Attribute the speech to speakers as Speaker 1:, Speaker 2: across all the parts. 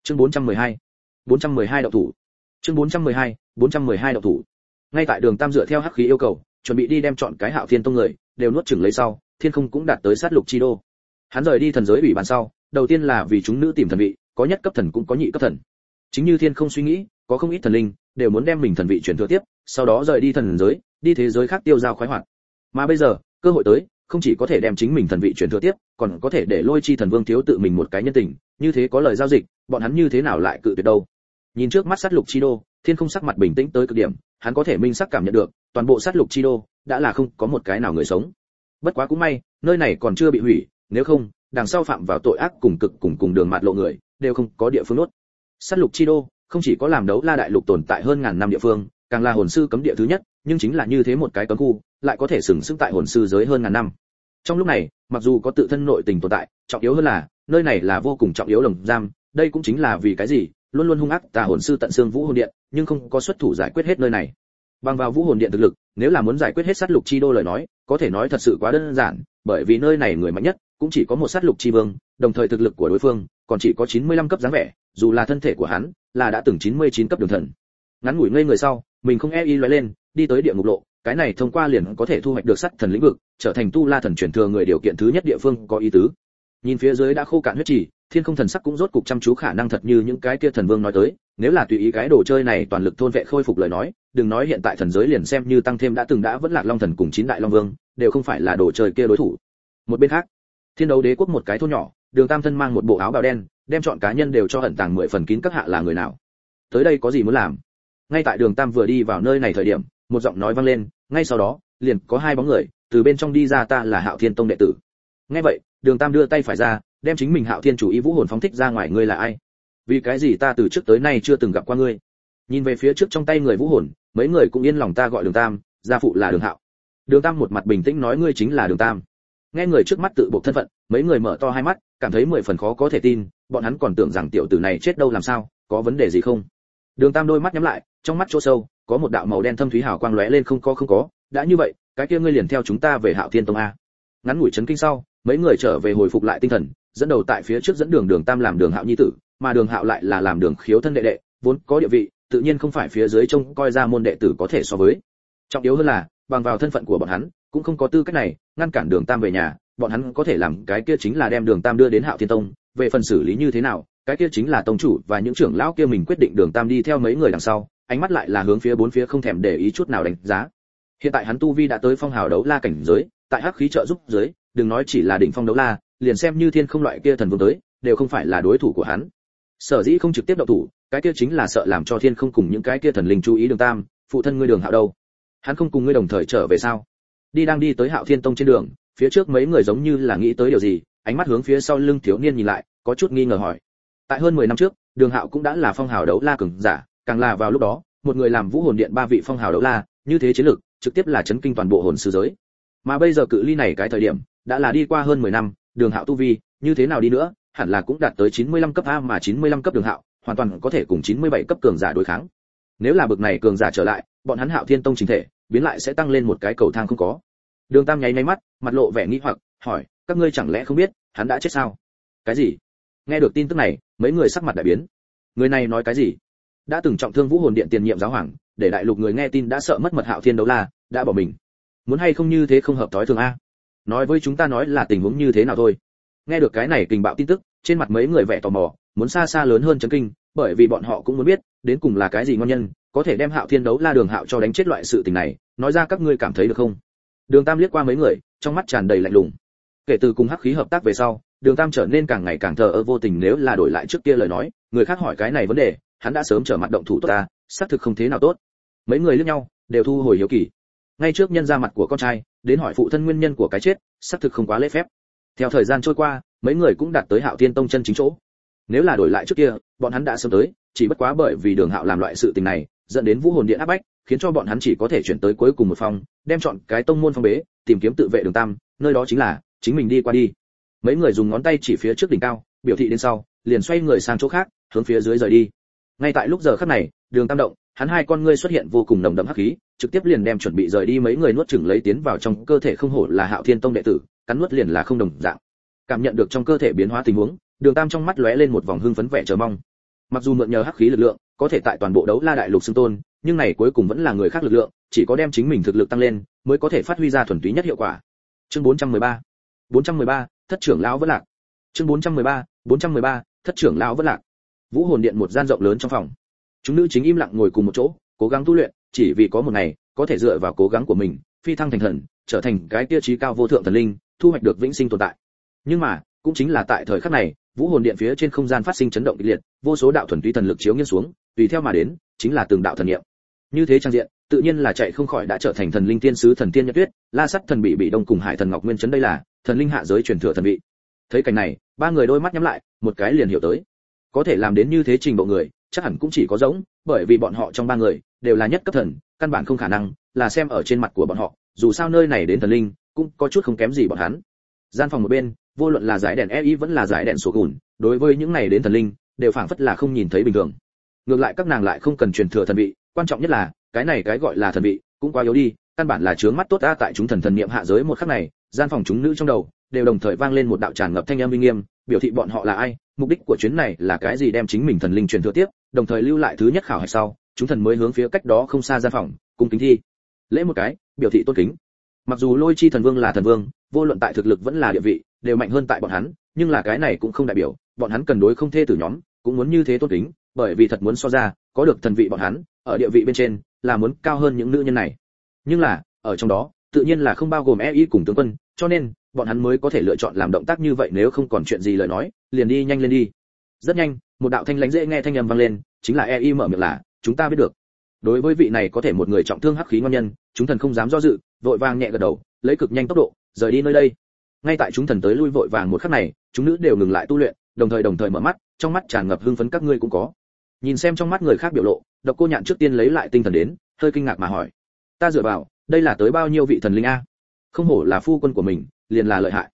Speaker 1: Chương 412. 412 động thủ. Chương 412 động thủ. Ngay tại Đường Tam dựa theo hắc khí yêu cầu, chuẩn bị đi đem chọn cái Hạo Thiên Tông người đều nuốt chửng lấy sau, Thiên Không cũng đạt tới sát lục chi đô. Hắn rời đi thần giới ủy ban sau, đầu tiên là vì chúng nữ tìm thần vị, có nhất cấp thần cũng có nhị cấp thần. Chính như Thiên Không suy nghĩ, có không ít thần linh đều muốn đem mình thần vị truyền thừa tiếp, sau đó rời đi thần giới, đi thế giới khác tiêu dao khoái hoạt. Mà bây giờ, cơ hội tới, không chỉ có thể đem chính mình thần vị truyền thừa tiếp, còn có thể để Lôi Chi Thần Vương thiếu tự mình một cái nhân tình, như thế có lời giao dịch, bọn hắn như thế nào lại cự tuyệt đâu. Nhìn trước mắt sát lục chi đô, Thiên Không sắc mặt bình tĩnh tới cực điểm, hắn có thể minh sắc cảm nhận được, toàn bộ sát lục chi đô đã là không có một cái nào người sống. Bất quá cũng may, nơi này còn chưa bị hủy, nếu không, đằng sau phạm vào tội ác cùng cực cùng đường mạt lộ người, đều không có địa phương nuốt. Sát lục chi đô không chỉ có làm đấu la đại lục tồn tại hơn ngàn năm địa phương, càng là hồn sư cấm địa thứ nhất, nhưng chính là như thế một cái cấm khu, lại có thể sừng sững tại hồn sư giới hơn ngàn năm. Trong lúc này, mặc dù có tự thân nội tình tồn tại, trọng yếu hơn là, nơi này là vô cùng trọng yếu lồng giam, đây cũng chính là vì cái gì, luôn luôn hung ác tà hồn sư tận xương Vũ Hồn Điện, nhưng không có xuất thủ giải quyết hết nơi này. Bằng vào Vũ Hồn Điện thực lực, nếu là muốn giải quyết hết sát lục chi đô lời nói, có thể nói thật sự quá đơn giản, bởi vì nơi này người mạnh nhất cũng chỉ có một sát lục chi vương, đồng thời thực lực của đối phương còn chỉ có 95 cấp dáng vẻ, dù là thân thể của hắn là đã từng 99 cấp đường thần. Ngắn ngủi ngây người sau, mình không e y lóe lên, đi tới địa ngục lộ, cái này thông qua liền có thể thu hoạch được sát thần lĩnh vực, trở thành tu la thần truyền thừa người điều kiện thứ nhất địa phương có ý tứ. Nhìn phía dưới đã khô cạn huyết chỉ, Thiên Không thần sắc cũng rốt cục chăm chú khả năng thật như những cái kia thần vương nói tới, nếu là tùy ý cái đồ chơi này toàn lực thôn vệ khôi phục lời nói, đừng nói hiện tại thần giới liền xem như tăng thêm đã từng đã vẫn Lạc Long thần cùng 9 đại long vương, đều không phải là đồ chơi kia đối thủ. Một bên khác, Thiên Đấu Đế quốc một cái thôn nhỏ, Đường Tam thân mang một bộ áo bào đen, đem chọn cá nhân đều cho ẩn tàng 10 phần kín các hạ là người nào. Tới đây có gì muốn làm? Ngay tại Đường Tam vừa đi vào nơi này thời điểm, một giọng nói vang lên, ngay sau đó, liền có hai bóng người từ bên trong đi ra, ta là Hạo Thiên Tông đệ tử. Nghe vậy, Đường Tam đưa tay phải ra, đem chính mình Hạo Thiên chủ ý vũ hồn phóng thích ra ngoài, ngươi là ai? Vì cái gì ta từ trước tới nay chưa từng gặp qua ngươi? Nhìn về phía trước trong tay người vũ hồn, mấy người cũng yên lòng, ta gọi Đường Tam, gia phụ là Đường Hạo. Đường Tam một mặt bình tĩnh nói, ngươi chính là Đường Tam. Nghe người trước mắt tự buộc thân phận, mấy người mở to hai mắt, cảm thấy 10 phần khó có thể tin, bọn hắn còn tưởng rằng tiểu tử này chết đâu làm sao, có vấn đề gì không? Đường Tam đôi mắt nhắm lại, trong mắt chỗ sâu có một đạo màu đen thâm thúy hào quang lóe lên, không có, đã như vậy, cái kia ngươi liền theo chúng ta về Hạo Thiên Tông a. Ngắn ngủi chấn kinh sau, mấy người trở về hồi phục lại tinh thần, dẫn đầu tại phía trước dẫn đường. Đường Tam làm Đường Hạo nhi tử, mà Đường Hạo lại là làm Đường Khiếu thân đệ đệ, vốn có địa vị, tự nhiên không phải phía dưới trông coi ra môn đệ tử có thể so với. Trọng yếu hơn là, bằng vào thân phận của bọn hắn, cũng không có tư cách này ngăn cản Đường Tam về nhà, bọn hắn có thể làm cái kia chính là đem Đường Tam đưa đến Hạo Thiên Tông, về phần xử lý như thế nào, cái kia chính là tông chủ và những trưởng lão kia mình quyết định. Đường Tam đi theo mấy người đằng sau, ánh mắt lại là hướng phía bốn phía, không thèm để ý chút nào đánh giá. Hiện tại hắn tu vi đã tới phong hào đấu la cảnh giới, tại hắc khí trợ giúp dưới, đừng nói chỉ là đỉnh phong đấu la, liền xem như Thiên Không loại kia thần vương tới, đều không phải là đối thủ của hắn. Sở dĩ không trực tiếp động thủ, cái kia chính là sợ làm cho Thiên Không cùng những cái kia thần linh chú ý. Đường Tam, phụ thân ngươi Đường Hạo đâu? Hắn không cùng ngươi đồng thời trở về sao? Đang đi tới Hạo Thiên Tông trên đường, phía trước mấy người giống như là nghĩ tới điều gì, ánh mắt hướng phía sau lưng thiếu niên nhìn lại, có chút nghi ngờ hỏi. Tại hơn 10 năm trước, Đường Hạo cũng đã là phong hào đấu la cường giả, càng là vào lúc đó, một người làm Vũ Hồn Điện 3 vị phong hào đấu la, như thế chiến lực, trực tiếp là chấn kinh toàn bộ hồn sư giới. Mà bây giờ cự ly này cái thời điểm, đã là đi qua hơn 10 năm, Đường Hạo tu vi, như thế nào đi nữa, hẳn là cũng đạt tới 95 cấp a, mà 95 cấp Đường Hạo, hoàn toàn có thể cùng 97 cấp cường giả đối kháng. Nếu là bực này cường giả trở lại, bọn hắn Hạo Thiên Tông chính thể, biến lại sẽ tăng lên một cái cầu thang không có. Đường Tam nháy nháy mắt, mặt lộ vẻ nghi hoặc, hỏi, các ngươi chẳng lẽ không biết, hắn đã chết sao? Cái gì? Nghe được tin tức này, mấy người sắc mặt đại biến. Người này nói cái gì? Đã từng trọng thương Vũ Hồn Điện tiền nhiệm giáo hoàng, để đại lục người nghe tin đã sợ mất mật, Hạo Thiên đấu la đã bỏ mình. Muốn hay không như thế không hợp thói thường a. Nói với chúng ta nói là tình huống như thế nào thôi. Nghe được cái này kinh bạo tin tức, trên mặt mấy người vẻ tò mò, muốn xa xa lớn hơn chấn kinh, bởi vì bọn họ cũng muốn biết, đến cùng là cái gì nguyên nhân, có thể đem Hạo Thiên đấu la Đường Hạo cho đánh chết loại sự tình này, nói ra các ngươi cảm thấy được không? Đường Tam liếc qua mấy người, trong mắt tràn đầy lạnh lùng. Kể từ cùng hắc khí hợp tác về sau, Đường Tam trở nên càng ngày càng thờ ơ vô tình, nếu là đổi lại trước kia lời nói, người khác hỏi cái này vấn đề, hắn đã sớm trở mặt động thủ tốt ta, xác thực không thế nào tốt. Mấy người liếc nhau, đều thu hồi hiếu kỳ. Ngay trước nhân ra mặt của con trai, đến hỏi phụ thân nguyên nhân của cái chết, xác thực không quá lễ phép. Theo thời gian trôi qua, mấy người cũng đạt tới Hạo Thiên Tông chân chính chỗ. Nếu là đổi lại trước kia, bọn hắn đã sớm tới, chỉ bất quá bởi vì Đường Hạo làm loại sự tình này, dẫn đến Vũ Hồn Điện áp bách, khiến cho bọn hắn chỉ có thể chuyển tới cuối cùng một phòng, đem chọn cái tông môn phong bế, tìm kiếm tự vệ Đường Tam, nơi đó chính là chính mình đi qua đi. Mấy người dùng ngón tay chỉ phía trước đỉnh cao, biểu thị đến sau, liền xoay người sang chỗ khác, hướng phía dưới rời đi. Ngay tại lúc giờ khắc này, Đường Tam động, hắn hai con ngươi xuất hiện vô cùng nồng đậm hắc khí, trực tiếp liền đem chuẩn bị rời đi mấy người nuốt chửng lấy tiến vào trong cơ thể, không hổ là Hạo Thiên Tông đệ tử, cắn nuốt liền là không đồng dạng. Cảm nhận được trong cơ thể biến hóa tình huống, Đường Tam trong mắt lóe lên một vòng hưng phấn vẻ chờ mong. Mặc dù mượn nhờ hắc khí lực lượng, có thể tại toàn bộ đấu la đại lục xưng tôn, nhưng này cuối cùng vẫn là người khác lực lượng, chỉ có đem chính mình thực lực tăng lên, mới có thể phát huy ra thuần túy nhất hiệu quả. Chương 413, thất trưởng lão vẫn lạc. Chương 413, thất trưởng lão vẫn lạc. Vũ hồn điện một gian rộng lớn trong phòng. Chúng nữ chính im lặng ngồi cùng một chỗ, cố gắng tu luyện, chỉ vì có một ngày, có thể dựa vào cố gắng của mình, phi thăng thành thần, trở thành cái tiêu chí cao vô thượng thần linh, thu hoạch được vĩnh sinh tồn tại. Nhưng mà, cũng chính là tại thời khắc này, Vũ hồn điện phía trên không gian phát sinh chấn động kịch liệt, vô số đạo thuần túy thần lực chiếu nghiêng xuống, tùy theo mà đến, chính là từng đạo thần niệm. Như thế trang diện, tự nhiên là chạy không khỏi đã trở thành thần linh tiên sứ thần tiên Nhật Tuyết, La Sắt thần bị đông cùng Hải thần Ngọc Nguyên chấn đây là thần linh hạ giới truyền thừa thần vị. Thấy cảnh này, ba người đôi mắt nhắm lại, một cái liền hiểu tới. Có thể làm đến như thế trình độ người, chắc hẳn cũng chỉ có giống, bởi vì bọn họ trong ba người đều là nhất cấp thần, căn bản không khả năng là xem ở trên mặt của bọn họ, dù sao nơi này đến thần linh, cũng có chút không kém gì bọn hắn. Gian phòng một bên, vô luận là giải đèn EI vẫn là giải đèn sổ gùn, đối với những này đến thần linh, đều phảng phất là không nhìn thấy bình thường. Ngược lại các nàng lại không cần truyền thừa thần vị, quan trọng nhất là, cái này cái gọi là thần vị, cũng quá yếu đi, căn bản là chướng mắt tốt a tại chúng thần niệm hạ giới một khắc này, gian phòng chúng nữ trong đầu đều đồng thời vang lên một đạo tràn ngập thanh âm uy nghiêm, biểu thị bọn họ là ai, mục đích của chuyến này là cái gì, đem chính mình thần linh truyền thừa tiếp, đồng thời lưu lại thứ nhất khảo hạch sau, chúng thần mới hướng phía cách đó không xa gian phòng, cung kính thi lễ một cái, biểu thị tôn kính. Mặc dù Lôi Chi thần vương là thần vương, vô luận tại thực lực vẫn là địa vị, đều mạnh hơn tại bọn hắn, nhưng là cái này cũng không đại biểu bọn hắn cần đối không thê tử nhóm, cũng muốn như thế tôn kính, bởi vì thật muốn so ra, có được thần vị bọn hắn, ở địa vị bên trên là muốn cao hơn những nữ nhân này. Nhưng là, ở trong đó, tự nhiên là không bao gồm EI cùng tướng quân, cho nên bọn hắn mới có thể lựa chọn làm động tác như vậy, nếu không còn chuyện gì lời nói, liền đi nhanh lên đi. Rất nhanh, một đạo thanh lãnh dễ nghe thanh âm vang lên, chính là EI mở miệng là, chúng ta biết được. Đối với vị này có thể một người trọng thương hắc khí ngon nhân, chúng thần không dám do dự, vội vàng nhẹ gật đầu, lấy cực nhanh tốc độ rời đi nơi đây. Ngay tại chúng thần tới lui vội vàng một khắc này, chúng nữ đều ngừng lại tu luyện, đồng thời mở mắt, trong mắt tràn ngập hưng phấn. Các ngươi cũng có. Nhìn xem trong mắt người khác biểu lộ, Độc Cô Nhạn trước tiên lấy lại tinh thần đến, hơi kinh ngạc mà hỏi: ta dựa vào, đây là tới bao nhiêu vị thần linh a? Không hổ là phu quân của mình, liền là lợi hại.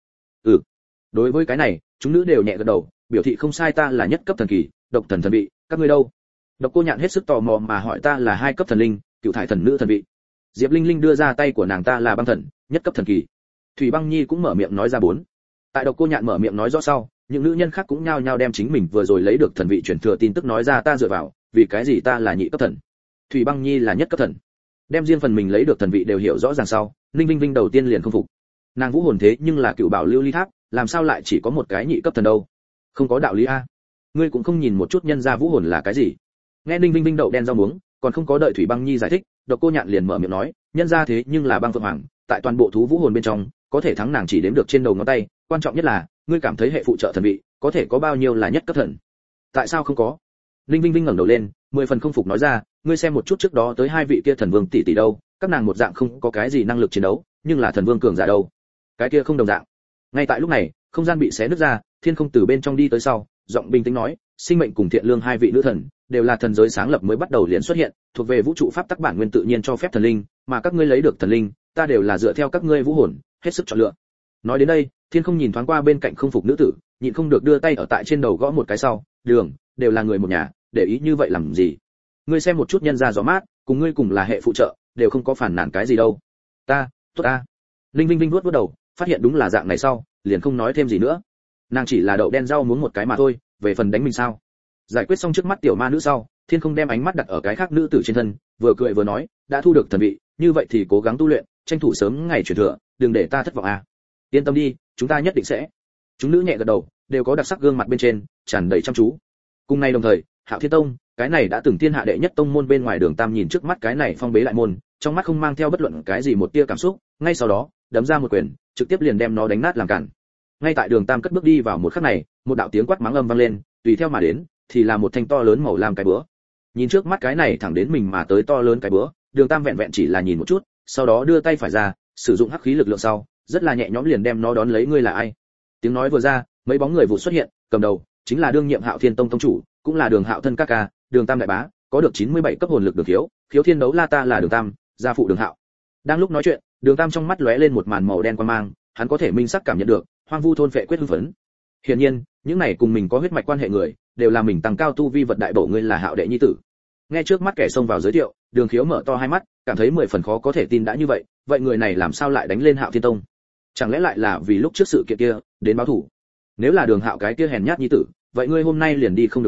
Speaker 1: Đối với cái này, chúng nữ đều nhẹ gật đầu, biểu thị không sai, ta là nhất cấp thần kỳ, độc thần thần vị, các ngươi đâu? Độc Cô Nhạn hết sức tò mò mà hỏi: ta là hai cấp thần linh, cựu thải thần nữ thần vị. Diệp Linh Linh đưa ra tay của nàng: ta là băng thần, nhất cấp thần kỳ. Thủy Băng Nhi cũng mở miệng nói ra bốn. Tại Độc Cô Nhạn mở miệng nói rõ sau, những nữ nhân khác cũng nhao nhao đem chính mình vừa rồi lấy được thần vị truyền thừa tin tức nói ra. ta dựa vào, vì cái gì ta là nhị cấp thần, Thủy Băng Nhi là nhất cấp thần? Đem riêng phần mình lấy được thần vị đều hiểu rõ ràng sau, Ninh Vinh Vinh đầu tiên liền không phục. Nàng vũ hồn thế nhưng là cựu bảo lưu ly tháp, làm sao lại chỉ có một cái nhị cấp thần đâu? Không có đạo lý a. Ngươi cũng không nhìn một chút nhân gia vũ hồn là cái gì? Nghe Ninh Vinh Vinh đậu đen rau muống, còn không có đợi Thủy Băng Nhi giải thích, Độc Cô Nhạn liền mở miệng nói: nhân gia thế nhưng là băng phượng hoàng, tại toàn bộ thú vũ hồn bên trong, có thể thắng nàng chỉ đếm được trên đầu ngón tay, quan trọng nhất là, ngươi cảm thấy hệ phụ trợ thần vị, có thể có bao nhiêu là nhất cấp thần? Tại sao không có? Ninh Vinh Vinh ngẩng đầu lên, 10 phần không phục nói ra: ngươi xem một chút trước đó tới hai vị kia thần vương tỷ tỷ đâu, các nàng một dạng không có cái gì năng lực chiến đấu, nhưng là thần vương cường giả đâu, cái kia không đồng dạng. Ngay tại lúc này, không gian bị xé nứt ra, Thiên Không từ bên trong đi tới sau, giọng bình tĩnh nói: sinh mệnh cùng thiện lương hai vị nữ thần, đều là thần giới sáng lập mới bắt đầu liền xuất hiện, thuộc về vũ trụ pháp tắc bản nguyên tự nhiên cho phép thần linh, mà các ngươi lấy được thần linh, ta đều là dựa theo các ngươi vũ hồn, hết sức chọn lựa. Nói đến đây, Thiên Không nhìn thoáng qua bên cạnh không phục nữ tử, nhịn không được đưa tay ở tại trên đầu gõ một cái sau, đường, đều là người một nhà, để ý như vậy làm gì? Ngươi xem một chút nhân gia gió mát, cùng ngươi cùng là hệ phụ trợ, đều không có phản nàn cái gì đâu. Tốt ta. Linh Vinh Vinh vuốt đầu, phát hiện đúng là dạng này sau, liền không nói thêm gì nữa. Nàng chỉ là đậu đen rau muống một cái mà thôi, về phần đánh mình sao? Giải quyết xong trước mắt tiểu ma nữ sau, Thiên Không đem ánh mắt đặt ở cái khác nữ tử trên thân, vừa cười vừa nói: đã thu được thần vị, như vậy thì cố gắng tu luyện, tranh thủ sớm ngày truyền thừa, đừng để ta thất vọng à. Yên tâm đi, chúng ta nhất định sẽ. Chúng nữ nhẹ gật đầu, đều có đặc sắc gương mặt bên trên tràn đầy chăm chú. Cùng ngày đồng thời, Hạo Thiên Tông, cái này đã từng thiên hạ đệ nhất tông môn bên ngoài Đường Tam nhìn trước mắt cái này phong bế lại môn, trong mắt không mang theo bất luận cái gì một tia cảm xúc, ngay sau đó, đấm ra một quyền, trực tiếp liền đem nó đánh nát làm cản. Ngay tại Đường Tam cất bước đi vào một khắc này, một đạo tiếng quát mắng âm vang lên, tùy theo mà đến thì là một thanh to lớn màu lam cái búa. Nhìn trước mắt cái này thẳng đến mình mà tới to lớn cái búa, Đường Tam vẹn vẹn chỉ là nhìn một chút, sau đó đưa tay phải ra, sử dụng hắc khí lực lượng sau, rất là nhẹ nhõm liền đem nó đón lấy. Ngươi là ai? Tiếng nói vừa ra, mấy bóng người vụt xuất hiện, cầm đầu chính là đương nhiệm Hạo Thiên Tông tông chủ, cũng là Đường Hạo thân ca ca, Đường Tam đại bá, có được 97 cấp hồn lực Đường Khiếu Thiên đấu la. Ta là Đường Tam, gia phụ Đường Hạo. Đang lúc nói chuyện, Đường Tam trong mắt lóe lên một màn màu đen quang mang, hắn có thể minh sắc cảm nhận được hoang vu thôn phệ quyết hưng phấn. Hiển nhiên, những này cùng mình có huyết mạch quan hệ người, đều là mình tăng cao tu vi vật đại bổ. Ngươi là Hạo đệ nhi tử. Nghe trước mắt kẻ xông vào giới thiệu, Đường Khiếu mở to hai mắt, cảm thấy 10 phần khó có thể tin. đã như vậy, vậy người này làm sao lại đánh lên Hạo Thiên Tông? Chẳng lẽ lại là vì lúc trước sự kiện kia đến báo thù? Nếu là Đường Hạo cái kia hèn nhát nhi tử, vậy ngươi hôm nay liền đi không được nữa,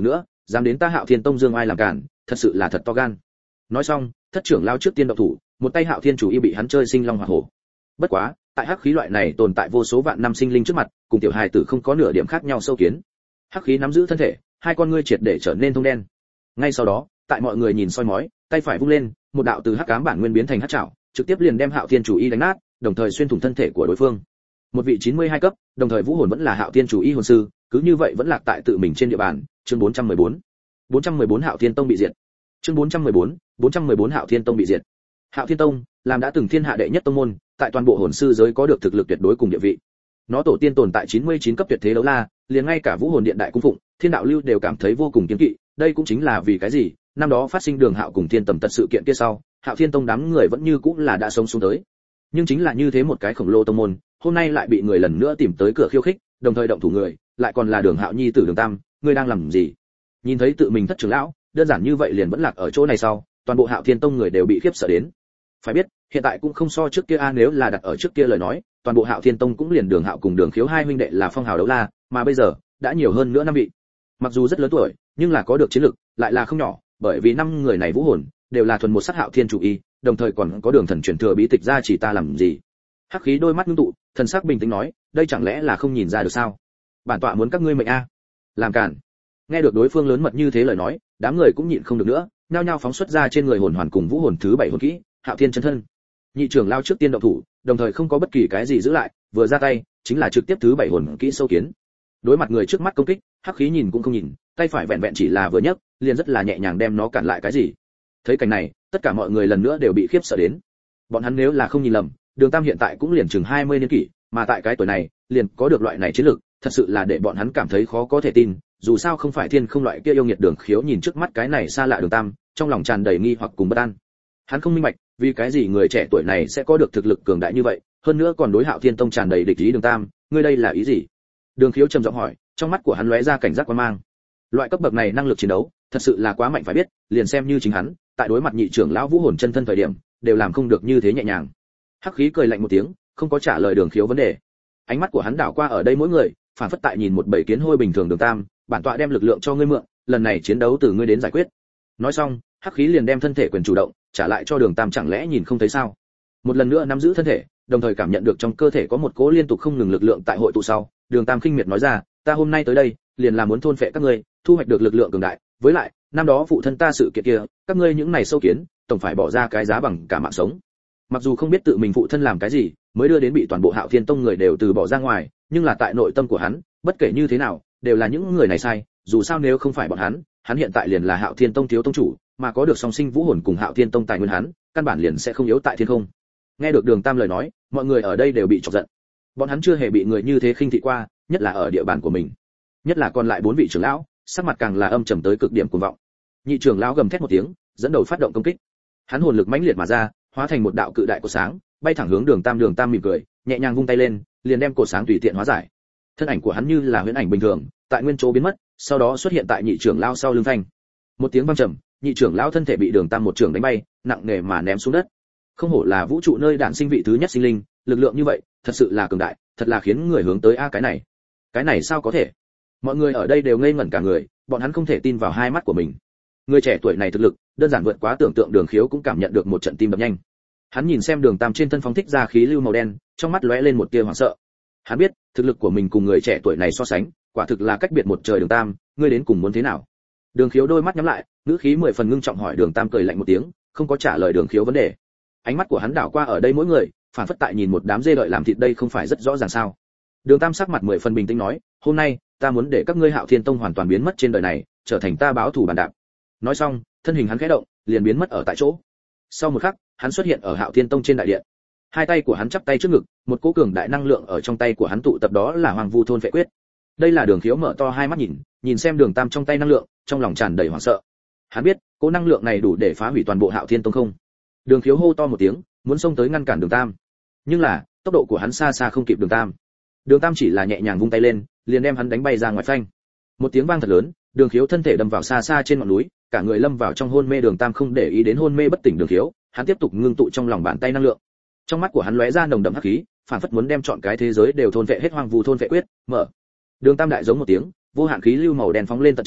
Speaker 1: dám đến ta Hạo Thiên Tông dương ai làm cản, thật sự là thật to gan. Nói xong, thất trưởng lao trước tiên động thủ, một tay Hạo Thiên chủ y bị hắn chơi sinh long hỏa hổ. Bất quá, tại hắc khí loại này tồn tại vô số vạn năm sinh linh trước mặt, cùng tiểu hài tử không có nửa điểm khác nhau sâu kiến. Hắc khí nắm giữ thân thể, hai con ngươi triệt để trở nên thông đen. Ngay sau đó, tại mọi người nhìn soi mói, tay phải vung lên, một đạo từ hắc ám bản nguyên biến thành hắc trảo, trực tiếp liền đem Hạo Thiên chủ y đánh nát, đồng thời xuyên thủng thân thể của đối phương. Một vị 92 cấp, đồng thời vũ hồn vẫn là Hạo Thiên chủ y hồn sư, cứ như vậy vẫn lạc tại tự mình trên địa bàn. Chương 414. 414 Hạo Thiên Tông bị diệt. Chương 414 Hạo Thiên Tông bị diệt. Hạo Thiên Tông làm đã từng thiên hạ đệ nhất tông môn, tại toàn bộ hồn sư giới có được thực lực tuyệt đối cùng địa vị. Nó tổ tiên tồn tại 99 cấp tuyệt thế đấu la, liền ngay cả vũ hồn điện đại cung phụng, thiên đạo lưu đều cảm thấy vô cùng kiêng kỵ, đây cũng chính là vì cái gì, năm đó phát sinh Đường Hạo cùng Thiên Tầm Tật sự kiện kia sau, Hạo Thiên Tông đám người vẫn như cũng là đã sống xuống tới. Nhưng chính là như thế một cái khổng lồ tông môn, hôm nay lại bị người lần nữa tìm tới cửa khiêu khích, đồng thời động thủ người, lại còn là Đường Hạo nhi tử Đường Tam, ngươi đang làm gì? Nhìn thấy tự mình thất trưởng lão, đơn giản như vậy liền vẫn lạc ở chỗ này sau, toàn bộ Hạo Thiên Tông người đều bị khiếp sợ đến. Phải biết, hiện tại cũng không so trước kia nếu là đặt ở trước kia lời nói, toàn bộ Hạo Thiên Tông cũng liền Đường Hạo cùng Đường Khiếu hai huynh đệ là phong hào đấu la, mà bây giờ đã nhiều hơn nữa năm vị. Mặc dù rất lớn tuổi, nhưng là có được chiến lực, lại là không nhỏ, bởi vì năm người này vũ hồn đều là thuần một sát Hạo Thiên chủ y, đồng thời còn có Đường thần truyền thừa bí tịch ra chỉ ta làm gì? Hắc khí đôi mắt ngưng tụ, thần sắc bình tĩnh nói, đây chẳng lẽ là không nhìn ra được sao? Bản tọa muốn các ngươi mệnh a. Làm cản. Nghe được đối phương lớn mật như thế lời nói, đám người cũng nhịn không được nữa, nhao nhao phóng xuất ra trên người hồn hoàn cùng vũ hồn thứ 7 hồn kỹ, Hạo Thiên chân thân. Nhị trưởng lao trước tiên động thủ, đồng thời không có bất kỳ cái gì giữ lại, vừa ra tay chính là trực tiếp thứ 7 hồn kỹ sâu kiến. Đối mặt người trước mắt công kích, hắc khí nhìn cũng không nhìn, tay phải vẹn vẹn chỉ là vừa nhấc, liền rất là nhẹ nhàng đem nó cản lại cái gì. Thấy cảnh này, tất cả mọi người lần nữa đều bị khiếp sợ đến. Bọn hắn nếu là không nhìn lầm, Đường Tam hiện tại cũng liền chừng 20 niên kỷ, mà tại cái tuổi này, liền có được loại này chiến lực, thật sự là để bọn hắn cảm thấy khó có thể tin, dù sao không phải thiên không loại kia yêu nghiệt Đường Khiếu nhìn trước mắt cái này xa lạ Đường Tam, trong lòng tràn đầy nghi hoặc cùng bất an. Hắn không minh bạch, vì cái gì người trẻ tuổi này sẽ có được thực lực cường đại như vậy, hơn nữa còn đối Hạo Thiên Tông tràn đầy địch ý. Đường Tam, ngươi đây là ý gì? Đường Khiếu trầm giọng hỏi, trong mắt của hắn lóe ra cảnh giác quan mang. Loại cấp bậc này năng lực chiến đấu, thật sự là quá mạnh phải biết, liền xem như chính hắn, tại đối mặt nhị trưởng lão vũ hồn chân thân thời điểm, đều làm không được như thế nhẹ nhàng. Hắc khí cười lạnh một tiếng, không có trả lời Đường Khiếu vấn đề. Ánh mắt của hắn đảo qua ở đây mỗi người, phản phất tại nhìn một bầy kiến hôi bình thường. Đường Tam, bản tọa đem lực lượng cho ngươi mượn, lần này chiến đấu từ ngươi đến giải quyết. Nói xong, hắc khí liền đem thân thể quyền chủ động trả lại cho Đường Tam, chẳng lẽ nhìn không thấy sao? Một lần nữa nắm giữ thân thể, đồng thời cảm nhận được trong cơ thể có một cỗ liên tục không ngừng lực lượng tại hội tụ sau, Đường Tam khinh miệt nói ra, ta hôm nay tới đây, liền là muốn thôn phệ các ngươi, thu hoạch được lực lượng cường đại, với lại, năm đó phụ thân ta sự kiện kia, các ngươi những này sâu kiến, tổng phải bỏ ra cái giá bằng cả mạng sống. Mặc dù không biết tự mình phụ thân làm cái gì, mới đưa đến bị toàn bộ Hạo Thiên Tông người đều từ bỏ ra ngoài, nhưng là tại nội tâm của hắn, bất kể như thế nào, đều là những người này sai, dù sao nếu không phải bọn hắn hiện tại liền là Hạo Thiên Tông thiếu tông chủ, mà có được song sinh vũ hồn cùng Hạo Thiên Tông tài nguyên hắn, căn bản liền sẽ không yếu tại thiên không. Nghe được Đường Tam lời nói, mọi người ở đây đều bị chọc giận. Bọn hắn chưa hề bị người như thế khinh thị qua, nhất là ở địa bàn của mình. Nhất là còn lại 4 vị trưởng lão, sắc mặt càng là âm trầm tới cực điểm cuồng vọng. Nhị trưởng lão gầm thét một tiếng, dẫn đầu phát động công kích. Hắn hồn lực mãnh liệt mà ra, hóa thành một đạo cự đại của sáng, bay thẳng hướng Đường Tam. Đường Tam mỉm cười, nhẹ nhàng vung tay lên, liền đem cột sáng tùy tiện hóa giải. Thân ảnh của hắn như là huyễn ảnh bình thường, tại nguyên chỗ biến mất, sau đó xuất hiện tại nhị trưởng lão sau lưng phanh. Một tiếng vang trầm, nhị trưởng lão thân thể bị Đường Tam một trường đánh bay, nặng nề mà ném xuống đất. Không hổ là vũ trụ nơi đản sinh vị thứ nhất sinh linh, lực lượng như vậy, thật sự là cường đại, thật là khiến người hướng tới cái này sao có thể? Mọi người ở đây đều ngây ngẩn cả người, bọn hắn không thể tin vào hai mắt của mình. Người trẻ tuổi này thực lực, đơn giản vượt quá tưởng tượng. Đường Khiếu cũng cảm nhận được một trận tim đập nhanh. Hắn nhìn xem Đường Tam trên thân phóng thích ra khí lưu màu đen, trong mắt lóe lên một tia hoảng sợ. Hắn biết, thực lực của mình cùng người trẻ tuổi này so sánh, quả thực là cách biệt một trời. Đường Tam, ngươi đến cùng muốn thế nào? Đường Khiếu đôi mắt nhắm lại, ngữ khí 10 phần ngưng trọng hỏi. Đường Tam cười lạnh một tiếng, không có trả lời Đường Khiếu vấn đề. Ánh mắt của hắn đảo qua ở đây mỗi người, phản phất tại nhìn một đám dê đợi làm thịt, đây không phải rất rõ ràng sao? Đường Tam sắc mặt 10 phần bình tĩnh nói, hôm nay ta muốn để các ngươi Hạo Thiên Tông hoàn toàn biến mất trên đời này, trở thành ta báo thù bàn đạp. Nói xong, thân hình hắn khẽ động, liền biến mất ở tại chỗ. Sau một khắc, hắn xuất hiện ở Hạo Thiên Tông trên đại điện. Hai tay của hắn chắp tay trước ngực, một cỗ cường đại năng lượng ở trong tay của hắn tụ tập, đó là Hoàng Vu thôn phệ quyết. Đây là Đường Khiếu mở to hai mắt nhìn xem Đường Tam trong tay năng lượng, trong lòng tràn đầy hoảng sợ. Hắn biết, cỗ năng lượng này đủ để phá hủy toàn bộ Hạo Thiên Tông không. Đường Khiếu hô to một tiếng, muốn xông tới ngăn cản Đường Tam. Nhưng là, tốc độ của hắn xa xa không kịp Đường Tam. Đường Tam chỉ là nhẹ nhàng vung tay lên, liền đem hắn đánh bay ra ngoài phanh. Một tiếng vang thật lớn, Đường Khiếu thân thể đâm vào xa xa trên ngọn núi, cả người lâm vào trong hôn mê. Đường Tam không để ý đến hôn mê bất tỉnh Đường Khiếu, hắn tiếp tục ngưng tụ trong lòng bàn tay năng lượng. Trong mắt của hắn lóe ra nồng đậm hắc khí, phản phất muốn đem trọn cái thế giới đều thôn vệ hết. Hoàng Vu thôn vệ quyết, mở. Đường Tam đại giống một tiếng, vô hạn khí lưu màu đen phóng lên tận trời,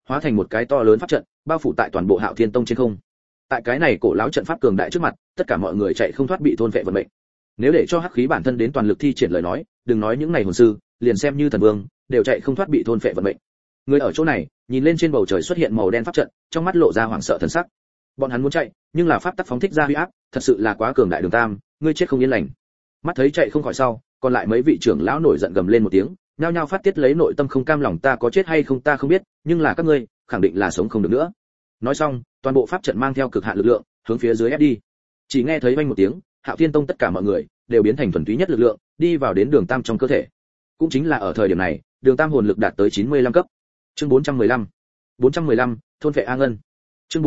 Speaker 1: hóa thành một cái to lớn pháp trận, bao phủ tại toàn bộ Hạo Thiên Tông trên không. Tại cái này cổ lão trận pháp cường đại trước mặt, tất cả mọi người chạy không thoát bị thôn phệ vận mệnh. Nếu để cho hắc khí bản thân đến toàn lực thi triển lời nói, đừng nói những này hồn sư, liền xem như thần vương, đều chạy không thoát bị thôn phệ vận mệnh. Người ở chỗ này, nhìn lên trên bầu trời xuất hiện màu đen pháp trận, trong mắt lộ ra hoảng sợ thần sắc. Bọn hắn muốn chạy, nhưng là pháp tắc phóng thích ra uy áp, thật sự là quá cường đại. Đường Tam, ngươi chết không yên lành. Mắt thấy chạy không khỏi sau, còn lại mấy vị trưởng lão nổi giận gầm lên một tiếng, nhao nhao phát tiết lấy nội tâm không cam lòng. Ta có chết hay không ta không biết, nhưng là các ngươi, khẳng định là sống không được nữa. Nói xong, toàn bộ pháp trận mang theo cực hạn lực lượng, hướng phía dưới ép đi. Chỉ nghe thấy vang một tiếng, Hạo Thiên Tông tất cả mọi người đều biến thành thuần túy nhất lực lượng, đi vào đến Đường Tam trong cơ thể. Cũng chính là ở thời điểm này, Đường Tam hồn lực đạt tới 95 cấp. Chương 415, thôn vệ A Ngân. Chương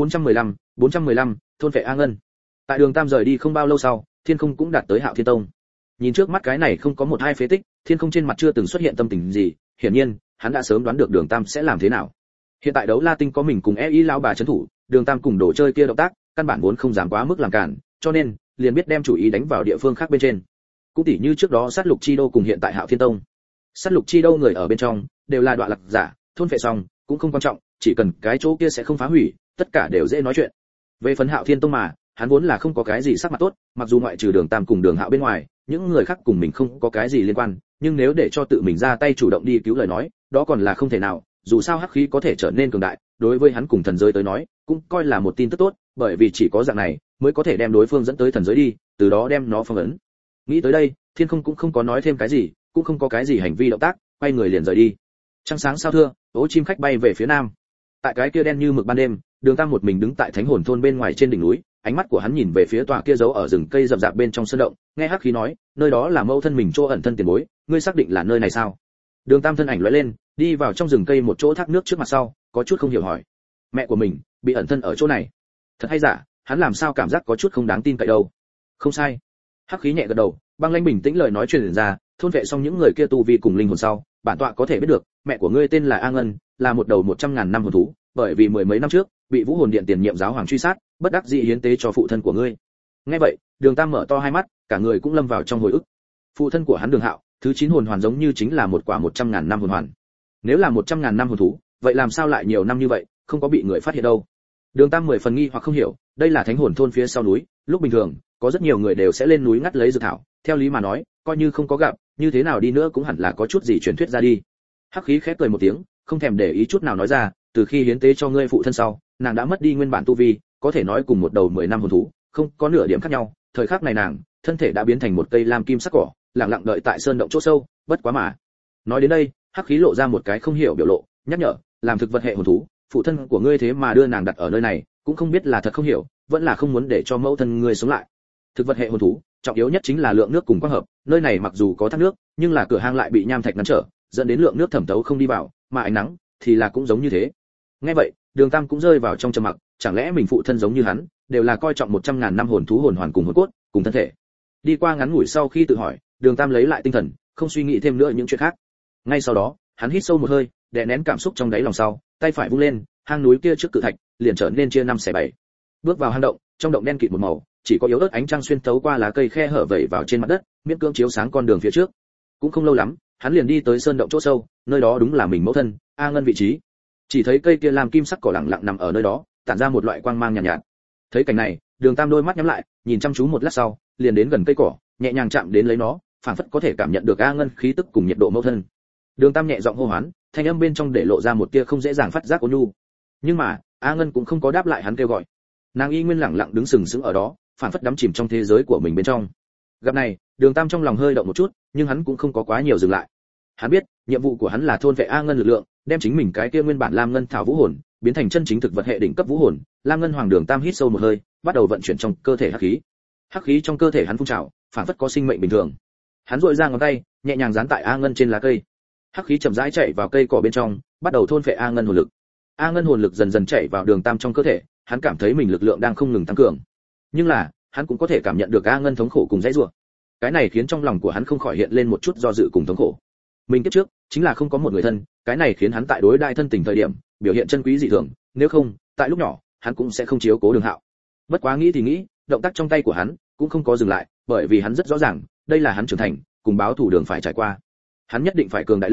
Speaker 1: 415, thôn vệ A Ngân. Tại Đường Tam rời đi không bao lâu sau, Thiên Không cũng đạt tới Hạo Thiên Tông. Nhìn trước mắt cái này không có một hai phế tích, Thiên Không trên mặt chưa từng xuất hiện tâm tình gì, hiển nhiên, hắn đã sớm đoán được Đường Tam sẽ làm thế nào. Hiện tại đấu La Tinh có mình cùng Y lão bà trấn thủ, Đường Tam cùng đồ chơi kia động tác, căn bản vốn không dám quá mức làm cản, cho nên liền biết đem chủ ý đánh vào địa phương khác bên trên. Cũng tỉ như trước đó sát lục chi đô cùng hiện tại Hạo Thiên Tông. Sát lục chi đô người ở bên trong đều là đoạn lạc giả, thôn phệ xong cũng không quan trọng, chỉ cần cái chỗ kia sẽ không phá hủy, tất cả đều dễ nói chuyện. Về phần Hạo Thiên Tông mà, hắn vốn là không có cái gì sắc mặt tốt, mặc dù ngoại trừ Đường Tam cùng Đường Hạo bên ngoài, những người khác cùng mình không có cái gì liên quan, nhưng nếu để cho tự mình ra tay chủ động đi cứu lời nói, đó còn là không thể nào, dù sao hắc khí có thể trở nên cường đại, đối với hắn cùng thần giới tới nói, cũng coi là một tin tức tốt, bởi vì chỉ có dạng này mới có thể đem đối phương dẫn tới thần giới đi, từ đó đem nó phong ấn. Nghĩ tới đây, Thiên Không cũng không có nói thêm cái gì, cũng không có cái gì hành vi động tác, quay người liền rời đi. Trăng sáng sao thưa, ố chim khách bay về phía nam. Tại cái kia đen như mực ban đêm, Đường Tam một mình đứng tại Thánh Hồn thôn bên ngoài trên đỉnh núi, ánh mắt của hắn nhìn về phía tòa kia giấu ở rừng cây rậm rạp bên trong sơn động, nghe hắc khí nói, nơi đó là mẫu thân mình chỗ ẩn thân tiền bối, ngươi xác định là nơi này sao? Đường Tam thân ảnh lóe lên, đi vào trong rừng cây một chỗ thác nước trước mặt sau, có chút không hiểu hỏi, mẹ của mình bị ẩn thân ở chỗ này, thật hay giả? Hắn làm sao cảm giác có chút không đáng tin cậy đâu? Không sai. Hắc khí nhẹ gật đầu, băng lãnh bình tĩnh lời nói truyền ra, thôn vệ xong những người kia tu vi cùng linh hồn sau, bản tọa có thể biết được, mẹ của ngươi tên là A Ngân, là một đầu 100.000 năm hồn thú, bởi vì mười mấy năm trước bị Vũ Hồn Điện tiền nhiệm giáo hoàng truy sát, bất đắc dĩ hiến tế cho phụ thân của ngươi. Nghe vậy, Đường Tam mở to hai mắt, cả người cũng lâm vào trong hồi ức. Phụ thân của hắn Đường Hạo, thứ 9 hồn hoàn giống như chính là một quả 100.000 năm hồn hoàn. Nếu là 100.000 năm hồn thú, vậy làm sao lại nhiều năm như vậy, không có bị người phát hiện đâu? Đường Tam 10 phần nghi hoặc không hiểu, đây là Thánh Hồn thôn phía sau núi, lúc bình thường có rất nhiều người đều sẽ lên núi ngắt lấy dược thảo, theo lý mà nói, coi như không có gặp, như thế nào đi nữa cũng hẳn là có chút gì truyền thuyết ra đi. Hắc khí khép cười một tiếng, không thèm để ý chút nào nói ra, từ khi hiến tế cho ngươi phụ thân sau, nàng đã mất đi nguyên bản tu vi, có thể nói cùng một đầu 10 năm hồn thú, không có nửa điểm khác nhau, thời khắc này nàng, thân thể đã biến thành một cây lam kim sắc cỏ, lặng lặng đợi tại sơn động chỗ sâu, bất quá mà. Nói đến đây, Hắc khí lộ ra một cái không hiểu biểu lộ, nhắc nhở, làm thực vật hệ hồn thú, phụ thân của ngươi thế mà đưa nàng đặt ở nơi này, cũng không biết là thật không hiểu, vẫn là không muốn để cho mẫu thân ngươi sống lại. Thực vật hệ hồn thú, trọng yếu nhất chính là lượng nước cùng quang hợp, nơi này mặc dù có thác nước, nhưng là cửa hang lại bị nham thạch ngăn trở, dẫn đến lượng nước thẩm thấu không đi vào, mà ánh nắng thì là cũng giống như thế. Nghe vậy, Đường Tam cũng rơi vào trong trầm mặc, chẳng lẽ mình phụ thân giống như hắn, đều là coi trọng 100.000 năm hồn thú hồn hoàn cùng hồn cốt, cùng thân thể. Đi qua ngắn ngủi sau khi tự hỏi, Đường Tam lấy lại tinh thần, không suy nghĩ thêm nữa những chuyện khác. Ngay sau đó, hắn hít sâu một hơi, đè nén cảm xúc trong đáy lòng sau, tay phải vung lên, hang núi kia trước cự thạch liền trở nên chia 5 xẻ 7. Bước vào hang động, trong động đen kịt một màu, chỉ có yếu ớt ánh trăng xuyên thấu qua lá cây khe hở vẩy vào trên mặt đất, miễn cưỡng chiếu sáng con đường phía trước. Cũng không lâu lắm, hắn liền đi tới sơn động chỗ sâu, nơi đó đúng là mình mẫu thân A Ngân vị trí. Chỉ thấy cây kia làm kim sắc cỏ lặng lặng nằm ở nơi đó, tản ra một loại quang mang nhàn nhạt, nhạt. Thấy cảnh này, Đường Tam đôi mắt nhắm lại, nhìn chăm chú một lát sau, liền đến gần cây cỏ, nhẹ nhàng chạm đến lấy nó, phảng phất có thể cảm nhận được A Ngân khí tức cùng nhiệt độ mẫu thân. Đường Tam nhẹ giọng hô hoán, thanh âm bên trong để lộ ra một tia không dễ dàng phát giác ôn nhu. Nhưng mà, A Ngân cũng không có đáp lại hắn kêu gọi. Nàng y nguyên lặng lặng đứng sừng sững ở đó, phảng phất đắm chìm trong thế giới của mình bên trong. Gặp này, Đường Tam trong lòng hơi động một chút, nhưng hắn cũng không có quá nhiều dừng lại. Hắn biết, nhiệm vụ của hắn là thôn vệ A Ngân lực lượng, đem chính mình cái kia nguyên bản Lam Ngân thảo vũ hồn, biến thành chân chính thực vật hệ đỉnh cấp vũ hồn. Lam Ngân Hoàng Đường Tam hít sâu một hơi, bắt đầu vận chuyển trong cơ thể hắc khí. Hắc khí trong cơ thể hắn phun trào, phảng phất có sinh mệnh bình thường. Hắn duỗi ra ngón tay, nhẹ nhàng dán tại A Ngân trên lá cây. Hắc khí chậm rãi chạy vào cây cỏ bên trong, bắt đầu thôn phệ A Ngân hồn lực. A Ngân hồn lực dần dần chạy vào Đường Tam trong cơ thể, hắn cảm thấy mình lực lượng đang không ngừng tăng cường. Nhưng là, hắn cũng có thể cảm nhận được A Ngân thống khổ cùng dãy rủa. Cái này khiến trong lòng của hắn không khỏi hiện lên một chút do dự cùng thống khổ. Mình kiếp trước chính là không có một người thân, cái này khiến hắn tại đối đại thân tình thời điểm, biểu hiện chân quý dị thường, nếu không, tại lúc nhỏ, hắn cũng sẽ không chiếu cố Đường Hạo. Bất quá nghĩ thì nghĩ, động tác trong tay của hắn cũng không có dừng lại, bởi vì hắn rất rõ ràng, đây là hắn trưởng thành, cùng báo thủ đường phải trải qua. Hắn nhất định phải cường đại lên,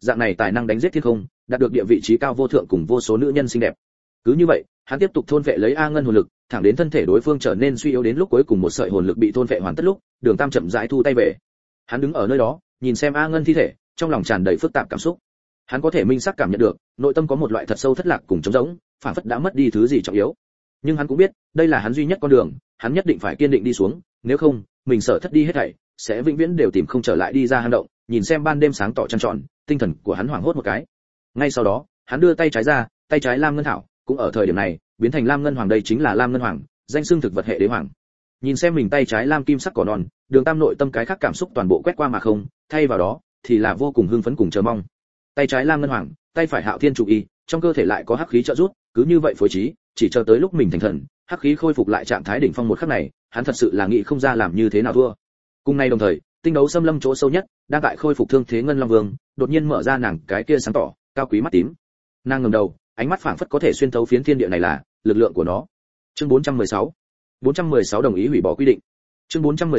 Speaker 1: dạng này tài năng đánh giết thiên không, đạt được địa vị trí cao vô thượng cùng vô số nữ nhân xinh đẹp. Cứ như vậy, hắn tiếp tục thôn vệ lấy A Ngân hồn lực, thẳng đến thân thể đối phương trở nên suy yếu đến lúc cuối cùng một sợi hồn lực bị thôn vệ hoàn tất lúc, Đường Tam chậm rãi thu tay về. Hắn đứng ở nơi đó, nhìn xem A Ngân thi thể, trong lòng tràn đầy phức tạp cảm xúc. Hắn có thể minh xác cảm nhận được, nội tâm có một loại thật sâu thất lạc cùng trống rỗng, phản phất đã mất đi thứ gì trọng yếu. Nhưng hắn cũng biết, đây là hắn duy nhất con đường, hắn nhất định phải kiên định đi xuống, nếu không, mình sợ thất đi hết thảy, sẽ vĩnh viễn đều tìm không trở lại đi ra hang động. Nhìn xem ban đêm sáng tỏ trăng tròn, tinh thần của hắn hoảng hốt một cái. Ngay sau đó, hắn đưa tay trái ra, tay trái Lam Ngân Thảo, cũng ở thời điểm này, biến thành Lam Ngân Hoàng, đây chính là Lam Ngân Hoàng, danh xưng thực vật hệ đế hoàng. Nhìn xem mình tay trái lam kim sắc cỏ non, Đường Tam nội tâm cái khác cảm xúc toàn bộ quét qua mà không, thay vào đó thì là vô cùng hưng phấn cùng chờ mong. Tay trái Lam Ngân Hoàng, tay phải Hạo Thiên Trụ Y, trong cơ thể lại có hắc khí trợ giúp, cứ như vậy phối trí, chỉ chờ tới lúc mình thành thần, hắc khí khôi phục lại trạng thái đỉnh phong một khắc này, hắn thật sự là nghĩ không ra làm như thế nào thua. Cùng ngày đồng thời, tinh đấu xâm lâm chỗ sâu nhất, đang tại khôi phục thương thế Ngân Long Vương, đột nhiên mở ra nàng cái kia sáng tỏ, cao quý mắt tím. Nàng ngẩng đầu, ánh mắt phảng phất có thể xuyên thấu phiến thiên địa này là lực lượng của nó. Chương 416 đồng ý hủy bỏ quy định. Chương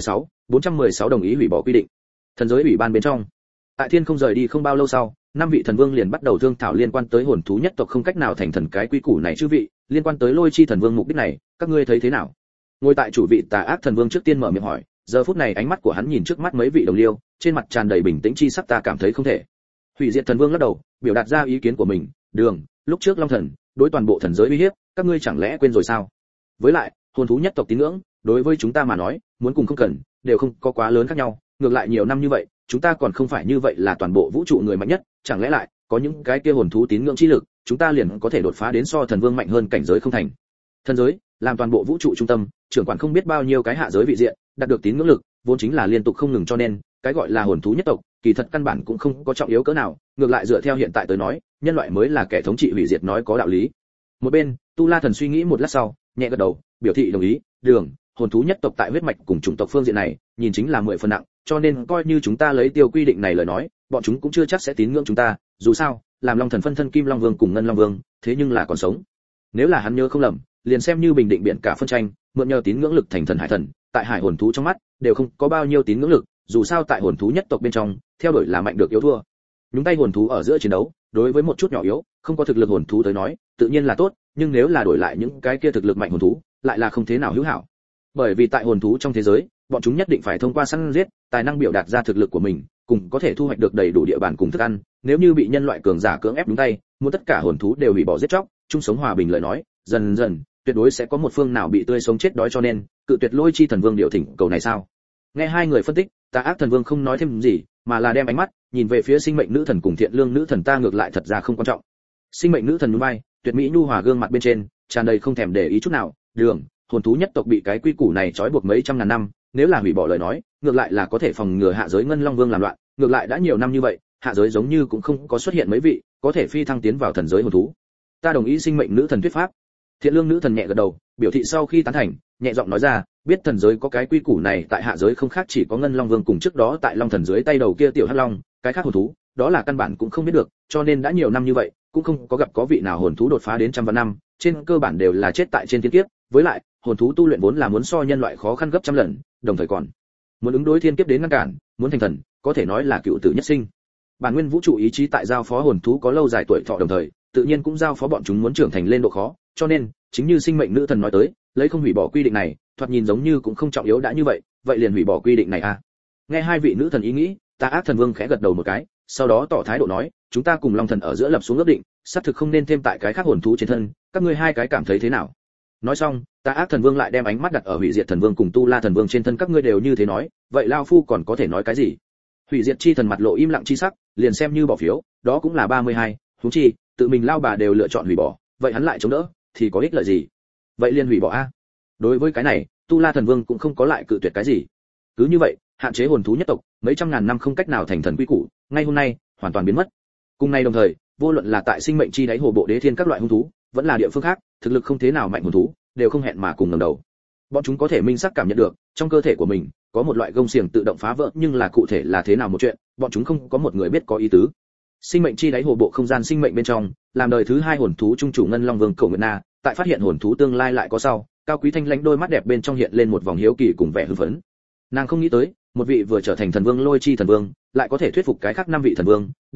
Speaker 1: 416 đồng ý hủy bỏ quy định. Thần giới ủy ban bên trong, tại thiên không rời đi không bao lâu sau, năm vị thần vương liền bắt đầu thương thảo liên quan tới hồn thú nhất tộc không cách nào thành thần cái quy củ này chư vị, liên quan tới Lôi Chi thần vương mục đích này, các ngươi thấy thế nào? Ngồi tại chủ vị Tà Ác thần vương trước tiên mở miệng hỏi, giờ phút này ánh mắt của hắn nhìn trước mắt mấy vị đồng liêu, trên mặt tràn đầy bình tĩnh chi sắc, ta cảm thấy không thể. Hủy Diệt thần vương lắc đầu, biểu đạt ra ý kiến của mình, Đường, lúc trước Long thần đối toàn bộ thần giới uy hiếp, các ngươi chẳng lẽ quên rồi sao? Với lại, hồn thú nhất tộc tín ngưỡng, đối với chúng ta mà nói, muốn cùng không cần, đều không có quá lớn khác nhau, ngược lại nhiều năm như vậy, chúng ta còn không phải như vậy là toàn bộ vũ trụ người mạnh nhất, chẳng lẽ lại có những cái kia hồn thú tín ngưỡng chi lực, chúng ta liền có thể đột phá đến so thần vương mạnh hơn cảnh giới không thành. Thần giới, làm toàn bộ vũ trụ trung tâm, trưởng quản không biết bao nhiêu cái hạ giới vị diện, đạt được tín ngưỡng lực, vốn chính là liên tục không ngừng, cho nên, cái gọi là hồn thú nhất tộc, kỳ thật căn bản cũng không có trọng yếu cỡ nào, ngược lại dựa theo hiện tại tới nói, nhân loại mới là kẻ thống trị hủy diệt, nói có đạo lý. Một bên, Tu La thần suy nghĩ một lát sau, nhẹ gật đầu, biểu thị đồng ý, Đường, hồn thú nhất tộc tại huyết mạch cùng chủng tộc phương diện này, nhìn chính là 10 phần nặng, cho nên coi như chúng ta lấy tiêu quy định này lời nói, bọn chúng cũng chưa chắc sẽ tín ngưỡng chúng ta, dù sao, làm Long thần phân thân Kim Long Vương cùng Ngân Long Vương, thế nhưng là còn sống. Nếu là hắn nhớ không lầm, liền xem như bình định biển cả phân tranh, mượn nhờ tín ngưỡng lực thành thần hải thần, tại hải hồn thú trong mắt, đều không có bao nhiêu tín ngưỡng lực, dù sao tại hồn thú nhất tộc bên trong, theo đuổi là mạnh được yếu thua. Nhúng tay hồn thú ở giữa chiến đấu, đối với một chút nhỏ yếu, không có thực lực hồn thú tới nói, tự nhiên là tốt, nhưng nếu là đổi lại những cái kia thực lực mạnh hồn thú, lại là không thế nào hữu hảo. Bởi vì tại hồn thú trong thế giới, bọn chúng nhất định phải thông qua săn giết, tài năng biểu đạt ra thực lực của mình, cùng có thể thu hoạch được đầy đủ địa bàn cùng thức ăn, nếu như bị nhân loại cường giả cưỡng ép đúng tay, muốn tất cả hồn thú đều hủy bỏ giết chóc, chung sống hòa bình lời nói, dần dần, tuyệt đối sẽ có một phương nào bị tươi sống chết đói, cho nên, cự tuyệt Lôi Chi thần vương điều thỉnh cầu này sao? Nghe hai người phân tích, Tà Ác thần vương không nói thêm gì, mà là đem ánh mắt nhìn về phía sinh mệnh nữ thần cùng thiện lương nữ thần, ta ngược lại thật ra không quan trọng. Sinh mệnh nữ thần nhún vai, tuyệt mỹ nhu hòa gương mặt bên trên tràn đầy không thèm để ý chút nào, Đường, hồn thú nhất tộc bị cái quy củ này trói buộc mấy trăm ngàn năm, nếu là hủy bỏ lời nói, ngược lại là có thể phòng ngừa hạ giới Ngân Long Vương làm loạn, ngược lại đã nhiều năm như vậy, hạ giới giống như cũng không có xuất hiện mấy vị có thể phi thăng tiến vào thần giới hồn thú. Ta đồng ý sinh mệnh nữ thần thuyết pháp. Thiện lương nữ thần nhẹ gật đầu, biểu thị sau khi tán thành, nhẹ giọng nói ra, biết thần giới có cái quy củ này, tại hạ giới không khác chỉ có Ngân Long Vương cùng trước đó tại Long thần dưới tay đầu kia tiểu hắc long, cái khác hồn thú, đó là căn bản cũng không biết được, cho nên đã nhiều năm như vậy, cũng không có gặp có vị nào hồn thú đột phá đến trăm vạn năm, trên cơ bản đều là chết tại trên thiên kiếp, với lại, hồn thú tu luyện vốn là muốn so nhân loại khó khăn gấp trăm lần, đồng thời còn muốn ứng đối thiên kiếp đến ngăn cản, muốn thành thần, có thể nói là cựu tử nhất sinh. Bản nguyên vũ trụ ý chí tại giao phó hồn thú có lâu dài tuổi thọ, đồng thời, tự nhiên cũng giao phó bọn chúng muốn trưởng thành lên độ khó, cho nên, chính như sinh mệnh nữ thần nói tới, lấy không hủy bỏ quy định này, thoạt nhìn giống như cũng không trọng yếu đã như vậy, vậy liền hủy bỏ quy định này a. Nghe hai vị nữ thần ý nghĩ, Tà Ác thần vương khẽ gật đầu một cái, sau đó tỏ thái độ nói, chúng ta cùng Long thần ở giữa lập xuống ước định, xác thực không nên thêm tại cái khác hồn thú trên thân, các ngươi hai cái cảm thấy thế nào? Nói xong, Tà Ác thần vương lại đem ánh mắt đặt ở Hủy Diệt thần vương cùng Tu La thần vương trên thân, các ngươi đều như thế nói, vậy lão phu còn có thể nói cái gì? Hủy Diệt chi thần mặt lộ im lặng chi sắc, liền xem như bỏ phiếu, đó cũng là 32, huống chi, tự mình lao bà đều lựa chọn hủy bỏ, vậy hắn lại chống đỡ, thì có ích lợi gì? Vậy liền hủy bỏ a. Đối với cái này, Tu La thần vương cũng không có lại cự tuyệt cái gì. Cứ như vậy, hạn chế hồn thú nhất tộc, mấy trăm ngàn năm không cách nào thành thần quy củ, ngay hôm nay, hoàn toàn biến mất. Cùng ngày đồng thời, vô luận là tại sinh mệnh chi đáy hồ bộ đế thiên các loại hung thú, vẫn là địa phương khác, thực lực không thế nào mạnh hồn thú, đều không hẹn mà cùng ngẩng đầu. Bọn chúng có thể minh xác cảm nhận được, trong cơ thể của mình có một loại gông xiềng tự động phá vỡ, nhưng là cụ thể là thế nào một chuyện, bọn chúng không có một người biết có ý tứ. Sinh mệnh chi đáy hồ bộ không gian sinh mệnh bên trong, làm đời thứ hai hồn thú trung chủ Ngân Long Vương Cổ Nguyệt Na, tại phát hiện hồn thú tương lai lại có sau, cao quý thanh lãnh đôi mắt đẹp bên trong hiện lên một vòng hiếu kỳ cùng vẻ hưng phấn. Nàng không nghĩ tới, một vị vừa trở thành thần vương Lôi Chi thần vương, lại có thể thuyết phục cái khác năm vị thần vương,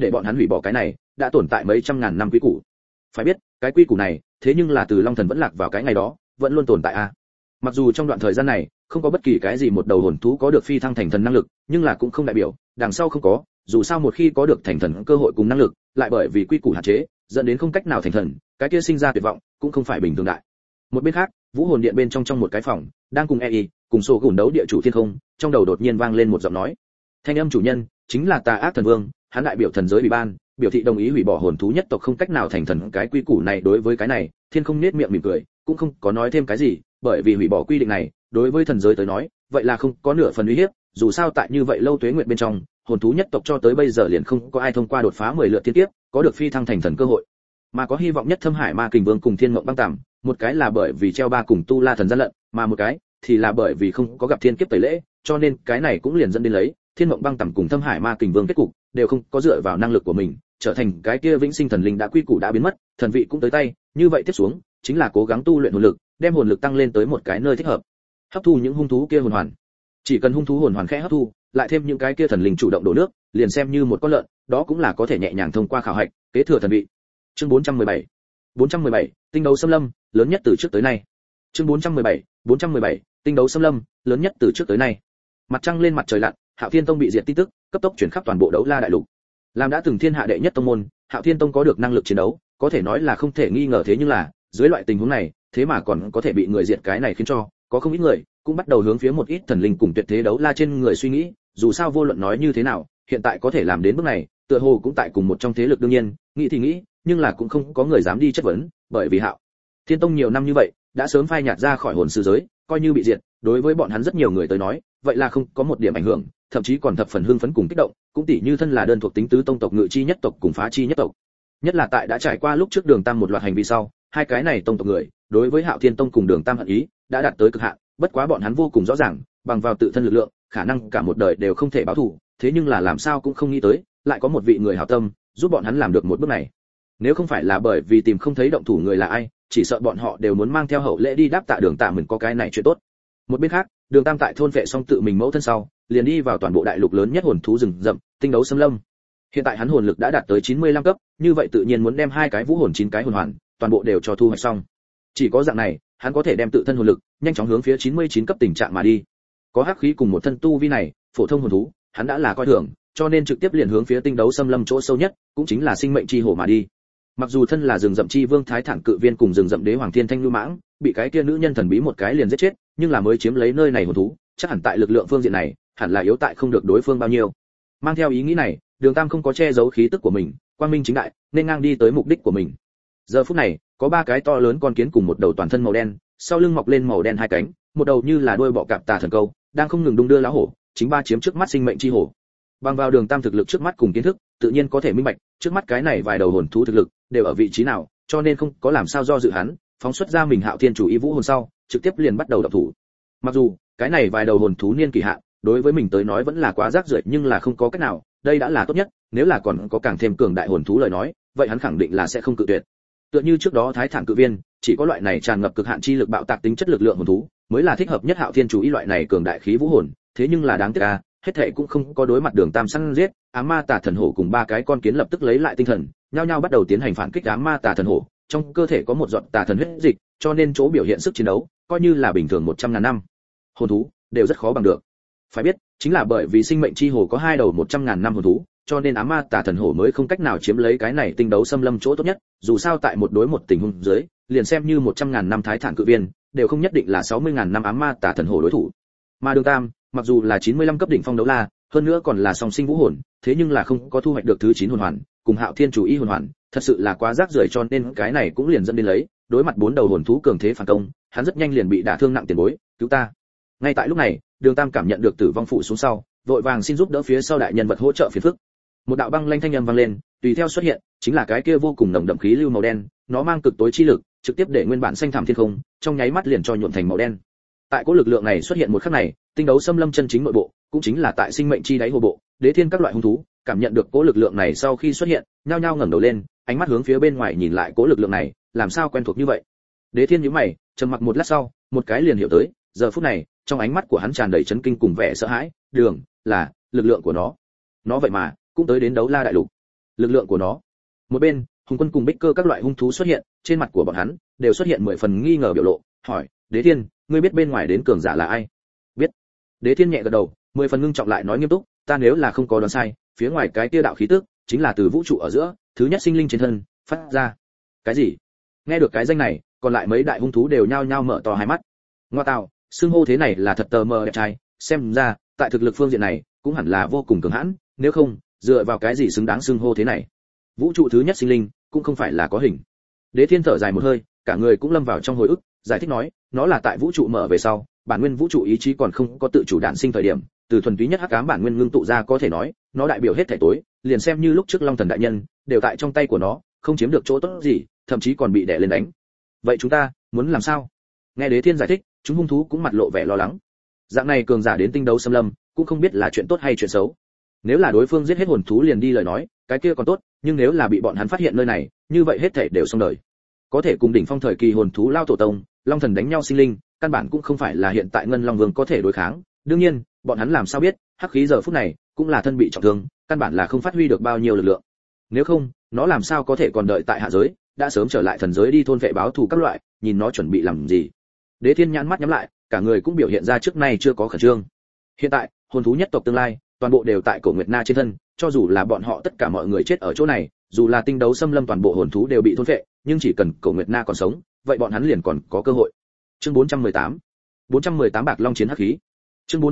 Speaker 1: để bọn hắn hủy bỏ cái này đã tồn tại mấy trăm ngàn năm quy củ. Phải biết, cái quy củ này, thế nhưng là từ Long Thần vẫn lạc vào cái ngày đó, vẫn luôn tồn tại a. Mặc dù trong đoạn thời gian này, không có bất kỳ cái gì một đầu hồn thú có được phi thăng thành thần năng lực, nhưng là cũng không đại biểu đằng sau không có, dù sao một khi có được thành thần cơ hội cùng năng lực, lại bởi vì quy củ hạn chế, dẫn đến không cách nào thành thần, cái kia sinh ra tuyệt vọng, cũng không phải bình thường đại. Một bên khác, Vũ Hồn Điện bên trong một cái phòng, đang cùng EI, cùng Sổ Gùn đấu địa chủ thiên không, trong đầu đột nhiên vang lên một giọng nói. Thanh âm chủ nhân chính là Tà Ác Thần Vương, hắn đại biểu thần giới ủy ban, biểu thị đồng ý hủy bỏ hồn thú nhất tộc không cách nào thành thần cái quy củ này. Đối với cái này, thiên không nhếch miệng mỉm cười, cũng không có nói thêm cái gì, bởi vì hủy bỏ quy định này, đối với thần giới tới nói, vậy là không có nửa phần uy hiếp, dù sao tại như vậy lâu tuế nguyệt bên trong, hồn thú nhất tộc cho tới bây giờ liền không có ai thông qua đột phá 10 lượt thiên kiếp, có được phi thăng thành thần cơ hội. Mà có hy vọng nhất Thâm Hải Ma Kình Vương cùng Thiên Mộng Băng Tằm, một cái là bởi vì treo ba cùng Tu La thần gian lận, mà một cái thì là bởi vì không có gặp thiên kiếp tẩy lễ, cho nên cái này cũng liền dẫn đến lấy Thiên Mộng Băng Tằm cùng Thâm Hải Ma Kình Vương kết cục đều không có dựa vào năng lực của mình, trở thành cái kia vĩnh sinh thần linh đã quy củ đã biến mất, thần vị cũng tới tay, như vậy tiếp xuống chính là cố gắng tu luyện hồn lực, đem hồn lực tăng lên tới một cái nơi thích hợp, hấp thu những hung thú kia hồn hoàn. Chỉ cần hung thú hồn hoàn khẽ hấp thu, lại thêm những cái kia thần linh chủ động đổ nước, liền xem như một con lợn, đó cũng là có thể nhẹ nhàng thông qua khảo hạch, kế thừa thần vị. Chương 417, tinh đấu xâm lâm, lớn nhất từ trước tới nay. Chương 417, tinh đấu xâm lâm, lớn nhất từ trước tới nay. Mặt trăng lên mặt trời lặn, Hạo Thiên Tông bị diệt tin tức, cấp tốc chuyển khắp toàn bộ Đấu La đại lục. Làm đã từng thiên hạ đệ nhất tông môn, Hạo Thiên Tông có được năng lực chiến đấu, có thể nói là không thể nghi ngờ, thế nhưng là, dưới loại tình huống này, thế mà còn có thể bị người diệt, cái này khiến cho có không ít người cũng bắt đầu hướng phía một ít thần linh cùng tuyệt thế Đấu La trên người suy nghĩ, dù sao vô luận nói như thế nào, hiện tại có thể làm đến bước này, tựa hồ cũng tại cùng một trong thế lực, đương nhiên, nghĩ thì nghĩ, nhưng là cũng không có người dám đi chất vấn, bởi vì Hạo Thiên Tông nhiều năm như vậy, đã sớm phai nhạt ra khỏi hồn sư giới, coi như bị diệt, đối với bọn hắn rất nhiều người tới nói, vậy là không có một điểm ảnh hưởng, thậm chí còn thập phần hưng phấn cùng kích động, cũng tỉ như thân là đơn thuộc tính tứ tông tộc Ngự Chi nhất tộc cùng Phá Chi nhất tộc. Nhất là tại đã trải qua lúc trước Đường Tam một loạt hành vi sau, hai cái này tông tộc người, đối với Hạo Thiên Tông cùng Đường Tam hận ý, đã đạt tới cực hạn, bất quá bọn hắn vô cùng rõ ràng, bằng vào tự thân lực lượng, khả năng cả một đời đều không thể báo thù, thế nhưng là làm sao cũng không nghĩ tới, lại có một vị người hảo tâm, giúp bọn hắn làm được một bước này. Nếu không phải là bởi vì tìm không thấy động thủ người là ai, chỉ sợ bọn họ đều muốn mang theo hậu lễ đi đáp tạ Đường Tam mình có cái này chuyện tốt. Một bên khác, Đường Tam tại thôn vệ xong tự mình mẫu thân sau, liền đi vào toàn bộ đại lục lớn nhất hồn thú rừng rậm, tinh đấu xâm lâm. Hiện tại hắn hồn lực đã đạt tới 95 cấp, như vậy tự nhiên muốn đem hai cái vũ hồn 9 cái hồn hoàn, toàn bộ đều cho thu hoạch xong. Chỉ có dạng này, hắn có thể đem tự thân hồn lực nhanh chóng hướng phía 99 cấp tình trạng mà đi. Có hắc khí cùng một thân tu vi này, phổ thông hồn thú, hắn đã là coi thường, cho nên trực tiếp liền hướng phía tinh đấu xâm lâm chỗ sâu nhất, cũng chính là sinh mệnh chi hồ mà đi. Mặc dù thân là rừng rậm chi vương Thái Thản Cự Viên cùng rừng rậm đế hoàng Thiên Thanh Lưu Mãng, bị cái kia nữ nhân thần bí một cái liền giết chết, nhưng là mới chiếm lấy nơi này hồn thú, chắc hẳn tại lực lượng phương diện này, hẳn là yếu tại không được đối phương bao nhiêu. Mang theo ý nghĩ này, Đường Tam không có che giấu khí tức của mình, quang minh chính đại, nên ngang đi tới mục đích của mình. Giờ phút này, có ba cái to lớn con kiến cùng một đầu toàn thân màu đen, sau lưng mọc lên màu đen hai cánh, một đầu như là đuôi bọ cạp tà thần câu, đang không ngừng đung đưa lá hổ, chính ba chiếm trước mắt sinh mệnh chi hổ. Bằng vào Đường Tam thực lực trước mắt cùng kiến thức, tự nhiên có thể minh bạch, trước mắt cái này vài đầu hồn thú thực lực đều ở vị trí nào, cho nên không có làm sao do dự hắn, phóng xuất ra mình Hạo Thiên chủ ý vũ hồn sau, trực tiếp liền bắt đầu động thủ. Mặc dù cái này vài đầu hồn thú niên kỳ hạn, đối với mình tới nói vẫn là quá rác rưởi, nhưng là không có cách nào, đây đã là tốt nhất, nếu là còn có càng thêm cường đại hồn thú lời nói, vậy hắn khẳng định là sẽ không cự tuyệt. Tựa như trước đó Thái Thản Cự Viên, chỉ có loại này tràn ngập cực hạn chi lực bạo tạc tính chất lực lượng hồn thú, mới là thích hợp nhất Hạo Thiên chủ ý loại này cường đại khí vũ hồn, thế nhưng là đáng tiếc a, hết thảy cũng không có đối mặt Đường Tam săn giết, ám ma tà thần hổ cùng ba cái con kiến lập tức lấy lại tinh thần, nhao nhao bắt đầu tiến hành phản kích ám ma tà thần hổ, trong cơ thể có một giọt tà thần huyết dịch, cho nên chỗ biểu hiện sức chiến đấu, coi như là bình thường 100.000 năm hồn thú đều rất khó bằng được. Phải biết, chính là bởi vì sinh mệnh chi hồ có hai đầu 100.000 năm hồn thú, cho nên ám ma tà thần hổ mới không cách nào chiếm lấy cái này tinh đấu xâm lâm chỗ tốt nhất, dù sao tại một đối một tình huống dưới, liền xem như 100.000 năm Thái Thản Cự Viên, đều không nhất định là 60.000 năm ám ma tà thần hổ đối thủ. Mà Đường Tam, mặc dù là 95 cấp đỉnh phong đấu la, hơn nữa còn là song sinh vũ hồn, thế nhưng là không có thu hoạch được thứ 9 hồn hoàn, cùng Hạo Thiên chủ ý hồn hoàn, thật sự là quá rác rưởi, cho nên cái này cũng liền dẫn đến lấy, đối mặt bốn đầu hồn thú cường thế phản công, hắn rất nhanh liền bị đả thương nặng, tiền bối, cứu ta. Ngay tại lúc này, Đường Tam cảm nhận được tử vong phụ xuống sau, vội vàng xin giúp đỡ phía sau đại nhân vật hỗ trợ phiền phức. Một đạo băng lanh thanh âm vang lên, tùy theo xuất hiện, chính là cái kia vô cùng nồng đậm khí lưu màu đen, nó mang cực tối chi lực, trực tiếp để nguyên bản xanh thẳm thiên không, trong nháy mắt liền cho nhuộm thành màu đen. Tại cỗ lực lượng này xuất hiện một khắc này, tinh đấu xâm lâm chân chính nội bộ, cũng chính là tại sinh mệnh chi đáy hồ bộ, đế thiên các loại hung thú, cảm nhận được cỗ lực lượng này sau khi xuất hiện, nhao nhao ngẩng đầu lên, ánh mắt hướng phía bên ngoài nhìn lại cỗ lực lượng này, làm sao quen thuộc như vậy. Đế thiên nhíu mày, trầm mặc một lát sau, một cái liền hiểu tới, giờ phút này, trong ánh mắt của hắn tràn đầy chấn kinh cùng vẻ sợ hãi, là lực lượng của nó vậy mà cũng tới đến Đấu La đại lục. lực lượng của nó. Một bên, Hùng Quân cùng Bích Cơ các loại hung thú xuất hiện, trên mặt của bọn hắn đều xuất hiện 10 phần nghi ngờ biểu lộ, hỏi: "Đế Thiên, ngươi biết bên ngoài đến cường giả là ai?" "Biết." Đế Thiên nhẹ gật đầu, 10 phần ngưng trọng lại nói nghiêm túc: "Ta nếu là không có đoán sai, phía ngoài cái kia đạo khí tức, chính là từ vũ trụ ở giữa, thứ nhất sinh linh trên thân phát ra." "Cái gì?" Nghe được cái danh này, còn lại mấy đại hung thú đều nhao nhao mở to hai mắt. Ngoa tạo, xưng hô thế này là thật tờ mờ đẹp trai, xem ra, tại thực lực phương diện này, cũng hẳn là vô cùng cường hãn, nếu không, dựa vào cái gì xứng đáng xưng hô thế này? Vũ trụ thứ nhất sinh linh, cũng không phải là có hình. Đế Thiên thở dài một hơi, cả người cũng lâm vào trong hồi ức, giải thích nói, nó là tại vũ trụ mở về sau, bản nguyên vũ trụ ý chí còn không có tự chủ đản sinh thời điểm, từ thuần túy nhất hắc ám bản nguyên ngưng tụ ra, có thể nói, nó đại biểu hết thảy tối, liền xem như lúc trước Long Thần đại nhân, đều tại trong tay của nó, không chiếm được chỗ tốt gì, thậm chí còn bị đè lên đánh. Vậy chúng ta muốn làm sao? Nghe Đế Thiên giải thích, chúng hung thú cũng mặt lộ vẻ lo lắng. Dạng này cường giả đến tinh đấu xâm lâm, cũng không biết là chuyện tốt hay chuyện xấu. Nếu là đối phương giết hết hồn thú liền đi lời nói, cái kia còn tốt, nhưng nếu là bị bọn hắn phát hiện nơi này, như vậy hết thảy đều xong đời. Có thể cùng đỉnh phong thời kỳ hồn thú lao tổ tông, Long Thần đánh nhau sinh linh, căn bản cũng không phải là hiện tại Ngân Long Vương có thể đối kháng. Đương nhiên, bọn hắn làm sao biết, hắc khí giờ phút này cũng là thân bị trọng thương, căn bản là không phát huy được bao nhiêu lực lượng. Nếu không, nó làm sao có thể còn đợi tại hạ giới, đã sớm trở lại thần giới đi thôn vệ báo thù các loại, nhìn nó chuẩn bị làm gì. Đế Thiên nhãn mắt nhắm lại, cả người cũng biểu hiện ra trước nay chưa có khẩn trương. Hiện tại, hồn thú nhất tộc tương lai, toàn bộ đều tại Cổ Nguyệt Na trên thân, cho dù là bọn họ tất cả mọi người chết ở chỗ này, dù là tinh đấu xâm lâm toàn bộ hồn thú đều bị thôn phệ, nhưng chỉ cần Cổ Nguyệt Na còn sống, vậy bọn hắn liền còn có cơ hội. Chương 418. 418 bạc long chiến hắc khí. Chương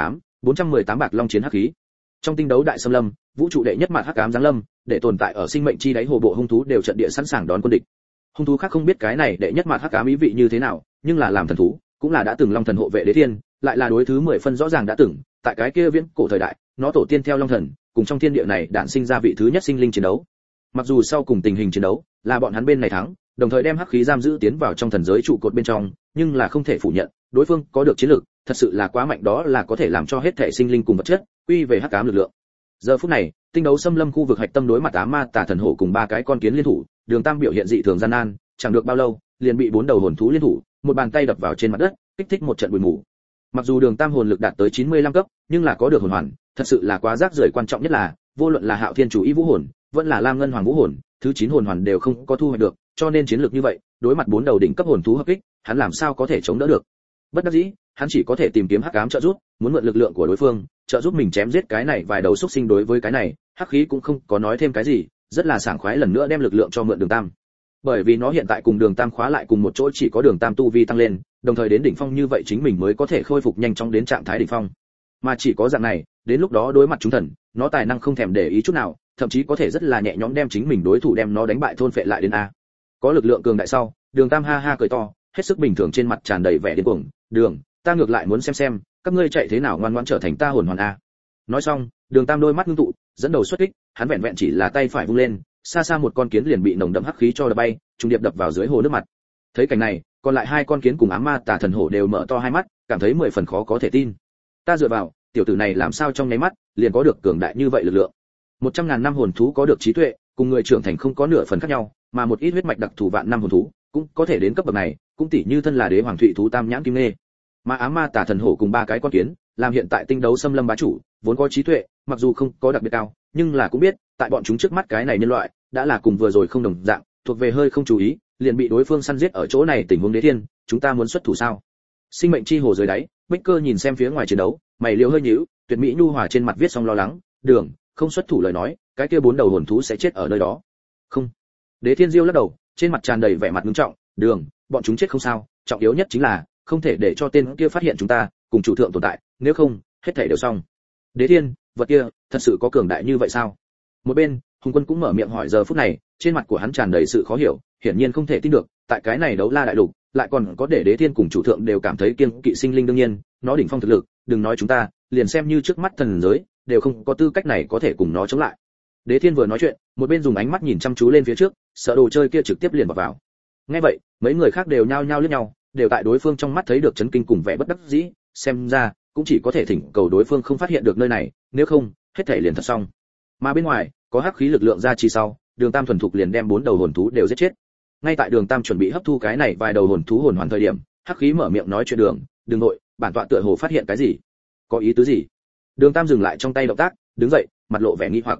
Speaker 1: 418 bạc long chiến hắc khí. Trong tinh đấu đại xâm lâm, vũ trụ đệ nhất mạt hắc ám giáng lâm, để tồn tại ở sinh mệnh chi đáy hồ bộ hung thú đều trận địa sẵn sàng đón quân địch. Hung thú khác không biết cái này đệ nhất mạt hắc ám ý vị như thế nào, nhưng là làm thần thú, cũng là đã từng Long Thần hộ vệ Đế Thiên, lại là đối thứ 10 phân rõ ràng đã từng, tại cái kia viễn cổ thời đại, nó tổ tiên theo Long Thần, cùng trong thiên địa này đản sinh ra vị thứ nhất sinh linh chiến đấu. Mặc dù sau cùng tình hình chiến đấu là bọn hắn bên này thắng, đồng thời đem hắc khí giam giữ tiến vào trong thần giới trụ cột bên trong, nhưng là không thể phủ nhận, đối phương có được chiến lược, thật sự là quá mạnh, đó là có thể làm cho hết thể sinh linh cùng vật chất quy về hắc ám lực lượng. Giờ phút này, tinh đấu xâm lâm khu vực hạch tâm đối mặt ám ma tà thần hổ cùng 3 cái con kiến liên thủ, Đường Tam biểu hiện dị thường gian nan, chẳng được bao lâu, liền bị 4 đầu hồn thú liên thủ, một bàn tay đập vào trên mặt đất, kích thích một trận bụi mù. Mặc dù Đường Tam hồn lực đạt tới 95 cấp, nhưng là có được hồn hoàn, thật sự là quá rác rưởi, quan trọng nhất là, vô luận là Hạo Thiên chủ ý vũ hồn, vẫn là Lam Ngân Hoàng vũ hồn, thứ 9 hồn hoàn đều không có thu hoạch được, cho nên chiến lược như vậy, đối mặt 4 đầu đỉnh cấp hồn thú hợp kích, hắn làm sao có thể chống đỡ được. Bất đắc dĩ, hắn chỉ có thể tìm kiếm hắc ám trợ giúp, muốn mượn lực lượng của đối phương, trợ giúp mình chém giết cái này vài đầu xúc sinh. Đối với cái này, hắc khí cũng không có nói thêm cái gì, rất là sảng khoái lần nữa đem lực lượng cho mượn Đường Tam. Bởi vì nó hiện tại cùng Đường Tam khóa lại cùng một chỗ, chỉ có Đường Tam tu vi tăng lên, đồng thời đến đỉnh phong như vậy chính mình mới có thể khôi phục nhanh chóng đến trạng thái đỉnh phong. Mà chỉ có dạng này, đến lúc đó đối mặt chúng thần, nó tài năng không thèm để ý chút nào, thậm chí có thể rất là nhẹ nhõm đem chính mình đối thủ đem nó đánh bại thôn phệ lại đến a. Có lực lượng cường đại sau, Đường Tam ha ha cười to, hết sức bình thường, trên mặt tràn đầy vẻ điên cuồng. Đường, ta ngược lại muốn xem các ngươi chạy thế nào ngoan ngoãn trở thành ta hồn hoàn a. Nói xong, Đường Tam đôi mắt ngưng tụ, dẫn đầu xuất kích, hắn vẹn vẹn chỉ là tay phải vung lên, xa xa một con kiến liền bị nồng đậm hắc khí cho đập bay, trùng điệp đập vào dưới hồ nước mặt. Thấy cảnh này, còn lại 2 con kiến cùng ám ma tà thần hổ đều mở to hai mắt, cảm thấy 10 phần khó có thể tin. Ta dựa vào, tiểu tử này làm sao trong nháy mắt liền có được cường đại như vậy lực lượng. 100.000 năm hồn thú có được trí tuệ, cùng người trưởng thành không có nửa phần khác nhau, mà một ít huyết mạch đặc thù vạn năm hồn thú cũng có thể đến cấp bậc này, cũng tỷ như thân là đế hoàng thụy thú tam nhãn kim nê. Mà ám ma tà thần hổ cùng 3 cái con kiến, làm hiện tại tinh đấu xâm lâm bá chủ, vốn có trí tuệ, mặc dù không có đặc biệt cao, nhưng là cũng biết, tại bọn chúng trước mắt cái này nhân loại, đã là cùng vừa rồi không đồng dạng, thuộc về hơi không chú ý, liền bị đối phương săn giết ở chỗ này. Tình huống Đế Thiên, chúng ta muốn xuất thủ sao? Sinh mệnh chi hồ dưới đáy, Bích Cơ nhìn xem phía ngoài chiến đấu, mày liễu hơi nhíu, tuyệt mỹ nhu hòa trên mặt viết xong lo lắng. Đường, không xuất thủ lời nói, cái kia 4 đầu hồn thú sẽ chết ở nơi đó. Không. Đế Thiên Diêu lắc đầu, trên mặt tràn đầy vẻ mặt nghiêm trọng. Đường, bọn chúng chết không sao, trọng yếu nhất chính là không thể để cho tên kia phát hiện chúng ta cùng chủ thượng tồn tại, nếu không, hết thảy đều xong. Đế Thiên, vật kia thật sự có cường đại như vậy sao? Một bên, Hùng Quân cũng mở miệng hỏi, giờ phút này, trên mặt của hắn tràn đầy sự khó hiểu, hiển nhiên không thể tin được, tại cái này đấu la đại lục, lại còn có để Đế Thiên cùng chủ thượng đều cảm thấy kiêng kỵ sinh linh. đương nhiên, nó đỉnh phong thực lực, đừng nói chúng ta, liền xem như trước mắt thần giới, đều không có tư cách này có thể cùng nó chống lại. Đế Thiên vừa nói chuyện, một bên dùng ánh mắt nhìn chăm chú lên phía trước, sợ đồ chơi kia trực tiếp liền vào. Nghe vậy, mấy người khác đều nhao nhao liếc nhau, đều tại đối phương trong mắt thấy được chấn kinh cùng vẻ bất đắc dĩ, xem ra cũng chỉ có thể thỉnh cầu đối phương không phát hiện được nơi này, nếu không, hết thảy liền thật xong. Mà bên ngoài, có hắc khí lực lượng ra chi sau, Đường Tam thuần thục liền đem 4 đầu hồn thú đều giết chết. Ngay tại Đường Tam chuẩn bị hấp thu cái này vài đầu hồn thú hồn hoàn thời điểm, hắc khí mở miệng nói chuyện: Đừng nội, bản tọa tựa hồ phát hiện cái gì. Có ý tứ gì? Đường Tam dừng lại trong tay động tác, đứng dậy, mặt lộ vẻ nghi hoặc.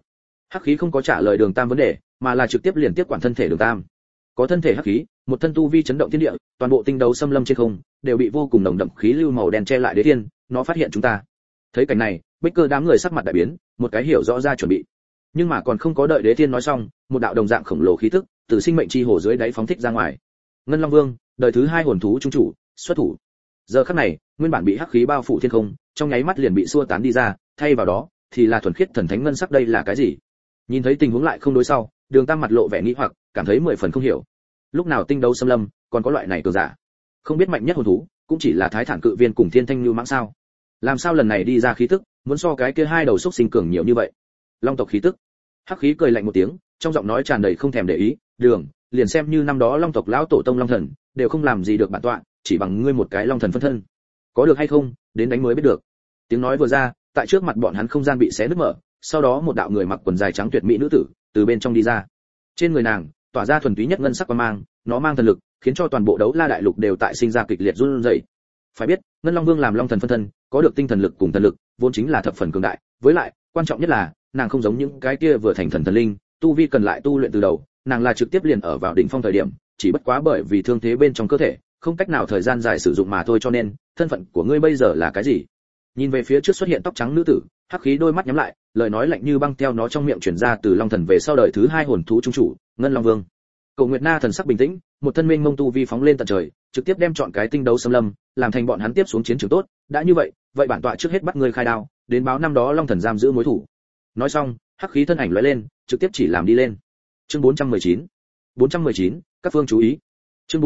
Speaker 1: Hắc khí không có trả lời Đường Tam vấn đề, mà là trực tiếp liền tiếp quản thân thể Đường Tam. Có thân thể hắc khí, một thân tu vi chấn động thiên địa, toàn bộ tinh đấu xâm lâm trên không đều bị vô cùng nồng đậm khí lưu màu đen che lại. Đế Thiên, nó phát hiện chúng ta. Thấy cảnh này, Bích Cơ đám người sắc mặt đại biến, một cái hiểu rõ ra chuẩn bị. Nhưng mà còn không có đợi Đế Thiên nói xong, một đạo đồng dạng khổng lồ khí tức từ sinh mệnh chi hồ dưới đáy phóng thích ra ngoài. Ngân Long Vương, đời thứ 2 hồn thú trung chủ, xuất thủ. Giờ khắc này, nguyên bản bị hắc khí bao phủ thiên không, trong nháy mắt liền bị xua tán đi ra, thay vào đó thì là thuần khiết thần thánh ngân sắc. Đây là cái gì? Nhìn thấy tình huống lại không đối sau, Đường Tam mặt lộ vẻ nghi hoặc, cảm thấy 10 phần không hiểu. Lúc nào tinh đấu xâm lâm còn có loại này cường giả? Không biết mạnh nhất hồn thú cũng chỉ là Thái Thản Cự Viên cùng Thiên Thanh Nưu Mãng sao? Làm sao lần này đi ra khí tức muốn so cái kia hai đầu xúc sinh cường nhiều như vậy? Long tộc khí tức. Hắc khí cười lạnh một tiếng, trong giọng nói tràn đầy không thèm để ý, "Đường, liền xem như năm đó Long tộc lão tổ tông Long thần, đều không làm gì được bản tọa, chỉ bằng ngươi một cái Long thần phân thân. Có được hay không, đến đánh mới biết được." Tiếng nói vừa ra, tại trước mặt bọn hắn không gian bị xé nứt mở, sau đó một đạo người mặc quần dài trắng tuyệt mỹ nữ tử từ bên trong đi ra. Trên người nàng tỏa ra thuần túy nhất ngân sắc quang mang, nó mang thần lực, khiến cho toàn bộ Đấu La đại lục đều tại sinh ra kịch liệt run rẩy. Phải biết, Ngân Long Vương làm Long thần phân thân, có được tinh thần lực cùng thần lực, vốn chính là thập phần cường đại, với lại, quan trọng nhất là, nàng không giống những cái kia vừa thành thần linh, tu vi cần lại tu luyện từ đầu, nàng là trực tiếp liền ở vào đỉnh phong thời điểm, chỉ bất quá bởi vì thương thế bên trong cơ thể, không cách nào thời gian dài sử dụng mà thôi, cho nên, thân phận của ngươi bây giờ là cái gì? Nhìn về phía trước xuất hiện tóc trắng nữ tử, hắc khí đôi mắt nhắm lại, lời nói lạnh như băng theo nó trong miệng truyền ra từ Long thần về sau đời thứ 2 hồn thú trung chủ, Ngân Long Vương. Cổ Nguyệt Na thần sắc bình tĩnh, một thân mênh mông tu vi phóng lên tận trời, trực tiếp đem chọn cái tinh đấu xâm lâm, làm thành bọn hắn tiếp xuống chiến trường tốt, đã như vậy, vậy bản tọa trước hết bắt ngươi khai đao, đến báo năm đó Long thần giam giữ mối thủ. Nói xong, hắc khí thân ảnh lóe lên, trực tiếp chỉ làm đi lên. Chương 419. 419, các phương chú ý. Chương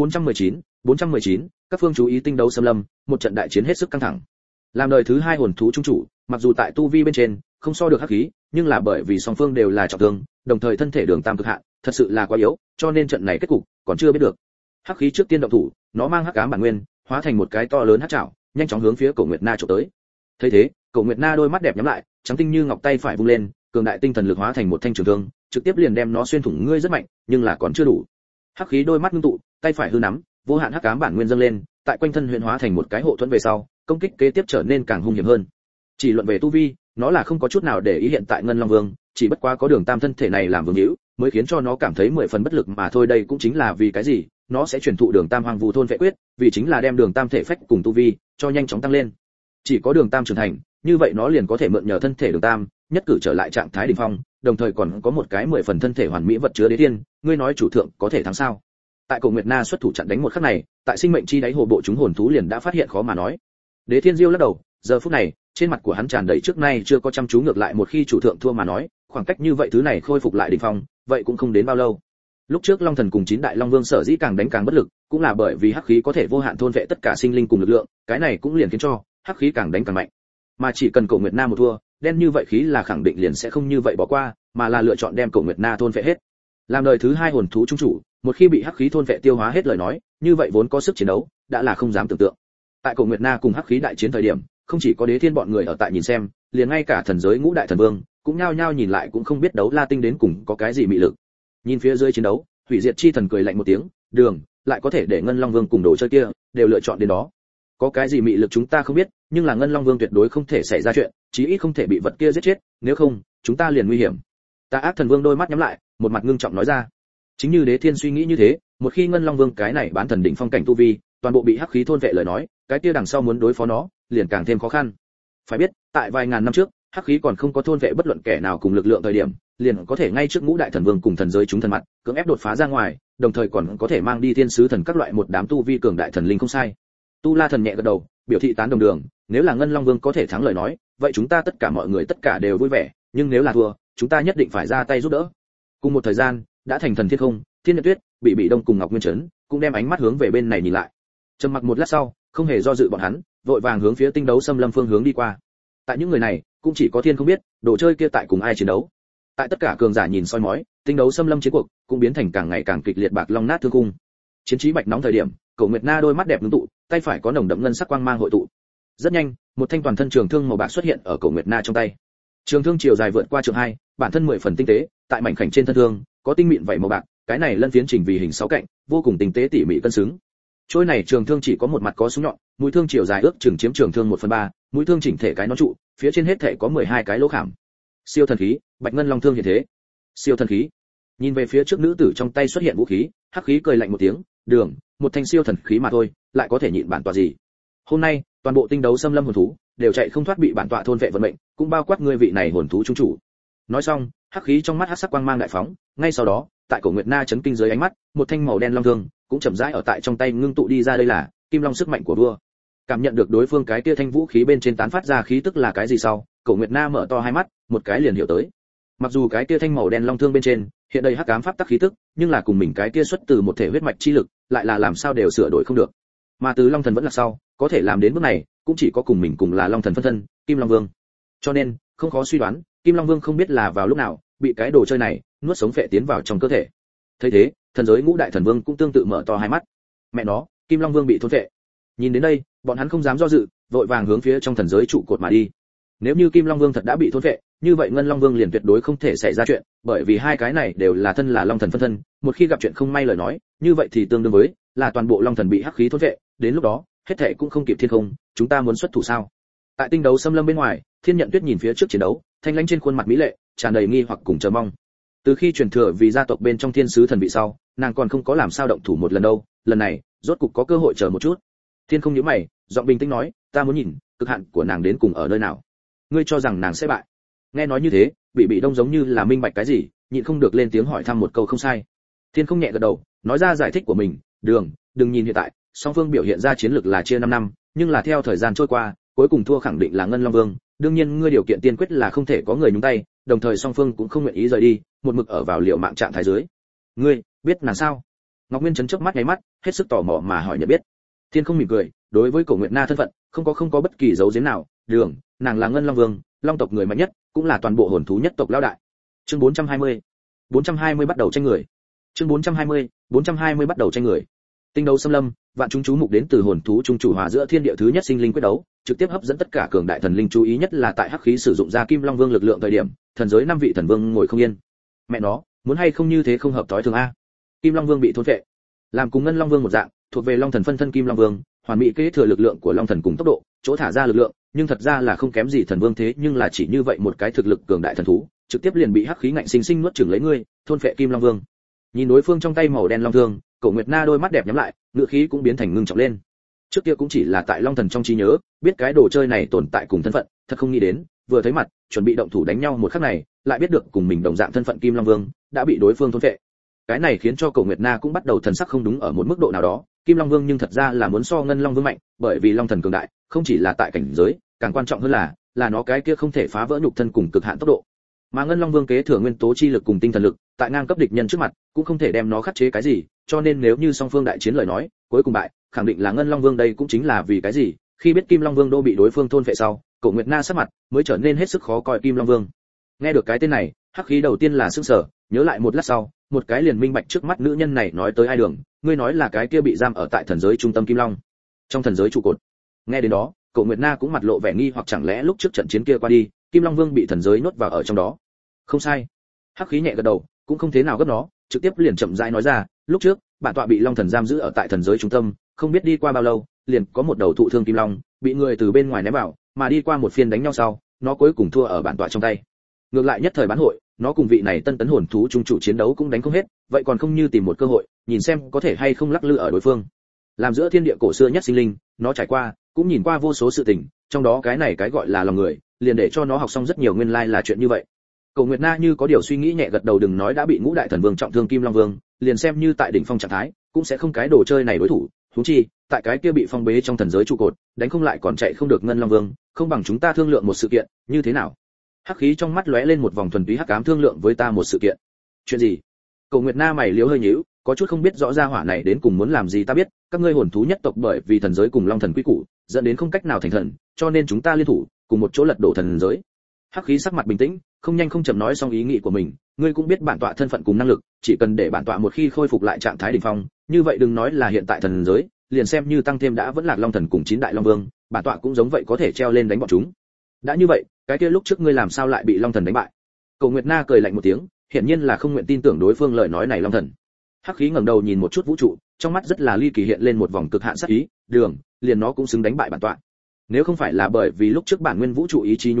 Speaker 1: 419, các phương chú ý. Tinh đấu xâm lâm, một trận đại chiến hết sức căng thẳng. Làm đời thứ 2 hồn thú trung chủ, mặc dù tại tu vi bên trên không so được hắc khí, nhưng là bởi vì song phương đều là trọng thương, đồng thời thân thể Đường Tam cực hạn, thật sự là quá yếu, cho nên trận này kết cục còn chưa biết được. Hắc khí trước tiên động thủ, nó mang hắc ám bản nguyên, hóa thành một cái to lớn hắc trảo, nhanh chóng hướng phía Cổ Nguyệt Na chụp tới. Thấy thế, Cổ Nguyệt Na đôi mắt đẹp nhắm lại, trắng tinh như ngọc tay phải vung lên, cường đại tinh thần lực hóa thành một thanh trường thương, trực tiếp liền đem nó xuyên thủng. Ngươi rất mạnh, nhưng là còn chưa đủ. Hắc khí đôi mắt ngưng tụ, tay phải hư nắm, vô hạn hắc ám bản nguyên dâng lên, tại quanh thân huyền hóa thành một cái hộ thuẫn về sau, công kích kế tiếp trở nên càng hung hiểm hơn. Chỉ luận về tu vi, nó là không có chút nào để ý hiện tại Ngân Long Vương, chỉ bất quá có Đường Tam thân thể này làm vương hữu, mới khiến cho nó cảm thấy 10 phần bất lực mà thôi. Đây cũng chính là vì cái gì nó sẽ truyền thụ Đường Tam Hoàng Vu thôn vệ quyết, vì chính là đem Đường Tam thể phách cùng tu vi cho nhanh chóng tăng lên. Chỉ có Đường Tam trưởng thành, như vậy nó liền có thể mượn nhờ thân thể Đường Tam, nhất cử trở lại trạng thái đỉnh phong, đồng thời còn có một cái 10 phần thân thể hoàn mỹ vật chứa. Đế Thiên, ngươi nói chủ thượng có thể thắng sao? Tại Cổ Nguyệt Na xuất thủ chặn đánh một khắc này, tại sinh mệnh chi đáy hồ bộ chúng hồn thú liền đã phát hiện khó mà nói. Đế Thiên Diêu lắc đầu, giờ phút này, trên mặt của hắn tràn đầy trước nay chưa có chăm chú. Ngược lại một khi chủ thượng thua mà nói, khoảng cách như vậy thứ này khôi phục lại đỉnh phong, vậy cũng không đến bao lâu. Lúc trước Long thần cùng 9 đại Long Vương sở dĩ càng đánh càng bất lực, cũng là bởi vì hắc khí có thể vô hạn thôn vệ tất cả sinh linh cùng lực lượng, cái này cũng liền khiến cho hắc khí càng đánh càng mạnh. Mà chỉ cần Cổ Nguyệt Na một thua, đen như vậy khí là khẳng định liền sẽ không như vậy bỏ qua, mà là lựa chọn đem Cổ Nguyệt Na thôn vệ hết. Làm đời thứ 2 hồn thú trung chủ, một khi bị hắc khí thôn vệ tiêu hóa hết lời nói, như vậy vốn có sức chiến đấu đã là không dám tưởng tượng. Tại Cổ Nguyệt Na cùng hắc khí đại chiến thời điểm, không chỉ có Đế Thiên bọn người ở tại nhìn xem, liền ngay cả thần giới ngũ đại thần vương cũng nhao nhao nhìn lại, cũng không biết Đấu La tinh đến cùng có cái gì mị lực. Nhìn phía dưới chiến đấu, Hủy Diệt chi thần cười lạnh một tiếng, "Đường, lại có thể để Ngân Long Vương cùng đồ chơi kia đều lựa chọn đến đó. Có cái gì mị lực chúng ta không biết, nhưng là Ngân Long Vương tuyệt đối không thể xảy ra chuyện, chí ít không thể bị vật kia giết chết, nếu không, chúng ta liền nguy hiểm." Tà Ác Thần Vương đôi mắt nhắm lại, một mặt ngưng trọng nói ra. Chính như Đế Thiên suy nghĩ như thế, một khi Ngân Long Vương cái này bán thần đỉnh phong cảnh tu vi, toàn bộ bị hắc khí thôn vệ lời nói, cái kia đằng sau muốn đối phó nó, liền càng thêm khó khăn. Phải biết, tại vài ngàn năm trước, hắc khí còn không có thôn vệ bất luận kẻ nào cùng lực lượng thời điểm, liền có thể ngay trước ngũ đại thần vương cùng thần giới chúng thần mặt, cưỡng ép đột phá ra ngoài, đồng thời còn có thể mang đi thiên sứ thần các loại một đám tu vi cường đại thần linh không sai. Tu La thần nhẹ gật đầu, biểu thị tán đồng. Đường, nếu là Ngân Long Vương có thể thắng lời nói, vậy chúng ta tất cả mọi người tất cả đều vui vẻ, nhưng nếu là thua, chúng ta nhất định phải ra tay giúp đỡ. Cùng một thời gian, đã thành thần Thiên Không, Thiên Nhật Tuyết, Bị Đông cùng Ngọc Nguyên Trấn cũng đem ánh mắt hướng về bên này nhìn lại. Trầm mặc một lát sau, không hề do dự bọn hắn, vội vàng hướng phía tinh đấu xâm lâm phương hướng đi qua. Tại những người này, cũng chỉ có Thiên không biết, đồ chơi kia tại cùng ai chiến đấu. Tại tất cả cường giả nhìn soi mói, tinh đấu xâm lâm chiến cuộc cũng biến thành càng ngày càng kịch liệt. Bạc Long nát thương cung, chiến trí bạch nóng thời điểm, Cổ Nguyệt Na đôi mắt đẹp ngưng tụ, tay phải có nồng đậm ngân sắc quang mang hội tụ. Rất nhanh, một thanh toàn thân trường thương màu bạc xuất hiện ở Cổ Nguyệt Na trong tay. Trường thương chiều dài vượt qua trường 2, bản thân 10 phần tinh tế, tại mảnh khảnh trên thân thương có tinh mịn vảy màu bạc, cái này lân phiến chỉnh vì hình 6 cạnh, vô cùng tinh tế tỉ mỉ cân xứng. Trôi này trường thương chỉ có một mặt có súng nhọn, mũi thương chiều dài ước chừng chiếm trường thương 1/3, mũi thương chỉnh thể cái nó trụ, phía trên hết thể có 12 cái lỗ khảm. Siêu thần khí, Bạch Ngân Long thương hiện thế. Siêu thần khí. Nhìn về phía trước nữ tử trong tay xuất hiện vũ khí, hắc khí cười lạnh một tiếng, "Đường, một thanh siêu thần khí mà thôi, lại có thể nhịn bản tọa gì? Hôm nay, toàn bộ tinh đấu xâm lâm hồn thú đều chạy không thoát bị bản tọa thôn vệ vận mệnh, cũng bao quát ngươi vị này hồn thú trung chủ." Nói xong, hắc khí trong mắt hắc sắc quang mang đại phóng, ngay sau đó, tại cổ Nguyệt Na chấn kinh dưới ánh mắt, một thanh màu đen long thương cũng chậm rãi ở tại trong tay ngưng tụ đi ra, đây là Kim Long sức mạnh của vua. Cảm nhận được đối phương cái kia thanh vũ khí bên trên tán phát ra khí tức là cái gì sau, cổ Nguyệt Na mở to hai mắt, một cái liền hiểu tới. Mặc dù cái kia thanh màu đen long thương bên trên hiện đầy hắc ám pháp tắc khí tức, nhưng là cùng mình cái kia xuất từ một thể huyết mạch chi lực, lại là làm sao đều sửa đổi không được. Mà từ Long Thần vẫn là sau, có thể làm đến bước này, cũng chỉ có cùng mình cùng là Long Thần phân thân, Kim Long Vương. Cho nên, không khó suy đoán, Kim Long Vương không biết là vào lúc nào bị cái đồ chơi này nuốt sống phệ tiến vào trong cơ thể. Thấy thế, thần giới ngũ đại thần vương cũng tương tự mở to hai mắt. Mẹ nó, Kim Long Vương bị thôn phệ. Nhìn đến đây, bọn hắn không dám do dự, vội vàng hướng phía trong thần giới trụ cột mà đi. Nếu như Kim Long Vương thật đã bị thôn phệ, như vậy Ngân Long Vương liền tuyệt đối không thể xảy ra chuyện, bởi vì hai cái này đều là thân là Long Thần phân thân, một khi gặp chuyện không may lời nói, như vậy thì tương đương với là toàn bộ Long Thần bị hắc khí thôn phệ, đến lúc đó, hết thảy cũng không kịp thiên không, chúng ta muốn xuất thủ sao? Tại tinh đấu xâm lâm bên ngoài, Thiên Nhận Tuyết nhìn phía trước chiến đấu, thanh lãnh trên khuôn mặt mỹ lệ, tràn đầy nghi hoặc cùng chờ mong. Từ khi truyền thừa vì gia tộc bên trong Thiên sứ thần vị sau, nàng còn không có làm sao động thủ một lần đâu, lần này, rốt cục có cơ hội chờ một chút. Thiên không nhíu mày, giọng bình tĩnh nói, ta muốn nhìn, cực hạn của nàng đến cùng ở nơi nào. Ngươi cho rằng nàng sẽ bại? Nghe nói như thế, Bị Đông giống như là minh bạch cái gì, nhịn không được lên tiếng hỏi thăm một câu không sai. Thiên không nhẹ gật đầu, nói ra giải thích của mình, đừng nhìn hiện tại, song phương biểu hiện ra chiến lược là chia 5 năm, nhưng là theo thời gian trôi qua, cuối cùng thua khẳng định là Ngân Long Vương, đương nhiên ngươi điều kiện tiên quyết là không thể có người nhúng tay, đồng thời song phương cũng không nguyện ý rời đi, một mực ở vào liệu mạng trạng thái dưới. Ngươi biết nàng sao? Ngọc Nguyên chấn chớp mắt nháy mắt, hết sức tò mò mà hỏi nhận biết. Thiên không mỉm cười, đối với Cổ Nguyệt Na thân phận, không có bất kỳ dấu giếm nào, nàng là Ngân Long Vương, Long tộc người mạnh nhất, cũng là toàn bộ hồn thú nhất tộc lão đại. Chương 420 bắt đầu tranh người. Chương 420 bắt đầu tranh người. Tinh đấu xâm lâm, vạn chúng chú mục đến từ hồn thú trung chủ hòa giữa thiên địa thứ nhất sinh linh quyết đấu, trực tiếp hấp dẫn tất cả cường đại thần linh chú ý, nhất là tại hắc khí sử dụng ra Kim Long Vương lực lượng thời điểm, thần giới 5 vị thần vương ngồi không yên. Mẹ nó, muốn hay không như thế không hợp thói thường a. Kim Long Vương bị thôn phệ, làm cùng Ngân Long Vương một dạng, thuộc về Long Thần phân thân Kim Long Vương, hoàn mỹ kế thừa lực lượng của Long Thần cùng tốc độ, chỗ thả ra lực lượng, nhưng thật ra là không kém gì thần vương thế, nhưng là chỉ như vậy một cái thực lực cường đại thần thú, trực tiếp liền bị hắc khí ngạnh sinh sinh nuốt chửng lấy ngươi, thôn phệ Kim Long Vương. Nhìn đối phương trong tay màu đen long thương, Cổ Nguyệt Na đôi mắt đẹp nhắm lại, ngựa khí cũng biến thành ngưng trọng lên. Trước kia cũng chỉ là tại Long Thần trong trí nhớ, biết cái đồ chơi này tồn tại cùng thân phận, thật không nghĩ đến, vừa thấy mặt, chuẩn bị động thủ đánh nhau một khắc này, lại biết được cùng mình đồng dạng thân phận Kim Long Vương đã bị đối phương thôn phệ. Cái này khiến cho Cổ Nguyệt Na cũng bắt đầu thần sắc không đúng ở một mức độ nào đó, Kim Long Vương nhưng thật ra là muốn so Ngân Long Vương mạnh, bởi vì Long Thần cường đại, không chỉ là tại cảnh giới, càng quan trọng hơn là nó cái kia không thể phá vỡ nhục thân cùng cực hạn tốc độ. Mà Ngân Long Vương kế thừa nguyên tố chi lực cùng tinh thần lực, tại ngang cấp địch nhân trước mặt, cũng không thể đem nó khắc chế cái gì, cho nên nếu như song phương đại chiến lời nói, cuối cùng bại, khẳng định là Ngân Long Vương, đây cũng chính là vì cái gì, khi biết Kim Long Vương đô bị đối phương thôn phệ sau, Cổ Nguyệt Na sắc mặt mới trở nên hết sức khó coi. Kim Long Vương. Nghe được cái tên này, hắc khí đầu tiên là sửng sở, nhớ lại một lát sau, một cái liền minh bạch trước mắt nữ nhân này nói tới ai đường, ngươi nói là cái kia bị giam ở tại thần giới trung tâm Kim Long, trong thần giới trụ cột. Nghe đến đó, Cổ Nguyệt Na cũng mặt lộ vẻ nghi hoặc, chẳng lẽ lúc trước trận chiến kia qua đi, Kim Long Vương bị thần giới nhốt vào ở trong đó. Không sai. Hắc khí nhẹ gật đầu, cũng không thế nào gấp nó, trực tiếp liền chậm rãi nói ra, lúc trước, bản tọa bị Long Thần giam giữ ở tại thần giới trung tâm, không biết đi qua bao lâu, liền có một đầu thụ thương kim long, bị người từ bên ngoài ném vào, mà đi qua một phiên đánh nhau sau, nó cuối cùng thua ở bản tọa trong tay. Ngược lại nhất thời bán hội, nó cùng vị này tân tấn hồn thú trung chủ chiến đấu cũng đánh không hết, vậy còn không như tìm một cơ hội, nhìn xem có thể hay không lắc lư ở đối phương. Làm giữa thiên địa cổ xưa nhất sinh linh, nó trải qua, cũng nhìn qua vô số sự tình, trong đó cái này cái gọi là lòng người, liền để cho nó học xong rất nhiều nguyên lai là chuyện như vậy. Cổ Nguyệt Na như có điều suy nghĩ nhẹ gật đầu, đừng nói đã bị ngũ đại thần vương trọng thương Kim Long Vương, liền xem như tại đỉnh phong trạng thái, cũng sẽ không cái đồ chơi này đối thủ, huống chi, tại cái kia bị phong bế trong thần giới trụ cột, đánh không lại còn chạy không được Ngân Long Vương, không bằng chúng ta thương lượng một sự kiện, như thế nào? Hắc khí trong mắt lóe lên một vòng thuần túy hắc ám, thương lượng với ta một sự kiện. Chuyện gì? Cổ Nguyệt Na mày liếu hơi nhíu, có chút không biết rõ ra hỏa này đến cùng muốn làm gì. Ta biết, các ngươi hồn thú nhất tộc bởi vì thần giới cùng Long thần quy củ, dẫn đến không cách nào thành thần, cho nên chúng ta liên thủ, cùng một chỗ lật đổ thần giới. Hắc khí sắc mặt bình tĩnh, không nhanh không chậm nói xong ý nghĩ của mình, ngươi cũng biết bản tọa thân phận cùng năng lực, chỉ cần để bản tọa một khi khôi phục lại trạng thái đỉnh phong, như vậy đừng nói là hiện tại thần giới, liền xem như tăng thêm đã vẫn lạc Long thần cùng 9 đại Long Vương, bản tọa cũng giống vậy có thể treo lên đánh bọn chúng. Đã như vậy, cái kia lúc trước ngươi làm sao lại bị Long thần đánh bại? Cổ Nguyệt Na cười lạnh một tiếng, hiển nhiên là không nguyện tin tưởng đối phương lời nói này. Long thần. Hắc khí ngẩng đầu nhìn một chút vũ trụ, trong mắt rất là ly kỳ hiện lên một vòng cực hạn sát ý, liền nó cũng xứng đánh bại bản tọa. Nếu không phải là bởi vì lúc trước bản nguyên vũ trụ ý chí nhúng tay,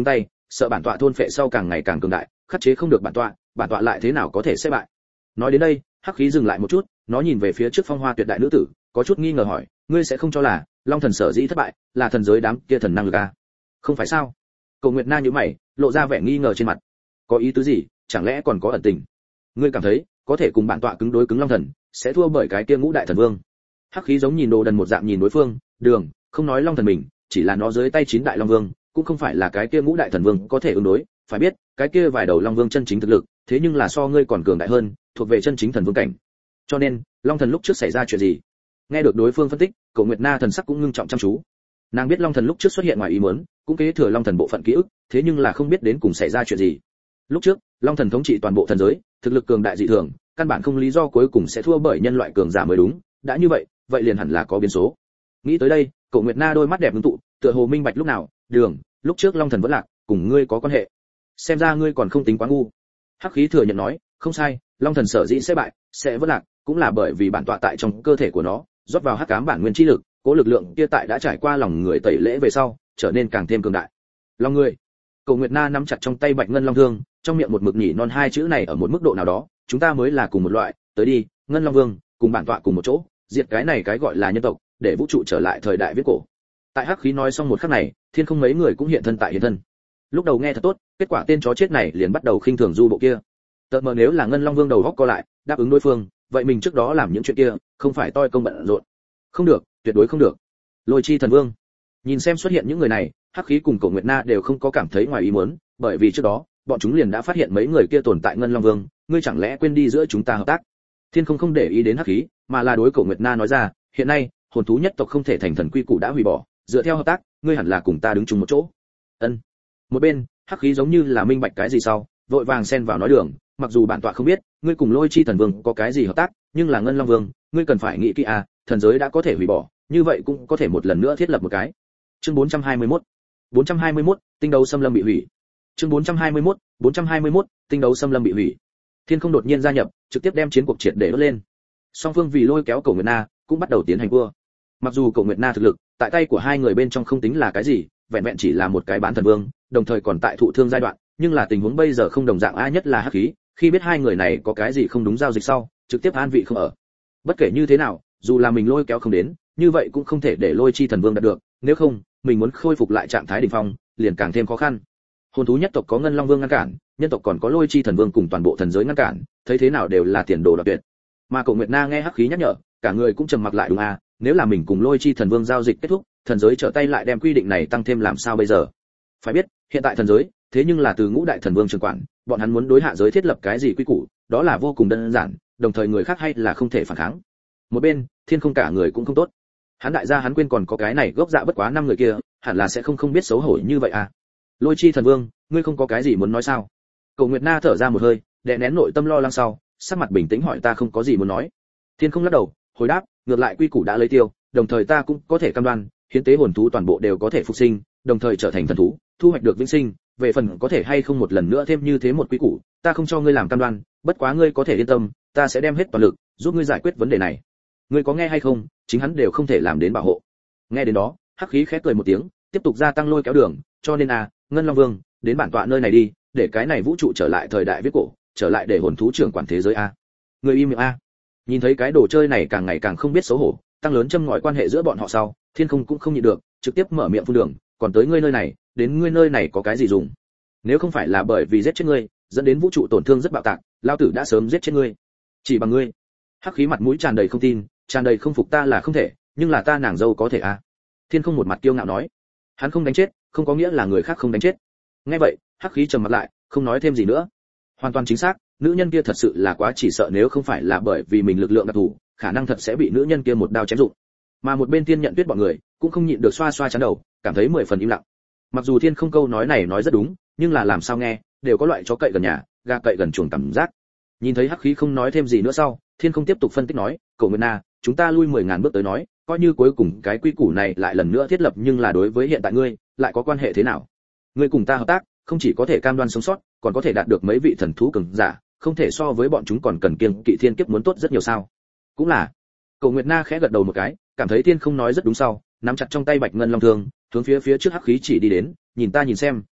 Speaker 1: sợ bản tọa thôn phệ sau càng ngày càng cường đại, khắc chế không được bản tọa lại thế nào có thể sẽ bại. Nói đến đây, hắc khí dừng lại một chút, nó nhìn về phía trước phong hoa tuyệt đại nữ tử, có chút nghi ngờ hỏi, ngươi sẽ không cho là Long thần sở dĩ thất bại là thần giới đám kia thần năng lực à? Không phải sao? Cổ Nguyệt Na nhíu mày, lộ ra vẻ nghi ngờ trên mặt. Có ý tứ gì, chẳng lẽ còn có ẩn tình? Ngươi cảm thấy có thể cùng bản tọa cứng đối cứng Long thần, sẽ thua bởi cái kia ngũ đại thần vương? Hắc khí giống nhìn đồ đần một dạng nhìn đối phương, Đường, không nói Long thần mình, chỉ là nó dưới tay 9 đại Long vương, cũng không phải là cái kia ngũ đại thần vương có thể ứng đối, phải biết, cái kia vài đầu Long vương chân chính thực lực, thế nhưng là so ngươi còn cường đại hơn, thuộc về chân chính thần vương cảnh. Cho nên, Long thần lúc trước xảy ra chuyện gì? Nghe được đối phương phân tích, Cổ Nguyệt Na thần sắc cũng ngưng trọng chăm chú. Nàng biết Long thần lúc trước xuất hiện ngoài ý muốn, cũng kế thừa Long thần bộ phận ký ức, thế nhưng là không biết đến cùng xảy ra chuyện gì. Lúc trước, Long thần thống trị toàn bộ thần giới, thực lực cường đại dị thường, căn bản không lý do cuối cùng sẽ thua bởi nhân loại cường giả mới đúng, đã như vậy, vậy liền hẳn là có biến số. Nghĩ tới đây, Cổ Nguyệt Na đôi mắt đẹp ngưng tụ, tựa hồ minh bạch lúc nào, Đường, lúc trước Long thần vẫn lạc, cùng ngươi có quan hệ. Xem ra ngươi còn không tính quá ngu. Hắc khí thừa nhận nói, không sai, Long thần sở dĩ sẽ bại, sẽ vẫn lạc, cũng là bởi vì bản tọa tại trong cơ thể của nó rót vào hắc ám bản nguyên chi lực, cố lực lượng kia tại đã trải qua lòng người tẩy lễ về sau, trở nên càng thêm cường đại. Long người. Cổ Nguyệt Na nắm chặt trong tay Bạch Ngân Long Thương, trong miệng một mực nhỉ non hai chữ này ở một mức độ nào đó, chúng ta mới là cùng một loại, tới đi, Ngân Long Vương, cùng bản tọa cùng một chỗ, diệt cái này cái gọi là nhân tộc, để vũ trụ trở lại thời đại viễn cổ. Tại hắc khí nói xong một khắc này, thiên không mấy người cũng hiện thân tại hiện thân. Lúc đầu nghe thật tốt, kết quả tên chó chết này liền bắt đầu khinh thường du bộ kia. Tợt mờ nếu là Ngân Long Vương đầu góc co lại, đáp ứng đối phương, vậy mình trước đó làm những chuyện kia, không phải toi công bận rộn. Không được, tuyệt đối không được. Lôi Chi Thần Vương. Nhìn xem xuất hiện những người này, hắc khí cùng Cổ Nguyệt Na đều không có cảm thấy ngoài ý muốn, bởi vì trước đó, bọn chúng liền đã phát hiện mấy người kia tồn tại Ngân Long Vương, ngươi chẳng lẽ quên đi giữa chúng ta hợp tác? Thiên không để ý đến hắc khí, mà là đối Cổ Nguyệt Na nói ra, hiện nay, hồn thú nhất tộc không thể thành thần quy củ đã hủy bỏ, dựa theo hợp tác, ngươi hẳn là cùng ta đứng chung một chỗ. Ân. Một bên, hắc khí giống như là minh bạch cái gì sau, vội vàng xen vào nói Đường, mặc dù bản tọa không biết, ngươi cùng Lôi Chi Thần Vương có cái gì hợp tác, nhưng là Ngân Long Vương, ngươi cần phải nghĩ kỹ à, thần giới đã có thể hủy bỏ, như vậy cũng có thể một lần nữa thiết lập một cái. Chương 421, tinh đấu xâm lâm bị hủy. Chương 421, tinh đấu xâm lâm bị hủy. Thiên không đột nhiên gia nhập, trực tiếp đem chiến cuộc triệt để đốt lên. Song phương vì lôi kéo Cổ Nguyệt Na, cũng bắt đầu tiến hành cua. Mặc dù Cổ Nguyệt Na thực lực, tại tay của hai người bên trong không tính là cái gì, vẹn vẹn chỉ là một cái bán thần vương, đồng thời còn tại thụ thương giai đoạn, nhưng là tình huống bây giờ không đồng dạng, ai nhất là hắc khí, khi biết hai người này có cái gì không đúng giao dịch sau, trực tiếp an vị không ở. Bất kể như thế nào, dù là mình lôi kéo không đến, như vậy cũng không thể để Lôi Chi Thần Vương đạt được, nếu không, mình muốn khôi phục lại trạng thái đỉnh phong, liền càng thêm khó khăn. Hồn thú nhất tộc có Ngân Long Vương ngăn cản, nhân tộc còn có Lôi Chi Thần Vương cùng toàn bộ thần giới ngăn cản, thấy thế nào đều là tiền đồ đoạt tuyệt. Mà Cổ Nguyệt Na nghe hắc khí nhắc nhở, cả người cũng trầm mặc lại, đúng à, nếu là mình cùng Lôi Chi Thần Vương giao dịch kết thúc, thần giới trở tay lại đem quy định này tăng thêm làm sao bây giờ? Phải biết, hiện tại thần giới, thế nhưng là từ ngũ đại thần vương trưởng quản, bọn hắn muốn đối hạ giới thiết lập cái gì quy củ, đó là vô cùng đơn giản, đồng thời người khác hay là không thể phản kháng. Một bên, Thiên không cả người cũng không tốt. Hắn đại gia hắn quên còn có cái này gốc dạ bất quá 5 người kia, hẳn là sẽ không biết xấu hổ như vậy à. Lôi Chi Thần Vương, ngươi không có cái gì muốn nói sao? Cổ Nguyệt Na thở ra một hơi, đè nén nội tâm lo lắng sau, sắc mặt bình tĩnh hỏi, ta không có gì muốn nói. Thiên không lắc đầu, hồi đáp, ngược lại quy củ đã lấy tiêu, đồng thời ta cũng có thể cam đoan, hiến tế hồn thú toàn bộ đều có thể phục sinh, đồng thời trở thành thần thú, thu hoạch được vĩnh sinh, về phần có thể hay không một lần nữa thêm như thế một quy củ, ta không cho ngươi làm cam đoan, bất quá ngươi có thể yên tâm, ta sẽ đem hết toàn lực giúp ngươi giải quyết vấn đề này. Ngươi có nghe hay không, chính hắn đều không thể làm đến bảo hộ. Nghe đến đó, hắc khí khẽ cười một tiếng, tiếp tục gia tăng lôi kéo Đường, cho nên Ngân Long Vương, đến bản tọa nơi này đi, để cái này vũ trụ trở lại thời đại viết cổ, trở lại để hồn thú trưởng quản thế giới Ngươi im miệng Nhìn thấy cái đồ chơi này càng ngày càng không biết xấu hổ, tăng lớn châm ngòi quan hệ giữa bọn họ sau, Thiên không cũng không nhịn được, trực tiếp mở miệng phun Đường, còn tới ngươi nơi này, đến ngươi nơi này có cái gì dùng? Nếu không phải là bởi vì giết chết ngươi, dẫn đến vũ trụ tổn thương rất bạo tạc, lao tử đã sớm giết chết ngươi. Chỉ bằng ngươi. Hắc khí mặt mũi tràn đầy không tin, tràn đầy không phục, ta là không thể, nhưng là ta nàng dâu có thể Thiên không một mặt kiêu ngạo nói, hắn không đánh chết, không có nghĩa là người khác không đánh chết. Nghe vậy, hắc khí trầm mặt lại, không nói thêm gì nữa. Hoàn toàn chính xác, nữ nhân kia thật sự là quá chỉ sợ, nếu không phải là bởi vì mình lực lượng đặc thù, khả năng thật sẽ bị nữ nhân kia một đao chém dụng. Mà một bên Thiên Nhận Tuyết bọn người cũng không nhịn được xoa xoa trán đầu, cảm thấy 10 phần im lặng. Mặc dù Thiên không câu nói này nói rất đúng, nhưng là làm sao nghe đều có loại chó cậy gần nhà, gà cậy gần chuồng cảm giác. Nhìn thấy hắc khí không nói thêm gì nữa sau, Thiên không tiếp tục phân tích nói, Cổ Nguyệt Na, chúng ta lui 10.000 bước tới nói, coi như cuối cùng cái quy củ này lại lần nữa thiết lập, nhưng là đối với hiện tại ngươi, lại có quan hệ thế nào? Ngươi cùng ta hợp tác, không chỉ có thể cam đoan sống sót, còn có thể đạt được mấy vị thần thú cường giả, không thể so với bọn chúng còn cần kiêng kỵ thiên kiếp muốn tốt rất nhiều sao? Cũng là. Cổ Nguyệt Na khẽ gật đầu một cái, cảm thấy Thiên không nói rất đúng sau, nắm chặt trong tay Bạch Ngân Long Thương, hướng phía trước hắc khí chỉ đi đến, nhìn ta nhìn xem,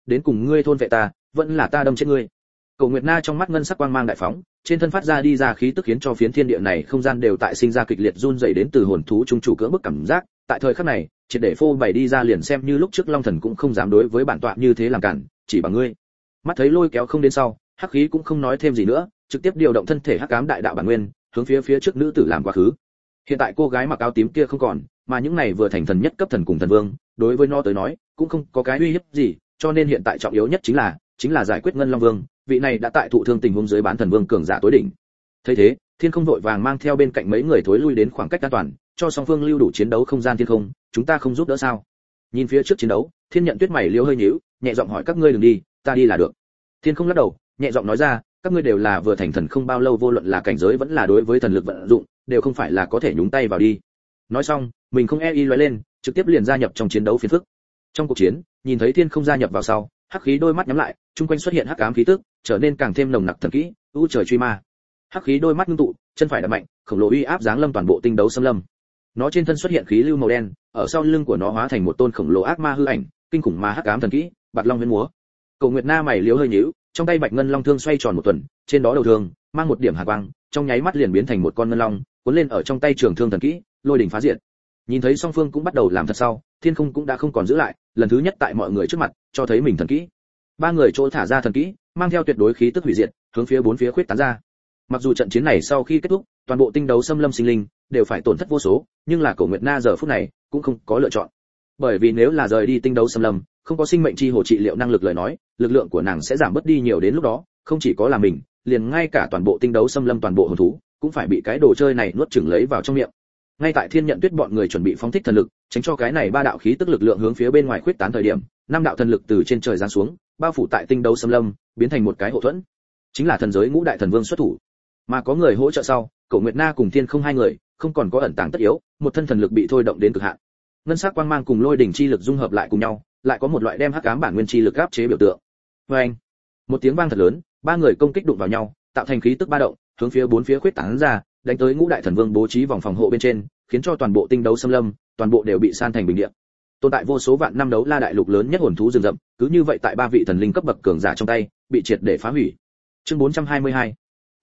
Speaker 1: đến cùng ngươi thôn vệ ta, vẫn là ta đâm chết ngươi. Cổ Nguyệt Na trong mắt ngân sắc quang mang đại phóng, trên thân phát ra đi ra khí tức khiến cho phiến thiên địa này không gian đều tại sinh ra kịch liệt run rẩy đến từ hồn thú trung chủ cưỡng bức cảm giác, tại thời khắc này, triệt để phô bày đi ra liền xem như lúc trước Long Thần cũng không dám đối với bản tọa như thế làm cản, chỉ bằng ngươi. Mắt thấy lôi kéo không đến sau, hắc khí cũng không nói thêm gì nữa, trực tiếp điều động thân thể hắc ám đại đạo bản nguyên, hướng phía trước nữ tử làm quá khứ. Hiện tại cô gái mặc áo tím kia không còn, mà những này vừa thành thần nhất cấp thần cùng thần vương, đối với nó tới nói, cũng không có cái uy hiếp gì, cho nên hiện tại trọng yếu nhất chính là giải quyết Ngân Long Vương, vị này đã tại thụ thương tình huống dưới bán thần vương cường giả tối đỉnh. Thấy thế, Thiên Không vội vàng mang theo bên cạnh mấy người thối lui đến khoảng cách an toàn, cho song phương lưu đủ chiến đấu không gian. Thiên Không, chúng ta không giúp đỡ sao? Nhìn phía trước chiến đấu, Thiên Nhận Tuyết mày liễu hơi nhíu, nhẹ giọng hỏi các ngươi đừng đi, ta đi là được. Thiên Không lắc đầu, nhẹ giọng nói ra, các ngươi đều là vừa thành thần không bao lâu, vô luận là cảnh giới vẫn là đối với thần lực vận dụng, đều không phải là có thể nhúng tay vào đi. Nói xong, mình không e y lóe lên, trực tiếp liền gia nhập trong chiến đấu phiền phức. Trong cuộc chiến, nhìn thấy Thiên Không gia nhập vào sau, hắc khí đôi mắt nhắm lại, trung quanh xuất hiện hắc ám khí tức, trở nên càng thêm nồng nặc thần kỹ, u trời truy ma. Hắc khí đôi mắt ngưng tụ, chân phải đạp mạnh, khổng lồ uy áp giáng lâm toàn bộ tinh đấu xâm lâm. Nó trên thân xuất hiện khí lưu màu đen, ở sau lưng của nó hóa thành một tôn khổng lồ ác ma hư ảnh, kinh khủng ma hắc ám thần kỹ, Bạt Long Huyễn Múa. Cổ Nguyệt Na mày liếu hơi nhíu, trong tay Bạch Ngân Long thương xoay tròn một tuần, trên đó đầu thương mang một điểm hàn quang, trong nháy mắt liền biến thành một con ngân long, cuốn lên ở trong tay trường thương thần kỹ, lôi đỉnh phá diệt. Nhìn thấy song phương cũng bắt đầu làm thật sau, Thiên Không cũng đã không còn giữ lại, lần thứ nhất tại mọi người trước mặt, cho thấy mình thần kỹ. Ba người chỗ thả ra thần kỹ, mang theo tuyệt đối khí tức hủy diệt, hướng phía bốn phía khuyết tán ra. Mặc dù trận chiến này sau khi kết thúc, toàn bộ tinh đấu xâm lâm sinh linh đều phải tổn thất vô số, nhưng là Cổ Nguyệt Na giờ phút này cũng không có lựa chọn. Bởi vì nếu là rời đi tinh đấu xâm lâm, không có sinh mệnh chi hồ trị liệu năng lực lời nói, lực lượng của nàng sẽ giảm bớt đi nhiều, đến lúc đó, không chỉ có là mình, liền ngay cả toàn bộ tinh đấu xâm lâm toàn bộ hồn thú, cũng phải bị cái đồ chơi này nuốt chửng lấy vào trong miệng. Ngay tại Thiên Nhận Tuyết bọn người chuẩn bị phóng thích thần lực, tránh cho cái này ba đạo khí tức lực lượng hướng phía bên ngoài khuyết tán thời điểm, năm đạo thần lực từ trên trời giáng xuống, bao phủ tại tinh đấu xâm lâm, biến thành một cái hộ thuẫn. Chính là thần giới ngũ đại thần vương xuất thủ. Mà có người hỗ trợ sau, Cổ Nguyệt Na cùng Thiên Không hai người, không còn có ẩn tàng tất yếu, một thân thần lực bị thôi động đến cực hạn. Ngân sắc quang mang cùng lôi đỉnh chi lực dung hợp lại cùng nhau, lại có một loại đem hắc ám bản nguyên chi lực áp chế biểu tượng. Oeng! Một tiếng vang thật lớn, ba người công kích đụng vào nhau, tạo thành khí tức ba động, hướng phía bốn phía khuyết tán ra, đánh tới ngũ đại thần vương bố trí vòng phòng hộ bên trên, khiến cho toàn bộ tinh đấu xâm lâm, toàn bộ đều bị san thành bình địa. Tồn tại vô số vạn năm đấu la đại lục lớn nhất hồn thú rừng rậm, cứ như vậy tại ba vị thần linh cấp bậc cường giả trong tay, bị triệt để phá hủy. Chương 422.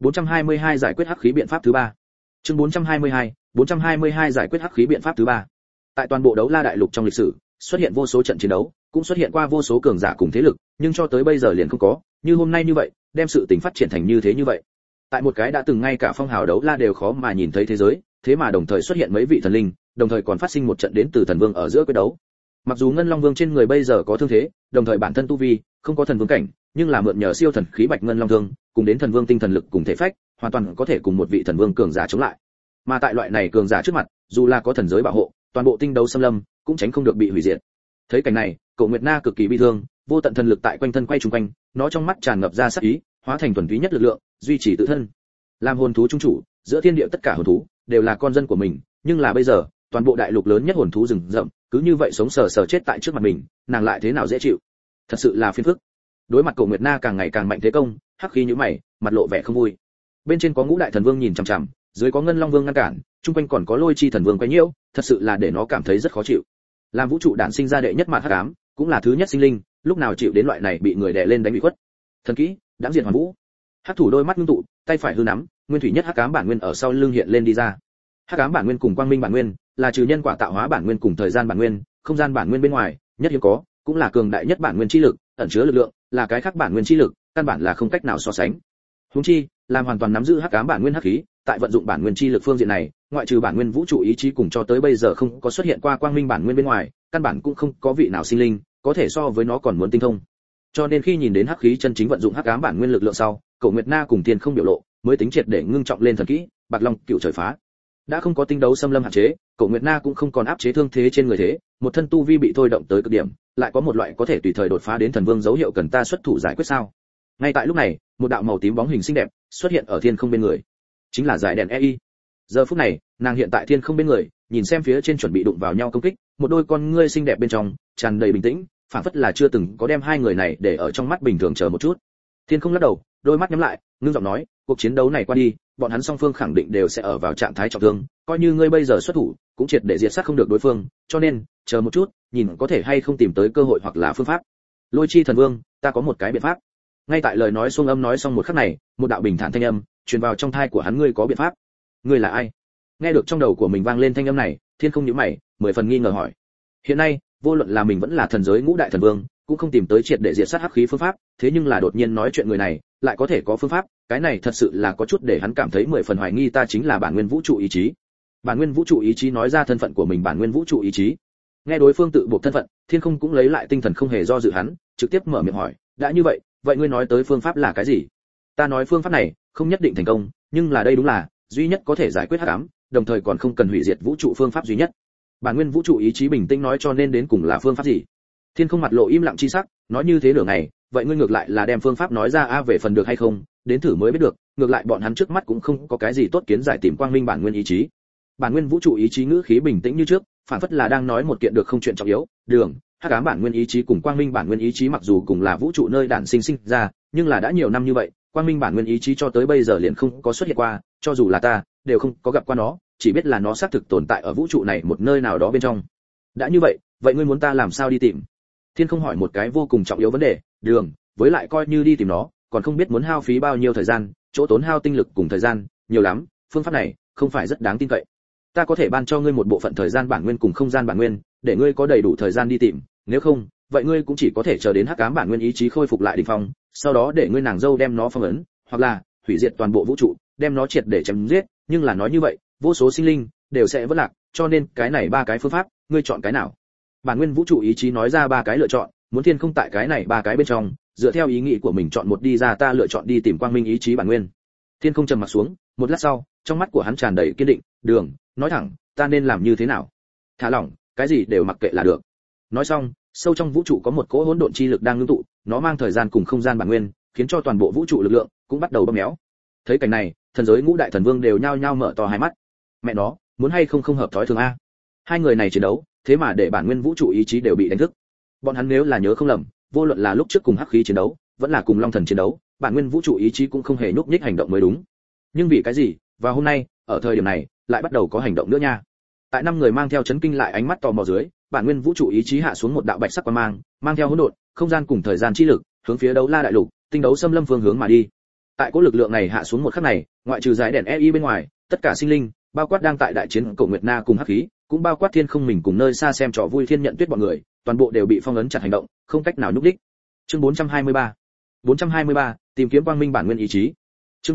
Speaker 1: 422 giải quyết hắc khí biện pháp thứ 3. Chương 422 giải quyết hắc khí biện pháp thứ 3. Tại toàn bộ đấu la đại lục trong lịch sử, xuất hiện vô số trận chiến đấu, cũng xuất hiện qua vô số cường giả cùng thế lực, nhưng cho tới bây giờ liền không có, như hôm nay như vậy, đem sự tình phát triển thành như thế như vậy. Tại một cái đã từng ngay cả phong hào đấu la đều khó mà nhìn thấy thế giới, thế mà đồng thời xuất hiện mấy vị thần linh, đồng thời còn phát sinh một trận đến từ thần vương ở giữa quyết đấu. Mặc dù Ngân Long Vương trên người bây giờ có thương thế, đồng thời bản thân tu vi không có thần vương cảnh, nhưng là mượn nhờ siêu thần khí Bạch Ngân Long Thương, cùng đến thần vương tinh thần lực cùng thể phách, hoàn toàn có thể cùng một vị thần vương cường giả chống lại. Mà tại loại này cường giả trước mặt, dù là có thần giới bảo hộ, toàn bộ tinh đấu xâm lâm cũng tránh không được bị hủy diệt. Thấy cảnh này, Cổ Nguyệt Na cực kỳ bi thương, vô tận thần lực tại quanh thân quay trùng quanh, nó trong mắt tràn ngập ra sát ý, hóa thành thuần túy nhất lực lượng, duy trì tự thân. Làm hồn thú trung chủ, giữa thiên địa tất cả hồn thú đều là con dân của mình, nhưng là bây giờ, toàn bộ đại lục lớn nhất hồn thú rừng rậm, cứ như vậy sống sờ sờ chết tại trước mặt mình, nàng lại thế nào dễ chịu? Thật sự là phiền phức. Đối mặt Cổ Nguyệt Na càng ngày càng mạnh thế công, hắc khí nhíu mày, mặt lộ vẻ không vui. Bên trên có ngũ đại thần vương nhìn chằm chằm, dưới có Ngân Long Vương ngăn cản, chung quanh còn có Lôi Chi thần vương quấy nhiễu, thật sự là để nó cảm thấy rất khó chịu. Làm vũ trụ đản sinh ra đệ nhất mạt hắc ám, cũng là thứ nhất sinh linh, lúc nào chịu đến loại này bị người đè lên đánh bị khuất. Thần kỹ, đãng diệt hoàn vũ. Hắc thủ đôi mắt ngưng tụ, tay phải hư nắm, nguyên thủy nhất hắc ám bản nguyên ở sau lưng hiện lên đi ra. Hắc ám bản nguyên cùng quang minh bản nguyên, là trừ nhân quả tạo hóa bản nguyên cùng thời gian bản nguyên, không gian bản nguyên bên ngoài, nhất hiếm có, cũng là cường đại nhất bản nguyên chi lực, ẩn chứa lực lượng, là cái khác bản nguyên chi lực, căn bản là không cách nào so sánh. Huống chi, làm hoàn toàn nắm giữ hắc ám bản nguyên hắc khí, tại vận dụng bản nguyên chi lực phương diện này, ngoại trừ bản nguyên vũ trụ ý chí cùng cho tới bây giờ không có xuất hiện qua quang minh bản nguyên bên ngoài, căn bản cũng không có vị nào sinh linh có thể so với nó còn muốn tinh thông. Cho nên khi nhìn đến hắc khí chân chính vận dụng hắc ám bản nguyên lực lượng sau, Cổ Nguyệt Na cùng Thiên Không biểu lộ, mới tính triệt để ngưng trọng lên thần kỹ, Bạt Long Cựu Trời Phá. Đã không có tinh đấu xâm lâm hạn chế, Cổ Nguyệt Na cũng không còn áp chế thương thế trên người thế, một thân tu vi bị thôi động tới cực điểm, lại có một loại có thể tùy thời đột phá đến thần vương dấu hiệu, cần ta xuất thủ giải quyết sao? Ngay tại lúc này, một đạo màu tím bóng hình xinh đẹp xuất hiện ở Thiên Không bên người, chính là Giải Đèn EI. Giờ phút này, nàng hiện tại Thiên Không bên người, nhìn xem phía trên chuẩn bị đụng vào nhau công kích, một đôi con ngươi xinh đẹp bên trong tràn đầy bình tĩnh, phảng phất là chưa từng có đem hai người này để ở trong mắt bình thường. Chờ một chút. Thiên Không lắc đầu, đôi mắt nhắm lại, ngưng giọng nói, cuộc chiến đấu này qua đi, bọn hắn song phương khẳng định đều sẽ ở vào trạng thái trọng thương, coi như ngươi bây giờ xuất thủ, cũng triệt để diệt sát không được đối phương, cho nên, chờ một chút, nhìn có thể hay không tìm tới cơ hội hoặc là phương pháp. Lôi chi thần vương, ta có một cái biện pháp. Ngay tại lời nói xuông âm nói xong một khắc này, một đạo bình thản thanh âm truyền vào trong tai của hắn, ngươi có biện pháp? Ngươi là ai? Nghe được trong đầu của mình vang lên thanh âm này, Thiên không nhíu mày, mười phần nghi ngờ hỏi. Hiện nay, vô luận là mình vẫn là thần giới ngũ đại thần vương, cũng không tìm tới triệt để diệt sát hắc khí phương pháp, thế nhưng là đột nhiên nói chuyện người này, lại có thể có phương pháp, cái này thật sự là có chút để hắn cảm thấy mười phần hoài nghi, ta chính là bản nguyên vũ trụ ý chí. Bản nguyên vũ trụ ý chí nói ra thân phận của mình, bản nguyên vũ trụ ý chí. Nghe đối phương tự buộc thân phận, Thiên không cũng lấy lại tinh thần, không hề do dự hắn, trực tiếp mở miệng hỏi, đã như vậy, vậy ngươi nói tới phương pháp là cái gì? Ta nói phương pháp này không nhất định thành công, nhưng là đây đúng là duy nhất có thể giải quyết hắc ám, đồng thời còn không cần hủy diệt vũ trụ phương pháp duy nhất. Bản nguyên vũ trụ ý chí bình tĩnh nói, cho nên đến cùng là phương pháp gì? Thiên không mặt lộ im lặng chi sắc, nói như thế nửa ngày, vậy ngươi ngược lại là đem phương pháp nói ra về phần được hay không, đến thử mới biết được, ngược lại bọn hắn trước mắt cũng không có cái gì tốt kiến giải, tìm quang minh bản nguyên ý chí. Bản nguyên vũ trụ ý chí ngữ khí bình tĩnh như trước, phản phất là đang nói một kiện được không chuyện trọng yếu, đường, hắc ám bản nguyên ý chí cùng quang minh bản nguyên ý chí mặc dù cùng là vũ trụ nơi đản sinh ra, nhưng là đã nhiều năm như vậy, quang minh bản nguyên ý chí cho tới bây giờ liền không có xuất hiện qua, cho dù là ta đều không có gặp qua nó, chỉ biết là nó xác thực tồn tại ở vũ trụ này một nơi nào đó bên trong. Đã như vậy, vậy ngươi muốn ta làm sao đi tìm? Thiên không hỏi một cái vô cùng trọng yếu vấn đề, đường, với lại coi như đi tìm nó, còn không biết muốn hao phí bao nhiêu thời gian, chỗ tốn hao tinh lực cùng thời gian, nhiều lắm, phương pháp này không phải rất đáng tin cậy. Ta có thể ban cho ngươi một bộ phận thời gian bản nguyên cùng không gian bản nguyên, để ngươi có đầy đủ thời gian đi tìm, nếu không, vậy ngươi cũng chỉ có thể chờ đến hắc ám bản nguyên ý chí khôi phục lại đỉnh phong, sau đó để ngươi nàng dâu đem nó phong ấn, hoặc là hủy diệt toàn bộ vũ trụ, đem nó triệt để chém giết, nhưng là nói như vậy, vô số sinh linh đều sẽ vỡ lạc, cho nên cái này ba cái phương pháp, ngươi chọn cái nào? Bản nguyên vũ trụ ý chí nói ra ba cái lựa chọn, muốn Thiên không tại cái này ba cái bên trong, dựa theo ý nghĩ của mình chọn một đi ra, ta lựa chọn đi tìm quang minh ý chí bản nguyên. Thiên không trầm mặt xuống, một lát sau, trong mắt của hắn tràn đầy kiên định, đường, nói thẳng, ta nên làm như thế nào? Thả lỏng, cái gì đều mặc kệ là được. Nói xong, sâu trong vũ trụ có một cỗ hỗn độn chi lực đang ngưng tụ, nó mang thời gian cùng không gian bản nguyên, khiến cho toàn bộ vũ trụ lực lượng cũng bắt đầu bóp méo. Thấy cảnh này, thần giới ngũ đại thần vương đều nhao nhao mở to hai mắt. Mẹ nó, muốn hay không hợp thói thường a. Hai người này chiến đấu, thế mà để bản nguyên vũ trụ ý chí đều bị đánh thức. Bọn hắn nếu là nhớ không lầm, vô luận là lúc trước cùng hắc khí chiến đấu, vẫn là cùng long thần chiến đấu, bản nguyên vũ trụ ý chí cũng không hề nhúc nhích hành động mới đúng. Nhưng vì cái gì, và hôm nay, ở thời điểm này, lại bắt đầu có hành động nữa nha. Tại năm người mang theo chấn kinh lại ánh mắt tò mò dưới, bản nguyên vũ trụ ý chí hạ xuống một đạo bạch sắc quang mang, mang theo hỗn độn, không gian cùng thời gian chi lực, hướng phía Đấu La đại lục, tinh đấu xâm lâm phương hướng mà đi. Tại cỗ lực lượng này hạ xuống một khắc này, ngoại trừ giải đèn EI bên ngoài, tất cả sinh linh, bao quát đang tại đại chiến Cổ Nguyệt Na cùng hắc khí, cũng bao quát Thiên không mình cùng nơi xa xem trò vui Thiên Nhận Tuyết bọn người, toàn bộ đều bị phong ấn chặt hành động, không cách nào nhúc đích. Chương 423. 423, tìm kiếm quang minh bản nguyên ý chí. Chương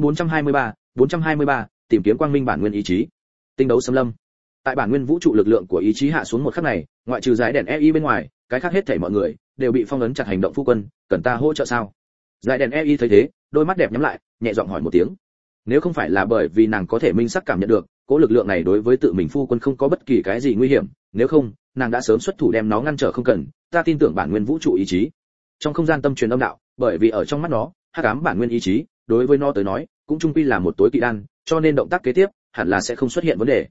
Speaker 1: 423, tìm kiếm quang minh bản nguyên ý chí. Tinh đấu xâm lâm. Tại bản nguyên vũ trụ lực lượng của ý chí hạ xuống một khắc này, ngoại trừ giải đèn EI bên ngoài, cái khác hết thảy mọi người đều bị phong ấn chặt hành động. Phu quân, cần ta hỗ trợ sao? Giải đèn EI thấy thế, đôi mắt đẹp nhắm lại, nhẹ giọng hỏi một tiếng. Nếu không phải là bởi vì nàng có thể minh sắc cảm nhận được, cỗ lực lượng này đối với tự mình phu quân không có bất kỳ cái gì nguy hiểm, nếu không, nàng đã sớm xuất thủ đem nó ngăn trở không cần, ta tin tưởng bản nguyên vũ trụ ý chí. Trong không gian tâm truyền âm đạo, bởi vì ở trong mắt nó, hắc ám bản nguyên ý chí, đối với nó tới nói, cũng chung quy là một tối kỵ đan, cho nên động tác kế tiếp hẳn là sẽ không xuất hiện vấn đề.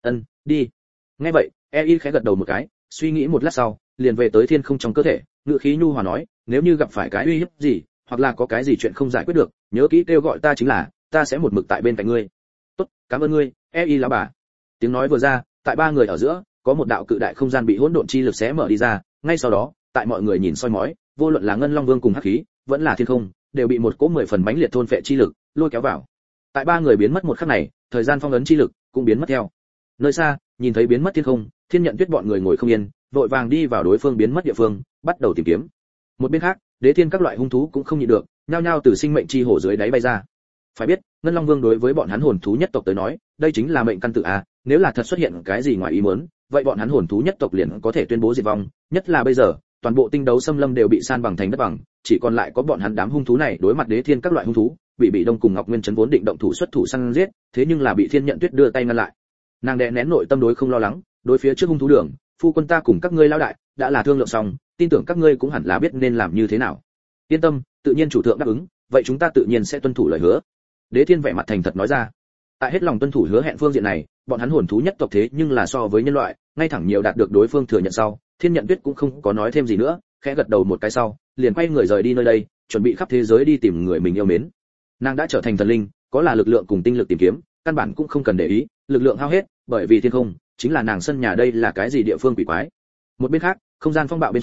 Speaker 1: Đi. Nghe vậy, EI khẽ gật đầu một cái, suy nghĩ một lát sau, liền về tới Thiên không trong cơ thể, ngữ khí nhu hòa nói, nếu như gặp phải cái uy hiếp gì, hoặc là có cái gì chuyện không giải quyết được, nhớ kỹ kêu gọi ta chính là, ta sẽ một mực tại bên cạnh ngươi. Tốt, cảm ơn ngươi, EI lão bà. Tiếng nói vừa ra, tại ba người ở giữa, có một đạo cự đại không gian bị hỗn độn chi lực xé mở đi ra, ngay sau đó, tại mọi người nhìn soi mói, vô luận là Ngân Long Vương cùng hắc khí, vẫn là Thiên không, đều bị một cỗ 10 phần mãnh liệt thôn phệ chi lực lôi kéo vào. Tại ba người biến mất một khắc này, thời gian phong ấn chi lực cũng biến mất theo. Nơi xa, nhìn thấy biến mất Thiên không, Thiên Nhận Tuyết bọn người ngồi không yên, vội vàng đi vào đối phương biến mất địa phương, bắt đầu tìm kiếm. Một bên khác, Đế Thiên các loại hung thú cũng không nhịn được, nhao nhao từ sinh mệnh chi hồ dưới đáy bay ra. Phải biết, Ngân Long Vương đối với bọn hắn hồn thú nhất tộc tới nói, đây chính là mệnh căn tử a, nếu là thật xuất hiện cái gì ngoài ý muốn, vậy bọn hắn hồn thú nhất tộc liền có thể tuyên bố diệt vong, nhất là bây giờ, toàn bộ tinh đấu xâm lâm đều bị san bằng thành đất bằng, chỉ còn lại có bọn hắn đám hung thú này đối mặt Đế Thiên các loại hung thú, bị Đông cùng Ngọc Nguyên Chấn vốn định động thủ xuất thủ săn giết, thế nhưng là bị Thiên Nhận Tuyết đưa tay ngăn lại. Nàng đè nén nội tâm đối không lo lắng, đối phía trước hung thú đường, phu quân ta cùng các ngươi lao đại, đã là thương lượng xong, tin tưởng các ngươi cũng hẳn là biết nên làm như thế nào. Yên tâm, tự nhiên chủ thượng đáp ứng, vậy chúng ta tự nhiên sẽ tuân thủ lời hứa. Đế Thiên vẻ mặt thành thật nói ra. Tại hết lòng tuân thủ hứa hẹn phương diện này, bọn hắn hồn thú nhất tộc thế nhưng là so với nhân loại, ngay thẳng nhiều đạt được đối phương thừa nhận sau, Thiên Nhận Tuyết cũng không có nói thêm gì nữa, khẽ gật đầu một cái sau, liền quay người rời đi nơi đây, chuẩn bị khắp thế giới đi tìm người mình yêu mến. Nàng đã trở thành thần linh, có là lực lượng cùng tinh lực tìm kiếm, căn bản cũng không cần để ý, lực lượng hao hết, bởi vì thiên không chính là nàng sân nhà, đây là cái gì địa phương quỷ quái. Một bên khác, không gian phong bạo bên trong,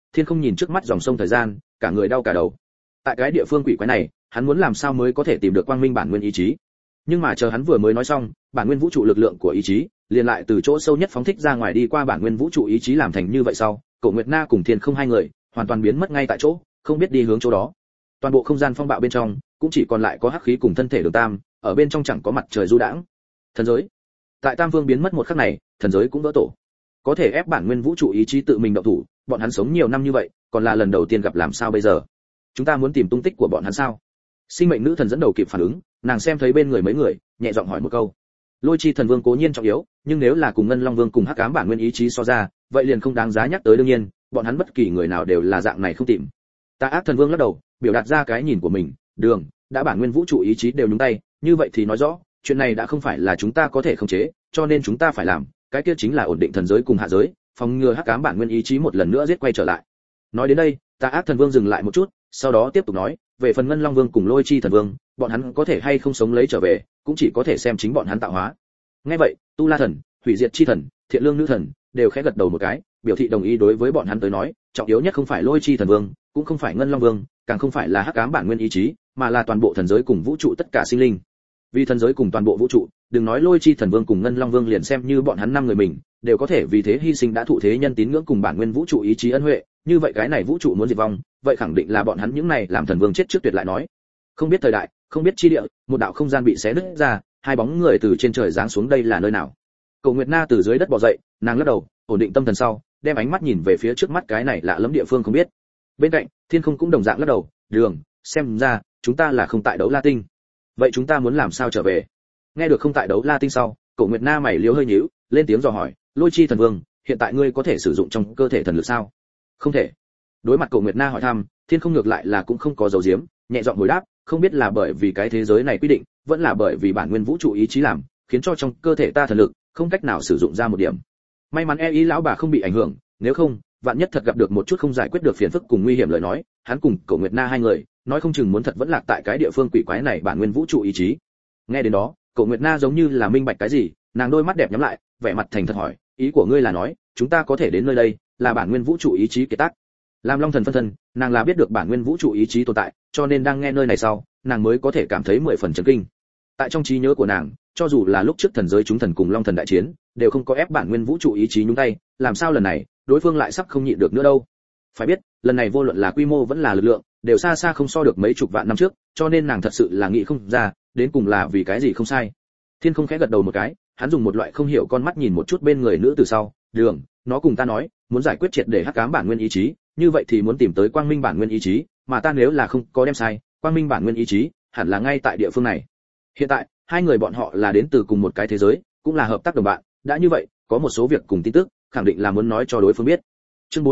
Speaker 1: Thiên Không nhìn trước mắt dòng sông thời gian, cả người đau cả đầu. Tại cái địa phương quỷ quái này, hắn muốn làm sao mới có thể tìm được quang minh bản nguyên ý chí? Nhưng mà chờ hắn vừa mới nói xong, bản nguyên vũ trụ lực lượng của ý chí liền lại từ chỗ sâu nhất phóng thích ra ngoài đi qua bản nguyên vũ trụ ý chí làm thành như vậy sau, Cổ Nguyệt Na cùng Thiên Không hai người hoàn toàn biến mất ngay tại chỗ, không biết đi hướng chỗ đó. Toàn bộ không gian phong bạo bên trong cũng chỉ còn lại có hắc khí cùng thân thể Đường Tam, ở bên trong chẳng có mặt trời du đãng. Thần giới. Tại Tam Vương biến mất một khắc này, thần giới cũng vỡ tổ. Có thể ép bản nguyên vũ trụ ý chí tự mình động thủ, bọn hắn sống nhiều năm như vậy, còn là lần đầu tiên gặp, làm sao bây giờ? Chúng ta muốn tìm tung tích của bọn hắn sao? Sinh mệnh nữ thần dẫn đầu kịp phản ứng, nàng xem thấy bên người mấy người, nhẹ giọng hỏi một câu. Lôi Chi thần vương cố nhiên trọng yếu, nhưng nếu là cùng Ngân Long vương cùng Hắc Ám bản nguyên ý chí so ra, vậy liền không đáng giá nhắc tới. Đương nhiên, bọn hắn bất kỳ người nào đều là dạng này không tìm. Tà Ác thần vương lắc đầu, biểu đạt ra cái nhìn của mình. Đường, đã bản nguyên vũ trụ ý chí đều nhúng tay, như vậy thì nói rõ, chuyện này đã không phải là chúng ta có thể khống chế, cho nên chúng ta phải làm, cái kia chính là ổn định thần giới cùng hạ giới, phòng ngừa Hắc Ám bản nguyên ý chí một lần nữa giết quay trở lại. Nói đến đây, Tà Ác thần vương dừng lại một chút, sau đó tiếp tục nói, về phần Ngân Long vương cùng Lôi Chi thần vương, bọn hắn có thể hay không sống lấy trở về, cũng chỉ có thể xem chính bọn hắn tạo hóa. Nghe vậy, Tu La thần, Hủy Diệt chi thần, Thiện Lương nữ thần đều khẽ gật đầu một cái, biểu thị đồng ý. Đối với bọn hắn tới nói, trọng yếu nhất không phải Lôi Chi thần vương, cũng không phải Ngân Long vương, càng không phải là Hắc Ám bản nguyên ý chí, mà là toàn bộ thần giới cùng vũ trụ tất cả sinh linh. Vì thần giới cùng toàn bộ vũ trụ, đừng nói Lôi Chi thần vương cùng Ngân Long vương, liền xem như bọn hắn năm người mình, đều có thể vì thế hy sinh đã thụ thế nhân tín ngưỡng cùng bản nguyên vũ trụ ý chí ân huệ, như vậy cái này vũ trụ muốn diệt vong, vậy khẳng định là bọn hắn những này làm thần vương chết trước tuyệt lại nói. Không biết thời đại, không biết chi địa, một đạo không gian bị xé nứt ra, hai bóng người từ trên trời giáng xuống. Đây là nơi nào? Cổ Nguyệt Na từ dưới đất bò dậy, nàng lắc đầu, ổn định tâm thần sau, đem ánh mắt nhìn về phía trước mắt cái này lạ lẫm địa phương không biết. Bên cạnh, Thiên Không cũng đồng dạng lắc đầu, Đường, xem ra chúng ta là không tại đấu La Tinh. Vậy chúng ta muốn làm sao trở về? Nghe được không tại đấu La Tinh sau, Cổ Nguyệt Na mày liếu hơi nhíu, lên tiếng dò hỏi, Lôi Chi thần vương, hiện tại ngươi có thể sử dụng trong cơ thể thần lực sao? Không thể. Đối mặt Cổ Nguyệt Na hỏi thăm, Thiên Không ngược lại là cũng không có dấu diếm, nhẹ giọng hồi đáp, không biết là bởi vì cái thế giới này quy định, vẫn là bởi vì bản nguyên vũ trụ ý chí làm, khiến cho trong cơ thể ta thần lực không cách nào sử dụng ra một điểm. May mắn ý lão bà không bị ảnh hưởng, nếu không, vạn nhất thật gặp được một chút không giải quyết được phiền phức cùng nguy hiểm lời nói, hắn cùng Cổ Nguyệt Na hai người, nói không chừng muốn thật vẫn lạc tại cái địa phương quỷ quái này bản nguyên vũ trụ ý chí. Nghe đến đó, Cổ Nguyệt Na giống như là minh bạch cái gì, nàng đôi mắt đẹp nhắm lại, vẻ mặt thành thật hỏi, ý của ngươi là nói, chúng ta có thể đến nơi đây, là bản nguyên vũ trụ ý chí kiệt tác. Làm Long thần phân thân, nàng là biết được bản nguyên vũ trụ ý chí tồn tại, cho nên đang nghe nơi này sau, nàng mới có thể cảm thấy 10 phần chấn kinh. Tại trong trí nhớ của nàng, cho dù là lúc trước thần giới chúng thần cùng Long thần đại chiến, đều không có ép bản nguyên vũ trụ ý chí nhúng tay, làm sao lần này, đối phương lại sắp không nhịn được nữa đâu. Phải biết, lần này vô luận là quy mô vẫn là lực lượng, đều xa xa không so được mấy chục vạn năm trước, cho nên nàng thật sự là nghĩ không ra, đến cùng là vì cái gì không sai. Thiên Không khẽ gật đầu một cái, hắn dùng một loại không hiểu con mắt nhìn một chút bên người nữ từ sau, Đường, nó cùng ta nói, muốn giải quyết triệt để Hắc Ám bản nguyên ý chí, như vậy thì muốn tìm tới quang minh bản nguyên ý chí, mà ta nếu là không có đem sai, quang minh bản nguyên ý chí hẳn là ngay tại địa phương này. Hiện tại, hai người bọn họ là đến từ cùng một cái thế giới, cũng là hợp tác đồng bạn, đã như vậy, có một số việc cùng tin tức, khẳng định là muốn nói cho đối phương biết. Chương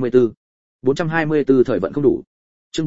Speaker 1: 424 thời vận không đủ. Chương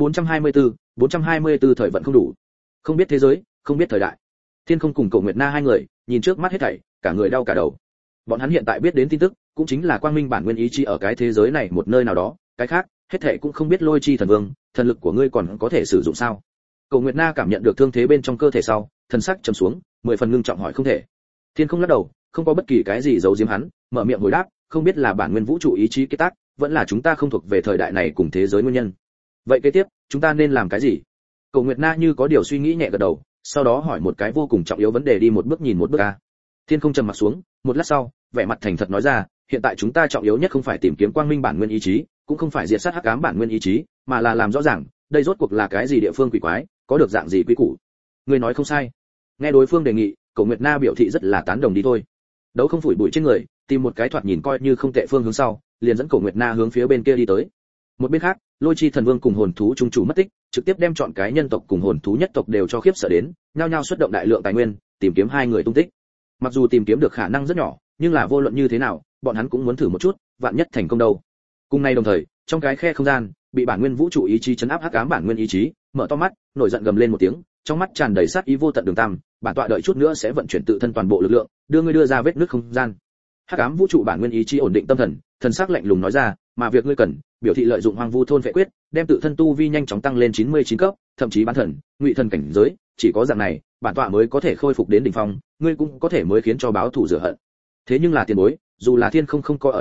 Speaker 1: 424 thời vận không đủ. Không biết thế giới, không biết thời đại. Thiên Không cùng Cổ Nguyệt Na hai người, nhìn trước mắt hết thảy, cả người đau cả đầu. Bọn hắn hiện tại biết đến tin tức, cũng chính là quang minh bản nguyên ý chí ở cái thế giới này một nơi nào đó, cái khác, hết thảy cũng không biết. Lôi Chi thần vương, thần lực của ngươi còn có thể sử dụng sao? Cổ Nguyệt Na cảm nhận được thương thế bên trong cơ thể sau, thần sắc trầm xuống, 10 phần ngưng trọng hỏi. Không thể. Thiên Không lắc đầu, không có bất kỳ cái gì giấu giếm hắn, mở miệng hồi đáp, không biết là bản nguyên vũ trụ ý chí kết tác, vẫn là chúng ta không thuộc về thời đại này cùng thế giới nguyên nhân. Vậy kế tiếp, chúng ta nên làm cái gì? Cổ Nguyệt Na như có điều suy nghĩ nhẹ gật đầu, sau đó hỏi một cái vô cùng trọng yếu vấn đề. Đi một bước nhìn một bước a. Thiên Không trầm mặt xuống, một lát sau, vẻ mặt thành thật nói ra, hiện tại chúng ta trọng yếu nhất không phải tìm kiếm quang minh bản nguyên ý chí, cũng không phải diệt sát Hắc Ám bản nguyên ý chí, mà là làm rõ ràng, đây rốt cuộc là cái gì địa phương quỷ quái, có được dạng gì quý củ. Ngươi nói không sai. Nghe đối phương đề nghị, Cổ Nguyệt Na biểu thị rất là tán đồng. Đi thôi. Đấu không phủi bụi trên người, tìm một cái thoạt nhìn coi như không tệ phương hướng sau, liền dẫn Cổ Nguyệt Na hướng phía bên kia đi tới. Một bên khác, Lôi Chi thần vương cùng hồn thú trung chủ mất tích, trực tiếp đem chọn cái nhân tộc cùng hồn thú nhất tộc đều cho khiếp sợ đến, nhao nhao xuất động đại lượng tài nguyên, tìm kiếm hai người tung tích. Mặc dù tìm kiếm được khả năng rất nhỏ, nhưng là vô luận như thế nào, bọn hắn cũng muốn thử một chút, vạn nhất thành công đâu. Cùng ngày đồng thời, trong cái khe không gian, bị bản nguyên vũ trụ ý chí chấn áp Hắc Ám bản nguyên ý chí, mở to mắt, nổi giận gầm lên một tiếng, trong mắt tràn đầy sát ý vô tận. Đường Tam, bản tọa đợi chút nữa sẽ vận chuyển tự thân toàn bộ lực lượng, đưa ngươi đưa ra vết nứt không gian. Hắc Ám vũ trụ bản nguyên ý chí ổn định tâm thần, thần sắc lạnh lùng nói ra, mà việc ngươi cần, biểu thị lợi dụng hoang vu thôn vệ quyết, đem tự thân tu vi nhanh chóng tăng lên 99 cấp, thậm chí bán thần, ngụy thần cảnh giới, chỉ có dạng này, bản tọa mới có thể khôi phục đến đỉnh phong, ngươi cũng có thể mới khiến cho báo thù rửa hận. Thế nhưng là tiền bối, dù là Thiên Không không có ở đây,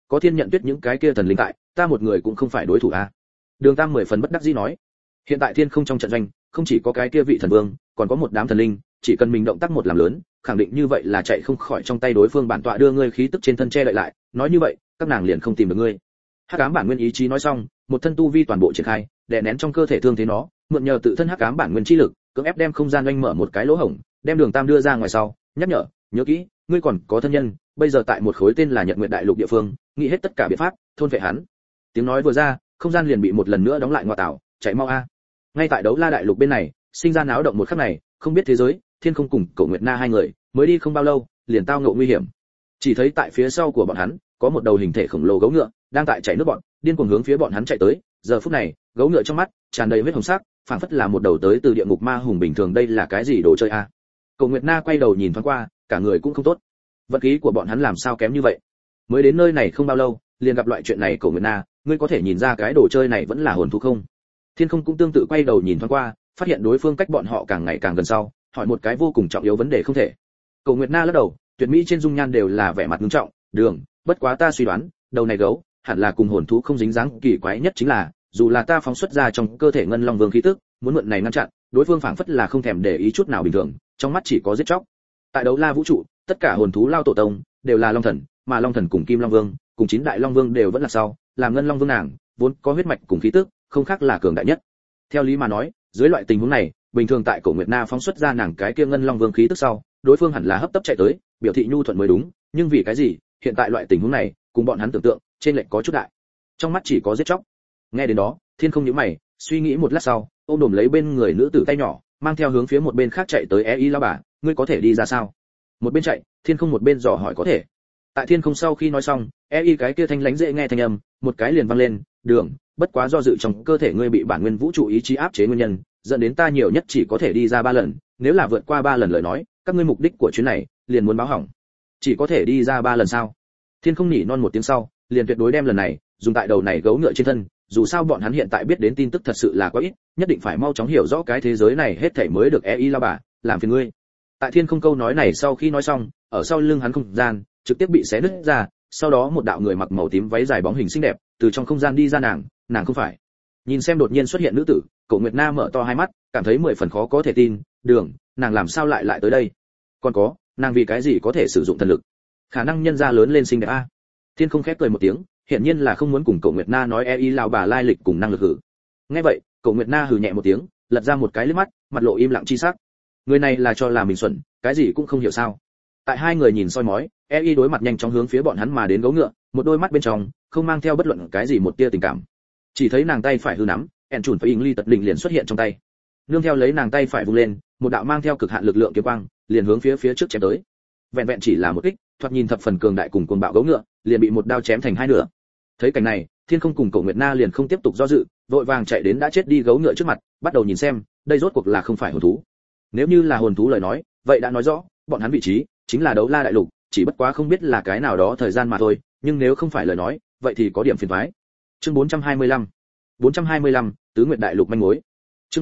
Speaker 1: có Thiên Nhận Tuyết những cái kia thần linh tại, ta một người cũng không phải đối thủ a. Đường Tam 10 phần bất đắc dĩ nói. Hiện tại thiên không trong trận doanh, không chỉ có cái kia vị thần vương, còn có một đám thần linh, chỉ cần mình động tác một làm lớn, khẳng định như vậy là chạy không khỏi trong tay đối phương. Bản tọa đưa ngươi khí tức trên thân che đậy lại, nói như vậy, các nàng liền không tìm được ngươi. Hắc ám bản nguyên ý chí nói xong, một thân tu vi toàn bộ triển khai, đè nén trong cơ thể thương thế nó, mượn nhờ tự thân hắc ám bản nguyên chi lực, cưỡng ép đem không gian oanh mở một cái lỗ hổng, đem Đường Tam đưa ra ngoài sau, nhắc nhở, nhớ kỹ, ngươi còn có thân nhân, bây giờ tại một khối tên là Nhật Nguyệt Đại Lục địa phương, nghĩ hết tất cả biện pháp, thôn phệ hắn. Tiếng nói vừa ra, không gian liền bị một lần nữa đóng lại. Ngoa tạo, chạy mau a. Ngay tại Đấu La Đại Lục bên này, sinh ra náo động một khắc này, không biết thế giới, Thiên Không cùng Cổ Nguyệt Na hai người, mới đi không bao lâu, liền tao ngộ nguy hiểm. Chỉ thấy tại phía sau của bọn hắn, có một đầu hình thể khổng lồ gấu ngựa, đang tại chạy nước bọn, điên cuồng hướng phía bọn hắn chạy tới. Giờ phút này, gấu ngựa trong mắt tràn đầy huyết hồng sắc, phảng phất là một đầu tới từ địa ngục ma hùng bình thường. Đây là cái gì đồ chơi a? Cổ Nguyệt Na quay đầu nhìn thoáng qua, cả người cũng không tốt. Vận khí của bọn hắn làm sao kém như vậy? Mới đến nơi này không bao lâu, liền gặp loại chuyện này. Cổ Nguyệt Na, ngươi có thể nhìn ra cái đồ chơi này vẫn là hồn thú không? Thiên Không cũng tương tự quay đầu nhìn thoáng qua, phát hiện đối phương cách bọn họ càng ngày càng gần sau, hỏi một cái vô cùng trọng yếu vấn đề. Không thể. Cổ Nguyệt Na lắc đầu, tuyệt mỹ trên dung nhan đều là vẻ mặt nghiêm trọng. Đường, bất quá ta suy đoán, đầu này gấu hẳn là cùng hồn thú không dính dáng. Kỳ quái nhất chính là, dù là ta phóng xuất ra trong cơ thể Ngân Long Vương khí tức, muốn mượn này ngăn chặn, đối phương phảng phất là không thèm để ý chút nào bình thường, trong mắt chỉ có giết chóc. Tại Đấu La vũ trụ, tất cả hồn thú lao tổ tông đều là Long Thần, mà Long Thần cùng Kim Long Vương, cùng 9 đại Long Vương đều vẫn là sau, làm Ngân Long Vương nàng, vốn có huyết mạch cùng khí tức, không khác là cường đại nhất. Theo lý mà nói, dưới loại tình huống này, bình thường tại Cổ Nguyệt Na phóng xuất ra nàng cái kia Ngân Long Vương khí tức sau, đối phương hẳn là hấp tấp chạy tới, biểu thị nhu thuận mới đúng, nhưng vì cái gì, hiện tại loại tình huống này, cùng bọn hắn tưởng tượng, trên lệch có chút đại. Trong mắt chỉ có giết chóc. Nghe đến đó, Thiên Không nhíu mày, suy nghĩ một lát sau, ôm đồm lấy bên người nữ tử tay nhỏ, mang theo hướng phía một bên khác chạy tới. Y lão bà, ngươi có thể đi ra sao? Một bên chạy, Thiên Không một bên dò hỏi. Có thể. Tại Thiên Không sau khi nói xong, Y cái kia thanh lãnh dễ nghe thanh âm, một cái liền vang lên. Đường, bất quá do dự trong cơ thể ngươi bị bản nguyên vũ trụ ý chí áp chế nguyên nhân, dẫn đến ta nhiều nhất chỉ có thể đi ra 3 lần, nếu là vượt qua 3 lần lời nói, các ngươi mục đích của chuyến này liền muốn báo hỏng. Chỉ có thể đi ra 3 lần sao? Thiên Không nỉ non một tiếng sau, liền tuyệt đối đem lần này dùng tại đầu này gấu ngựa trên thân. Dù sao bọn hắn hiện tại biết đến tin tức thật sự là quá ít, nhất định phải mau chóng hiểu rõ cái thế giới này hết thảy mới được. Y la bà, làm phiền ngươi. Tại Thiên Không câu nói này sau khi nói xong, ở sau lưng hắn không gian trực tiếp bị xé nứt ra, sau đó một đạo người mặc màu tím váy dài bóng hình xinh đẹp từ trong không gian đi ra. Nàng không phải. Nhìn xem đột nhiên xuất hiện nữ tử, Cổ Nguyệt Na mở to hai mắt, cảm thấy 10 phần khó có thể tin. Đường, nàng làm sao lại tới đây? Còn có, nàng vì cái gì có thể sử dụng thần lực? Khả năng nhân gia lớn lên xinh đẹp a. Thiên Không khép cười một tiếng, hiển nhiên là không muốn cùng Cổ Nguyệt Na nói Y lão bà lai lịch cùng năng lực hử. Nghe vậy, Cổ Nguyệt Na hừ nhẹ một tiếng, lật ra một cái liếc mắt, mặt lộ im lặng chi sắc. Người này là cho là mình xuẩn, cái gì cũng không hiểu sao? Tại hai người nhìn soi mói, Y đối mặt nhanh chóng hướng phía bọn hắn mà đến gấu ngựa, một đôi mắt bên trong không mang theo bất luận cái gì một tia tình cảm. Chỉ thấy nàng tay phải hư nắm, ẻn chùn phải ly tật đỉnh liền xuất hiện trong tay. Nương theo lấy nàng tay phải vung lên, một đạo mang theo cực hạn lực lượng kiếm quang, liền hướng phía trước chém tới. Vẹn vẹn chỉ là một kích, thoạt nhìn thập phần cường đại cùng cuồng bạo gấu ngựa, liền bị một đao chém thành hai nửa. Thấy cảnh này, Thiên Không cùng Cổ Nguyệt Na liền không tiếp tục do dự, vội vàng chạy đến đã chết đi gấu ngựa trước mặt, bắt đầu nhìn xem, đây rốt cuộc là không phải hồn thú. Nếu như là hồn thú lời nói, vậy đã nói rõ, bọn hắn vị trí chính là Đấu La Đại Lục, chỉ bất quá không biết là cái nào đó thời gian mà thôi, nhưng nếu không phải lời nói, vậy thì có điểm phiền toái. Chương 425, Tứ Nguyệt Đại Lục manh mối. Chương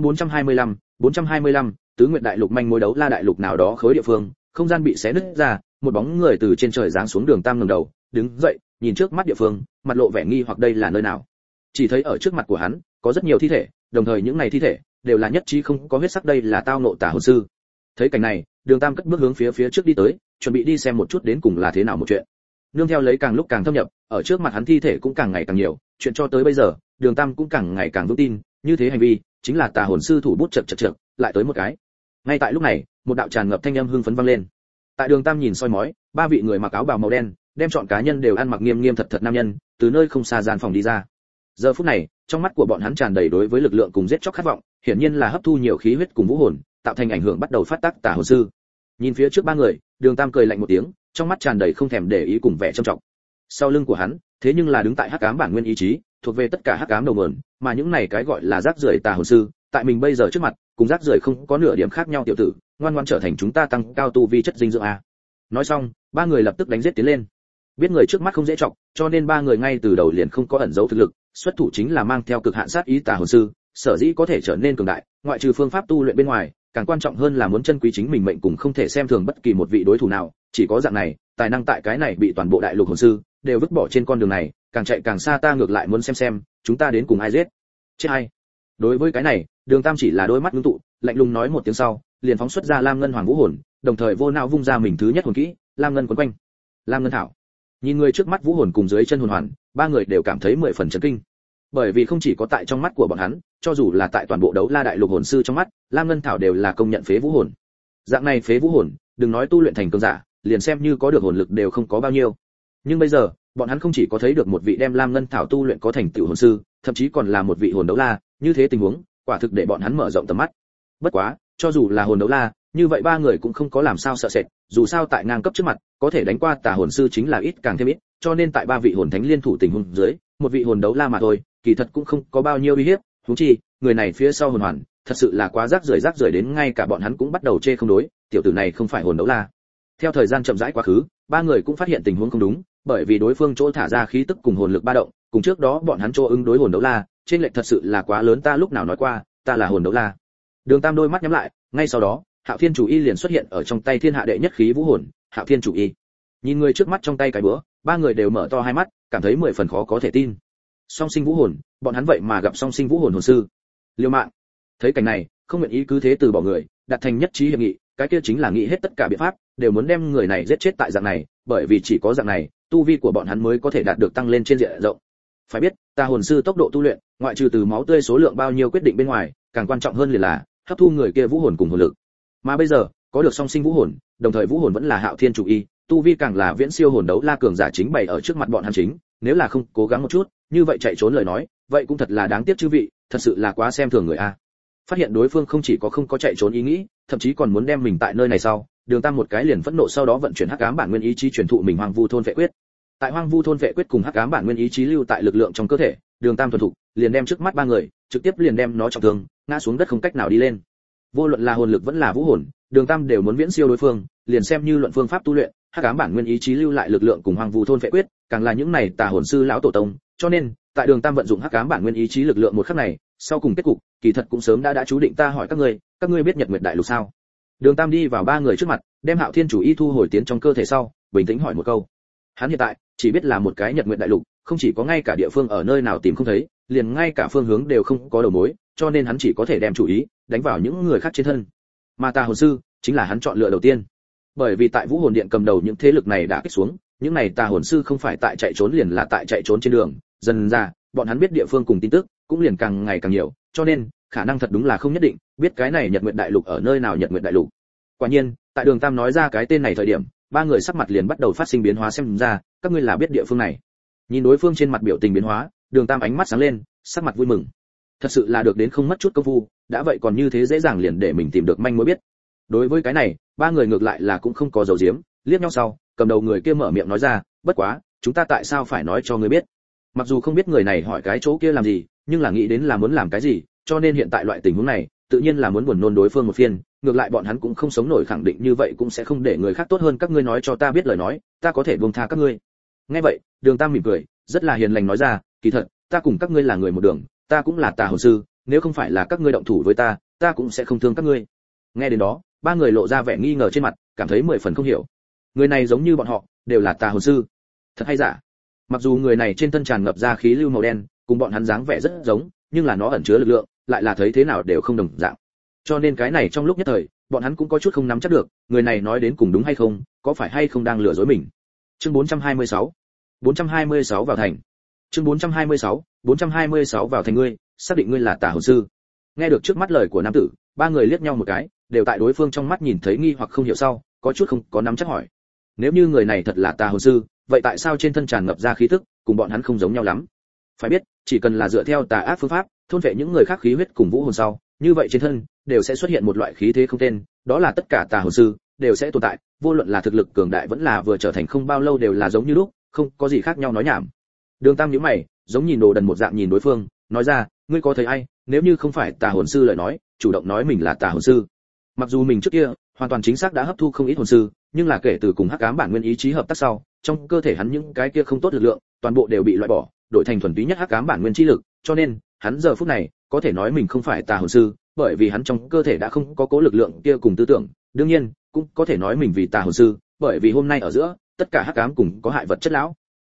Speaker 1: 425, Tứ Nguyệt Đại Lục manh mối. Đấu La Đại Lục nào đó khối địa phương, không gian bị xé nứt ra, một bóng người từ trên trời giáng xuống. Đường Tam ngẩng đầu, đứng dậy, nhìn trước mắt địa phương, mặt lộ vẻ nghi hoặc. Đây là nơi nào? Chỉ thấy ở trước mặt của hắn có rất nhiều thi thể, đồng thời những này thi thể đều là nhất trí không có huyết sắc. Đây là tao nộ tà hồn sư. Thấy cảnh này, Đường Tam cất bước hướng phía trước đi tới, chuẩn bị đi xem một chút đến cùng là thế nào một chuyện. Nương theo lấy càng lúc càng thâm nhập, ở trước mặt hắn thi thể cũng càng ngày càng nhiều, chuyện cho tới bây giờ, Đường Tam cũng càng ngày càng vững tin, như thế hành vi chính là tà hồn sư thủ bút chật, lại tới một cái. Ngay tại lúc này, một đạo tràn ngập thanh âm hưng phấn vang lên. Tại Đường Tam nhìn soi mói, 3 vị người mặc áo bào màu đen, đem chọn cá nhân đều ăn mặc nghiêm nghiêm thật nam nhân, từ nơi không xa gian phòng đi ra. Giờ phút này, trong mắt của bọn hắn tràn đầy đối với lực lượng cùng giết chóc khát vọng, hiển nhiên là hấp thu nhiều khí huyết cùng vũ hồn, tạo thành ảnh hưởng bắt đầu phát tác tà hồn sư. Nhìn phía trước 3 người, Đường Tam cười lạnh một tiếng, trong mắt tràn đầy không thèm để ý cùng vẻ trầm trọng. Sau lưng của hắn, thế nhưng là đứng tại hắc ám bản nguyên ý chí, thuộc về tất cả hắc ám đầu nguồn, mà những này cái gọi là rác rưởi tà hồn sư, tại mình bây giờ trước mặt, cùng rác rưởi không có nửa điểm khác nhau. Tiểu tử, ngoan ngoãn trở thành chúng ta tăng cao tu vi chất dinh dưỡng a. Nói xong, 3 người lập tức đánh giết tiến lên. Biết người trước mắt không dễ trọng, cho nên 3 người ngay từ đầu liền không có ẩn giấu thực lực, xuất thủ chính là mang theo cực hạn sát ý tà hồn sư, sở dĩ có thể trở nên cường đại, ngoại trừ phương pháp tu luyện bên ngoài, càng quan trọng hơn là muốn trân quý chính mình mệnh cùng không thể xem thường bất kỳ một vị đối thủ nào, chỉ có dạng này, tài năng tại cái này bị toàn bộ đại lục hồn sư đều vứt bỏ trên con đường này, càng chạy càng xa, ta ngược lại muốn xem chúng ta đến cùng ai giết chết hay. Đối với cái này, Đường Tam chỉ là đôi mắt ngưng tụ, lạnh lùng nói một tiếng sau, liền phóng xuất ra Lam Ngân Hoàng Vũ Hồn, đồng thời vô não vung ra mình thứ nhất hồn kỹ, Lam Ngân quấn quanh. Lam Ngân thảo. Nhìn người trước mắt Vũ Hồn cùng dưới chân hồn hoàn, ba người đều cảm thấy 10 phần chấn kinh. Bởi vì không chỉ có tại trong mắt của bọn hắn, cho dù là tại toàn bộ Đấu La Đại Lục hồn sư trong mắt, Lam Ngân thảo đều là công nhận phế vũ hồn. Dạng này phế vũ hồn, đừng nói tu luyện thành cường giả, liền xem như có được hồn lực đều không có bao nhiêu. Nhưng bây giờ, bọn hắn không chỉ có thấy được một vị đem Lam Ngân thảo tu luyện có thành tựu hồn sư, thậm chí còn là một vị hồn đấu la, như thế tình huống, quả thực để bọn hắn mở rộng tầm mắt. Bất quá, cho dù là hồn đấu la, như vậy ba người cũng không có làm sao sợ sệt, dù sao tại ngang cấp trước mặt, có thể đánh qua tà hồn sư chính là ít càng thêm ít, cho nên tại ba vị hồn thánh liên thủ tình huống dưới, một vị hồn đấu la mà thôi, kỳ thật cũng không có bao nhiêu uy hiếp, huống chi, người này phía sau hồn hoàn, thật sự là quá rác rưởi đến ngay cả bọn hắn cũng bắt đầu chê không đối, tiểu tử này không phải hồn đấu la. Theo thời gian chậm rãi quá khứ, ba người cũng phát hiện tình huống không đúng, bởi vì đối phương chỗ thả ra khí tức cùng hồn lực ba động, cùng trước đó bọn hắn chỗ ứng đối hồn đấu la, trên lệch thật sự là quá lớn, ta lúc nào nói qua, ta là hồn đấu la. Đường Tam đôi mắt nhắm lại, ngay sau đó, Hạo Thiên Chủ Y liền xuất hiện ở trong tay thiên hạ đệ nhất khí vũ hồn, Hạo Thiên Chủ Y. Nhìn người trước mắt trong tay cái búa, ba người đều mở to hai mắt, cảm thấy 10 phần khó có thể tin. Song sinh vũ hồn, bọn hắn vậy mà gặp song sinh vũ hồn hồn sư. Liêu mạng. Thấy cảnh này, không nguyện ý cứ thế từ bỏ người, đạt thành nhất trí hiệp nghị, cái kia chính là nghĩ hết tất cả biện pháp, đều muốn đem người này giết chết tại dạng này, bởi vì chỉ có dạng này, tu vi của bọn hắn mới có thể đạt được tăng lên trên diện rộng. Phải biết, tà hồn sư tốc độ tu luyện, ngoại trừ từ máu tươi số lượng bao nhiêu quyết định bên ngoài, càng quan trọng hơn là hấp thu người kia vũ hồn cùng hồn lực. Mà bây giờ, có được song sinh vũ hồn, đồng thời vũ hồn vẫn là Hạo Thiên Chủ Y, tu vi càng là viễn siêu hồn đấu la cường giả chính bày ở trước mặt bọn hắn chính, nếu là không cố gắng một chút, như vậy chạy trốn lời nói, vậy cũng thật là đáng tiếc chư vị, thật sự là quá xem thường người a. Phát hiện đối phương không chỉ có không có chạy trốn ý nghĩ, thậm chí còn muốn đem mình tại nơi này sau, Đường Tam một cái liền phẫn nộ, sau đó vận chuyển Hắc Ám Bản Nguyên ý chí truyền thụ mình Hoang Vu Thôn Vệ Quyết. Tại Hoang Vu Thôn Vệ Quyết cùng Hắc Ám Bản Nguyên ý chí lưu tại lực lượng trong cơ thể, Đường Tam thuần thục, liền đem trước mắt ba người, trực tiếp liền đem nó trọng thương, ngã xuống đất không cách nào đi lên. Vô luận là hồn lực vẫn là vũ hồn, Đường Tam đều muốn viễn siêu đối phương, liền xem như luận phương pháp tu luyện, Hắc Ám Bản Nguyên ý chí lưu lại lực lượng cùng Hoang Vu Thôn Vệ Quyết, càng là những này tà hồn sư lão tổ tông, cho nên, tại Đường Tam vận dụng Hắc Ám Bản Nguyên ý chí lực lượng một khắc này, sau cùng kết cục, kỳ thật cũng sớm đã chú định. Ta hỏi các ngươi biết Nhật Nguyệt Đại Lục sao? Đường Tam đi vào ba người trước mặt, đem Hạo Thiên Chủ Y thu hồi tiến trong cơ thể sau, bình tĩnh hỏi một câu. Hắn hiện tại chỉ biết là một cái Nhật Nguyệt Đại Lục, không chỉ có ngay cả địa phương ở nơi nào tìm không thấy, liền ngay cả phương hướng đều không có đầu mối, cho nên hắn chỉ có thể đem chủ ý đánh vào những người khác trên thân. Mà tà hồn sư chính là hắn chọn lựa đầu tiên. Bởi vì tại Vũ Hồn Điện cầm đầu những thế lực này đã kích xuống, những này tà hồn sư không phải tại chạy trốn liền là tại chạy trốn trên đường, dần ra, bọn hắn biết địa phương cùng tin tức cũng liền càng ngày càng nhiều, cho nên khả năng thật đúng là không nhất định biết cái này Nhật Nguyệt Đại Lục ở nơi nào. Nhật Nguyệt Đại Lục. Quả nhiên, tại Đường Tam nói ra cái tên này thời điểm, ba người sắc mặt liền bắt đầu phát sinh biến hóa, xem ra các ngươi là biết địa phương này. Nhìn đối phương trên mặt biểu tình biến hóa, Đường Tam ánh mắt sáng lên, sắc mặt vui mừng. Thật sự là được đến không mất chút công phu, đã vậy còn như thế dễ dàng liền để mình tìm được manh mối biết. Đối với cái này, ba người ngược lại là cũng không có dầu diếm, liếc nhau sau, cầm đầu người kia mở miệng nói ra, bất quá, chúng ta tại sao phải nói cho ngươi biết? Mặc dù không biết người này hỏi cái chỗ kia làm gì, nhưng là nghĩ đến là muốn làm cái gì, cho nên hiện tại loại tình huống này, tự nhiên là muốn buồn nôn đối phương một phiên, ngược lại bọn hắn cũng không sống nổi khẳng định như vậy cũng sẽ không để người khác tốt hơn các ngươi nói cho ta biết lời nói, ta có thể buông tha các ngươi. Nghe vậy, Đường Tam mỉm cười, rất là hiền lành nói ra, kỳ thật, ta cùng các ngươi là người một đường, ta cũng là tà hồn sư, nếu không phải là các ngươi động thủ với ta, ta cũng sẽ không thương các ngươi. Nghe đến đó, ba người lộ ra vẻ nghi ngờ trên mặt, cảm thấy 10 phần không hiểu. Người này giống như bọn họ, đều là tà hồn sư. Thật hay giả? Mặc dù người này trên thân tràn ngập ra khí lưu màu đen, cùng bọn hắn dáng vẻ rất giống, nhưng là nó ẩn chứa lực lượng, lại là thấy thế nào đều không đồng dạng. Cho nên cái này trong lúc nhất thời, bọn hắn cũng có chút không nắm chắc được, người này nói đến cùng đúng hay không, có phải hay không đang lừa dối mình. Chương 426 vào thành. Chương 426 vào thành, ngươi, xác định ngươi là tà hồn sư. Nghe được trước mắt lời của nam tử, ba người liếc nhau một cái, đều tại đối phương trong mắt nhìn thấy nghi hoặc không hiểu sau, có chút không có nắm chắc hỏi. Nếu như người này thật là tà hồn sư, vậy tại sao trên thân tràn ngập ra khí tức, cùng bọn hắn không giống nhau lắm? Phải biết, chỉ cần là dựa theo tà ác phương pháp, thôn vệ những người khác khí huyết cùng vũ hồn sau, như vậy trên thân đều sẽ xuất hiện một loại khí thế không tên, đó là tất cả tà hồn sư đều sẽ tồn tại, vô luận là thực lực cường đại vẫn là vừa trở thành không bao lâu đều là giống như lúc, không có gì khác nhau nói nhảm. Đường Tam nhíu mày, giống nhìn đồ đần một dạng nhìn đối phương, nói ra, ngươi có thấy ai, nếu như không phải tà hồn sư lời nói, chủ động nói mình là tà hồn sư. Mặc dù mình trước kia hoàn toàn chính xác đã hấp thu không ít hồn sư, nhưng là kể từ cùng Hắc Ám Bản Nguyên ý chí hợp tác sau, trong cơ thể hắn những cái kia không tốt lực lượng, toàn bộ đều bị loại bỏ, đổi thành thuần túy nhất Hắc Ám Bản Nguyên chi lực, cho nên, hắn giờ phút này có thể nói mình không phải tà hồn sư, bởi vì hắn trong cơ thể đã không có cố lực lượng kia cùng tư tưởng, đương nhiên, cũng có thể nói mình vì tà hồn sư, bởi vì hôm nay ở giữa, tất cả hắc ám cùng có hại vật chất lão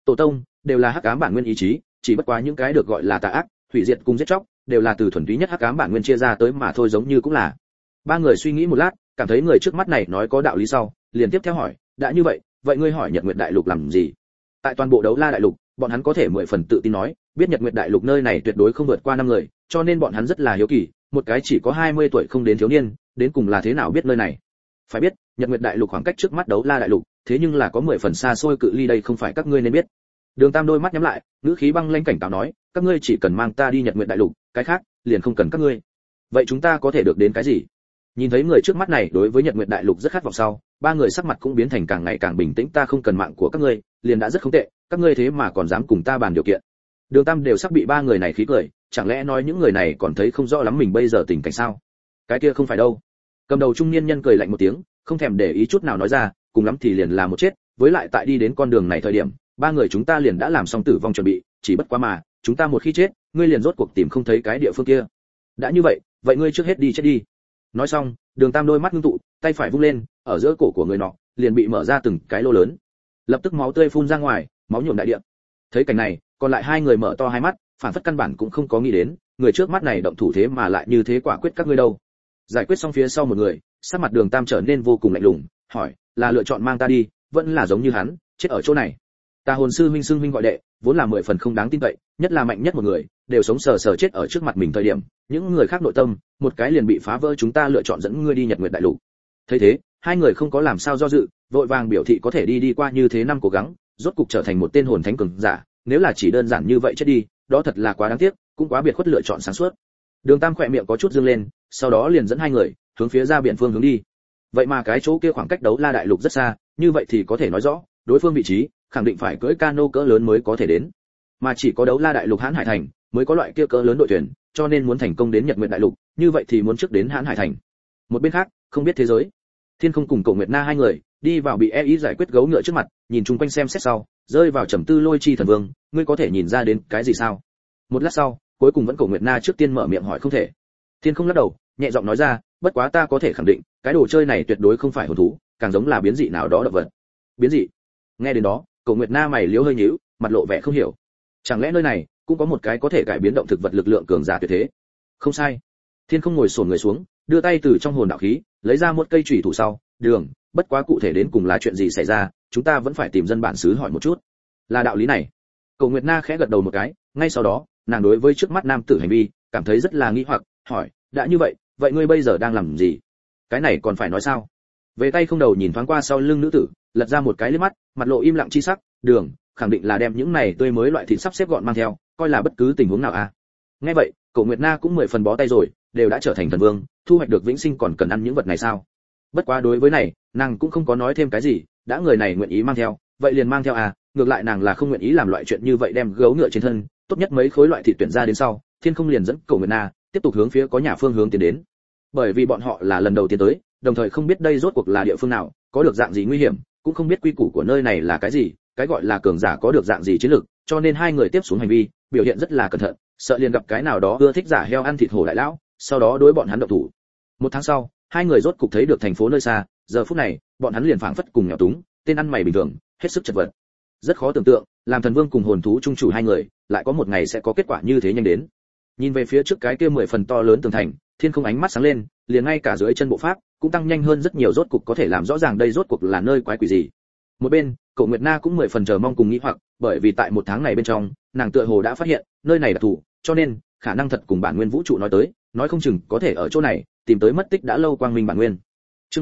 Speaker 1: tổ tông đều là hắc ám bản nguyên ý chí, chỉ bất quá những cái được gọi là tà ác, hủy diệt cùng giết chóc, đều là từ thuần túy nhất hắc ám bản nguyên chia ra tới mà thôi, giống như cũng là. Ba người suy nghĩ một lát, cảm thấy người trước mắt này nói có đạo lý sau, liền tiếp theo hỏi, đã như vậy, vậy ngươi hỏi Nhật Nguyệt Đại Lục làm gì? Tại toàn bộ Đấu La Đại Lục, bọn hắn có thể 10 phần tự tin nói, biết Nhật Nguyệt Đại Lục nơi này tuyệt đối không vượt qua 5 người, cho nên bọn hắn rất là hiếu kỳ, một cái chỉ có 20 tuổi không đến thiếu niên, đến cùng là thế nào biết nơi này? Phải biết, Nhật Nguyệt Đại Lục khoảng cách trước mắt Đấu La Đại Lục, thế nhưng là có 10 phần xa xôi cự ly, đây không phải các ngươi nên biết. Đường Tam đôi mắt nhắm lại, ngữ khí băng lãnh cảnh cáo nói, các ngươi chỉ cần mang ta đi Nhật Nguyệt Đại Lục, cái khác liền không cần các ngươi. Vậy chúng ta có thể được đến cái gì? Nhìn thấy người trước mắt này đối với Nhật Nguyệt Đại Lục rất khát vọng sau, ba người sắc mặt cũng biến thành càng ngày càng bình tĩnh, ta không cần mạng của các ngươi, liền đã rất không tệ, các ngươi thế mà còn dám cùng ta bàn điều kiện. Đường Tam đều sắp bị ba người này khí cười, chẳng lẽ nói những người này còn thấy không rõ lắm mình bây giờ tình cảnh sao? Cái kia không phải đâu. Cầm đầu trung niên nhân cười lạnh một tiếng, không thèm để ý chút nào nói ra, cùng lắm thì liền là một chết, với lại tại đi đến con đường này thời điểm, ba người chúng ta liền đã làm xong tử vong chuẩn bị, chỉ bất quá mà, chúng ta một khi chết, ngươi liền rốt cuộc tìm không thấy cái địa phương kia. Đã như vậy, vậy ngươi trước hết đi chết đi. Nói xong, Đường Tam đôi mắt ngưng tụ, tay phải vung lên, ở giữa cổ của người nọ liền bị mở ra từng cái lỗ lớn, lập tức máu tươi phun ra ngoài, máu nhuộm đại địa. Thấy cảnh này, còn lại hai người mở to hai mắt, phản phất căn bản cũng không có nghĩ đến, người trước mắt này động thủ thế mà lại như thế quả quyết các ngươi đâu. Giải quyết xong phía sau một người, sắc mặt Đường Tam trở nên vô cùng lạnh lùng, hỏi, là lựa chọn mang ta đi, vẫn là giống như hắn, chết ở chỗ này. Tà hồn sư huynh xưng huynh gọi đệ, vốn là 10 phần không đáng tin cậy, nhất là mạnh nhất một người, đều sống sờ sờ chết ở trước mặt mình thời điểm, những người khác nội tâm, một cái liền bị phá vỡ, chúng ta lựa chọn dẫn ngươi đi Nhật Nguyệt Đại Lục. Thấy thế, hai người không có làm sao do dự, vội vàng biểu thị có thể đi qua như thế năm cố gắng, rốt cục trở thành một tên hồn thánh cường giả, nếu là chỉ đơn giản như vậy chết đi, đó thật là quá đáng tiếc, cũng quá biệt khuất lựa chọn sáng suốt. Đường Tam khỏe miệng có chút dương lên, sau đó liền dẫn hai người hướng phía ra biển phương hướng đi. Vậy mà cái chỗ kia khoảng cách Đấu La Đại Lục rất xa, như vậy thì có thể nói rõ, đối phương vị trí khẳng định phải cưỡi cano cỡ lớn mới có thể đến, mà chỉ có Đấu La Đại Lục Hán Hải Thành mới có loại kia cỡ lớn đội thuyền, cho nên muốn thành công đến Nhật Nguyệt Đại Lục, như vậy thì muốn trước đến Hán Hải Thành. Một bên khác, không biết thế giới, Thiên Không cùng Cổ Nguyệt Na hai người đi vào bị ý giải quyết gấu ngựa trước mặt, nhìn chung quanh xem xét sau, rơi vào trầm tư. Lôi Chi Thần Vương, ngươi có thể nhìn ra đến cái gì sao? Một lát sau, cuối cùng vẫn Cổ Nguyệt Na trước tiên mở miệng hỏi. Không thể. Thiên Không lắc đầu, nhẹ giọng nói ra, bất quá ta có thể khẳng định, cái đồ chơi này tuyệt đối không phải hồn thú, càng giống là biến dị nào đó động vật. Biến dị? Nghe đến đó, Cổ Nguyệt Na mày liếu hơi nhíu, mặt lộ vẻ không hiểu. Chẳng lẽ nơi này cũng có một cái có thể cải biến động thực vật lực lượng cường giả tuyệt thế? Không sai. Thiên Không ngồi xổm người xuống, đưa tay từ trong hồn đạo khí lấy ra một cây chùy thủ sau, Đường, bất quá cụ thể đến cùng là chuyện gì xảy ra, chúng ta vẫn phải tìm dân bản xứ hỏi một chút. Là đạo lý này. Cổ Nguyệt Na khẽ gật đầu một cái, ngay sau đó, nàng đối với trước mắt nam tử hành vi cảm thấy rất là nghi hoặc, hỏi, đã như vậy, vậy ngươi bây giờ đang làm gì? Cái này còn phải nói sao? Về tay không đầu nhìn thoáng qua sau lưng nữ tử, lật ra một cái liếc mắt, mặt lộ im lặng chi sắc, Đường, khẳng định là đem những này tươi mới loại thịt sắp xếp gọn mang theo, coi là bất cứ tình huống nào à? Nghe vậy, Cổ Nguyệt Na cũng 10 phần bó tay rồi, đều đã trở thành thần vương, thu hoạch được vĩnh sinh còn cần ăn những vật này sao? Bất quá đối với này, nàng cũng không có nói thêm cái gì, đã người này nguyện ý mang theo, vậy liền mang theo à, ngược lại nàng là không nguyện ý làm loại chuyện như vậy, đem gấu ngựa trên thân, tốt nhất mấy khối loại thịt tuyển ra đến sau, Thiên Không liền dẫn Cổ Nguyệt Na tiếp tục hướng phía có nhà phương hướng tiến đến. Bởi vì bọn họ là lần đầu tiến tới, đồng thời không biết đây rốt cuộc là địa phương nào, có được dạng gì nguy hiểm, cũng không biết quy củ của nơi này là cái gì, cái gọi là cường giả có được dạng gì chiến lược, cho nên hai người tiếp xuống hành vi, biểu hiện rất là cẩn thận, sợ liền gặp cái nào đó ưa thích giả heo ăn thịt hổ đại lão, sau đó đối bọn hắn động thủ. Một tháng sau, hai người rốt cục thấy được thành phố nơi xa, giờ phút này, bọn hắn liền phảng phất cùng nghèo túng, tên ăn mày bình thường, hết sức chật vật. Rất khó tưởng tượng, làm thần vương cùng hồn thú trung chủ hai người, lại có một ngày sẽ có kết quả như thế nhanh đến. Nhìn về phía trước cái kia 10 phần to lớn tường thành, Thiên Không ánh mắt sáng lên, liền ngay cả dưới chân bộ pháp cũng tăng nhanh hơn rất nhiều, rốt cục có thể làm rõ ràng đây rốt cuộc là nơi quái quỷ gì. Một bên, Cổ Nguyệt Na cũng 10 phần chờ mong cùng nghĩ hoặc, bởi vì tại một tháng này bên trong, nàng tựa hồ đã phát hiện, nơi này là thủ, cho nên, khả năng thật cùng bản nguyên vũ trụ nói tới, nói không chừng có thể ở chỗ này tìm tới mất tích đã lâu quang minh bản nguyên. Chương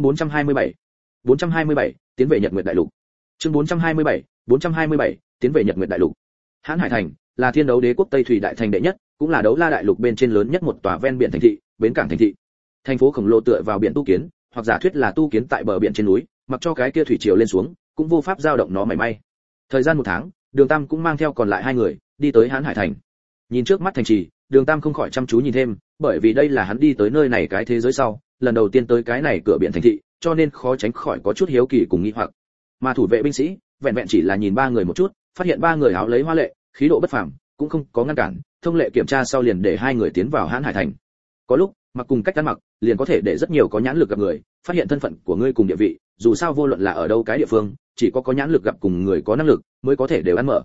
Speaker 1: 427, tiến về Nhật Nguyệt Đại Lục. Chương 427, tiến về Nhật Nguyệt Đại Lục. Hán Hải Thành là Thiên Đấu Đế quốc Tây Thủy đại thành đệ nhất, cũng là Đấu La Đại Lục bên trên lớn nhất một tòa ven biển thành thị, bến cảng thành thị. Thành phố khổng lồ tựa vào biển tu kiến, hoặc giả thuyết là tu kiến tại bờ biển trên núi, mặc cho cái kia thủy triều lên xuống, cũng vô pháp dao động nó mảy may. Thời gian một tháng, Đường Tam cũng mang theo còn lại hai người đi tới Hán Hải Thành. Nhìn trước mắt thành trì, Đường Tam không khỏi chăm chú nhìn thêm, bởi vì đây là hắn đi tới nơi này cái thế giới sau, lần đầu tiên tới cái này cửa biển thành thị, cho nên khó tránh khỏi có chút hiếu kỳ cùng nghi hoặc. Mà thủ vệ binh sĩ, vẹn vẹn chỉ là nhìn ba người một chút, phát hiện ba người áo lấy hoa lệ, khí độ bất phàm, cũng không có ngăn cản, thông lệ kiểm tra sau liền để hai người tiến vào Hán Hải Thành. Có lúc, mặc cùng cách ăn mặc, liền có thể để rất nhiều có nhãn lực gặp người, phát hiện thân phận của ngươi cùng địa vị, dù sao vô luận là ở đâu cái địa phương, chỉ có nhãn lực gặp cùng người có năng lực mới có thể đều ăn mở.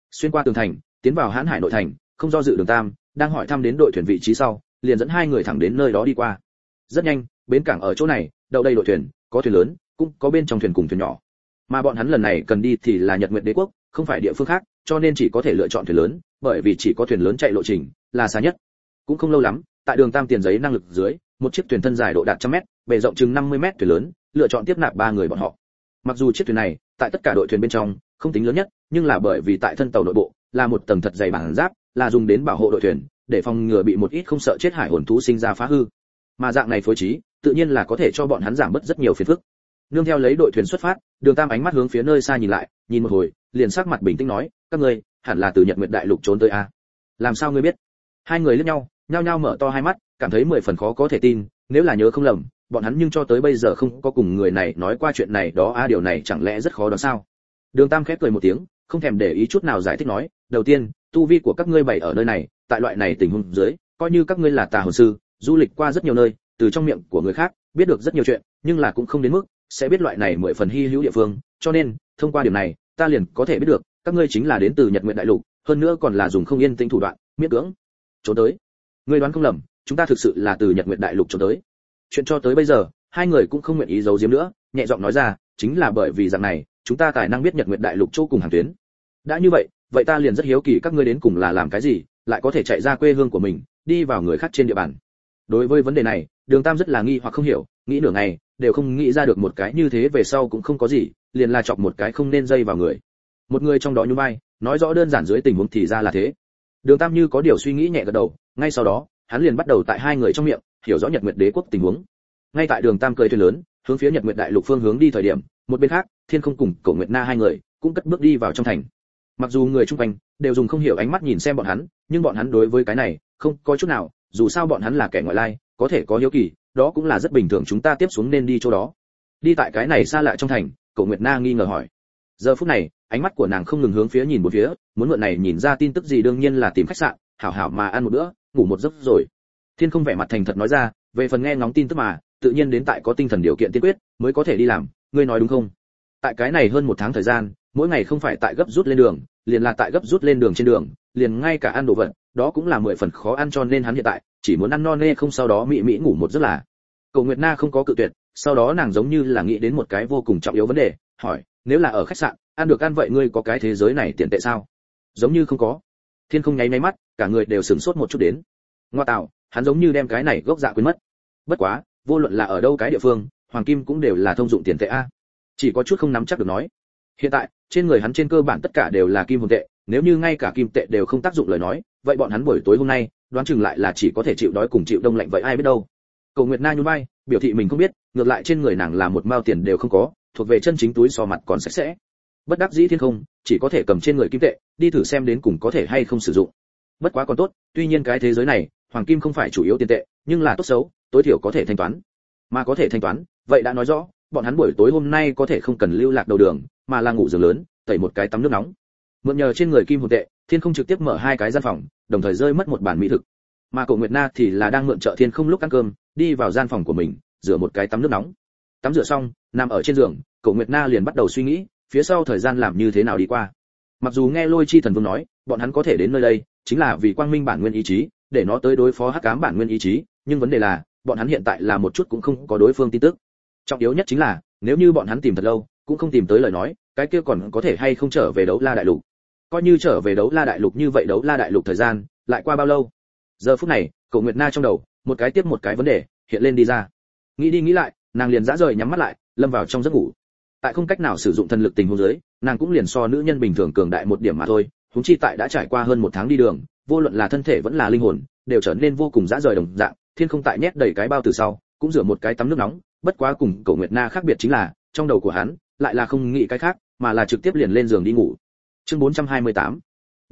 Speaker 1: Xuyên qua tường thành, tiến vào Hán Hải nội thành, không do dự Đường Tam đang hỏi thăm đến đội thuyền vị trí sau, liền dẫn hai người thẳng đến nơi đó đi qua. Rất nhanh, bến cảng ở chỗ này, đậu đầy đội thuyền, có thuyền lớn, cũng có bên trong thuyền cùng thuyền nhỏ. Mà bọn hắn lần này cần đi thì là Nhật Nguyệt Đế quốc, không phải địa phương khác, cho nên chỉ có thể lựa chọn thuyền lớn, bởi vì chỉ có thuyền lớn chạy lộ trình là xa nhất. Cũng không lâu lắm, tại Đường Tam tiền giấy năng lực dưới, một chiếc thuyền thân dài độ đạt 100m, bề rộng chừng 50m thuyền lớn, lựa chọn tiếp nạp 3 người bọn họ. Mặc dù chiếc thuyền này, tại tất cả đội thuyền bên trong, không tính lớn nhất, nhưng là bởi vì tại thân tàu nội bộ là một tầng thật dày bản giáp, là dùng đến bảo hộ đội thuyền, để phòng ngừa bị một ít không sợ chết hải hồn thú sinh ra phá hư. Mà dạng này phối trí, tự nhiên là có thể cho bọn hắn giảm bớt rất nhiều phiền phức. Nương theo lấy đội thuyền xuất phát, Đường Tam ánh mắt hướng phía nơi xa nhìn lại, nhìn một hồi, liền sắc mặt bình tĩnh nói, các ngươi hẳn là từ Nhật Nguyệt Đại Lục trốn tới a? Làm sao ngươi biết? Hai người liếc nhau, nhao nhao mở to hai mắt, cảm thấy 10 phần khó có thể tin, nếu là nhớ không lầm, bọn hắn nhưng cho tới bây giờ không có cùng người này nói qua chuyện này đó a, điều này chẳng lẽ rất khó đoán sao? Đường Tam khép cười một tiếng, không thèm để ý chút nào giải thích nói, đầu tiên, tu vi của các ngươi bày ở nơi này, tại loại này tình huống dưới, coi như các ngươi là tà hồn sư, du lịch qua rất nhiều nơi, từ trong miệng của người khác biết được rất nhiều chuyện, nhưng là cũng không đến mức sẽ biết loại này 10 phần hi hữu địa phương, cho nên, thông qua điểm này, ta liền có thể biết được, các ngươi chính là đến từ Nhật Nguyệt Đại Lục, hơn nữa còn là dùng không yên tĩnh thủ đoạn, miễn cưỡng trốn tới. Ngươi đoán không lầm, chúng ta thực sự là từ Nhật Nguyệt Đại Lục trốn tới. Chuyện cho tới bây giờ, hai người cũng không nguyện ý giấu giếm nữa, nhẹ giọng nói ra, chính là bởi vì dạng này, chúng ta tài năng biết Nhật Nguyệt Đại Lục chỗ cùng hàng tuyến. Đã như vậy, vậy ta liền rất hiếu kỳ các ngươi đến cùng là làm cái gì, lại có thể chạy ra quê hương của mình, đi vào người khác trên địa bàn. Đối với vấn đề này, Đường Tam rất là nghi hoặc không hiểu, nghĩ nửa ngày, đều không nghĩ ra được một cái như thế, về sau cũng không có gì, liền là chọc một cái không nên dây vào người. Một người trong đó nhún vai, nói rõ đơn giản dưới tình huống thì ra là thế. Đường Tam như có điều suy nghĩ nhẹ gật đầu, ngay sau đó, hắn liền bắt đầu tại hai người trong miệng hiểu rõ Nhật Nguyệt Đế quốc tình huống. Ngay tại Đường Tam cười thuyền lớn, hướng phía Nhật Nguyệt Đại Lục phương hướng đi thời điểm, một bên khác, Thiên Không cùng Cổ Nguyệt Na hai người cũng cất bước đi vào trong thành. Mặc dù người chung quanh đều dùng không hiểu ánh mắt nhìn xem bọn hắn, nhưng bọn hắn đối với cái này không có chút nào, dù sao bọn hắn là kẻ ngoại lai, có thể có hiếu kỳ, đó cũng là rất bình thường, chúng ta tiếp xuống nên đi chỗ đó. Đi tại cái này xa lạ trong thành, Cổ Nguyệt Na nghi ngờ hỏi. Giờ phút này, ánh mắt của nàng không ngừng hướng phía nhìn bốn phía, muốn mượn này nhìn ra tin tức gì, đương nhiên là tìm khách sạn, hảo hảo mà ăn một bữa, ngủ một giấc rồi. Thiên Không vẻ mặt thành thật nói ra, về phần nghe ngóng tin tức mà, tự nhiên đến tại có tinh thần điều kiện tiên quyết mới có thể đi làm, ngươi nói đúng không? Tại cái này hơn một tháng thời gian, mỗi ngày không phải tại gấp rút lên đường, liền là tại gấp rút lên đường trên đường, liền ngay cả ăn đồ vật, đó cũng là 10 phần khó ăn, cho nên hắn hiện tại chỉ muốn ăn no nê không, sau đó mị ngủ một giấc là. Cổ Nguyệt Na không có cự tuyệt, sau đó nàng giống như là nghĩ đến một cái vô cùng trọng yếu vấn đề, hỏi, nếu là ở khách sạn, ăn được ăn vậy ngươi có cái thế giới này tiền tệ sao? Giống như không có. Thiên Không nháy nháy mắt, cả người đều sửng sốt một chút đến. Ngoa tạo, hắn giống như đem cái này gốc dạ quên mất. Bất quá, vô luận là ở đâu cái địa phương, hoàng kim cũng đều là thông dụng tiền tệ a. Chỉ có chút không nắm chắc được nói. Hiện tại, trên người hắn trên cơ bản tất cả đều là kim hồn tệ, nếu như ngay cả kim tệ đều không tác dụng lời nói, vậy bọn hắn buổi tối hôm nay, đoán chừng lại là chỉ có thể chịu đói cùng chịu đông lạnh, vậy ai biết đâu. Cổ Nguyệt Na nhún vai, biểu thị mình không biết, ngược lại trên người nàng là một mao tiền đều không có, thuộc về chân chính túi xò mặt còn sạch sẽ. Bất đắc dĩ Thiên Không, chỉ có thể cầm trên người kim tệ, đi thử xem đến cùng có thể hay không sử dụng. Bất quá còn tốt, tuy nhiên cái thế giới này, hoàng kim không phải chủ yếu tiền tệ, nhưng là tốt xấu, tối thiểu có thể thanh toán. Mà có thể thanh toán, vậy đã nói rõ, bọn hắn buổi tối hôm nay có thể không cần lưu lạc đầu đường, mà là ngủ giường lớn, tẩy một cái tắm nước nóng. Mượn nhờ trên người kim hồn tệ, Thiên Không trực tiếp mở hai cái gian phòng, đồng thời rơi mất một bản mỹ thực. Mà Cổ Nguyệt Na thì là đang mượn trợ Thiên Không lúc ăn cơm, đi vào gian phòng của mình, rửa một cái tắm nước nóng. Tắm rửa xong, nằm ở trên giường, Cổ Nguyệt Na liền bắt đầu suy nghĩ, phía sau thời gian làm như thế nào đi qua. Mặc dù nghe Lôi Chi Thần Vương nói, bọn hắn có thể đến nơi đây, chính là vì quang minh bản nguyên ý chí, để nó tới đối phó hắc ám bản nguyên ý chí, nhưng vấn đề là, bọn hắn hiện tại là một chút cũng không có đối phương tin tức. Trọng yếu nhất chính là, nếu như bọn hắn tìm thật lâu, cũng không tìm tới lời nói, cái kia còn có thể hay không trở về Đấu La Đại Lục. Coi như trở về Đấu La Đại Lục như vậy, Đấu La Đại Lục thời gian lại qua bao lâu? Giờ phút này, Cổ Nguyệt Na trong đầu, một cái tiếp một cái vấn đề hiện lên đi ra. Nghĩ đi nghĩ lại, nàng liền dã rời nhắm mắt lại, lâm vào trong giấc ngủ. Tại không cách nào sử dụng thần lực tình huống dưới, nàng cũng liền so nữ nhân bình thường cường đại một điểm mà thôi, huống chi tại đã trải qua hơn một tháng đi đường, vô luận là thân thể vẫn là linh hồn, đều trở nên vô cùng dã rời đồng dạng. Thiên Không tại nhét đầy cái bao từ sau, cũng rửa một cái tắm nước nóng, bất quá cùng Cổ Nguyệt Na khác biệt chính là, trong đầu của hắn lại là không nghĩ cái khác, mà là trực tiếp liền lên giường đi ngủ. Chương 428.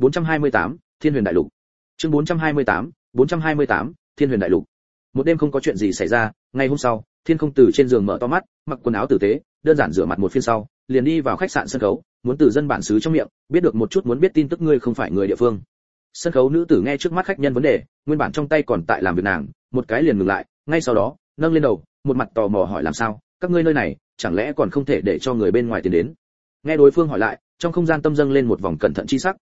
Speaker 1: 428, Thiên Huyền Đại Lục. Chương 428, Thiên Huyền Đại Lục. Một đêm không có chuyện gì xảy ra, ngày hôm sau, Thiên Không từ trên giường mở to mắt, mặc quần áo tử tế, đơn giản rửa mặt một phiên sau, liền đi vào khách sạn sân khấu, muốn từ dân bản xứ trong miệng biết được một chút muốn biết tin tức, ngươi không phải người địa phương. Sân khấu nữ tử nghe trước mắt khách nhân vấn đề, nguyên bản trong tay còn tại làm việc nàng, một cái liền ngừng lại, ngay sau đó, nâng lên đầu, một mặt tò mò hỏi, làm sao, các ngươi nơi này, chẳng lẽ còn không thể để cho người bên ngoài tiến đến? Nghe đối phương hỏi lại, trong không gian tâm dâng lên một vòng cẩn thận chi sắc,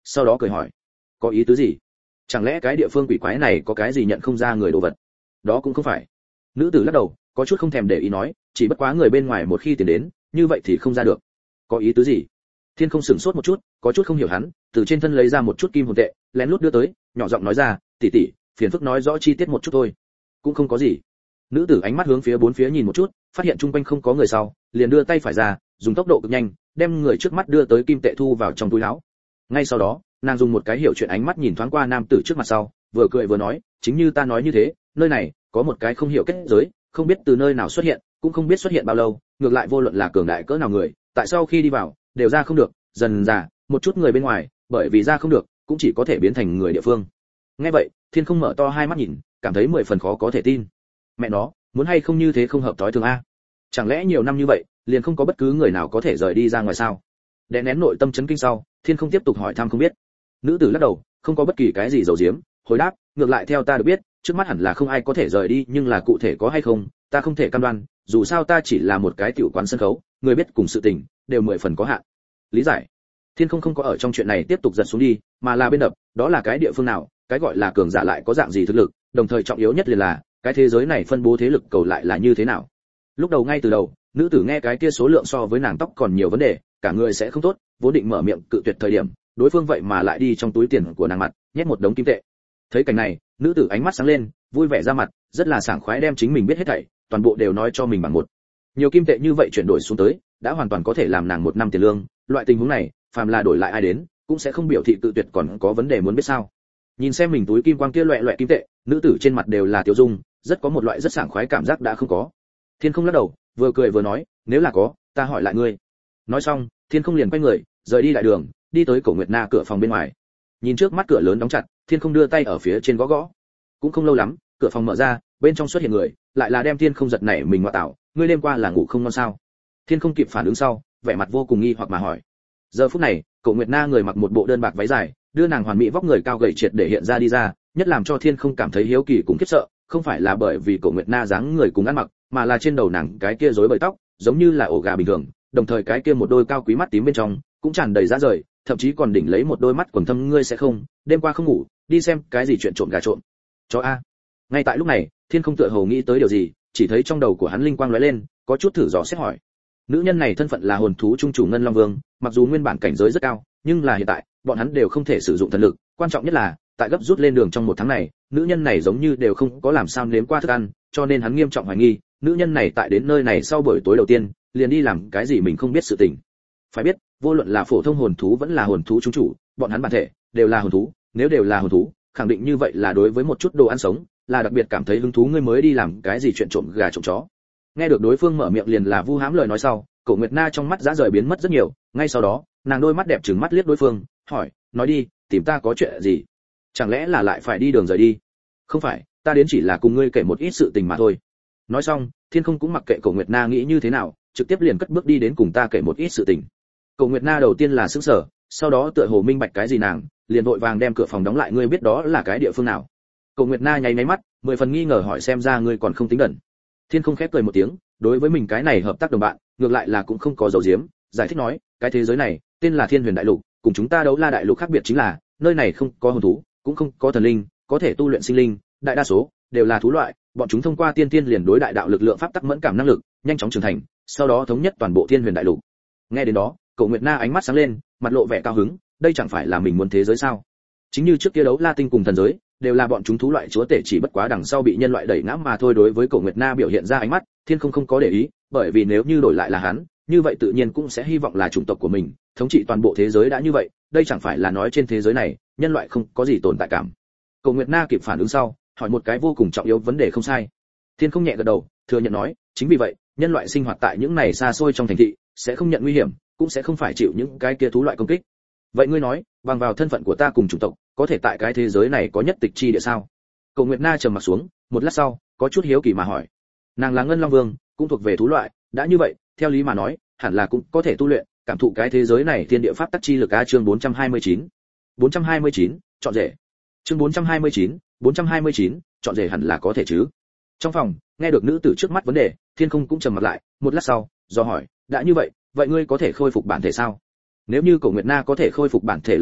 Speaker 1: sau đó cười hỏi, có ý tứ gì? Chẳng lẽ cái địa phương quỷ quái này có cái gì nhận không ra người đồ vật? Đó cũng không phải. Nữ tử lắc đầu, có chút không thèm để ý nói, chỉ bất quá người bên ngoài một khi tiến đến, như vậy thì không ra được. Có ý tứ gì? Thiên không sửng sốt một chút, có chút không hiểu hắn, từ trên thân lấy ra một chút kim hồn tệ, lén lút đưa tới, nhỏ giọng nói ra, tỷ tỷ, phiền phức nói rõ chi tiết một chút thôi. Cũng không có gì. Nữ tử ánh mắt hướng phía bốn phía nhìn một chút, phát hiện chung quanh không có người sau, liền đưa tay phải ra, dùng tốc độ cực nhanh, đem người trước mắt đưa tới kim tệ thu vào trong túi áo. Ngay sau đó, nàng dùng một cái hiểu chuyện ánh mắt nhìn thoáng qua nam tử trước mặt sau, vừa cười vừa nói, chính như ta nói như thế, nơi này có một cái không hiểu kết giới, không biết từ nơi nào xuất hiện, cũng không biết xuất hiện bao lâu, ngược lại vô luận là cường đại cỡ nào người, tại sao khi đi vào, đều ra không được, dần dà, một chút người bên ngoài, bởi vì ra không được, cũng chỉ có thể biến thành người địa phương. Nghe vậy, Thiên không mở to hai mắt nhìn, cảm thấy 10 phần khó có thể tin. Mẹ nó, muốn hay không như thế không hợp thói thường a? Chẳng lẽ nhiều năm như vậy, liền không có bất cứ người nào có thể rời đi ra ngoài sao? Đè nén nội tâm chấn kinh sau, Thiên không tiếp tục hỏi thăm không biết. Nữ tử lắc đầu, không có bất kỳ cái gì giấu giếm, hồi đáp, ngược lại theo ta được biết, trước mắt hẳn là không ai có thể rời đi, nhưng là cụ thể có hay không, ta không thể cam đoan, dù sao ta chỉ là một cái tiểu quán sân khấu, người biết cùng sự tình, đều 10 phần có hạn. Lý giải. Thiên không có ở trong chuyện này tiếp tục giật xuống đi, mà là bên đập, đó là cái địa phương nào, cái gọi là cường giả lại có dạng gì thực lực, đồng thời trọng yếu nhất liền là, cái thế giới này phân bố thế lực cầu lại là như thế nào. Lúc đầu ngay từ đầu, nữ tử nghe cái kia số lượng so với nàng tóc còn nhiều vấn đề, cả người sẽ không tốt, vốn định mở miệng cự tuyệt thời điểm, đối phương vậy mà lại đi trong túi tiền của nàng mặt, nhét một đống kim tệ. Thấy cảnh này, nữ tử ánh mắt sáng lên, vui vẻ ra mặt, rất là sảng khoái đem chính mình biết hết thảy, toàn bộ đều nói cho mình bằng một. Nhiều kim tệ như vậy chuyển đổi xuống tới, đã hoàn toàn có thể làm nàng một năm tiền lương, loại tình huống này, phàm là đổi lại ai đến, cũng sẽ không biểu thị cự tuyệt còn có vấn đề muốn biết sao. Nhìn xem mình túi kim quang kia loẹt loẹt kim tệ, nữ tử trên mặt đều là tiêu dung, rất có một loại rất sảng khoái cảm giác đã không có. Thiên không lắc đầu, vừa cười vừa nói, nếu là có, ta hỏi lại ngươi. Nói xong, Thiên không liền quay người, rời đi đại đường, đi tới Cổ Nguyệt Na cửa phòng bên ngoài. Nhìn trước mắt cửa lớn đóng chặt, Thiên không đưa tay ở phía trên gõ gõ. Cũng không lâu lắm, cửa phòng mở ra, bên trong xuất hiện người, lại là đem Thiên không giật nảy mình ngoại tạo, ngươi đêm qua là ngủ không ngon sao? Thiên không kịp phản ứng sau, vẻ mặt vô cùng nghi hoặc mà hỏi. Giờ phút này, Cổ Nguyệt Na người mặc một bộ đơn bạc váy dài, đưa nàng hoàn mỹ vóc người cao gầy triệt để hiện ra đi ra, nhất làm cho Thiên không cảm thấy hiếu kỳ cũng khiếp sợ, không phải là bởi vì Cổ Nguyệt Na dáng người cùng ăn mặc, mà là trên đầu nàng cái kia rối bời tóc, giống như là ổ gà bình thường, đồng thời cái kia một đôi cao quý mắt tím bên trong cũng tràn đầy giá rời, thậm chí còn đỉnh lấy một đôi mắt quầng thâm, ngươi sẽ không, đêm qua không ngủ, đi xem cái gì chuyện trộm gà trộm. Chó a. Ngay tại lúc này, Thiên không tựa hồ nghĩ tới điều gì, chỉ thấy trong đầu của hắn linh quang lóe lên, có chút thử dò xét hỏi. Nữ nhân này thân phận là hồn thú trung chủ Ngân Long Vương, mặc dù nguyên bản cảnh giới rất cao, nhưng là hiện tại, bọn hắn đều không thể sử dụng thần lực, quan trọng nhất là, tại gấp rút lên đường trong một tháng này, nữ nhân này giống như đều không có làm sao nếm qua thức ăn, cho nên hắn nghiêm trọng hoài nghi, nữ nhân này tại đến nơi này sau buổi tối đầu tiên, liền đi làm cái gì mình không biết sự tình. Phải biết, vô luận là phổ thông hồn thú vẫn là hồn thú trung chủ, bọn hắn bản thể đều là hồn thú, nếu đều là hồn thú, khẳng định như vậy là đối với một chút đồ ăn sống, là đặc biệt cảm thấy hứng thú, ngươi mới đi làm cái gì chuyện trộm gà trộm chó. Nghe được đối phương mở miệng liền là vu hãm lời nói sau, Cổ Nguyệt Na trong mắt dã rời biến mất rất nhiều, ngay sau đó, nàng đôi mắt đẹp trừng mắt liếc đối phương, hỏi, nói đi, tìm ta có chuyện gì? Chẳng lẽ là lại phải đi đường rời đi? Không phải, ta đến chỉ là cùng ngươi kể một ít sự tình mà thôi. Nói xong, Thiên không cũng mặc kệ Cổ Nguyệt Na nghĩ như thế nào, trực tiếp liền cất bước đi đến cùng ta kể một ít sự tình. Cổ Nguyệt Na đầu tiên là sững sờ, sau đó tựa hồ minh bạch cái gì nàng, liền vội vàng đem cửa phòng đóng lại, ngươi biết đó là cái địa phương nào? Cổ Nguyệt Na nháy mắt, 10 phần nghi ngờ hỏi, xem ra ngươi còn không tính đần. Thiên không khép cười một tiếng, đối với mình cái này hợp tác đồng bạn, ngược lại là cũng không có dầu diếm, giải thích nói, cái thế giới này tên là Thiên Huyền Đại Lục, cùng chúng ta Đấu La Đại Lục khác biệt chính là, nơi này không có hồn thú, cũng không có thần linh, có thể tu luyện sinh linh, đại đa số đều là thú loại, bọn chúng thông qua tiên tiên liền đối đại đạo lực lượng pháp tắc mẫn cảm năng lực, nhanh chóng trưởng thành, sau đó thống nhất toàn bộ Thiên Huyền Đại Lục. Nghe đến đó, Cổ Nguyệt Na ánh mắt sáng lên, mặt lộ vẻ cao hứng, đây chẳng phải là mình muốn thế giới sao? Chính như trước kia Đấu La Tinh cùng thần giới, đều là bọn chúng thú loại chúa tể, chỉ bất quá đằng sau bị nhân loại đẩy ngã mà thôi. Đối với Cổ Nguyệt Na biểu hiện ra ánh mắt, Thiên không có để ý, bởi vì nếu như đổi lại là hắn, như vậy tự nhiên cũng sẽ hy vọng là chủng tộc của mình thống trị toàn bộ thế giới, đã như vậy, đây chẳng phải là nói trên thế giới này, nhân loại không có gì tồn tại cảm. Cổ Nguyệt Na kịp phản ứng sau, hỏi một cái vô cùng trọng yếu vấn đề. Không sai. Thiên không nhẹ gật đầu, thừa nhận nói, chính vì vậy, nhân loại sinh hoạt tại những này xa xôi trong thành thị, sẽ không nhận nguy hiểm, cũng sẽ không phải chịu những cái kia thú loại công kích. Vậy ngươi nói, bằng vào thân phận của ta cùng chủng tộc, có thể tại cái thế giới này có nhất tịch chi địa sao? Cổ Nguyệt Na trầm mặt xuống, một lát sau, có chút hiếu kỳ mà hỏi. Nàng là Ngân Long Vương, cũng thuộc về thú loại, đã như vậy, theo lý mà nói, hẳn là cũng có thể tu luyện, cảm thụ cái thế giới này thiên địa pháp tắc chi lực. A chương 429. 429, chọn rể. Chương 429, chọn rể hẳn là có thể chứ. Trong phòng, nghe được nữ tử trước mắt vấn đề, Thiên không cũng trầm mặt lại, một lát sau, do hỏi, đã như vậy, vậy ngươi có thể khôi phục bản thể sao? Nếu như Cổ Nguyệt Na có thể khôi phục bản thể lời nói,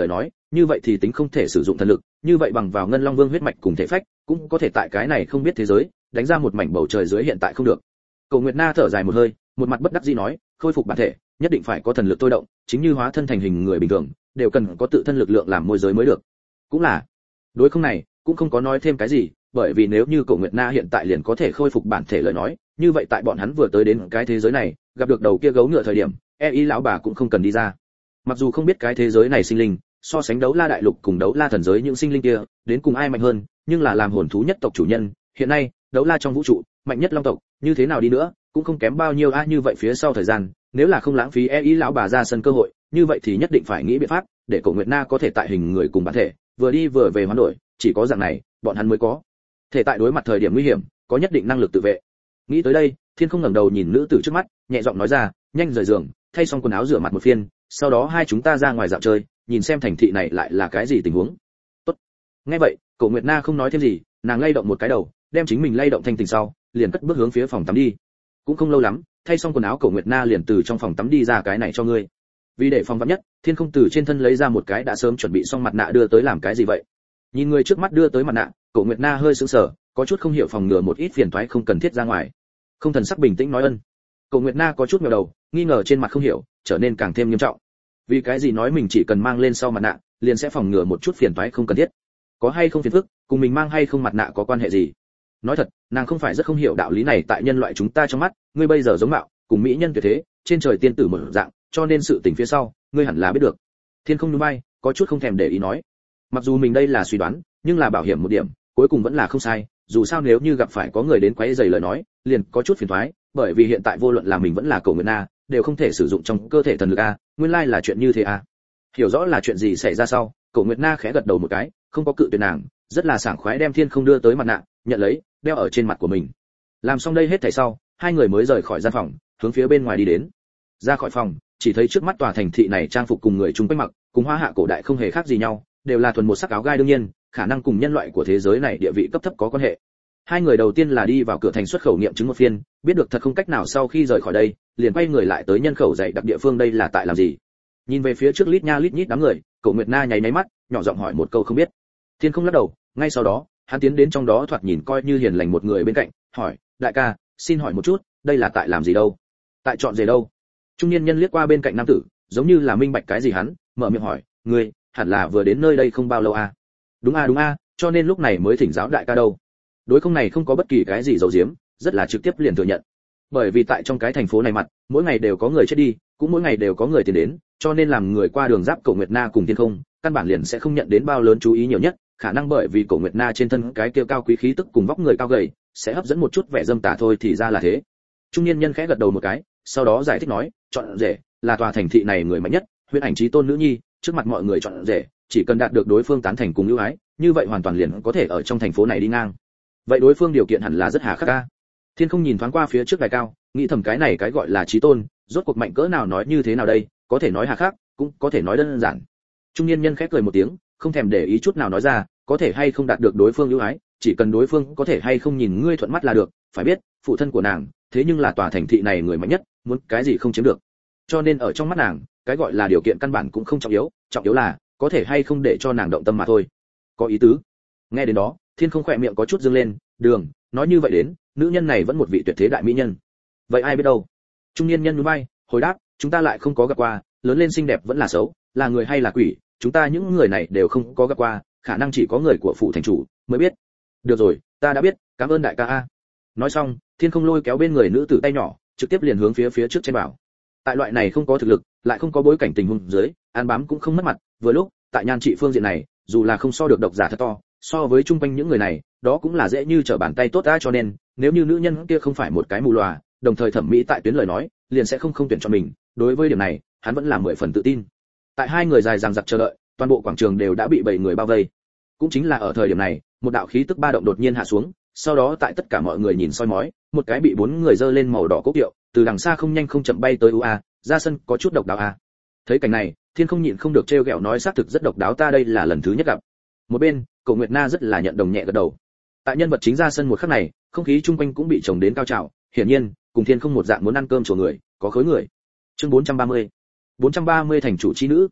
Speaker 1: như vậy thì tính không thể sử dụng thần lực, như vậy bằng vào ngân long vương huyết mạch cùng thể phách, cũng có thể tại cái này không biết thế giới, đánh ra một mảnh bầu trời dưới hiện tại không được. Cổ Nguyệt Na thở dài một hơi, một mặt bất đắc dĩ nói, khôi phục bản thể, nhất định phải có thần lực tôi động, chính như hóa thân thành hình người bình thường, đều cần có tự thân lực lượng làm môi giới mới được. Cũng là, đối không này, cũng không có nói thêm cái gì, bởi vì nếu như Cổ Nguyệt Na hiện tại liền có thể khôi phục bản thể lời nói, như vậy tại bọn hắn vừa tới đến cái thế giới này, gặp được đầu kia gấu ngựa thời điểm, ý lão bà cũng không cần đi ra. Mặc dù không biết cái thế giới này sinh linh, so sánh đấu la đại lục cùng đấu la thần giới những sinh linh kia, đến cùng ai mạnh hơn, nhưng là làm hồn thú nhất tộc chủ nhân, hiện nay, đấu la trong vũ trụ, mạnh nhất long tộc, như thế nào đi nữa, cũng không kém bao nhiêu như vậy phía sau thời gian, nếu là không lãng phí lão bà ra sân cơ hội, như vậy thì nhất định phải nghĩ biện pháp, để Cổ Nguyệt Na có thể tại hình người cùng bản thể, vừa đi vừa về hoán đổi, chỉ có dạng này, bọn hắn mới có thể tại đối mặt thời điểm nguy hiểm, có nhất định năng lực tự vệ. Nghĩ tới đây, Thiên không ngẩng đầu nhìn nữ tử trước mắt, nhẹ giọng nói ra, nhanh rời giường, thay xong quần áo rửa mặt một phiên, sau đó hai chúng ta ra ngoài dạo chơi, nhìn xem thành thị này lại là cái gì tình huống. Tốt. Nghe vậy, Cổ Nguyệt Na không nói thêm gì, nàng lay động một cái đầu, đem chính mình lay động thanh tỉnh sau, liền cất bước hướng phía phòng tắm đi. Cũng không lâu lắm, thay xong quần áo Cổ Nguyệt Na liền từ trong phòng tắm đi ra, cái này cho ngươi. Vì để phòng vắn nhất, Thiên không từ trên thân lấy ra một cái đã sớm chuẩn bị xong mặt nạ đưa tới, làm cái gì vậy? Nhìn người trước mắt đưa tới mặt nạ, Cổ Nguyệt Na hơi sững sờ, có chút không hiểu phòng ngừa một ít phiền toái không cần thiết ra ngoài. Không thần sắc bình tĩnh nói ân. Cổ Nguyệt Na có chút ngẩng đầu, nghi ngờ trên mặt không hiểu, trở nên càng thêm nghiêm trọng. Vì cái gì nói mình chỉ cần mang lên sau mặt nạ, liền sẽ phòng ngừa một chút phiền toái không cần thiết? Có hay không phiền phức, cùng mình mang hay không mặt nạ có quan hệ gì? Nói thật, nàng không phải rất không hiểu đạo lý này, tại nhân loại chúng ta trong mắt, ngươi bây giờ giống mạo, cùng mỹ nhân tuyệt thế, trên trời tiên tử một dạng, cho nên sự tình phía sau, ngươi hẳn là biết được. Thiên không nhún vai, có chút không thèm để ý nói. Mặc dù mình đây là suy đoán, nhưng là bảo hiểm một điểm, cuối cùng vẫn là không sai, dù sao nếu như gặp phải có người đến quấy rầy lời nói, liền có chút phiền toái, bởi vì hiện tại vô luận là mình vẫn là Cổ Nguyệt Na, đều không thể sử dụng trong cơ thể thần lực a, nguyên lai là chuyện như thế a. Hiểu rõ là chuyện gì xảy ra sau, Cổ Nguyệt Na khẽ gật đầu một cái, không có cự tuyệt nàng, rất là sảng khoái đem Thiên không đưa tới mặt nạ, nhận lấy, đeo ở trên mặt của mình. Làm xong đây hết thảy sau, hai người mới rời khỏi gian phòng, hướng phía bên ngoài đi đến. Ra khỏi phòng, chỉ thấy trước mắt tòa thành thị này trang phục cùng người chung quanh mặc, cùng Hoa Hạ cổ đại không hề khác gì nhau, đều là thuần một sắc áo gai, đương nhiên, khả năng cùng nhân loại của thế giới này địa vị cấp thấp có quan hệ. Hai người đầu tiên là đi vào cửa thành xuất khẩu nghiệm chứng một phiên, biết được thật không cách nào sau khi rời khỏi đây, liền quay người lại tới nhân khẩu dạy đặc địa phương, đây là tại làm gì? Nhìn về phía trước lít nha lít nhít đám người, Cổ Nguyệt Na nháy mắt, nhỏ giọng hỏi một câu không biết. Thiên không lắc đầu, ngay sau đó, hắn tiến đến trong đó thoạt nhìn coi như hiền lành một người bên cạnh, hỏi, đại ca, xin hỏi một chút, đây là tại làm gì đâu? Tại chọn rể đâu? Trung niên nhân liếc qua bên cạnh nam tử, giống như là minh bạch cái gì hắn, mở miệng hỏi, ngươi, hẳn là vừa đến nơi đây không bao lâu à? Đúng a, cho nên lúc này mới thỉnh giáo đại ca đâu. Đối không này không có bất kỳ cái gì giấu giếm, rất là trực tiếp liền thừa nhận. Bởi vì tại trong cái thành phố này mặt, mỗi ngày đều có người chết đi, cũng mỗi ngày đều có người tiến đến, cho nên làm người qua đường giáp Cổ Nguyệt Na cùng Thiên không, căn bản liền sẽ không nhận đến bao lớn chú ý nhiều nhất, khả năng bởi vì Cổ Nguyệt Na trên thân cái kia cao quý khí tức cùng vóc người cao gầy, sẽ hấp dẫn một chút vẻ dâm tà thôi, thì ra là thế. Trung niên nhân khẽ gật đầu một cái, sau đó giải thích nói, chọn rể là tòa thành thị này người mạnh nhất, Huyễn Ảnh Chí Tôn nữ nhi, trước mặt mọi người chọn rể, chỉ cần đạt được đối phương tán thành cùng ưu ái, như vậy hoàn toàn liền có thể ở trong thành phố này đi ngang. Vậy đối phương điều kiện hẳn là rất hà khắc a. Thiên không nhìn thoáng qua phía trước đài cao, nghĩ thầm cái này cái gọi là chí tôn, rốt cuộc mạnh cỡ nào, nói như thế nào đây, có thể nói hà khắc, cũng có thể nói đơn giản. Trung niên nhân khẽ cười một tiếng, không thèm để ý chút nào nói ra, có thể hay không đạt được đối phương ưu ái, chỉ cần đối phương có thể hay không nhìn ngươi thuận mắt là được, phải biết, phụ thân của nàng, thế nhưng là tòa thành thị này người mạnh nhất, muốn cái gì không chiếm được. Cho nên ở trong mắt nàng, cái gọi là điều kiện căn bản cũng không trọng yếu là có thể hay không để cho nàng động tâm mà thôi. Có ý tứ. Nghe đến đó, Thiên không khỏe miệng có chút dương lên, đường, nói như vậy đến, nữ nhân này vẫn một vị tuyệt thế đại mỹ nhân. Vậy ai biết đâu? Trung niên nhân nhún vai, hồi đáp, chúng ta lại không có gặp qua, lớn lên xinh đẹp vẫn là xấu, là người hay là quỷ, chúng ta những người này đều không có gặp qua, khả năng chỉ có người của phủ thành chủ mới biết. Được rồi, ta đã biết, cảm ơn đại ca a. Nói xong, Thiên không lôi kéo bên người nữ tử tay nhỏ, trực tiếp liền hướng phía trước trên bảo. Tại loại này không có thực lực, lại không có bối cảnh tình huống dưới, an bám cũng không mất mặt, vừa lúc, tại nhan trị phương diện này, dù là không so được độc giả thật to, so với chung quanh những người này, đó cũng là dễ như trở bàn tay tốt ra, cho nên, nếu như nữ nhân kia không phải một cái mù lòa, đồng thời thẩm mỹ tại tuyến lời nói, liền sẽ không tuyển cho mình, đối với điểm này, hắn vẫn là 10 phần tự tin. Tại hai người dài dằng dặc chờ đợi, toàn bộ quảng trường đều đã bị 7 người bao vây. Cũng chính là ở thời điểm này, một đạo khí tức ba động đột nhiên hạ xuống, sau đó tại tất cả mọi người nhìn soi mói, một cái bị 4 người giơ lên màu đỏ cốc kiệu, từ đằng xa không nhanh không chậm bay tới ra sân có chút độc đáo a. Thấy cảnh này, Thiên không nhịn không được trêu ghẹo nói xác thực rất độc đáo, ta đây là lần thứ nhất gặp. Một bên, Cổ Nguyệt Na rất là nhận đồng nhẹ gật đầu. Tại nhân vật chính ra sân một khắc này, không khí chung quanh cũng bị chồng đến cao trào, hiển nhiên, cùng Thiên không một dạng muốn ăn cơm chùa người, có khối người. Chương 430 thành chủ chi nữ.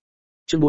Speaker 1: Chương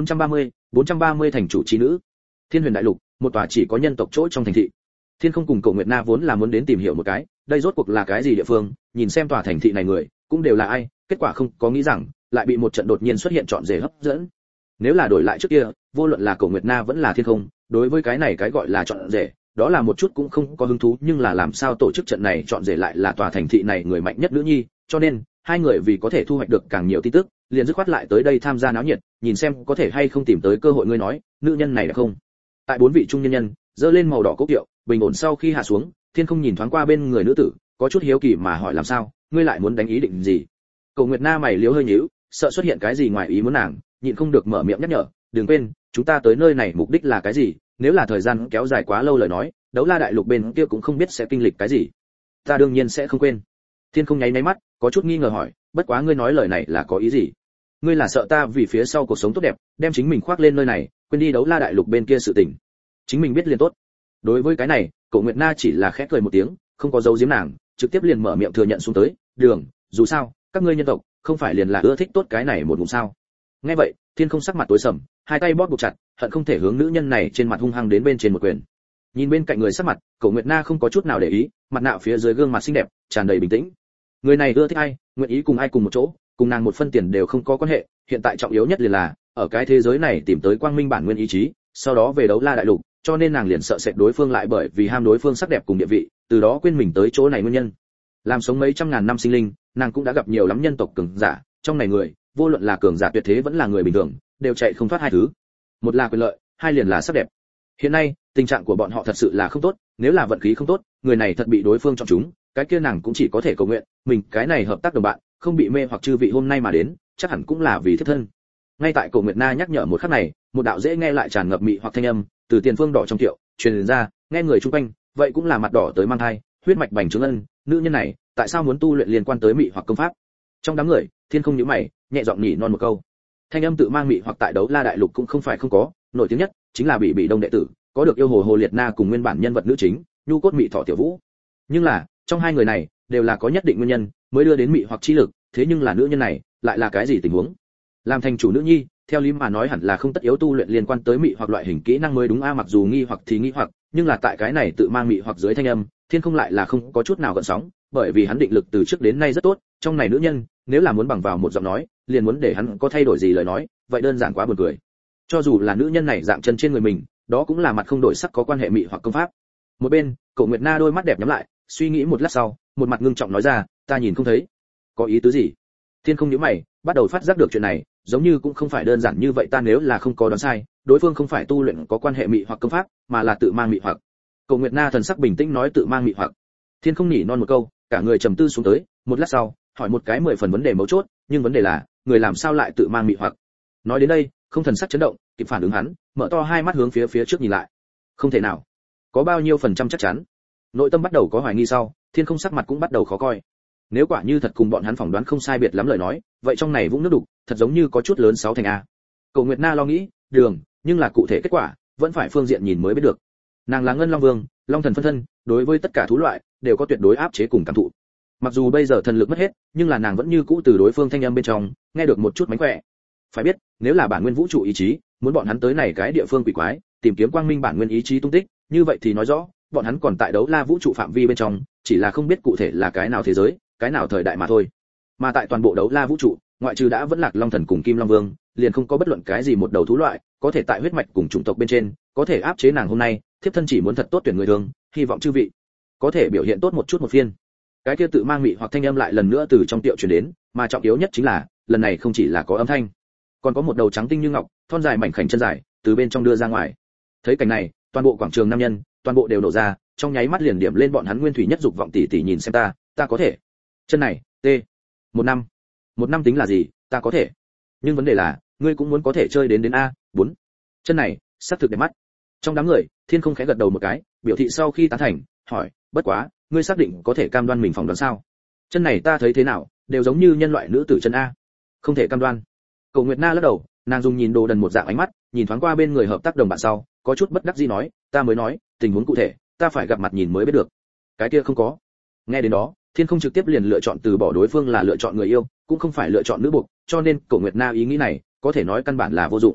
Speaker 1: 430 thành chủ chi nữ. Thiên Huyền Đại Lục, một tòa chỉ có nhân tộc chỗ trong thành thị. Thiên Không cùng Cổ Nguyệt Na vốn là muốn đến tìm hiểu một cái, đây rốt cuộc là cái gì địa phương, nhìn xem tòa thành thị này người, cũng đều là ai, kết quả không có nghĩ rằng lại bị một trận đột nhiên xuất hiện trọn rể hấp dẫn. Nếu là đổi lại trước kia, vô luận là Cổ Nguyệt Na vẫn là Thiên Không, đối với cái này cái gọi là trọn rể, đó là một chút cũng không có hứng thú, nhưng là làm sao tổ chức trận này trọn rể lại là tòa thành thị này người mạnh nhất nữ nhi, cho nên hai người vì có thể thu hoạch được càng nhiều tin tức, liền dứt khoát lại tới đây tham gia náo nhiệt, nhìn xem có thể hay không tìm tới cơ hội. Ngươi nói, nữ nhân này là không? Tại bốn vị trung nhân nhân giơ lên màu đỏ cốc kiệu, bình ổn sau khi hạ xuống, Thiên Không nhìn thoáng qua bên người nữ tử, có chút hiếu kỳ mà hỏi làm sao, ngươi lại muốn đánh ý định gì? Cổ Nguyệt Na mày liếu hơi nhíu, sợ xuất hiện cái gì ngoài ý muốn nàng, nhịn không được mở miệng nhắc nhở, đừng quên, chúng ta tới nơi này mục đích là cái gì, nếu là thời gian kéo dài quá lâu lời nói, Đấu La Đại Lục bên kia cũng không biết sẽ kinh lịch cái gì. Ta đương nhiên sẽ không quên. Thiên Không nháy mắt, có chút nghi ngờ hỏi, bất quá ngươi nói lời này là có ý gì? Ngươi là sợ ta vì phía sau cuộc sống tốt đẹp, đem chính mình khoác lên nơi này, quên đi Đấu La Đại Lục bên kia sự tình. Chính mình biết liền tốt. Đối với cái này, Cổ Nguyệt Na chỉ là khẽ cười một tiếng, không có giấu giếm nàng, trực tiếp liền mở miệng thừa nhận xuống tới, "Đường, dù sao, các ngươi nhân tộc không phải liền là ưa thích tốt cái này một ngụm sao?" Nghe vậy, Thiên Không sắc mặt tối sầm, hai tay bóp buộc chặt, hận không thể hướng nữ nhân này trên mặt hung hăng đến bên trên một quyền. Nhìn bên cạnh người sắc mặt, Cổ Nguyệt Na không có chút nào để ý, mặt nạ phía dưới gương mặt xinh đẹp tràn đầy bình tĩnh. Người này ưa thích ai, nguyện ý cùng ai cùng một chỗ, cùng nàng một phân tiền đều không có quan hệ, hiện tại trọng yếu nhất liền là ở cái thế giới này tìm tới quang minh bản nguyên ý chí, sau đó về Đấu La Đại Lục, cho nên nàng liền sợ sệt đối phương lại bởi vì ham đối phương sắc đẹp cùng địa vị, từ đó quên mình tới chỗ này nguyên nhân. Làm sống mấy trăm ngàn năm sinh linh, nàng cũng đã gặp nhiều lắm nhân tộc cường giả, trong này người, vô luận là cường giả tuyệt thế vẫn là người bình thường, đều chạy không thoát hai thứ. Một là quyền lợi, hai liền là sắc đẹp. Hiện nay, tình trạng của bọn họ thật sự là không tốt, nếu là vận khí không tốt, người này thật bị đối phương chọn chúng, cái kia nàng cũng chỉ có thể cầu nguyện, mình cái này hợp tác đồng bạn, không bị mê hoặc chư vị hôm nay mà đến, chắc hẳn cũng là vì thiết thân. Ngay tại Cổ Nguyệt Na nhắc nhở một khắc này, một đạo dễ nghe lại tràn ngập mị hoặc thanh âm từ tiền phương đỏ trong tiệu truyền ra, nghe người chung quanh, vậy cũng là mặt đỏ tới mang thai, huyết mạch bành trướng ân, nữ nhân này, tại sao muốn tu luyện liên quan tới mị hoặc công pháp? Trong đám người, Thiên Không nhíu mày, nhẹ giọng nhỉ non một câu. Thanh âm tự mang mị hoặc tại Đấu La Đại Lục cũng không phải không có, nổi tiếng nhất chính là Bị Đông đệ tử, có được yêu hồ Hồ Liệt Na cùng nguyên bản nhân vật nữ chính, nhu cốt mị thọ tiểu vũ. Nhưng là, trong hai người này, đều là có nhất định nguyên nhân mới đưa đến mị hoặc chi lực, thế nhưng là nữ nhân này, lại là cái gì tình huống? Làm thành chủ nữ nhi, theo lý mà nói hẳn là không tất yếu tu luyện liên quan tới mị hoặc loại hình kỹ năng mới đúng a, mặc dù nghi hoặc thì nghi hoặc, nhưng là tại cái này tự mang mị hoặc dưới thanh âm, Thiên Không lại là không có chút nào gợn sóng, bởi vì hắn định lực từ trước đến nay rất tốt, trong này nữ nhân, nếu là muốn bằng vào một giọng nói, liền muốn để hắn có thay đổi gì lời nói, vậy đơn giản quá buồn cười. Cho dù là nữ nhân này dạng chân trên người mình, đó cũng là mặt không đổi sắc có quan hệ mị hoặc công pháp. Một bên, Cổ Nguyệt Na đôi mắt đẹp nhắm lại, suy nghĩ một lát sau, một mặt ngưng trọng nói ra, ta nhìn không thấy. Có ý tứ gì? Thiên Không nhíu mày, bắt đầu phát giác được chuyện này, giống như cũng không phải đơn giản như vậy, ta nếu là không có đoán sai, đối phương không phải tu luyện có quan hệ mị hoặc công pháp, mà là tự mang mị hoặc. Cổ Nguyệt Na thần sắc bình tĩnh nói tự mang mị hoặc. Thiên Không nhỉ non một câu, cả người trầm tư xuống tới, một lát sau, hỏi một cái 10 phần vấn đề mấu chốt, nhưng vấn đề là, người làm sao lại tự mang mị hoặc? Nói đến đây, không thần sắc chấn động, kịp phản ứng hắn, mở to hai mắt hướng phía trước nhìn lại. Không thể nào. Có bao nhiêu phần trăm chắc chắn? Nội tâm bắt đầu có hoài nghi sau, Thiên Không sắc mặt cũng bắt đầu khó coi. Nếu quả như thật cùng bọn hắn phỏng đoán không sai biệt lắm lời nói, vậy trong này vũng nước đục, thật giống như có chút lớn 6 thành a. Cổ Nguyệt Na lo nghĩ, đường, nhưng là cụ thể kết quả, vẫn phải phương diện nhìn mới biết được. Nàng là Ngân Long Vương, Long Thần phân thân, đối với tất cả thú loại đều có tuyệt đối áp chế cùng cảm thụ. Mặc dù bây giờ thần lực mất hết, nhưng là nàng vẫn như cũ từ đối phương thanh âm bên trong nghe được một chút mánh khỏe. Phải biết, nếu là bản nguyên vũ trụ ý chí, muốn bọn hắn tới này cái địa phương quỷ quái, tìm kiếm quang minh bản nguyên ý chí tung tích, như vậy thì nói rõ, bọn hắn còn tại Đấu La vũ trụ phạm vi bên trong, chỉ là không biết cụ thể là cái nào thế giới, cái nào thời đại mà thôi. Mà tại toàn bộ Đấu La vũ trụ, ngoại trừ đã vẫn lạc Long Thần cùng Kim Long Vương, liền không có bất luận cái gì một đầu thú loại có thể tại huyết mạch cùng chủng tộc bên trên có thể áp chế nàng. Hôm nay, thiếp thân chỉ muốn thật tốt tuyển người thường, hy vọng chư vị có thể biểu hiện tốt một chút một phiên. Cái kia tự mang mị hoặc thanh âm lại lần nữa từ trong tiệu truyền đến, mà trọng yếu nhất chính là, lần này không chỉ là có âm thanh, còn có một đầu trắng tinh như ngọc, thon dài mảnh khảnh chân dài, từ bên trong đưa ra ngoài. Thấy cảnh này, toàn bộ quảng trường nam nhân, toàn bộ đều nổ ra, trong nháy mắt liền điểm lên bọn hắn nguyên thủy nhất dục vọng, tỷ tỷ nhìn xem ta có thể. Chân này, một năm tính là gì, ta có thể. Nhưng vấn đề là, ngươi cũng muốn có thể chơi đến a, 4. Chân này, sắc thực đẹp mắt. Trong đám người, Thiên Không khẽ gật đầu một cái, biểu thị sau khi tán thành, hỏi, bất quá, ngươi xác định có thể cam đoan mình phỏng đoán sao? Chân này ta thấy thế nào, đều giống như nhân loại nữ tử chân a. Không thể cam đoan. Cổ Nguyệt Na lắc đầu, nàng dùng nhìn đồ đần một dạng ánh mắt, nhìn thoáng qua bên người hợp tác đồng bạn sau, có chút bất đắc dĩ nói, ta mới nói, tình huống cụ thể, ta phải gặp mặt nhìn mới biết được. Cái kia không có. Nghe đến đó, Thiên Không trực tiếp liền lựa chọn từ bỏ đối phương là lựa chọn người yêu, cũng không phải lựa chọn nữ buộc, cho nên Cổ Nguyệt Na ý nghĩ này, có thể nói căn bản là vô dụng.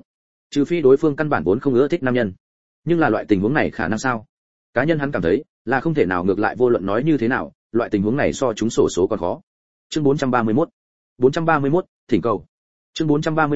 Speaker 1: trừ phi đối phương căn bản vốn không ưa thích nam nhân. Nhưng là loại tình huống này khả năng sao? Cá nhân hắn cảm thấy là không thể nào, ngược lại vô luận nói như thế nào, loại tình huống này so chúng sổ số còn khó. Chương 431, thỉnh cầu. Chương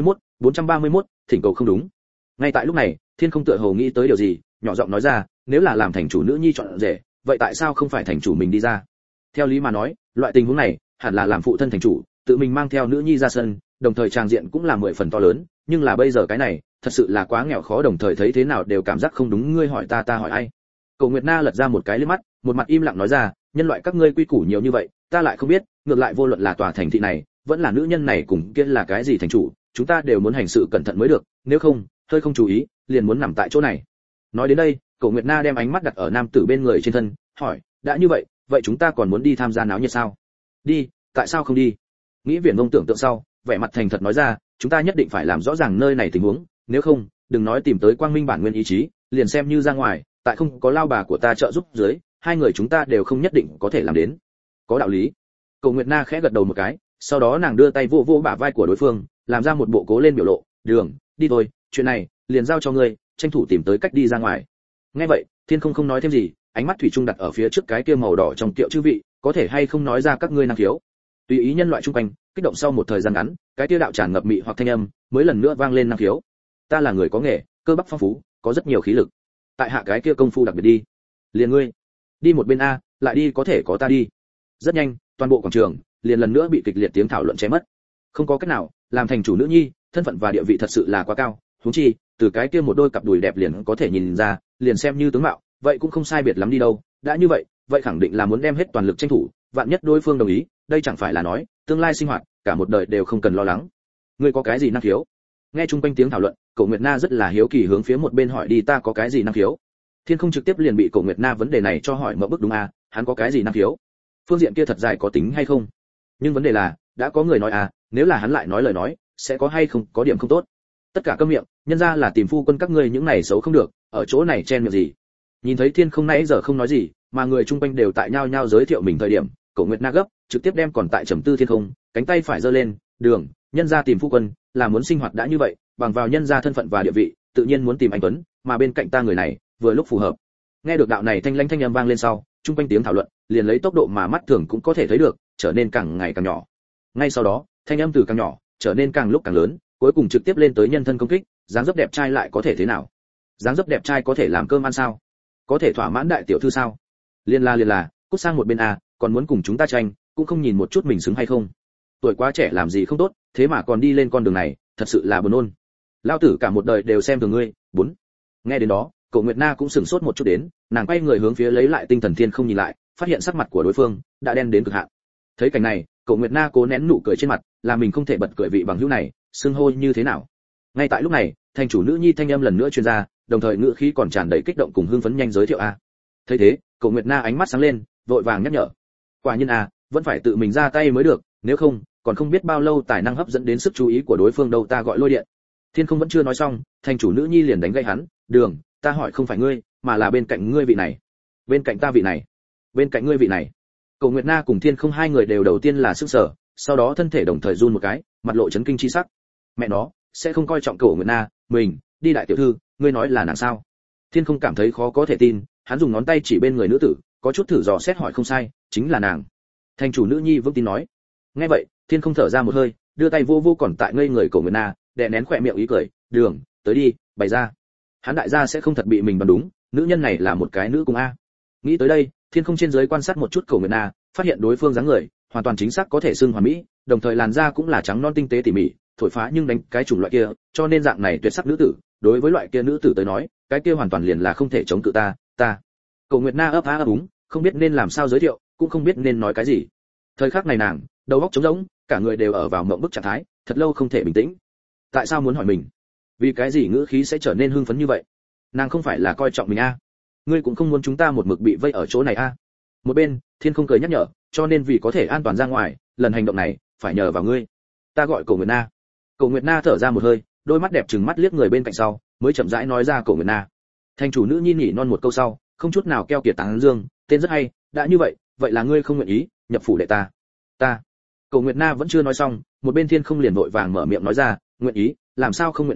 Speaker 1: 431, thỉnh cầu không đúng. Ngay tại lúc này, Thiên Không tựa hồ nghĩ tới điều gì, nhỏ giọng nói ra, nếu là làm thành chủ nữ nhi chọn rể, vậy tại sao không phải thành chủ mình đi ra? Theo lý mà nói, loại tình huống này hẳn là làm phụ thân thành chủ, tự mình mang theo nữ nhi ra sân, đồng thời tràng diện cũng là 10 phần to lớn, nhưng là bây giờ cái này, thật sự là quá nghèo khó, đồng thời thấy thế nào đều cảm giác không đúng. Ngươi hỏi ta hỏi ai? Cổ Nguyệt Na lật ra một cái liếc mắt, một mặt im lặng nói ra, nhân loại các ngươi quy củ nhiều như vậy, ta lại không biết, ngược lại vô luận là tòa thành thị này, vẫn là nữ nhân này cùng kia là cái gì thành chủ, chúng ta đều muốn hành sự cẩn thận mới được, nếu không, hơi không chú ý, liền muốn nằm tại chỗ này. Nói đến đây, Cổ Nguyệt Na đem ánh mắt đặt ở nam tử bên người trên thân, hỏi, đã như vậy, vậy chúng ta còn muốn đi tham gia náo nhiệt sao? Đi, tại sao không đi? Nghĩ Viễn Vông tưởng tượng sau, vẻ mặt thành thật nói ra, chúng ta nhất định phải làm rõ ràng nơi này tình huống, nếu không, đừng nói tìm tới quang minh bản nguyên ý chí, liền xem như ra ngoài, tại không có lao bà của ta trợ giúp dưới, hai người chúng ta đều không nhất định có thể làm đến. Có đạo lý. Cổ Nguyệt Na khẽ gật đầu một cái, sau đó nàng đưa tay vô vô bả vai của đối phương, làm ra một bộ cố lên biểu lộ, "Đường, đi thôi, chuyện này liền giao cho ngươi, tranh thủ tìm tới cách đi ra ngoài." Nghe vậy, Thiên Không không nói thêm gì, ánh mắt thủy chung đặt ở phía trước cái kia màu đỏ trong tiệu chư vị, có thể hay không nói ra các ngươi năng khiếu. Tùy ý nhân loại chung quanh, kích động sau một thời gian ngắn, cái kia đạo tràn ngập mị hoặc thanh âm, mới lần nữa vang lên năng khiếu. Ta là người có nghề, cơ bắp phong phú, có rất nhiều khí lực. Tại hạ cái kia công phu đặc biệt đi. Liền ngươi, đi một bên a, lại đi có thể có ta đi. Rất nhanh, toàn bộ quảng trường liền lần nữa bị kịch liệt tiếng thảo luận che mất. Không có cách nào, làm thành chủ nữ nhi, thân phận và địa vị thật sự là quá cao, huống chi, từ cái kia một đôi cặp đùi đẹp liền có thể nhìn ra, liền xem như tướng mạo, vậy cũng không sai biệt lắm đi đâu. Đã như vậy, vậy khẳng định là muốn đem hết toàn lực tranh thủ, vạn nhất đối phương đồng ý, đây chẳng phải là nói, tương lai sinh hoạt, cả một đời đều không cần lo lắng. Ngươi có cái gì năng khiếu? Nghe chung quanh tiếng thảo luận, Cổ Nguyệt Na rất là hiếu kỳ hướng phía một bên hỏi đi, ta có cái gì năng khiếu? Thiên Không trực tiếp liền bị Cổ Nguyệt Na vấn đề này cho hỏi mở bức đúng à, hắn có cái gì năng khiếu? Phương diện kia thật dài có tính hay không? Nhưng vấn đề là, đã có người nói à, nếu là hắn lại nói lời nói, sẽ có hay không có điểm không tốt. Tất cả câm miệng, nhân ra là tìm phu quân các ngươi những này xấu không được, ở chỗ này chen miệng gì? Nhìn thấy Thiên Không nãy giờ không nói gì, mà người chung quanh đều tại nhau nhau giới thiệu mình thời điểm, Cổ Nguyệt Na gấp, trực tiếp đem còn tại trầm tư Thiên Không, cánh tay phải giơ lên, "Đường, nhân gia tìm phu quân, là muốn sinh hoạt đã như vậy, bằng vào nhân gia thân phận và địa vị, tự nhiên muốn tìm anh tuấn, mà bên cạnh ta người này, vừa lúc phù hợp." Nghe được đạo này thanh lãnh thanh âm vang lên sau, chung quanh tiếng thảo luận, liền lấy tốc độ mà mắt thường cũng có thể thấy được, trở nên càng ngày càng nhỏ. Ngay sau đó, thanh âm từ càng nhỏ, trở nên càng lúc càng lớn, cuối cùng trực tiếp lên tới nhân thân công kích, dáng dấp đẹp trai lại có thể thế nào? Dáng dấp đẹp trai có thể làm cơm ăn sao? Có thể thỏa mãn đại tiểu thư sao? Liên la, cút sang một bên a, còn muốn cùng chúng ta tranh, cũng không nhìn một chút mình xứng hay không. Tuổi quá trẻ làm gì không tốt, thế mà còn đi lên con đường này, thật sự là buồn nôn. Lao tử cả một đời đều xem thường ngươi. 4. Nghe đến đó, Cổ Nguyệt Na cũng sửng sốt một chút đến, nàng quay người hướng phía lấy lại tinh thần Thiên Không nhìn lại, phát hiện sắc mặt của đối phương đã đen đến cực hạn. Thấy cảnh này, Cổ Nguyệt Na cố nén nụ cười trên mặt, là mình không thể bật cười vị bằng hữu này, xưng hô như thế nào. Ngay tại lúc này, thành chủ nữ nhi thanh âm lần nữa truyền ra, đồng thời ngữ khí còn tràn đầy kích động cùng hưng phấn nhanh giới thiệu a. Thấy thế, Cổ Nguyệt Na ánh mắt sáng lên, vội vàng nhắc nhở. Quả nhiên a, vẫn phải tự mình ra tay mới được, nếu không, còn không biết bao lâu tài năng hấp dẫn đến sức chú ý của đối phương đâu. Ta gọi lôi điện. Thiên Không vẫn chưa nói xong, thành chủ nữ nhi liền đánh gãy hắn, "Đường, ta hỏi không phải ngươi, mà là bên cạnh ngươi vị này." "Bên cạnh ta vị này?" "Bên cạnh ngươi vị này." Cổ Nguyệt Na cùng Thiên Không hai người đều đầu tiên là sửng sở, sau đó thân thể đồng thời run một cái, mặt lộ chấn kinh chi sắc. Mẹ nó, sẽ không coi trọng Cổ Nguyệt Na, mình, đi đại tiểu thư, ngươi nói là nàng sao? Thiên Không cảm thấy khó có thể tin, hắn dùng ngón tay chỉ bên người nữ tử, có chút thử dò xét hỏi, không sai, chính là nàng. Thành chủ nữ nhi vững tin nói. Nghe vậy, Thiên Không thở ra một hơi, đưa tay vô vô còn tại ngây người Cổ Nguyệt Na, đè nén khỏe miệng ý cười, "Đường, tới đi, bày ra." Hắn đại gia sẽ không thật bị mình đoán đúng, nữ nhân này là một cái nữ cung a. Nghĩ tới đây, Thiên Không trên dưới quan sát một chút Cổ Nguyệt Na, phát hiện đối phương dáng người hoàn toàn chính xác có thể xưng hoàn mỹ, đồng thời làn da cũng là trắng non tinh tế tỉ mỉ, thổi phá nhưng đánh cái chủng loại kia, cho nên dạng này tuyệt sắc nữ tử, đối với loại kia nữ tử tới nói, cái kia hoàn toàn liền là không thể chống cự ta. Cổ Nguyệt Na ấp á ấp úng, không biết nên làm sao giới thiệu, cũng không biết nên nói cái gì. Thời khắc này nàng, đầu óc trống rỗng, cả người đều ở vào mộng bức trạng thái, thật lâu không thể bình tĩnh. Tại sao muốn hỏi mình? Vì cái gì ngữ khí sẽ trở nên hưng phấn như vậy? Nàng không phải là coi trọng mình a? Ngươi cũng không muốn chúng ta một mực bị vây ở chỗ này a? Một bên, Thiên Không cười nhắc nhở, cho nên vì có thể an toàn ra ngoài, lần hành động này phải nhờ vào ngươi. Ta gọi Cổ Nguyệt Na. Cổ Nguyệt Na thở ra một hơi, đôi mắt đẹp trừng mắt liếc người bên cạnh sau, mới chậm rãi nói ra Cổ Nguyệt Na. Thành chủ nữ nhi nhỉ non một câu sau, không chút nào keo kiệt tán dương, tên rất hay, đã như vậy, vậy là ngươi không nguyện ý nhập phủ đệ ta? Ta. Cổ Nguyệt Na vẫn chưa nói xong, một bên Thiên Không liền vội vàng mở miệng nói ra, nguyện ý, làm sao không nguyện ý,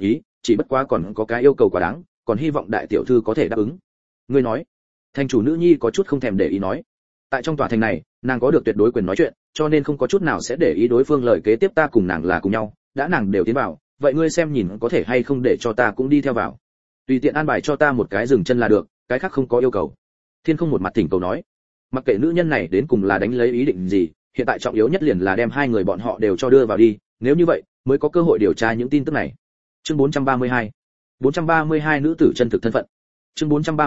Speaker 1: chỉ bất quá còn có cái yêu cầu quá đáng, còn hy vọng đại tiểu thư có thể đáp ứng. Ngươi nói? Thành chủ nữ nhi có chút không thèm để ý nói. Tại trong tòa thành này, nàng có được tuyệt đối quyền nói chuyện, cho nên không có chút nào sẽ để ý đối phương lời kế tiếp. Ta cùng nàng là cùng nhau, đã nàng đều tiến vào, vậy ngươi xem nhìn có thể hay không để cho ta cũng đi theo vào. Tùy tiện an bài cho ta một cái dừng chân là được, cái khác không có yêu cầu. Thiên Không một mặt thỉnh cầu nói. Mặc kệ nữ nhân này đến cùng là đánh lấy ý định gì, hiện tại trọng yếu nhất liền là đem hai người bọn họ đều cho đưa vào đi, nếu như vậy mới có cơ hội điều tra những tin tức này. Chương 432 nữ tử chân thực thân phận. Chương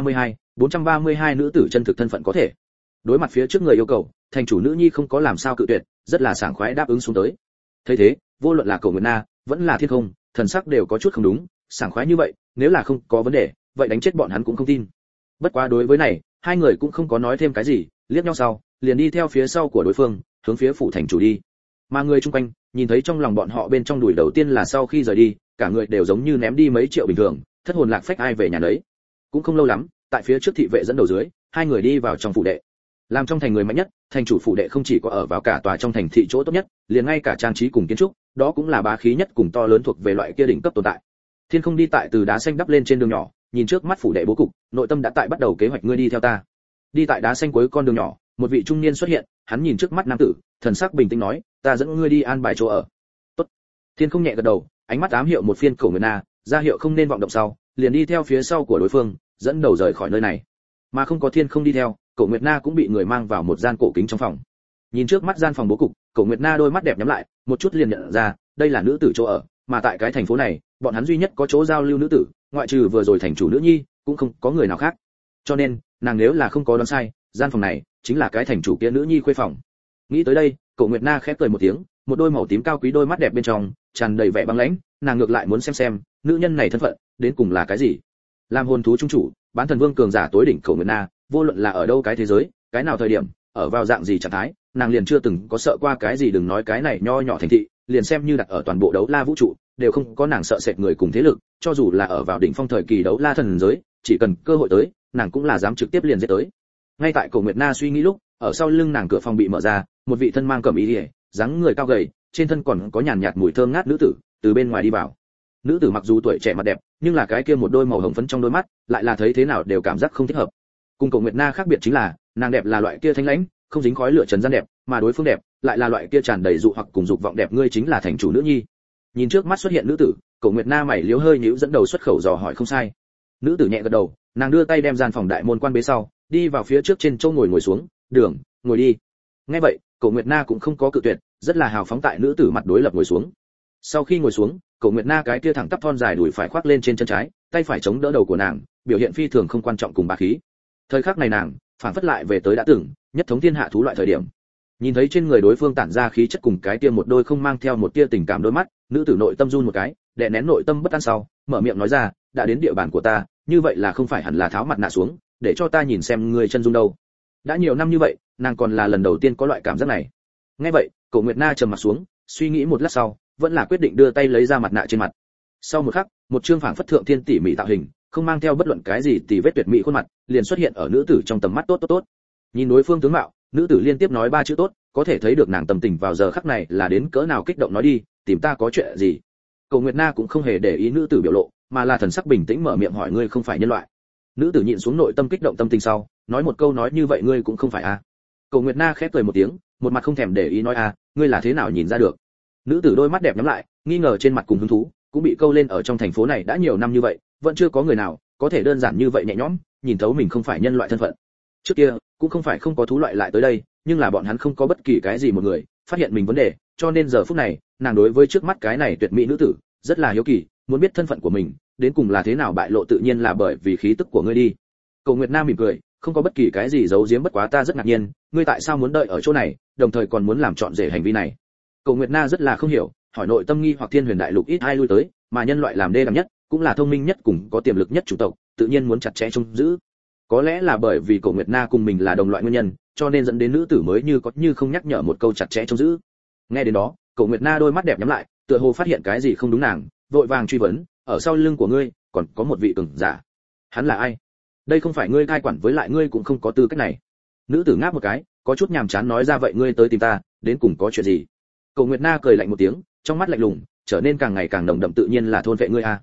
Speaker 1: 432 nữ tử chân thực thân phận có thể. Đối mặt phía trước người yêu cầu, thành chủ nữ nhi không có làm sao cự tuyệt, rất là sảng khoái đáp ứng xuống tới. Thấy thế, vô luận là Cổ Nguyệt Na, vẫn là Thiên Không, thần sắc đều có chút không đúng, sảng khoái như vậy, nếu là không có vấn đề, vậy đánh chết bọn hắn cũng không tin. Bất quá đối với này, hai người cũng không có nói thêm cái gì, liếc nhau sau, liền đi theo phía sau của đối phương, hướng phía phủ thành chủ đi. Mà người chung quanh, nhìn thấy trong lòng bọn họ bên trong đùi đầu tiên là sau khi rời đi, cả người đều giống như ném đi mấy triệu bình thường, thất hồn lạc phách ai về nhà đấy. Cũng không lâu lắm, tại phía trước thị vệ dẫn đầu dưới, hai người đi vào trong phủ đệ. Làm trong thành người mạnh nhất, thành chủ phủ đệ không chỉ có ở vào cả tòa trong thành thị chỗ tốt nhất, liền ngay cả trang trí cùng kiến trúc, đó cũng là bá khí nhất cùng to lớn thuộc về loại kia đỉnh cấp tồn tại. Thiên Không đi tại từ đá xanh đắp lên trên đường nhỏ, nhìn trước mắt phủ đệ bố cục, nội tâm đã tại bắt đầu kế hoạch. Ngươi đi theo ta. Đi tại đá xanh cuối con đường nhỏ, một vị trung niên xuất hiện, hắn nhìn trước mắt nam tử, thần sắc bình tĩnh nói, ta dẫn ngươi đi an bài chỗ ở. Tốt. Thiên Không nhẹ gật đầu, ánh mắt ám hiệu một phiên Cổ Nguyệt Na, ra hiệu không nên vọng động sau, liền đi theo phía sau của đối phương, dẫn đầu rời khỏi nơi này. Mà không có Thiên Không đi theo, Cổ Nguyệt Na cũng bị người mang vào một gian cổ kính trong phòng. Nhìn trước mắt gian phòng bố cục, Cổ Nguyệt Na đôi mắt đẹp nhắm lại, một chút liền nhận ra, đây là nữ tử chỗ ở, mà tại cái thành phố này, bọn hắn duy nhất có chỗ giao lưu nữ tử, ngoại trừ vừa rồi thành chủ nữ nhi, cũng không có người nào khác. Cho nên, nàng nếu là không có đoán sai, gian phòng này chính là cái thành chủ kia nữ nhi khuê phòng. Nghĩ tới đây, Cổ Nguyệt Na khẽ cười một tiếng, một đôi màu tím cao quý đôi mắt đẹp bên trong tràn đầy vẻ băng lãnh, nàng ngược lại muốn xem nữ nhân này thân phận đến cùng là cái gì. Làm hồn thú trung chủ, bán thần vương cường giả tối đỉnh Cổ Nguyệt Na, vô luận là ở đâu cái thế giới, cái nào thời điểm, ở vào dạng gì trạng thái, nàng liền chưa từng có sợ qua cái gì. Đừng nói cái này nho nhỏ thành thị, liền xem như đặt ở toàn bộ đấu la vũ trụ, đều không có nàng sợ sệt người cùng thế lực, cho dù là ở vào đỉnh phong thời kỳ đấu la thần giới, chỉ cần cơ hội tới, nàng cũng là dám trực tiếp liền giết tới. Ngay tại Cổ Nguyệt Na suy nghĩ lúc, ở sau lưng nàng cửa phòng bị mở ra, một vị thân mang cẩm y liễu, dáng người cao gầy, trên thân còn có nhàn nhạt mùi thơm ngát nữ tử từ bên ngoài đi vào. Nữ tử mặc dù tuổi trẻ mặt đẹp, nhưng là cái kia một đôi màu hồng phấn trong đôi mắt, lại là thấy thế nào đều cảm giác không thích hợp. Cùng Cổ Nguyệt Na khác biệt chính là, nàng đẹp là loại kia thanh lãnh, không dính khói lửa trần gian đẹp, mà đối phương đẹp, lại là loại kia tràn đầy dụ hoặc cùng dục vọng đẹp. Ngươi chính là thành chủ nữ nhi. Nhìn trước mắt xuất hiện nữ tử, Cổ Nguyệt Na mày liếu hơi nhíu, dẫn đầu xuất khẩu dò hỏi. Không sai. Nữ tử nhẹ gật đầu, nàng đưa tay đem gian phòng đại môn quan bế sau, đi vào phía trước trên chỗ ngồi xuống. Đường, ngồi đi. Nghe vậy, Cổ Nguyệt Na cũng không có cự tuyệt, rất là hào phóng tại nữ tử mặt đối lập ngồi xuống. Sau khi ngồi xuống, Cổ Nguyệt Na cái kia thẳng tắp thon dài đùi phải khoác lên trên chân trái, tay phải chống đỡ đầu của nàng, biểu hiện phi thường không quan trọng cùng bá khí. Thời khắc này nàng phản phất lại về tới đã từng nhất thống thiên hạ thú loại thời điểm. Nhìn thấy trên người đối phương tản ra khí chất cùng cái kia một đôi không mang theo một tia tình cảm đôi mắt, nữ tử nội tâm run một cái, đè nén nội tâm bất an sau, mở miệng nói ra, đã đến địa bàn của ta, như vậy là không phải hẳn là tháo mặt nạ xuống, để cho ta nhìn xem người chân dung đâu. Đã nhiều năm như vậy, nàng còn là lần đầu tiên có loại cảm giác này. Nghe vậy, Cổ Nguyệt Na trầm mặt xuống, suy nghĩ một lát sau, vẫn là quyết định đưa tay lấy ra mặt nạ trên mặt. Sau một khắc, một trương phảng phất thượng thiên tỉ mỉ tạo hình, không mang theo bất luận cái gì tỉ vết tuyệt mỹ khuôn mặt, liền xuất hiện ở nữ tử trong tầm mắt. Tốt. Nhìn đối phương tướng mạo, nữ tử liên tiếp nói ba chữ tốt, có thể thấy được nàng tâm tình vào giờ khắc này là đến cỡ nào kích động. Nói đi, tìm ta có chuyện gì? Cổ Nguyệt Na cũng không hề để ý nữ tử biểu lộ, mà là thần sắc bình tĩnh mở miệng hỏi. Ngươi không phải nhân loại. Nữ tử nhịn xuống nội tâm kích động tâm tình sau, nói một câu nói như vậy. Ngươi cũng không phải à? Cổ Nguyệt Na khẽ cười một tiếng, một mặt không thèm để ý nói à, ngươi là thế nào nhìn ra được? Nữ tử đôi mắt đẹp nhắm lại, nghi ngờ trên mặt cùng hứng thú, cũng bị câu lên. Ở trong thành phố này đã nhiều năm như vậy, vẫn chưa có người nào có thể đơn giản như vậy nhẹ nhõm nhìn thấu mình không phải nhân loại thân phận. Trước kia cũng không phải không có thú loại lại tới đây, nhưng là bọn hắn không có bất kỳ cái gì một người phát hiện mình vấn đề, cho nên giờ phút này, nàng đối với trước mắt cái này tuyệt mỹ nữ tử rất là hiếu kỳ, muốn biết thân phận của mình đến cùng là thế nào bại lộ. Tự nhiên là bởi vì khí tức của ngươi đi. Cổ Nguyệt Na mỉm cười, không có bất kỳ cái gì giấu giếm. Bất quá ta rất ngạc nhiên, ngươi tại sao muốn đợi ở chỗ này, đồng thời còn muốn làm trọn rể hành vi này? Cổ Nguyệt Na rất là không hiểu, hỏi nội tâm nghi hoặc. Thiên Huyền đại lục ít ai lui tới, mà nhân loại làm đê đẳng nhất, cũng là thông minh nhất cùng có tiềm lực nhất chủng tộc, tự nhiên muốn chặt chẽ trông giữ. Có lẽ là bởi vì Cổ Nguyệt Na cùng mình là đồng loại nguyên nhân, cho nên dẫn đến nữ tử mới như có như không nhắc nhở một câu chặt chẽ trông giữ. Nghe đến đó, Cổ Nguyệt Na đôi mắt đẹp nhắm lại, tựa hồ phát hiện cái gì không đúng, nàng vội vàng truy vấn, ở sau lưng của ngươi còn có một vị cường giả, hắn là ai? Đây không phải ngươi cai quản, với lại ngươi cũng không có tư cách này. Nữ tử ngáp một cái, có chút nhàm chán nói ra. Vậy ngươi tới tìm ta, đến cùng có chuyện gì? Cổ Nguyệt Na cười lạnh một tiếng, trong mắt lạnh lùng trở nên càng ngày càng nồng đậm. Tự nhiên là thôn vệ ngươi a.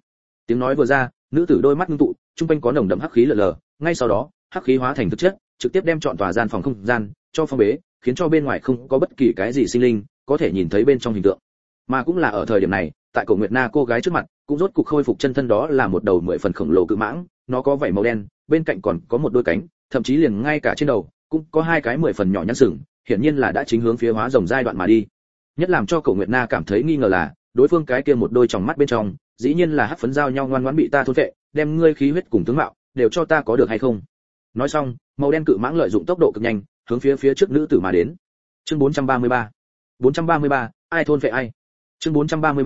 Speaker 1: Tiếng nói vừa ra, nữ tử đôi mắt ngưng tụ, trung quanh có nồng đậm hắc khí lờ lờ, ngay sau đó, hắc khí hóa thành thực chất, trực tiếp đem trọn tòa gian phòng không gian cho phong bế, khiến cho bên ngoài không có bất kỳ cái gì sinh linh có thể nhìn thấy bên trong hình tượng. Mà cũng là ở thời điểm này, tại Cổ Nguyệt Na cô gái trước mặt, cũng rốt cục khôi phục chân thân, đó là một đầu 10 phần khổng lồ cự mãng, nó có vảy màu đen, bên cạnh còn có một đôi cánh, thậm chí liền ngay cả trên đầu cũng có hai cái 10 phần nhỏ nhăn sừng, hiển nhiên là đã chính hướng phía hóa rồng giai đoạn mà đi. Nhất làm cho Cổ Nguyệt Na cảm thấy nghi ngờ là, đối phương cái kia một đôi tròng mắt bên trong, dĩ nhiên là hắc phấn giao nhau ngoan ngoãn bị ta thôn phệ, đem ngươi khí huyết cùng tướng mạo đều cho ta có được hay không? Nói xong, màu đen cự mãng lợi dụng tốc độ cực nhanh, hướng phía trước nữ tử mà đến. Chương 433. 433, ai thôn phệ ai? Chương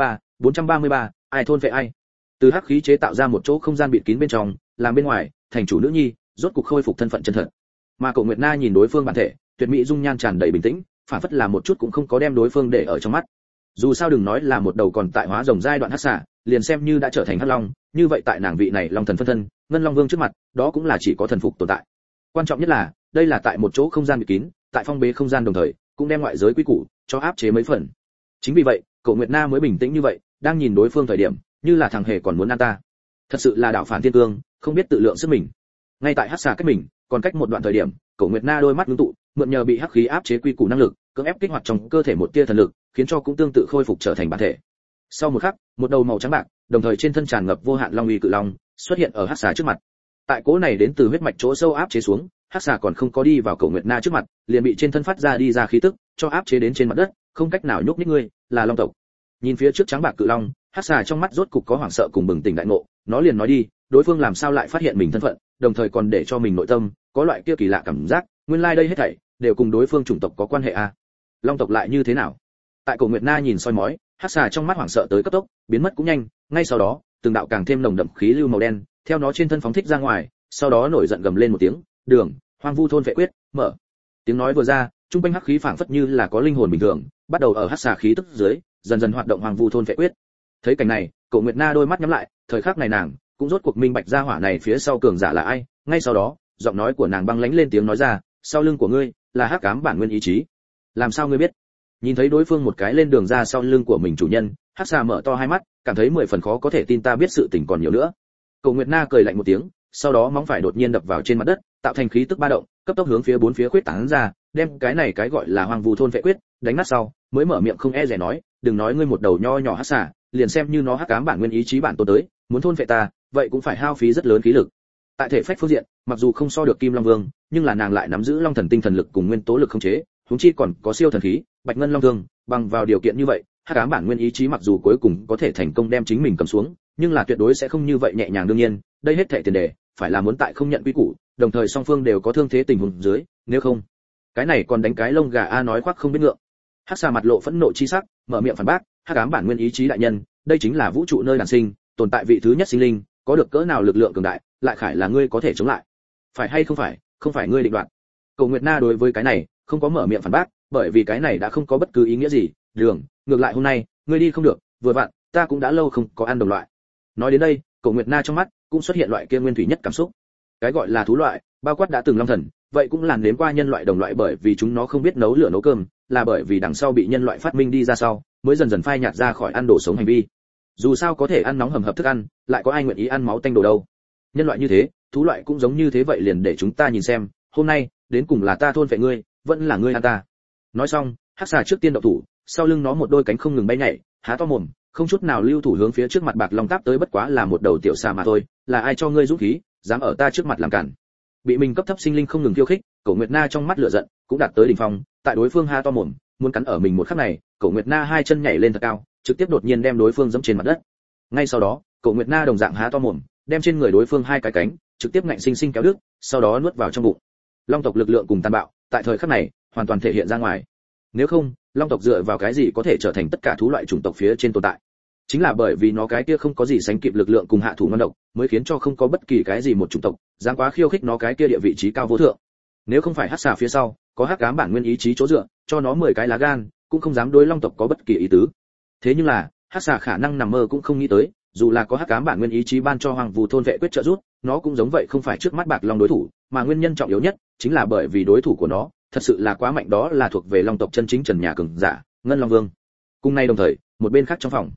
Speaker 1: 433, ai thôn phệ ai? Từ hắc khí chế tạo ra một chỗ không gian bịt kín bên trong, làm bên ngoài, thành chủ nữ nhi, rốt cục khôi phục thân phận chân thật. Mà Cổ Nguyệt Na nhìn đối phương bản thể, tuyệt mỹ dung nhan tràn đầy bình tĩnh, phản phất là một chút cũng không có đem đối phương để ở trong mắt. Dù sao đừng nói là một đầu còn tại hóa rồng giai đoạn hắc xà, liền xem như đã trở thành hắc long, như vậy tại nàng vị này long thần phân thân, ngân long vương trước mặt, đó cũng là chỉ có thần phục tồn tại. Quan trọng nhất là, đây là tại một chỗ không gian bịt kín, tại phong bế không gian đồng thời, cũng đem ngoại giới quy củ cho áp chế mấy phần. Chính vì vậy, Cổ Nguyệt Na mới bình tĩnh như vậy, đang nhìn đối phương thời điểm, như là thằng hề còn muốn ăn ta. Thật sự là đạo phản thiên cương, không biết tự lượng sức mình. Ngay tại hắc xà cách mình, còn cách một đoạn thời điểm, Cổ Nguyệt Na đôi mắt ngưng tụ, mượn nhờ bị hắc khí áp chế quy củ năng lực, cưỡng ép kích hoạt trong cơ thể một tia thần lực, khiến cho cũng tương tự khôi phục trở thành bản thể. Sau một khắc, một đầu màu trắng bạc, đồng thời trên thân tràn ngập vô hạn long uy cự long, xuất hiện ở hắc xà trước mặt. Tại cỗ này đến từ huyết mạch chỗ sâu áp chế xuống, hắc xà còn không có đi vào Cổ Nguyệt Na trước mặt, liền bị trên thân phát ra đi ra khí tức cho áp chế đến trên mặt đất, không cách nào nhúc nhích. Ngươi là long tộc. Nhìn phía trước trắng bạc cự long, hắc xà trong mắt rốt cục có hoảng sợ cùng bừng tỉnh đại ngộ, nó liền nói đi, đối phương làm sao lại phát hiện mình thân phận, đồng thời còn để cho mình nội tâm có loại kia kỳ lạ cảm giác, nguyên lai đây hết thảy đều cùng đối phương chủng tộc có quan hệ a. Long tộc lại như thế nào? Tại Cổ Nguyệt Na nhìn soi mói, hắc xà trong mắt hoảng sợ tới cấp tốc, biến mất cũng nhanh, ngay sau đó, từng đạo càng thêm nồng đậm khí lưu màu đen, theo nó trên thân phóng thích ra ngoài, sau đó nổi giận gầm lên một tiếng, "Đường, Hoang Vu thôn vệ quyết, mở." Tiếng nói vừa ra, trung quanh hắc khí phảng phất như là có linh hồn bình thường, bắt đầu ở hắc xà khí tức dưới, dần dần hoạt động Hoang Vu thôn vệ quyết. Thấy cảnh này, Cổ Nguyệt Na đôi mắt nhắm lại, thời khắc này nàng cũng rốt cuộc minh bạch ra hỏa này phía sau cường giả là ai, ngay sau đó, giọng nói của nàng băng lãnh lên tiếng nói ra, "Sau lưng của ngươi là hắc ám bản nguyên ý chí." "Làm sao ngươi biết?" Nhìn thấy đối phương một cái lên đường ra sau lưng của mình chủ nhân, hắc xà mở to hai mắt, cảm thấy 10 phần khó có thể tin, "Ta biết sự tình còn nhiều nữa." Cổ Nguyệt Na cười lạnh một tiếng, sau đó móng phải đột nhiên đập vào trên mặt đất, tạo thành khí tức ba động, cấp tốc hướng phía bốn phía khuyết tán ra, đem cái này cái gọi là Hoang Vu thôn vệ quyết đánh nát sau, mới mở miệng không e dè nói, "Đừng nói ngươi một đầu nho nhỏ hắc xà, liền xem như nó hắc ám bản nguyên ý chí bản tôn tới, muốn thôn vệ ta, vậy cũng phải hao phí rất lớn khí lực." Tại thể phách phương diện, mặc dù không so được Kim Long Vương, nhưng là nàng lại nắm giữ Long Thần tinh thần lực cùng nguyên tố lực khống chế, huống chi còn có siêu thần khí, Bạch Ngân Long Thương, bằng vào điều kiện như vậy, hắc ám bản nguyên ý chí mặc dù cuối cùng có thể thành công đem chính mình cầm xuống, nhưng là tuyệt đối sẽ không như vậy nhẹ nhàng. Đương nhiên, đây hết thảy tiền đề phải là muốn tại không nhận quy củ, đồng thời song phương đều có thương thế tình huống dưới, nếu không, cái này còn đánh cái lông gà a. Nói khoác không biết ngượng. Hắc xà mặt lộ phẫn nộ chi sắc, mở miệng phản bác, "Hắc ám bản nguyên ý chí đại nhân, đây chính là vũ trụ nơi đản sinh, tồn tại vị thứ nhất sinh linh, có được cỡ nào lực lượng cường đại, lại khải là ngươi có thể chống lại? Phải hay không phải, không phải ngươi định đoạt." Cổ Nguyệt Na đối với cái này không có mở miệng phản bác, bởi vì cái này đã không có bất cứ ý nghĩa gì. "Đường, ngược lại hôm nay ngươi đi không được, vừa vặn ta cũng đã lâu không có ăn đồng loại." Nói đến đây, Cổ Nguyệt Na trong mắt cũng xuất hiện loại kia nguyên thủy nhất cảm xúc. Cái gọi là thú loại, bao quát đã từng long thần, vậy cũng là nếm qua nhân loại đồng loại, bởi vì chúng nó không biết nấu lửa nấu cơm, là bởi vì đằng sau bị nhân loại phát minh đi ra sau, mới dần dần phai nhạt ra khỏi ăn đồ sống hành vi. Dù sao có thể ăn nóng hầm hập thức ăn, lại có ai nguyện ý ăn máu tanh đồ đâu. Nhân loại như thế, thú loại cũng giống như thế, vậy liền để chúng ta nhìn xem, hôm nay đến cùng là ta thôn vệ ngươi, vẫn là ngươi ăn ta. Nói xong, hắc xà trước tiên động thủ, sau lưng nó một đôi cánh không ngừng bay nhảy, há to mồm, không chút nào lưu thủ hướng phía trước mặt bạc long táp tới. "Bất quá là một đầu tiểu xà mà thôi, là ai cho ngươi dũng khí, dám ở ta trước mặt làm cản?" Bị mình cấp thấp sinh linh không ngừng khiêu khích, Cổ Nguyệt Na trong mắt lửa giận cũng đạt tới đỉnh phong, tại đối phương há to mồm, muốn cắn ở mình một khắc này, Cổ Nguyệt Na hai chân nhảy lên thật cao, trực tiếp đột nhiên đem đối phương giẫm trên mặt đất. Ngay sau đó, Cổ Nguyệt Na đồng dạng há to mồm, đem trên người đối phương hai cái cánh trực tiếp ngạnh sinh sinh kéo đứt, sau đó nuốt vào trong bụng. Long tộc lực lượng cùng tàn bạo, tại thời khắc này hoàn toàn thể hiện ra ngoài. Nếu không, long tộc dựa vào cái gì có thể trở thành tất cả thú loại chủng tộc phía trên tồn tại? Chính là bởi vì nó cái kia không có gì sánh kịp lực lượng cùng hạ thủ ngon độc, mới khiến cho không có bất kỳ cái gì một chủng tộc dám quá khiêu khích nó cái kia địa vị trí cao vô thượng. Nếu không phải hắc xà phía sau có hắc ám bản nguyên ý chí chỗ dựa, cho nó 10 cái lá gan, cũng không dám đối long tộc có bất kỳ ý tứ. Thế nhưng là, hắc xà khả năng nằm mơ cũng không nghĩ tới, dù là có hắc ám bản nguyên ý chí ban cho Hoàng Vu thôn vệ quyết trợ giúp, nó cũng giống vậy không phải trước mắt bạc long đối thủ, mà nguyên nhân trọng yếu nhất chính là bởi vì đối thủ của nó thật sự là quá mạnh, đó là thuộc về long tộc chân chính trần nhà cường giả, Ngân Long Vương. Cùng nay đồng thời, một bên khác trong phòng,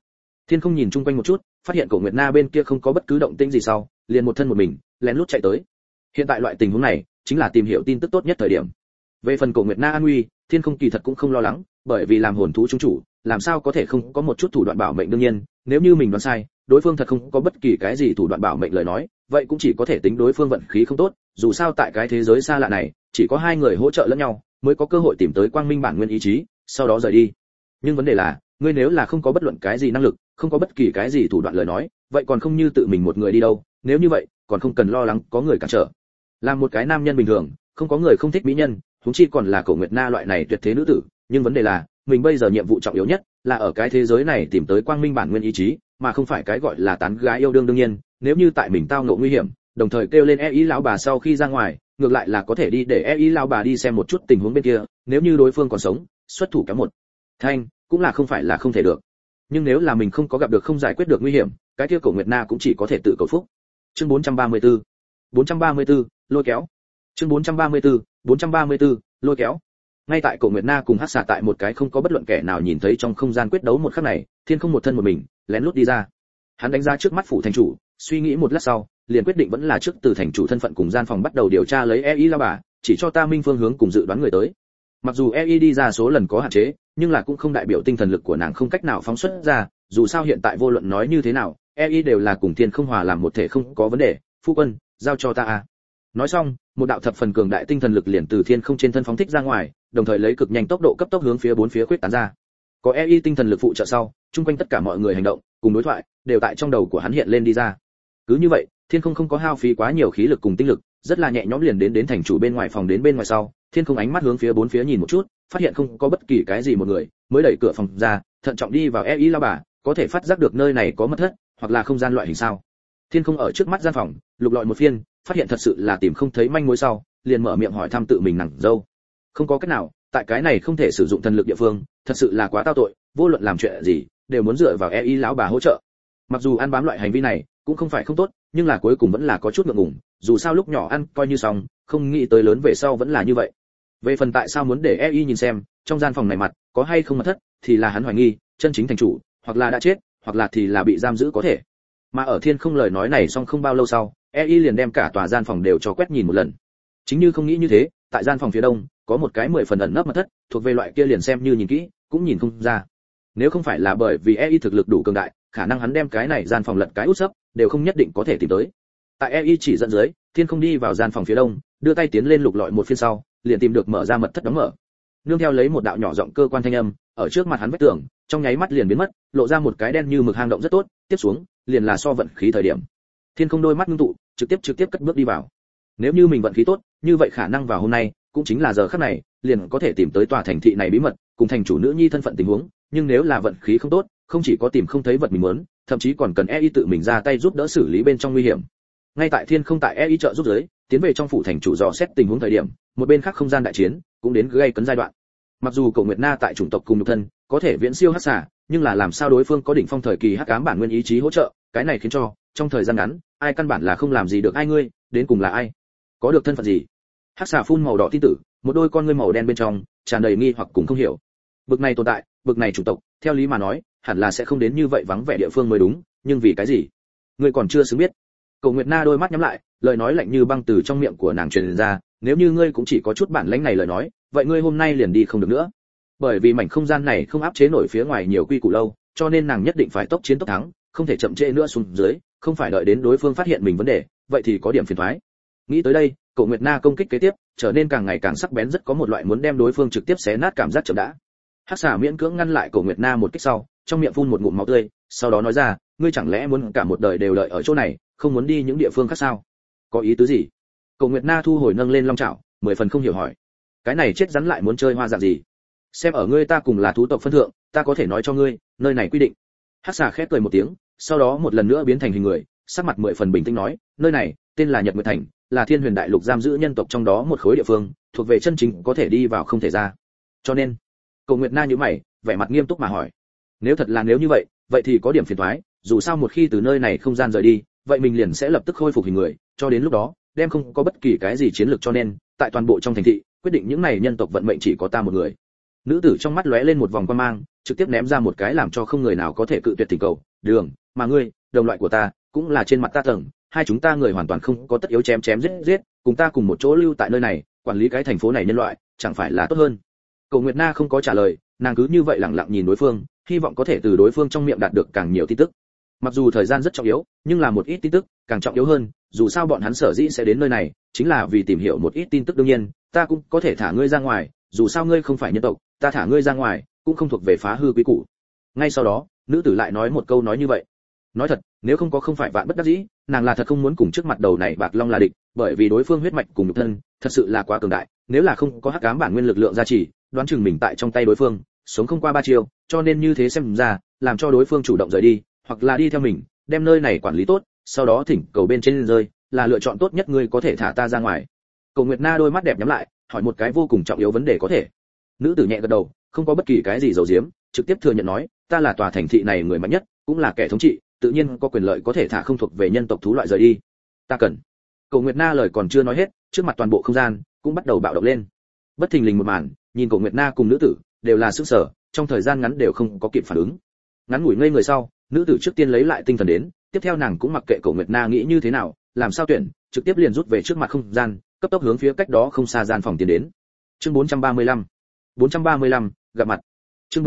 Speaker 1: Thiên không nhìn chung quanh một chút, phát hiện Cổ Nguyệt Na bên kia không có bất cứ động tĩnh gì sau, liền một thân một mình lén lút chạy tới. Hiện tại loại tình huống này chính là tìm hiểu tin tức tốt nhất thời điểm. Về phần Cổ Nguyệt Na an nguy, Thiên không kỳ thật cũng không lo lắng, bởi vì làm hồn thú trung chủ, làm sao có thể không có một chút thủ đoạn bảo mệnh. Đương nhiên, nếu như mình đoán sai, đối phương thật không có bất kỳ cái gì thủ đoạn bảo mệnh lời nói, vậy cũng chỉ có thể tính đối phương vận khí không tốt, dù sao tại cái thế giới xa lạ này, chỉ có hai người hỗ trợ lẫn nhau, mới có cơ hội tìm tới quang minh bản nguyên ý chí, sau đó rời đi. Nhưng vấn đề là, ngươi nếu là không có bất luận cái gì năng lực, không có bất kỳ cái gì thủ đoạn lời nói, vậy còn không như tự mình một người đi đâu, nếu như vậy, còn không cần lo lắng có người cản trở. Làm một cái nam nhân bình thường, không có người không thích mỹ nhân, huống chi còn là Cổ Nguyệt Na loại này tuyệt thế nữ tử, nhưng vấn đề là, mình bây giờ nhiệm vụ trọng yếu nhất là ở cái thế giới này tìm tới quang minh bản nguyên ý chí, mà không phải cái gọi là tán gái yêu đương. Đương nhiên, nếu như tại mình tao ngộ nguy hiểm, đồng thời kêu lên ý lão bà sau khi ra ngoài, ngược lại là có thể đi để ý lão bà đi xem một chút tình huống bên kia, nếu như đối phương còn sống, xuất thủ cả một thanh, cũng là không phải là không thể được. Nhưng nếu là mình không có gặp được không giải quyết được nguy hiểm, cái kia Cổ Nguyệt Na cũng chỉ có thể tự cầu phúc. Chương 434, lôi kéo. Chương 434, lôi kéo. Ngay tại Cổ Nguyệt Na cùng Hắc Xà tại một cái không có bất luận kẻ nào nhìn thấy trong không gian quyết đấu một khắc này, Thiên không một thân một mình, lén lút đi ra. Hắn đánh ra trước mắt phủ thành chủ, suy nghĩ một lát sau, liền quyết định vẫn là trước từ thành chủ thân phận cùng gian phòng bắt đầu điều tra lấy EI la bà, chỉ cho ta minh phương hướng cùng dự đoán người tới. Mặc dù EI đi ra số lần có hạn chế, nhưng là cũng không đại biểu tinh thần lực của nàng không cách nào phóng xuất ra, dù sao hiện tại vô luận nói như thế nào, EI đều là cùng Thiên không hòa làm một thể không có vấn đề, phu quân, giao cho ta a. Nói xong, một đạo thập phần cường đại tinh thần lực liền từ Thiên không trên thân phóng thích ra ngoài, đồng thời lấy cực nhanh tốc độ cấp tốc hướng phía bốn phía khuếch tán ra. Có EI tinh thần lực phụ trợ sau, chung quanh tất cả mọi người hành động, cùng đối thoại, đều tại trong đầu của hắn hiện lên đi ra. Cứ như vậy, Thiên không có hao phí quá nhiều khí lực cùng tinh lực, rất là nhẹ nhõm liền đến thành chủ bên ngoài phòng. Đến bên ngoài sau, Thiên không ánh mắt hướng phía bốn phía nhìn một chút, phát hiện không có bất kỳ cái gì một người, mới đẩy cửa phòng ra, thận trọng đi vào EI la bà, có thể phát giác được nơi này có mật thất, hoặc là không gian loại hình sao. Thiên không ở trước mắt gian phòng, lục lọi một phiên, phát hiện thật sự là tìm không thấy manh mối sau, liền mở miệng hỏi thăm tự mình nàng dâu. Không có cách nào, tại cái này không thể sử dụng thần lực địa phương, thật sự là quá tao tội, vô luận làm chuyện gì, đều muốn dựa vào EI lão bà hỗ trợ. Mặc dù ăn bám loại hành vi này cũng không phải không tốt, nhưng là cuối cùng vẫn là có chút ngượng ngùng, dù sao lúc nhỏ ăn coi như xong, không nghĩ tới lớn về sau vẫn là như vậy. Về phần tại sao muốn để EI nhìn xem trong gian phòng này mặt có hay không mật thất, thì là hắn hoài nghi chân chính thành chủ hoặc là đã chết, hoặc là thì là bị giam giữ có thể. Mà ở Thiên không lời nói này xong không bao lâu sau, EI liền đem cả tòa gian phòng đều cho quét nhìn một lần. Chính như không nghĩ như thế, tại gian phòng phía đông có một cái 10 phần ẩn nấp mật thất, thuộc về loại kia liền xem như nhìn kỹ cũng nhìn không ra. Nếu không phải là bởi vì EI thực lực đủ cường đại, khả năng hắn đem cái này gian phòng lật cái út sấp đều không nhất định có thể tìm tới. Tại EI chỉ dẫn dưới, Thiên không đi vào gian phòng phía đông, đưa tay tiến lên lục lọi một phiên sau, liền tìm được mở ra mật thất đóng mở. Nương theo lấy một đạo nhỏ giọng cơ quan thanh âm, ở trước mặt hắn vách tường, trong nháy mắt liền biến mất, lộ ra một cái đen như mực hang động rất tốt, tiếp xuống, liền là so vận khí thời điểm. Thiên không đôi mắt ngưng tụ, trực tiếp cất bước đi vào. Nếu như mình vận khí tốt, như vậy khả năng vào hôm nay, cũng chính là giờ khắc này, liền có thể tìm tới tòa thành thị này bí mật, cùng thành chủ nữ nhi thân phận tình huống, nhưng nếu là vận khí không tốt, không chỉ có tìm không thấy vật mình muốn, thậm chí còn cần EI tự mình ra tay giúp đỡ xử lý bên trong nguy hiểm. Ngay tại Thiên không tại EI trợ giúp dưới, tiến về trong phủ thành chủ dò xét tình huống thời điểm, một bên khác không gian đại chiến cũng đến gây cấn giai đoạn. Mặc dù Cổ Nguyệt Na tại chủng tộc cùng nhục thân có thể viễn siêu Hắc Xà, nhưng là làm sao đối phương có đỉnh phong thời kỳ hắc ám bản nguyên ý chí hỗ trợ, cái này khiến cho trong thời gian ngắn, ai căn bản là không làm gì được ai. Ngươi đến cùng là ai, có được thân phận gì? Hắc Xà phun màu đỏ tin tử, một đôi con ngươi màu đen bên trong tràn đầy nghi hoặc cùng không hiểu. Bực này tồn tại, bực này chủng tộc, theo lý mà nói, hẳn là sẽ không đến như vậy vắng vẻ địa phương mới đúng, nhưng vì cái gì? Ngươi còn chưa xứng biết. Cổ Nguyệt Na đôi mắt nhắm lại, lời nói lạnh như băng từ trong miệng của nàng truyền ra, nếu như ngươi cũng chỉ có chút bản lĩnh này lời nói, vậy ngươi hôm nay liền đi không được nữa. Bởi vì mảnh không gian này không áp chế nổi phía ngoài nhiều quy củ lâu, cho nên nàng nhất định phải tốc chiến tốc thắng, không thể chậm trễ nữa xuống dưới, không phải đợi đến đối phương phát hiện mình vấn đề, vậy thì có điểm phiền toái. Nghĩ tới đây, Cổ Nguyệt Na công kích kế tiếp trở nên càng ngày càng sắc bén, rất có một loại muốn đem đối phương trực tiếp xé nát cảm giác chậm đã. Hắc Xà miễn cưỡng ngăn lại Cổ Nguyệt Na một kích sau, trong miệng phun một ngụm máu tươi, sau đó nói ra, ngươi chẳng lẽ muốn cả một đời đều đợi ở chỗ này, không muốn đi những địa phương khác sao? Có ý tứ gì? Cổ Nguyệt Na thu hồi nâng lên long chảo, 10 phần không hiểu hỏi. Cái này chết rắn lại muốn chơi hoa dạng gì? Xem ở ngươi ta cùng là thú tộc phân thượng, ta có thể nói cho ngươi, nơi này quy định. Hắc Xà khép cười một tiếng, sau đó một lần nữa biến thành hình người, sắc mặt 10 phần bình tĩnh nói, nơi này tên là Nhật Nguyệt Thành, là Thiên Huyền Đại Lục giam giữ nhân tộc trong đó một khối địa phương, thuộc về chân chính có thể đi vào không thể ra. Cho nên, Cổ Nguyệt Na nhíu mày, vẻ mặt nghiêm túc mà hỏi, nếu thật là nếu như vậy, vậy thì có điểm phiền toái, dù sao một khi từ nơi này không gian rời đi, vậy mình liền sẽ lập tức khôi phục hình người, cho đến lúc đó, đem không có bất kỳ cái gì chiến lược, cho nên, tại toàn bộ trong thành thị, quyết định những này nhân tộc vận mệnh chỉ có ta một người. Nữ tử trong mắt lóe lên một vòng quan mang, trực tiếp ném ra một cái làm cho không người nào có thể cự tuyệt thỉnh cầu, đường, mà ngươi, đồng loại của ta, cũng là trên mặt ta tầng, hai chúng ta người hoàn toàn không có tất yếu chém chém giết giết, cùng ta cùng một chỗ lưu tại nơi này, quản lý cái thành phố này nhân loại, chẳng phải là tốt hơn. Cổ Nguyệt Na không có trả lời, nàng cứ như vậy lặng lặng nhìn đối phương, hy vọng có thể từ đối phương trong miệng đạt được càng nhiều tin tức. Mặc dù thời gian rất trọng yếu, nhưng là một ít tin tức càng trọng yếu hơn, dù sao bọn hắn sở dĩ sẽ đến nơi này, chính là vì tìm hiểu một ít tin tức. Đương nhiên, ta cũng có thể thả ngươi ra ngoài, dù sao ngươi không phải nhân tộc, ta thả ngươi ra ngoài cũng không thuộc về phá hư quý củ. Ngay sau đó, nữ tử lại nói một câu nói như vậy. Nói thật, nếu không phải vạn bất đắc dĩ, nàng là thật không muốn cùng trước mặt đầu này bạc long là địch, bởi vì đối phương huyết mạch cùng nhục thân, thật sự là quá cường đại, nếu là không có hắc ám bản nguyên lực lượng gia trì, đoán chừng mình tại trong tay đối phương, sống không qua 3 chiêu, cho nên như thế xem ra, làm cho đối phương chủ động rời đi, hoặc là đi theo mình, đem nơi này quản lý tốt, sau đó thỉnh cầu bên trên rơi, là lựa chọn tốt nhất. Ngươi có thể thả ta ra ngoài. Cổ Nguyệt Na đôi mắt đẹp nhắm lại, hỏi một cái vô cùng trọng yếu vấn đề. Có thể. Nữ tử nhẹ gật đầu, không có bất kỳ cái gì giấu giếm, trực tiếp thừa nhận nói, ta là tòa thành thị này người mạnh nhất, cũng là kẻ thống trị, tự nhiên có quyền lợi có thể thả không thuộc về nhân tộc thú loại rời đi. Ta cần. Cổ Nguyệt Na lời còn chưa nói hết, trước mặt toàn bộ không gian cũng bắt đầu bạo động lên. Bất thình lình một màn, nhìn Cổ Nguyệt Na cùng nữ tử đều là sửng sở, trong thời gian ngắn đều không có kịp phản ứng. Ngắn ngủi ngây người sau, nữ tử trước tiên lấy lại tinh thần đến, tiếp theo nàng cũng mặc kệ Cổ Nguyệt Na nghĩ như thế nào, làm sao tuyển, trực tiếp liền rút về trước mặt không gian, cấp tốc hướng phía cách đó không xa gian phòng tiến đến. Chương 435, gặp mặt. Chương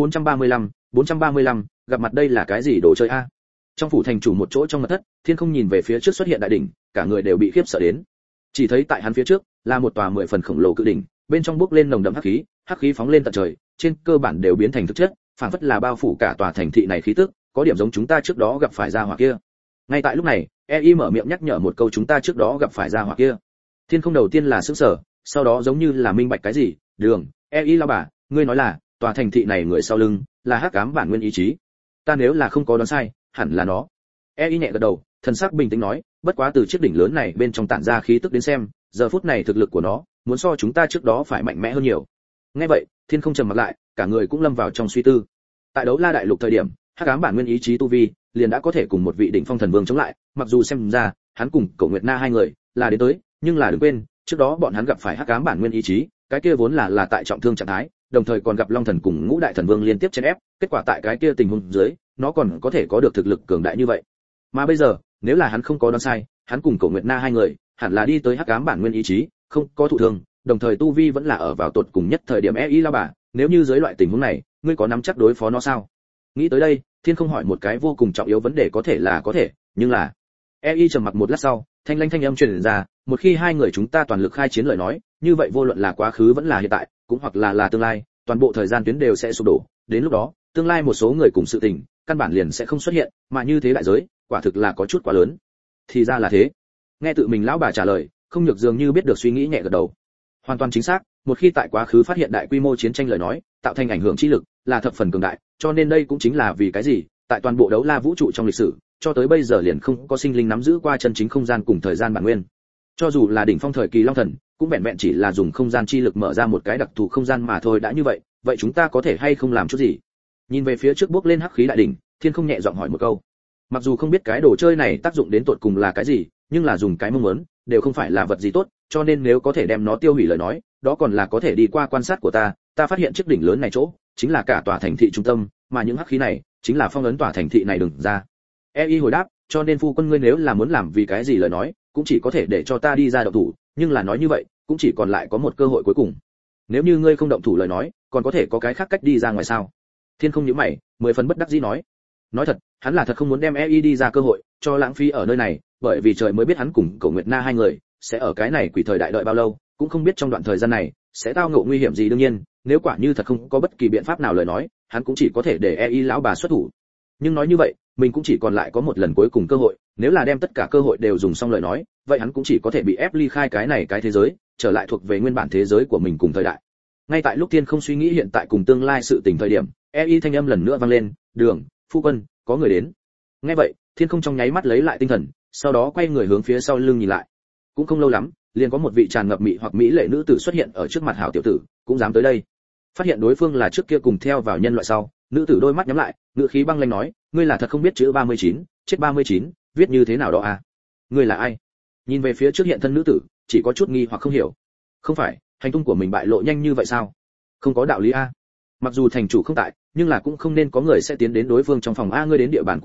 Speaker 1: 435, gặp mặt. Đây là cái gì đồ chơi a? Trong phủ thành chủ một chỗ trong mật thất, Thiên Không nhìn về phía trước xuất hiện đại đỉnh, cả người đều bị khiếp sợ đến. Chỉ thấy tại hắn phía trước là một tòa 10 phần khổng lồ cự đỉnh, bên trong bốc lên nồng đậm hắc khí phóng lên tận trời, trên cơ bản đều biến thành thực chất, phảng phất là bao phủ cả tòa thành thị này khí tức, có điểm giống chúng ta trước đó gặp phải gia hỏa kia. Ngay tại lúc này, EI mở miệng nhắc nhở một câu chúng ta trước đó gặp phải gia hỏa kia. Thiên Không đầu tiên là sửng sở, sau đó giống như là minh bạch cái gì, đường, EI lao bà, ngươi nói là tòa thành thị này người sau lưng là hắc ám bản nguyên ý chí. Ta nếu là không có đoán sai, hẳn là nó. EI nhẹ gật đầu, thần sắc bình tĩnh nói, bất quá từ chiếc đỉnh lớn này bên trong tản ra khí tức đến xem, giờ phút này thực lực của nó muốn so chúng ta trước đó phải mạnh mẽ hơn nhiều. Nghe vậy, Thiên Không trầm mặt lại, cả người cũng lâm vào trong suy tư. Tại Đấu La đại lục thời điểm, hắc ám bản nguyên ý chí tu vi liền đã có thể cùng một vị đỉnh phong thần vương chống lại, mặc dù xem ra hắn cùng Cổ Nguyệt Na hai người là đến tới, nhưng là đừng quên, trước đó bọn hắn gặp phải hắc ám bản nguyên ý chí, cái kia vốn là tại trọng thương trạng thái, đồng thời còn gặp Long thần cùng Ngũ đại thần vương liên tiếp chèn ép, kết quả tại cái kia tình huống dưới, nó còn có thể có được thực lực cường đại như vậy. Mà bây giờ, nếu là hắn không có đoán sai, hắn cùng Cổ Nguyệt Na hai người hẳn là đi tới hắc ám bản nguyên ý chí, không có thụ thương, đồng thời tu vi vẫn là ở vào tột cùng nhất thời điểm. EI la bà, nếu như dưới loại tình huống này, ngươi có nắm chắc đối phó nó sao? Nghĩ tới đây, Thiên Không hỏi một cái vô cùng trọng yếu vấn đề. Có thể là có thể, nhưng là EI trầm mặc một lát sau, thanh lanh thanh âm truyền ra, một khi hai người chúng ta toàn lực khai chiến lời nói, như vậy vô luận là quá khứ vẫn là hiện tại, cũng hoặc là tương lai, toàn bộ thời gian tuyến đều sẽ sụp đổ, đến lúc đó, tương lai một số người cùng sự tình, căn bản liền sẽ không xuất hiện, mà như thế đại giới, quả thực là có chút quá lớn. Thì ra là thế. Nghe tự mình lão bà trả lời, Không Nhược dường như biết được suy nghĩ, nhẹ gật đầu. Hoàn toàn chính xác, một khi tại quá khứ phát hiện đại quy mô chiến tranh lời nói, tạo thành ảnh hưởng chi lực là thập phần cường đại, cho nên đây cũng chính là vì cái gì, tại toàn bộ Đấu La vũ trụ trong lịch sử, cho tới bây giờ liền không có sinh linh nắm giữ qua chân chính không gian cùng thời gian bản nguyên. Cho dù là đỉnh phong thời kỳ Long thần, cũng vẹn vẹn chỉ là dùng không gian chi lực mở ra một cái đặc thù không gian mà thôi. Đã như vậy, vậy chúng ta có thể hay không làm chút gì? Nhìn về phía trước bước lên hắc khí đại đỉnh, Thiên Không nhẹ giọng hỏi một câu. Mặc dù không biết cái đồ chơi này tác dụng đến tột cùng là cái gì, nhưng là dùng cái mong muốn, đều không phải là vật gì tốt, cho nên nếu có thể đem nó tiêu hủy lời nói, đó còn là có thể đi qua quan sát của ta phát hiện chiếc đỉnh lớn này chỗ, chính là cả tòa thành thị trung tâm, mà những hắc khí này, chính là phong ấn tòa thành thị này đừng ra. EI hồi đáp, cho nên phu quân ngươi nếu là muốn làm vì cái gì lời nói, cũng chỉ có thể để cho ta đi ra động thủ, nhưng là nói như vậy, cũng chỉ còn lại có một cơ hội cuối cùng. Nếu như ngươi không động thủ lời nói, còn có thể có cái khác cách đi ra ngoài sao? Thiên Không nhíu mày, 10 phần bất đắc dĩ nói. Nói thật, hắn là thật không muốn đem EI đi ra cơ hội, cho lãng phí ở nơi này, bởi vì trời mới biết hắn cùng Cổ Nguyệt Na hai người sẽ ở cái này quỷ thời đại đợi bao lâu, cũng không biết trong đoạn thời gian này sẽ tao ngộ nguy hiểm gì. Đương nhiên, nếu quả như thật không có bất kỳ biện pháp nào lời nói, hắn cũng chỉ có thể để EI lão bà xuất thủ. Nhưng nói như vậy, mình cũng chỉ còn lại có một lần cuối cùng cơ hội, nếu là đem tất cả cơ hội đều dùng xong lời nói, vậy hắn cũng chỉ có thể bị ép ly khai cái thế giới, trở lại thuộc về nguyên bản thế giới của mình cùng thời đại. Ngay tại lúc Thiên Không suy nghĩ hiện tại cùng tương lai sự tình thời điểm, EI thanh âm lần nữa vang lên, "Đường, phu quân, có người đến." Nghe vậy, Thiên Không trong nháy mắt lấy lại tinh thần, sau đó quay người hướng phía sau lưng nhìn lại. Cũng không lâu lắm, liền có một vị tràn ngập mị hoặc mỹ lệ nữ tử xuất hiện ở trước mặt hảo tiểu tử, cũng dám tới đây. Phát hiện đối phương là trước kia cùng theo vào nhân loại sau, nữ tử đôi mắt nhắm lại, ngữ khí băng lãnh nói, ngươi là thật không biết chữ 39, chết 39, viết như thế nào đó à? Ngươi là ai? Nhìn về phía trước hiện thân nữ tử, chỉ có chút nghi hoặc không hiểu. Không phải, hành tung của mình bại lộ nhanh như vậy sao? Không có đạo lý a. Mặc dù thành chủ không tại, nhưng là cũng không nên có người sẽ tiến đến đối phương trong phòng. A, ngươi đến địa bàn của ta,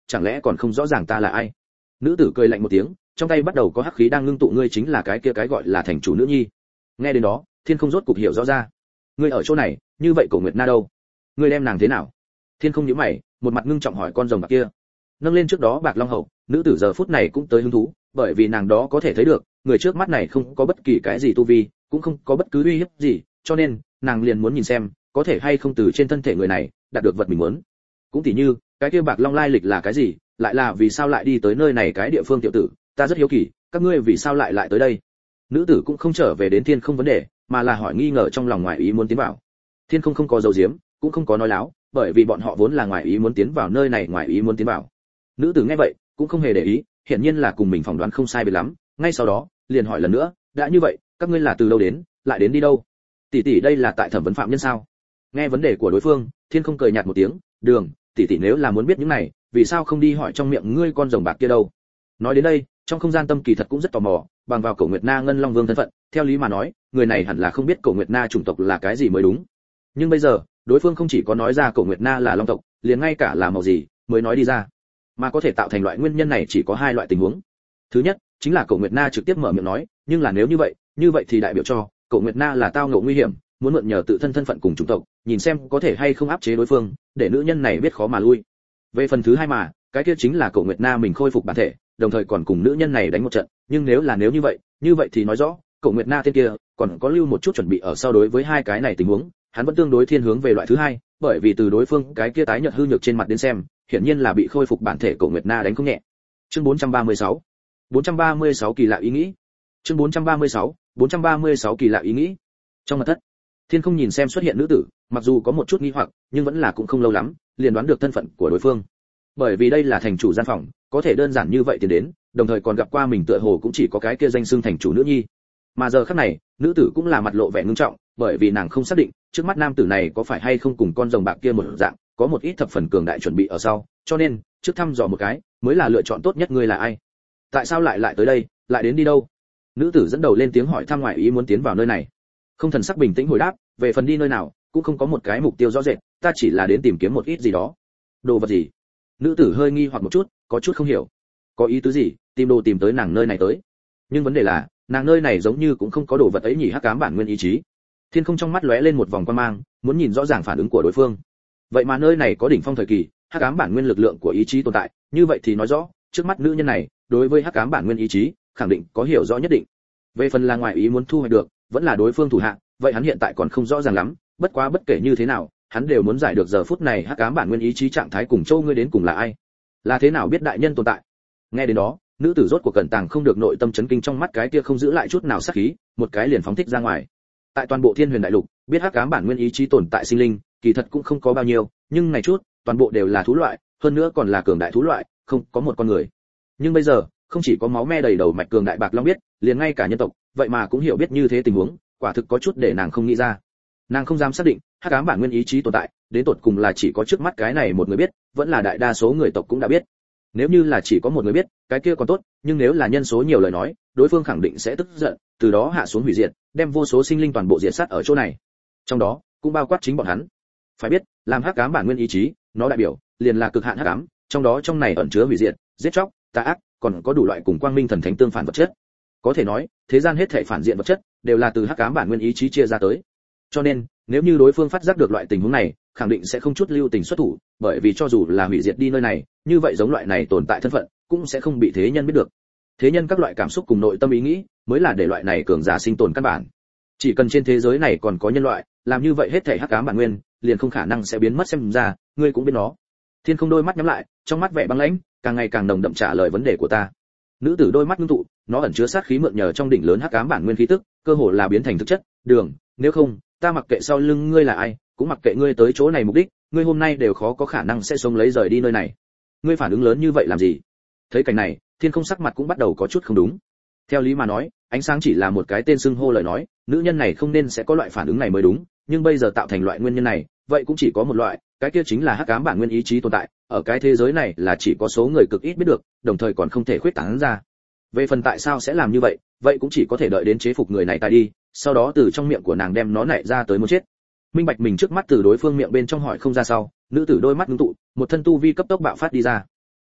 Speaker 1: chẳng lẽ còn không rõ ràng ta là ai? Nữ tử cười lạnh một tiếng, trong tay bắt đầu có hắc khí đang ngưng tụ, ngươi chính là cái kia cái gọi là thành chủ nữ nhi. Nghe đến đó, Thiên Không rốt cục hiểu rõ ra. Ngươi ở chỗ này, như vậy Cổ Nguyệt Na đâu? Ngươi đem nàng thế nào? Thiên Không nhíu mày, một mặt ngưng trọng hỏi con rồng bạc kia. Nâng lên trước đó Bạc Long hậu, nữ tử giờ phút này cũng tới hứng thú, bởi vì nàng đó có thể thấy được, người trước mắt này không có bất kỳ cái gì tu vi, cũng không có bất cứ uy hiếp gì, cho nên nàng liền muốn nhìn xem, có thể hay không từ trên thân thể người này đạt được vật mình muốn. Cũng tỉ như, cái kia Bạc Long lai lịch là cái gì, lại là vì sao lại đi tới nơi này cái địa phương tiểu tử, ta rất hiếu kỳ, các ngươi vì sao lại tới đây? Nữ tử cũng không trở về đến Thiên Không vấn đề, mà là hỏi nghi ngờ trong lòng ngoài ý muốn tiến vào. Thiên Không không có dấu diếm, cũng không có nói láo, bởi vì bọn họ vốn là ngoài ý muốn tiến vào nơi này, ngoài ý muốn tiến vào. Nữ tử nghe vậy, cũng không hề để ý, hiển nhiên là cùng mình phỏng đoán không sai biệt lắm, ngay sau đó, liền hỏi lần nữa, đã như vậy, các ngươi là từ đâu đến, lại đến đi đâu? Tỷ tỷ đây là tại thẩm vấn phạm nhân sao? Nghe vấn đề của đối phương, Thiên Không cười nhạt một tiếng, Đường, tỷ tỷ nếu là muốn biết những này, vì sao không đi hỏi trong miệng ngươi con rồng bạc kia đâu? Nói đến đây, trong không gian tâm kỳ thật cũng rất tò mò, bằng vào Cổ Nguyệt Na Ngân Long Vương thân phận, theo lý mà nói, người này hẳn là không biết Cổ Nguyệt Na chủng tộc là cái gì mới đúng. Nhưng bây giờ, đối phương không chỉ có nói ra Cổ Nguyệt Na là long tộc, liền ngay cả là màu gì mới nói đi ra. Mà có thể tạo thành loại nguyên nhân này chỉ có hai loại tình huống. Thứ nhất, chính là Cổ Nguyệt Na trực tiếp mở miệng nói, nhưng là nếu như vậy thì đại biểu cho Cổ Nguyệt Na là tao ngộ nguy hiểm, muốn mượn nhờ tự thân thân phận cùng chủng tộc, nhìn xem có thể hay không áp chế đối phương, để nữ nhân này biết khó mà lui. Về phần thứ hai mà, cái kia chính là Cổ Nguyệt Na mình khôi phục bản thể, đồng thời còn cùng nữ nhân này đánh một trận, nhưng nếu như vậy thì nói rõ, Cổ Nguyệt Na tên kia còn có lưu một chút chuẩn bị ở sau. Đối với hai cái này tình huống, hắn vẫn tương đối thiên hướng về loại thứ hai, bởi vì từ đối phương cái kia tái nhợt hư nhược trên mặt đến xem, hiển nhiên là bị khôi phục bản thể Cổ Nguyệt Na đánh không nhẹ. Chương 436 kỳ lạ ý nghĩ. Chương 436 kỳ lạ ý nghĩ. Trong mật thất, Thiên Không nhìn xem xuất hiện nữ tử, mặc dù có một chút nghi hoặc, nhưng vẫn là cũng không lâu lắm, liền đoán được thân phận của đối phương. Bởi vì đây là thành chủ gian phòng, có thể đơn giản như vậy tiến đến, đồng thời còn gặp qua mình tựa hồ cũng chỉ có cái kia danh xưng thành chủ nữ nhi. Mà giờ khắc này, nữ tử cũng là mặt lộ vẻ ngưng trọng, bởi vì nàng không xác định, trước mắt nam tử này có phải hay không cùng con rồng bạc kia một dạng, có một ít thập phần cường đại chuẩn bị ở sau, cho nên, trước thăm dò một cái, mới là lựa chọn tốt nhất. Ngươi là ai? Tại sao lại tới đây, lại đến đi đâu? Nữ tử dẫn đầu lên tiếng hỏi thăm, ngoại ý muốn tiến vào nơi này. Không thần sắc bình tĩnh hồi đáp, về phần đi nơi nào, cũng không có một cái mục tiêu rõ rệt, ta chỉ là đến tìm kiếm một ít gì đó. Đồ vật gì? Nữ tử hơi nghi hoặc một chút, có chút không hiểu. Có ý tứ gì, tìm đồ tìm tới nàng nơi này tới? Nhưng vấn đề là, nàng nơi này giống như cũng không có đồ vật ấy nhỉ. Hắc ám bản nguyên ý chí. Thiên Không trong mắt lóe lên một vòng quan mang, muốn nhìn rõ ràng phản ứng của đối phương. Vậy mà nơi này có đỉnh phong thời kỳ, hắc ám bản nguyên lực lượng của ý chí tồn tại, như vậy thì nói rõ, trước mắt nữ nhân này, đối với hắc ám bản nguyên ý chí, khẳng định có hiểu rõ nhất định. Về phần là ngoại ý muốn thu hoạch được, vẫn là đối phương thủ hạ, vậy hắn hiện tại còn không rõ ràng lắm, bất quá bất kể như thế nào, hắn đều muốn giải được giờ phút này hắc ám bản nguyên ý chí trạng thái cùng Châu ngươi đến cùng là ai, là thế nào biết đại nhân tồn tại. Nghe đến đó, nữ tử rốt cuộc cẩn tàng không được nội tâm chấn kinh, trong mắt cái kia không giữ lại chút nào sát khí, một cái liền phóng thích ra ngoài. Tại toàn bộ Thiên Huyền đại lục, biết hắc ám bản nguyên ý chí tồn tại sinh linh, kỳ thật cũng không có bao nhiêu, nhưng này chút, toàn bộ đều là thú loại, hơn nữa còn là cường đại thú loại, không có một con người. Nhưng bây giờ, không chỉ có máu me đầy đầu mạch cường đại Bạc Long biết, liền ngay cả nhân tộc, vậy mà cũng hiểu biết như thế tình huống, quả thực có chút để nàng không nghĩ ra. Nàng không dám xác định, hắc ám bản nguyên ý chí tồn tại, đến tột cùng là chỉ có trước mắt cái này một người biết, vẫn là đại đa số người tộc cũng đã biết. Nếu như là chỉ có một người biết, cái kia còn tốt, nhưng nếu là nhân số nhiều lời nói, đối phương khẳng định sẽ tức giận, từ đó hạ xuống hủy diệt, đem vô số sinh linh toàn bộ diệt sát ở chỗ này. Trong đó, cũng bao quát chính bọn hắn. Phải biết, làm hắc ám bản nguyên ý chí, nó đại biểu liền là cực hạn hắc ám, trong này ẩn chứa hủy diệt, giết chóc, tà ác, còn có đủ loại cùng quang minh thần thánh tương phản vật chất. Có thể nói, thế gian hết thảy phản diện vật chất đều là từ hắc ám bản nguyên ý chí chia ra tới. Cho nên, nếu như đối phương phát giác được loại tình huống này, khẳng định sẽ không chút lưu tình xuất thủ, bởi vì cho dù là hủy diệt đi nơi này, như vậy giống loại này tồn tại thân phận, cũng sẽ không bị thế nhân biết được. Thế nhân các loại cảm xúc cùng nội tâm ý nghĩ, mới là để loại này cường giả sinh tồn căn bản. Chỉ cần trên thế giới này còn có nhân loại, làm như vậy hết thảy hắc ám bản nguyên, liền không khả năng sẽ biến mất, xem ra, ngươi cũng biết nó. Thiên Không đôi mắt nhắm lại, trong mắt vẻ băng lãnh, càng ngày càng nồng đậm trả lời vấn đề của ta. Nữ tử đôi mắt ngưng tụ, nó ẩn chứa sát khí mượn nhờ trong đỉnh lớn hắc ám bản nguyên khí tức, cơ hồ là biến thành thực chất. Đường, nếu không, ta mặc kệ sau lưng ngươi là ai, cũng mặc kệ ngươi tới chỗ này mục đích, ngươi hôm nay đều khó có khả năng sẽ sống lấy rời đi nơi này. Ngươi phản ứng lớn như vậy làm gì? Thấy cảnh này, Thiên Không sắc mặt cũng bắt đầu có chút không đúng. Theo lý mà nói, ánh sáng chỉ là một cái tên xưng hô lời nói, nữ nhân này không nên sẽ có loại phản ứng này mới đúng, nhưng bây giờ tạo thành loại nguyên nhân này, vậy cũng chỉ có một loại, cái kia chính là hắc ám bản nguyên ý chí tồn tại, ở cái thế giới này là chỉ có số người cực ít biết được, đồng thời còn không thể khuyết tán ra. Về phần tại sao sẽ làm như vậy, vậy cũng chỉ có thể đợi đến chế phục người này tại đi, sau đó từ trong miệng của nàng đem nó nảy ra tới muốn chết. Minh bạch mình trước mắt từ đối phương miệng bên trong hỏi không ra sau, nữ tử đôi mắt ngưng tụ, một thân tu vi cấp tốc bạo phát đi ra.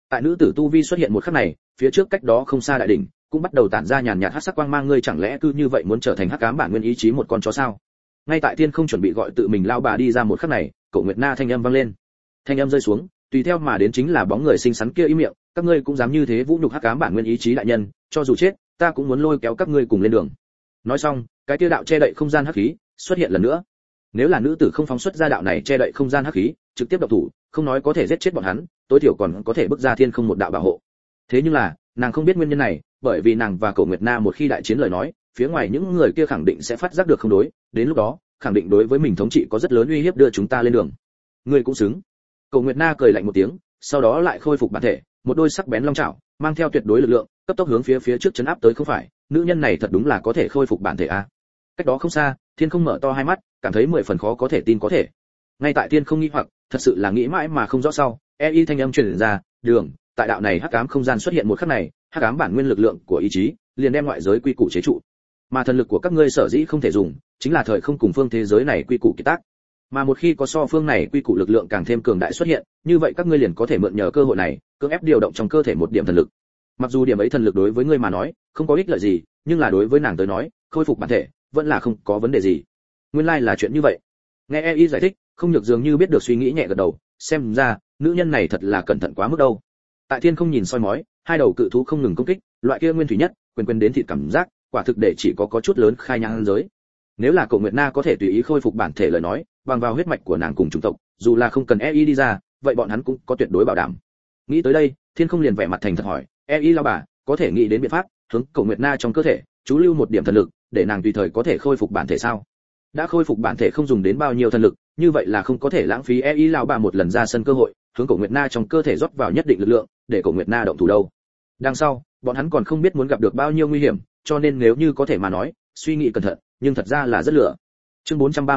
Speaker 1: Tại nữ tử tu vi xuất hiện một khắc này, phía trước cách đó không xa đại đỉnh cũng bắt đầu tản ra nhàn nhạt hắc sắc quang mang, ngươi chẳng lẽ cứ như vậy muốn trở thành hắc ám bản nguyên ý chí một con chó sao? Ngay tại Thiên không chuẩn bị gọi tự mình lao bà đi ra một khắc này, Cổ Nguyệt Na thanh âm vang lên. Thanh âm rơi xuống, tùy theo mà đến chính là bóng người xinh xắn kia im miệng, các ngươi cũng dám như thế vũ nhục hắc ám bản nguyên ý chí đại nhân, cho dù chết, ta cũng muốn lôi kéo các ngươi cùng lên đường. Nói xong, cái kia đạo che đậy không gian hắc khí xuất hiện lần nữa. Nếu là nữ tử không phóng xuất ra đạo này che đậy không gian hắc khí, trực tiếp động thủ, không nói có thể giết chết bọn hắn, tối thiểu còn có thể bước ra thiên không một đạo bảo hộ. Thế nhưng là, nàng không biết nguyên nhân này, bởi vì nàng và Cổ Nguyệt Na một khi đại chiến lời nói, phía ngoài những người kia khẳng định sẽ phát giác được không đối, đến lúc đó, khẳng định đối với mình thống trị có rất lớn uy hiếp, đưa chúng ta lên đường. Ngươi cũng xứng. Cổ Nguyệt Na cười lạnh một tiếng, sau đó lại khôi phục bản thể, một đôi sắc bén long chảo, mang theo tuyệt đối lực lượng, cấp tốc hướng phía trước chấn áp tới. Không phải, nữ nhân này thật đúng là có thể khôi phục bản thể a. Cách đó không xa, Thiên không mở to hai mắt, cảm thấy 10 phần khó có thể tin có thể. Ngay tại Thiên không nghi hoặc, thật sự là nghĩ mãi mà không rõ sau, y thanh âm truyền ra, đường, tại đạo này hắc ám không gian xuất hiện một khắc này, hắc ám bản nguyên lực lượng của ý chí liền đem ngoại giới quy củ chế trụ, mà thần lực của các ngươi sở dĩ không thể dùng, chính là thời không cùng phương thế giới này quy củ kỳ tác, mà một khi có so phương này quy củ lực lượng càng thêm cường đại xuất hiện, như vậy các ngươi liền có thể mượn nhờ cơ hội này cưỡng ép điều động trong cơ thể một điểm thần lực. Mặc dù điểm ấy thần lực đối với ngươi mà nói không có ích lợi gì, nhưng là đối với nàng tới nói, khôi phục bản thể vẫn là không có vấn đề gì. Nguyên lai là chuyện như vậy. Nghe y giải thích, không nhược dường như biết được suy nghĩ, nhẹ gật đầu, xem ra nữ nhân này thật là cẩn thận quá mức đâu. Tại Thiên không nhìn soi mói, hai đầu cự thú không ngừng công kích, loại kia nguyên thủy nhất, quyền đến thịt cảm giác, quả thực để chỉ có chút lớn khai nhang giới. Nếu là Cổ Nguyệt Na có thể tùy ý khôi phục bản thể lời nói, bằng vào huyết mạch của nàng cùng chủng tộc, dù là không cần đi ra, vậy bọn hắn cũng có tuyệt đối bảo đảm. Nghĩ tới đây, Thiên không liền vẻ mặt thành thật hỏi, lao bà, có thể nghĩ đến biện pháp, hướng Cổ Nguyệt Na trong cơ thể chú lưu một điểm thần lực, để nàng tùy thời có thể khôi phục bản thể sao? Đã khôi phục bản thể không dùng đến bao nhiêu thần lực, như vậy là không có thể lãng phí lão bà một lần ra sân cơ hội, hướng Cổ Nguyệt Na trong cơ thể rót vào nhất định lực lượng, để Cổ Nguyệt Na động thủ đâu. Đằng sau, bọn hắn còn không biết muốn gặp được bao nhiêu nguy hiểm, cho nên nếu như có thể mà nói, suy nghĩ cẩn thận, nhưng thật ra là rất lựa. Chương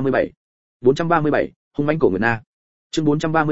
Speaker 1: 437, hung mãnh Cổ Nguyệt Na. Chương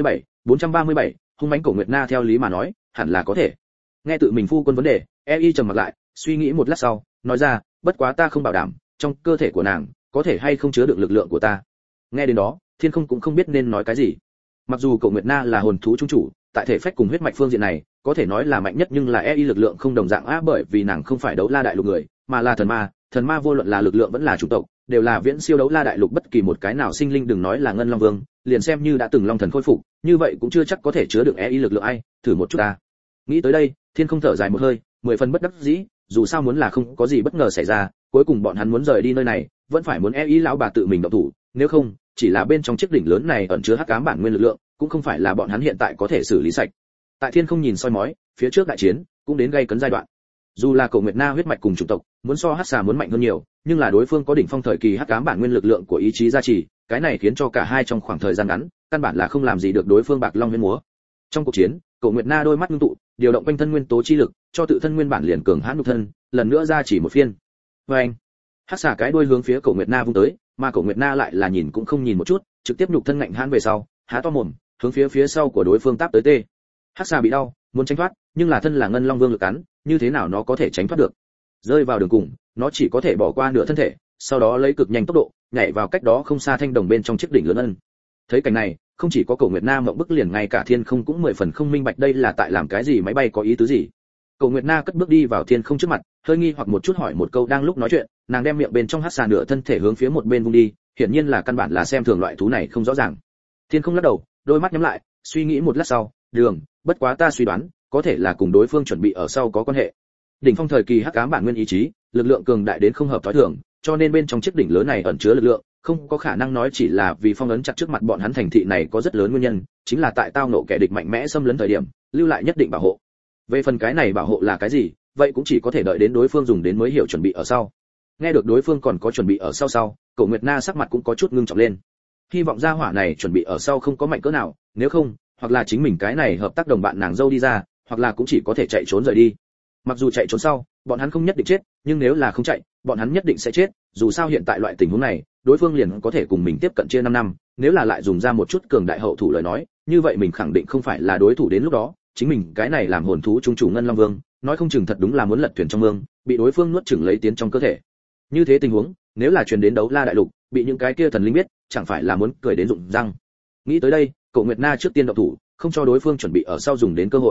Speaker 1: 437, hung mãnh Cổ Nguyệt Na, theo lý mà nói, hẳn là có thể. Nghe tự mình phu quân vấn đề, trầm mặt lại, suy nghĩ một lát sau, nói ra, bất quá ta không bảo đảm, trong cơ thể của nàng có thể hay không chứa được lực lượng của ta. Nghe đến đó, Thiên không cũng không biết nên nói cái gì. Mặc dù Cổ Nguyệt Na là hồn thú trung chủ, tại thể phách cùng huyết mạch phương diện này, có thể nói là mạnh nhất, nhưng là lực lượng không đồng dạng bởi vì nàng không phải Đấu La đại lục người, mà là thần ma vô luận là lực lượng vẫn là chủng tộc, đều là viễn siêu Đấu La đại lục bất kỳ một cái nào sinh linh, đừng nói là Ngân Long Vương, liền xem như đã từng Long Thần khôi phục, như vậy cũng chưa chắc có thể chứa được lực lượng ai, thử một chút ta. Nghĩ tới đây, Thiên không thở dài một hơi, 10 phần bất đắc dĩ, dù sao muốn là không có gì bất ngờ xảy ra, cuối cùng bọn hắn muốn rời đi nơi này, vẫn phải muốn lão bà tự mình động thủ, nếu không, chỉ là bên trong chiếc đỉnh lớn này ẩn chứa hắc ám bản nguyên lực lượng, cũng không phải là bọn hắn hiện tại có thể xử lý sạch. Tại Thiên không nhìn soi mói, phía trước đại chiến cũng đến gây cấn giai đoạn. Dù là Cổ Nguyệt Na huyết mạch cùng chủng tộc muốn so hắc xà muốn mạnh hơn nhiều, nhưng là đối phương có đỉnh phong thời kỳ hắc ám bản nguyên lực lượng của ý chí gia trì, cái này khiến cho cả hai trong khoảng thời gian ngắn, căn bản là không làm gì được đối phương bạc long huyễn múa. Trong cuộc chiến, Cổ Nguyệt Na đôi mắt ngưng tụ, điều động quanh thân nguyên tố chi lực, cho tự thân nguyên bản liền cường hãn nhục thân, lần nữa gia trì một phiên. Oeng! Hắc xà cái đuôi hướng phía Cổ Nguyệt Na vung tới, mà Cổ Nguyệt Na lại là nhìn cũng không nhìn một chút, trực tiếp nhục thân ngạnh hãn về sau, há to mồm, hướng phía sau của đối phương táp tới tê. Hắc xà bị đau, muốn tránh thoát, nhưng là thân là Ngân Long Vương lực cắn, như thế nào nó có thể tránh thoát được? Rơi vào đường cùng, nó chỉ có thể bỏ qua nửa thân thể, sau đó lấy cực nhanh tốc độ, nhảy vào cách đó không xa thanh đồng bên trong chiếc đỉnh lớn ân. Thấy cảnh này, không chỉ có Cổ Nguyệt Na mộng bức, liền ngay cả Thiên không cũng 10 phần không minh bạch đây là tại làm cái gì, máy bay có ý tứ gì. Cổ Nguyệt Na cất bước đi vào Thiên không trước mặt, hơi nghi hoặc một chút hỏi một câu, đang lúc nói chuyện, nàng đem miệng bên trong hắc xà nửa thân thể hướng phía một bên vung đi, hiển nhiên là căn bản là xem thường loại thú này không rõ ràng. Thiên không lắc đầu, đôi mắt nhắm lại, suy nghĩ một lát sau, đường, bất quá ta suy đoán, có thể là cùng đối phương chuẩn bị ở sau có quan hệ. Đỉnh phong thời kỳ hắc ám bản nguyên ý chí, lực lượng cường đại đến không hợp tối thường, cho nên bên trong chiếc đỉnh lớn này ẩn chứa lực lượng, không có khả năng nói chỉ là vì phong ấn chặt trước mặt bọn hắn. Thành thị này có rất lớn nguyên nhân, chính là tại tao nộ kẻ địch mạnh mẽ xâm lấn thời điểm, lưu lại nhất định bảo hộ. Về phần cái này bảo hộ là cái gì, vậy cũng chỉ có thể đợi đến đối phương dùng đến mới hiểu chuẩn bị ở sau. Nghe được đối phương còn có chuẩn bị ở sau, Cổ Nguyệt Na sắc mặt cũng có chút ngưng trọng lên. Hy vọng gia hỏa này chuẩn bị ở sau không có mạnh cỡ nào, nếu không, hoặc là chính mình cái này hợp tác đồng bạn nàng dâu đi ra, hoặc là cũng chỉ có thể chạy trốn rời đi. Mặc dù chạy trốn sau, bọn hắn không nhất định chết, nhưng nếu là không chạy, bọn hắn nhất định sẽ chết, dù sao hiện tại loại tình huống này, đối phương liền có thể cùng mình tiếp cận chia 5 năm, nếu là lại dùng ra một chút cường đại hậu thủ lời nói, như vậy mình khẳng định không phải là đối thủ, đến lúc đó, chính mình cái này làm hồn thú trung chủ Ngân Long Vương, nói không chừng thật đúng là muốn lật thuyền trong mương, bị đối phương nuốt chửng lấy tiến trong cơ thể. Như thế tình huống, nếu là truyền đến Đấu La đại lục, bị những cái kia thần linh biết, chẳng phải là muốn cười đến rụng răng. Nghĩ tới đây, Cổ Nguyệt Na trước tiên động thủ, không cho đối phương chuẩn bị ở sau dùng đến cơ hội.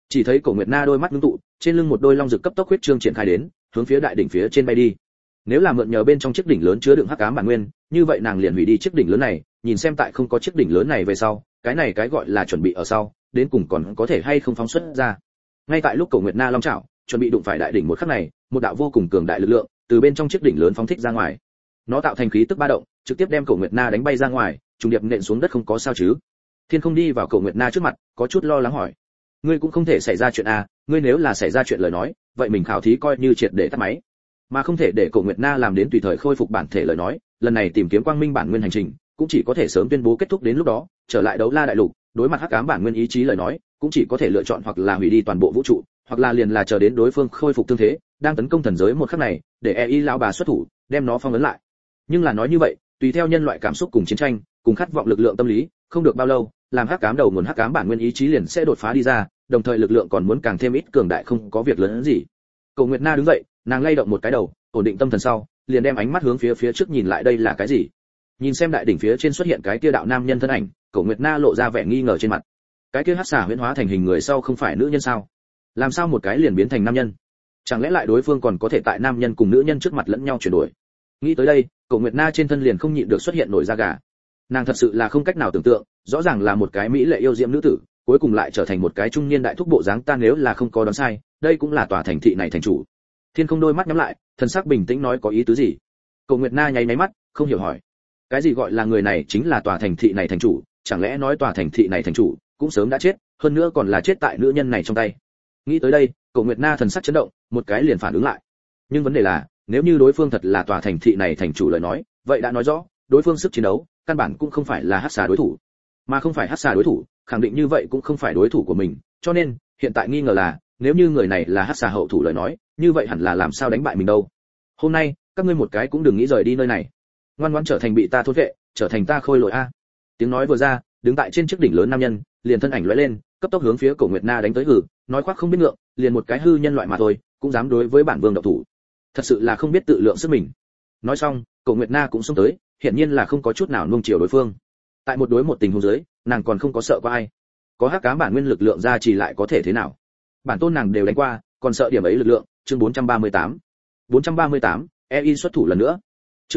Speaker 1: Chỉ thấy Cổ Nguyệt Na đôi mắt ngưng tụ, trên lưng một đôi long rực cấp tốc huyết trương triển khai đến, hướng phía đại đỉnh phía trên bay đi. Nếu là mượn nhờ bên trong chiếc đỉnh lớn chứa đựng hắc ám bản nguyên, như vậy nàng liền hủy đi chiếc đỉnh lớn này, nhìn xem tại không có chiếc đỉnh lớn này về sau, cái này cái gọi là chuẩn bị ở sau, đến cùng còn có thể hay không phóng xuất ra. Ngay tại lúc Cổ Nguyệt Na long chảo chuẩn bị đụng phải đại đỉnh một khắc này, một đạo vô cùng cường đại lực lượng từ bên trong chiếc đỉnh lớn phóng thích ra ngoài. Nó tạo thành khí tức ba động, trực tiếp đem Cổ Nguyệt Na đánh bay ra ngoài, trùng điệp nện xuống đất không có sao chứ. Thiên Không đi vào Cổ Nguyệt Na trước mặt, có chút lo lắng hỏi: "Ngươi cũng không thể xảy ra chuyện à, ngươi nếu là xảy ra chuyện lời nói, vậy mình khảo thí coi như triệt để tắt máy. Mà không thể để Cổ Nguyệt Na làm đến tùy thời khôi phục bản thể lời nói, lần này tìm kiếm quang minh bản nguyên hành trình, cũng chỉ có thể sớm tuyên bố kết thúc đến lúc đó, trở lại đấu la đại lục, đối mặt hắc ám bản nguyên ý chí lời nói, cũng chỉ có thể lựa chọn hoặc là hủy đi toàn bộ vũ trụ, hoặc là liền là chờ đến đối phương khôi phục thương thế, đang tấn công thần giới một khắc này, để EI lão bà xuất thủ, đem nó phong ấn lại." Nhưng là nói như vậy, tùy theo nhân loại cảm xúc cùng chiến tranh, cùng khát vọng lực lượng tâm lý, không được bao lâu, làm hắc ám đầu nguồn hắc ám bản nguyên ý chí liền sẽ đột phá đi ra, đồng thời lực lượng còn muốn càng thêm ít cường đại không có việc lớn hơn gì. Cổ Nguyệt Na đứng dậy, nàng lay động một cái đầu, ổn định tâm thần sau, liền đem ánh mắt hướng phía trước nhìn lại đây là cái gì. Nhìn xem đại đỉnh phía trên xuất hiện cái kia đạo nam nhân thân ảnh, Cổ Nguyệt Na lộ ra vẻ nghi ngờ trên mặt. Cái kia hắc xà huyễn hóa thành hình người sau không phải nữ nhân sao? Làm sao một cái liền biến thành nam nhân? Chẳng lẽ lại đối phương còn có thể tại nam nhân cùng nữ nhân trước mặt lẫn nhau chuyển đổi? Nghĩ tới đây, Cổ Nguyệt Na trên thân liền không nhịn được xuất hiện nổi da gà. Nàng thật sự là không cách nào tưởng tượng, rõ ràng là một cái mỹ lệ yêu diễm nữ tử, cuối cùng lại trở thành một cái trung niên đại thúc bộ dáng, ta nếu là không có đoán sai, đây cũng là tòa thành thị này thành chủ. Thiên Không đôi mắt nhắm lại, thần sắc bình tĩnh nói có ý tứ gì? Cổ Nguyệt Na nháy mắt, không hiểu hỏi. Cái gì gọi là người này chính là tòa thành thị này thành chủ, chẳng lẽ nói tòa thành thị này thành chủ cũng sớm đã chết, hơn nữa còn là chết tại nữ nhân này trong tay. Nghĩ tới đây, Cổ Nguyệt Na thần sắc chấn động, một cái liền phản ứng lại. Nhưng vấn đề là, nếu như đối phương thật là tòa thành thị này thành chủ lời nói, vậy đã nói rõ, đối phương sức chiến đấu căn bản cũng không phải là hắc xà đối thủ, mà không phải hắc xà đối thủ, khẳng định như vậy cũng không phải đối thủ của mình, cho nên hiện tại nghi ngờ là, nếu như người này là hắc xà hậu thủ lời nói, như vậy hẳn là làm sao đánh bại mình đâu. Hôm nay, các ngươi một cái cũng đừng nghĩ rời đi nơi này, ngoan ngoãn trở thành bị ta thôn vệ, trở thành ta khôi lỗi a. Tiếng nói vừa ra, đứng tại trên chiếc đỉnh lớn nam nhân, liền thân ảnh lóe lên, cấp tốc hướng phía Cổ Nguyệt Na đánh tới hử, nói khoác không biết ngượng, liền một cái hư nhân loại mà thôi, cũng dám đối với bản vương động thủ. Thật sự là không biết tự lượng sức mình. Nói xong, Cổ Nguyệt Na cũng xông tới, hiển nhiên là không có chút nào nuông chiều đối phương. Tại một đối một tình huống dưới, nàng còn không có sợ qua ai. Có hắc ám bản nguyên lực lượng ra chỉ lại có thể thế nào? Bản tôn nàng đều đánh qua, còn sợ điểm ấy lực lượng. Chương 438. 438, EI xuất thủ lần nữa. Chương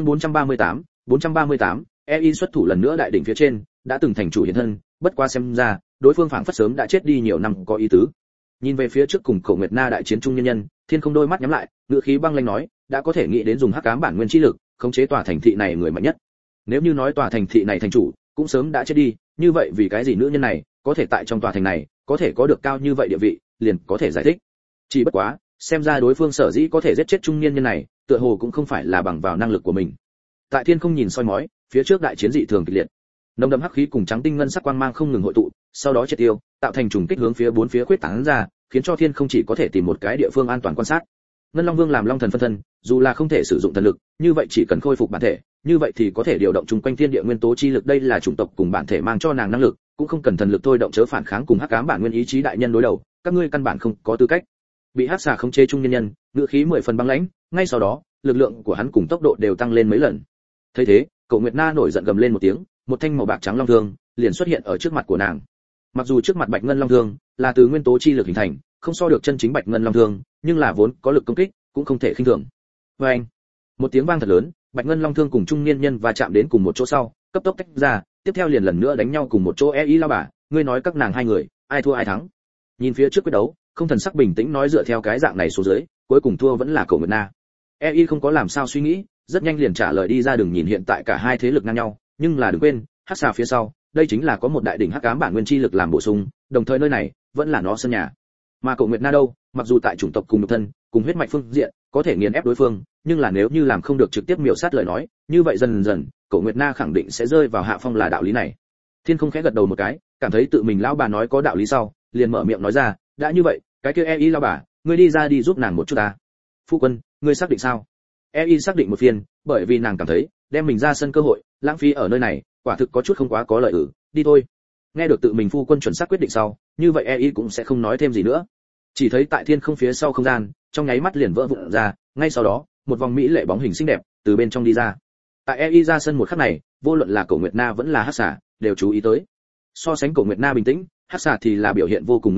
Speaker 1: 438, EI xuất thủ lần nữa đại đỉnh phía trên, đã từng thành chủ hiện thân, bất qua xem ra, đối phương phảng phất sớm đã chết đi nhiều năm có ý tứ. Nhìn về phía trước cùng Cổ Nguyệt Na đại chiến trung nhân nhân, Thiên Không đôi mắt nhắm lại, ngữ khí băng lãnh nói, đã có thể nghĩ đến dùng hắc ám bản nguyên chi lực, khống chế tòa thành thị này người mạnh nhất. Nếu như nói tòa thành thị này thành chủ cũng sớm đã chết đi, như vậy vì cái gì nữ nhân này có thể tại trong tòa thành này, có thể có được cao như vậy địa vị, liền có thể giải thích. Chỉ bất quá, xem ra đối phương sở dĩ có thể giết chết trung niên nhân này, tựa hồ cũng không phải là bằng vào năng lực của mình. Tại Thiên Không nhìn soi mói, phía trước đại chiến dị thường kịch liệt. Nồng đậm hắc khí cùng trắng tinh ngân sắc quang mang không ngừng hội tụ, sau đó triệt tiêu, tạo thành trùng kích hướng phía bốn phía khuyết tán ra, khiến cho Thiên Không chỉ có thể tìm một cái địa phương an toàn quan sát. Ngân Long Vương làm Long Thần phân thân, dù là không thể sử dụng thần lực, như vậy chỉ cần khôi phục bản thể, như vậy thì có thể điều động chung quanh thiên địa nguyên tố chi lực, đây là chủng tộc cùng bản thể mang cho nàng năng lực, cũng không cần thần lực thôi động chớ phản kháng cùng hắc ám bản nguyên ý chí đại nhân đối đầu, các ngươi căn bản không có tư cách. Bị hắc xà khống chế trung nhân nhân, ngữ khí 10 phần băng lãnh, ngay sau đó, lực lượng của hắn cùng tốc độ đều tăng lên mấy lần. Thấy thế, Cổ Nguyệt Na nổi giận gầm lên một tiếng, một thanh màu bạc trắng long thương liền xuất hiện ở trước mặt của nàng. Mặc dù trước mặt Bạch Ngân Long thương là từ nguyên tố chi lực hình thành, không so được chân chính Bạch Ngân Long thương, nhưng là vốn có lực công kích, cũng không thể khinh thường. Oeng! Một tiếng vang thật lớn, Bạch Ngân Long thương cùng trung niên nhân va chạm đến cùng một chỗ sau, cấp tốc tách ra, tiếp theo liền lần nữa đánh nhau cùng một chỗ. EI lao bà, ngươi nói các nàng hai người, ai thua ai thắng? Nhìn phía trước quyết đấu, không thần sắc bình tĩnh nói dựa theo cái dạng này xuống dưới, cuối cùng thua vẫn là Cổ Nguyệt Na. EI không có làm sao suy nghĩ, rất nhanh liền trả lời đi ra, đừng nhìn hiện tại cả hai thế lực ngang nhau, nhưng là đừng quên, hắc xà phía sau, đây chính là có một đại đỉnh hắc ám bản nguyên chi lực làm bổ sung, đồng thời nơi này vẫn là nó sân nhà. Mà Cổ Nguyệt Na đâu, mặc dù tại chủng tộc cùng nhục thân, cùng huyết mạch phương diện, có thể nghiền ép đối phương, nhưng là nếu như làm không được trực tiếp miểu sát lời nói, như vậy dần dần, Cổ Nguyệt Na khẳng định sẽ rơi vào hạ phong, là đạo lý này. Thiên Không khẽ gật đầu một cái, cảm thấy tự mình lão bà nói có đạo lý sau, liền mở miệng nói ra, đã như vậy, cái kia EI lão bà, ngươi đi ra đi giúp nàng một chút ta. Phu quân, ngươi xác định sao? EI xác định một phiên, bởi vì nàng cảm thấy, đem mình ra sân cơ hội, lãng phí ở nơi này, quả thực có chút không quá có lợi đi thôi. Nghe được tự mình phu quân chuẩn xác quyết định sau, như vậy EI cũng sẽ không nói thêm gì nữa. Chỉ thấy tại Thiên Không phía sau không gian, trong nháy mắt liền vỡ vụn ra, ngay sau đó, một vòng mỹ lệ bóng hình xinh đẹp từ bên trong đi ra. Tại EI ra sân một khắc này, vô luận là Cổ Nguyệt Na vẫn là hắc xà, đều chú ý tới. So sánh Cổ Nguyệt Na bình tĩnh, hắc xà thì là biểu hiện vô cùng nghiêm trọng,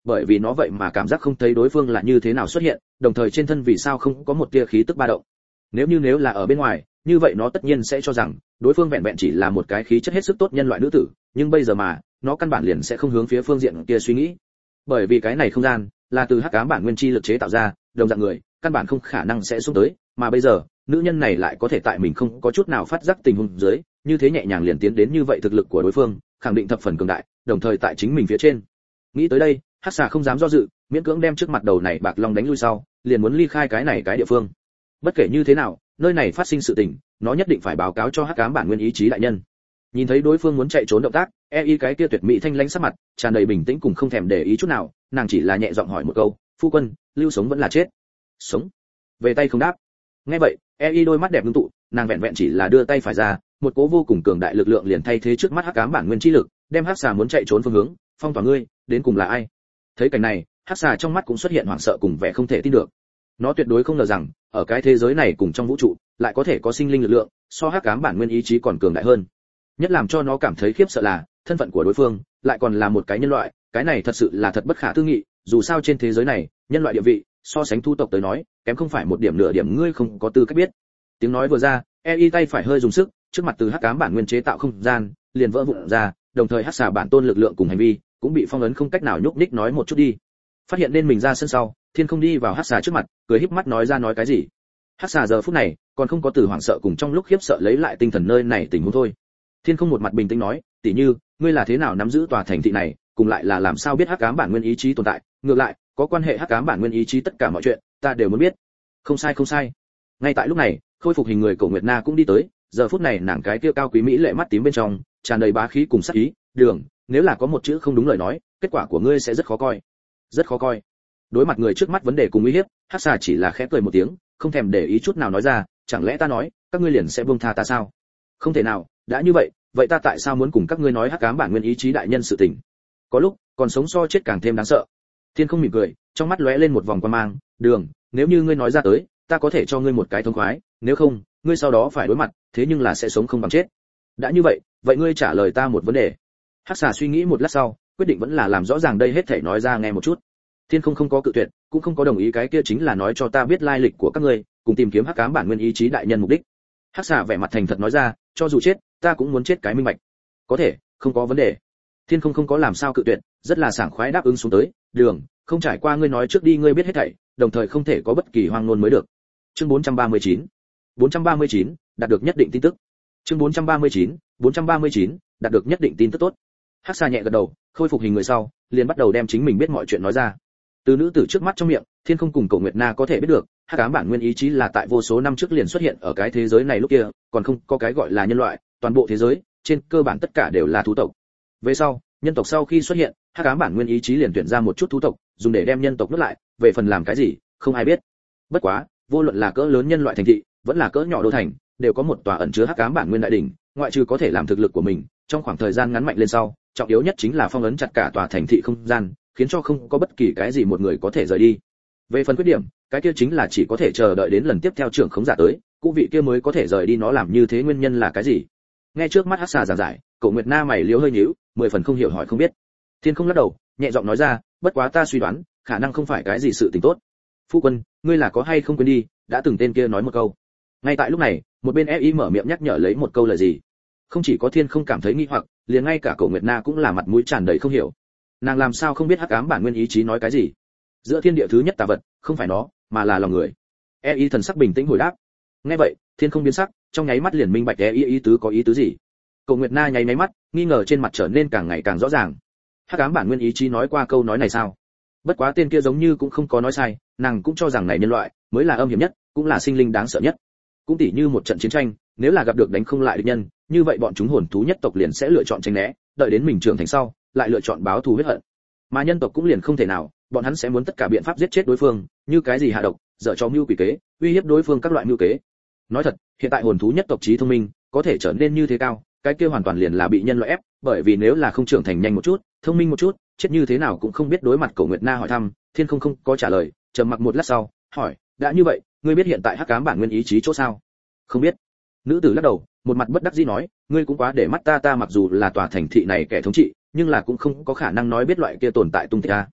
Speaker 1: bởi vì nó vậy mà cảm giác không thấy đối phương là như thế nào xuất hiện, đồng thời trên thân vì sao không có một tia khí tức ba động. Nếu là ở bên ngoài, như vậy nó tất nhiên sẽ cho rằng đối phương vẹn vẹn chỉ là một cái khí chất hết sức tốt nhân loại nữ tử, nhưng bây giờ mà, nó căn bản liền sẽ không hướng phía phương diện kia suy nghĩ. Bởi vì cái này không gian là từ hắc ám bản nguyên chi lực chế tạo ra, đồng dạng người, căn bản không khả năng sẽ xuống tới, mà bây giờ, nữ nhân này lại có thể tại mình không có chút nào phát giác tình huống dưới, như thế nhẹ nhàng liền tiến đến như vậy, thực lực của đối phương khẳng định thập phần cường đại, đồng thời tại chính mình phía trên. Nghĩ tới đây, hắc xà không dám do dự, miễn cưỡng đem trước mặt đầu này bạc long đánh lui sau, liền muốn ly khai cái địa phương. Bất kể như thế nào, nơi này phát sinh sự tình, nó nhất định phải báo cáo cho hắc ám bản nguyên ý chí đại nhân. Nhìn thấy đối phương muốn chạy trốn động tác, y cái kia tuyệt mỹ thanh lãnh sắc mặt tràn đầy bình tĩnh cùng không thèm để ý chút nào, nàng chỉ là nhẹ giọng hỏi một câu, phu quân, lưu sống vẫn là chết? Sống. Về tay không đáp. Nghe vậy, y đôi mắt đẹp ngưng tụ, nàng vẹn vẹn chỉ là đưa tay phải ra, một cỗ vô cùng cường đại lực lượng liền thay thế trước mắt hắc ám bản nguyên chi lực, đem hắc xà muốn chạy trốn phương hướng phong tỏa. Ngươi đến cùng là ai? Thấy cảnh này, hắc xà trong mắt cũng xuất hiện hoảng sợ cùng vẻ không thể tin được. Nó tuyệt đối không ngờ rằng ở cái thế giới này cùng trong vũ trụ lại có thể có sinh linh lực lượng so hắc ám bản nguyên ý chí còn cường đại hơn. Nhất làm cho nó cảm thấy khiếp sợ là thân phận của đối phương lại còn là một cái nhân loại, cái này thật sự là thật bất khả tư nghị. Dù sao trên thế giới này, nhân loại địa vị so sánh thu tộc tới nói kém không phải một điểm nửa điểm, ngươi không có tư cách biết. Tiếng nói vừa ra, tay phải hơi dùng sức, trước mặt từ hắc ám bản nguyên chế tạo không gian liền vỡ vụn ra, đồng thời hắc xà bản tôn lực lượng cùng hành vi cũng bị phong ấn, không cách nào nhúc nhích. Nói một chút đi. Phát hiện nên mình ra sân sau, Thiên không đi vào hắc xà trước mặt, cười híp mắt nói ra, nói cái gì? Hắc xà giờ phút này còn không có từ hoảng sợ cùng trong lúc khiếp sợ lấy lại tinh thần nơi này tình huống thôi. Thiên không một mặt bình tĩnh nói, tỷ như ngươi là thế nào nắm giữ tòa thành thị này, cùng lại là làm sao biết hắc ám bản nguyên ý chí tồn tại, ngược lại có quan hệ hắc ám bản nguyên ý chí tất cả mọi chuyện ta đều muốn biết. Không sai không sai. Ngay tại lúc này, khôi phục hình người Cổ Nguyệt Na cũng đi tới, giờ phút này nàng cái kia cao quý mỹ lệ mắt tím bên trong tràn đầy bá khí cùng sát ý. Đường, nếu là có một chữ không đúng lời nói, kết quả của ngươi sẽ rất khó coi. Rất khó coi. Đối mặt người trước mắt vấn đề cùng uy hiếp, hắc xà chỉ là khẽ cười một tiếng, không thèm để ý chút nào nói ra, chẳng lẽ ta nói các ngươi liền sẽ buông tha ta sao? Không thể nào, đã như vậy, vậy ta tại sao muốn cùng các ngươi nói hắc ám bản nguyên ý chí đại nhân sự tình? Có lúc còn sống so chết càng thêm đáng sợ. Thiên không mỉm cười, trong mắt lóe lên một vòng quan mang. Đường, nếu như ngươi nói ra tới, ta có thể cho ngươi một cái thông khoái, nếu không, ngươi sau đó phải đối mặt, thế nhưng là sẽ sống không bằng chết. Đã như vậy, vậy ngươi trả lời ta một vấn đề. Hắc xà suy nghĩ một lát sau, quyết định vẫn là làm rõ ràng đây hết thảy nói ra nghe một chút. Thiên không có cự tuyệt, cũng không có đồng ý, cái kia chính là nói cho ta biết lai lịch của các ngươi, cùng tìm kiếm hắc ám bản nguyên ý chí đại nhân mục đích. Hắc xà vẻ mặt thành thật nói ra, cho dù chết, ta cũng muốn chết cái minh bạch. Có thể, không có vấn đề. Thiên không có làm sao cự tuyệt, rất là sảng khoái đáp ứng xuống tới. Đường, không trải qua ngươi nói trước đi, ngươi biết hết thảy, đồng thời không thể có bất kỳ hoang ngôn mới được. Chương 439 đạt được nhất định tin tức. Chương 439 đạt được nhất định tin tức tốt. Hắc xà nhẹ gật đầu, khôi phục hình người sau, liền bắt đầu đem chính mình biết mọi chuyện nói ra. Từ nữ tử trước mắt trong miệng, Thiên không cùng Cổ Nguyệt Na có thể biết được, hắc ám bản nguyên ý chí là tại vô số năm trước liền xuất hiện ở cái thế giới này, lúc kia còn không có cái gọi là nhân loại, toàn bộ thế giới trên cơ bản tất cả đều là thú tộc. Về sau, nhân tộc sau khi xuất hiện, hắc ám bản nguyên ý chí liền tuyển ra một chút thú tộc, dùng để đem nhân tộc nuốt lại, về phần làm cái gì, không ai biết. Bất quá, vô luận là cỡ lớn nhân loại thành thị, vẫn là cỡ nhỏ đô thành, đều có một tòa ẩn chứa hắc ám bản nguyên đại đỉnh, ngoại trừ có thể làm thực lực của mình trong khoảng thời gian ngắn mạnh lên sau, trọng yếu nhất chính là phong ấn chặt cả tòa thành thị không gian, khiến cho không có bất kỳ cái gì một người có thể rời đi. Về phần khuyết điểm, cái kia chính là chỉ có thể chờ đợi đến lần tiếp theo trưởng khống giả tới, cũ vị kia mới có thể rời đi. Nó làm như thế nguyên nhân là cái gì? Nghe trước mắt hắc xà giảng giải, Cổ Nguyệt Na mày liếu hơi nhíu, 10 phần không hiểu hỏi không biết. Thiên không lắc đầu, nhẹ giọng nói ra, bất quá ta suy đoán, khả năng không phải cái gì sự tình tốt. Phu quân, ngươi là có hay không quên đi, đã từng tên kia nói một câu. Ngay tại lúc này, một bên EI mở miệng nhắc nhở lấy một câu là gì. Không chỉ có Thiên không cảm thấy nghi hoặc, liền ngay cả Cổ Nguyệt Na cũng là mặt mũi tràn đầy không hiểu. Nàng làm sao không biết hắc ám bản nguyên ý chí nói cái gì? Giữa thiên địa thứ nhất tà vật, không phải nó, mà là lòng người. EI thần sắc bình tĩnh hồi đáp. Nghe vậy, Thiên không biến sắc, trong nháy mắt liền minh bạch EI ý tứ có ý tứ gì. Cổ Nguyệt Na nháy máy mắt, nghi ngờ trên mặt trở nên càng ngày càng rõ ràng. Hắc ám bản nguyên ý chí nói qua câu nói này sao? Bất quá tên kia giống như cũng không có nói sai, nàng cũng cho rằng này nhân loại mới là âm hiểm nhất, cũng là sinh linh đáng sợ nhất. Cũng tỉ như một trận chiến tranh, nếu là gặp được đánh không lại địch nhân, như vậy bọn chúng hồn thú nhất tộc liền sẽ lựa chọn tránh né, đợi đến mình trưởng thành sau, lại lựa chọn báo thù huyết hận. Mà nhân tộc cũng liền không thể nào, bọn hắn sẽ muốn tất cả biện pháp giết chết đối phương, như cái gì hạ độc, dở trò mưu quỷ kế, uy hiếp đối phương các loại mưu kế. Nói thật, hiện tại hồn thú nhất tộc trí thông minh có thể trở nên như thế cao, cái kia hoàn toàn liền là bị nhân loại ép, bởi vì nếu là không trưởng thành nhanh một chút, thông minh một chút, chết như thế nào cũng không biết. Đối mặt Cổ Nguyệt Na hỏi thăm, Thiên không có trả lời, trầm mặc một lát sau, hỏi, đã như vậy, ngươi biết hiện tại hắc ám bản nguyên ý chí chỗ sao? Không biết. Nữ tử lắc đầu, một mặt bất đắc dĩ nói, ngươi cũng quá để mắt ta mặc dù là tòa thành thị này kẻ thống trị, nhưng là cũng không có khả năng nói biết loại kia tồn tại tung tích a.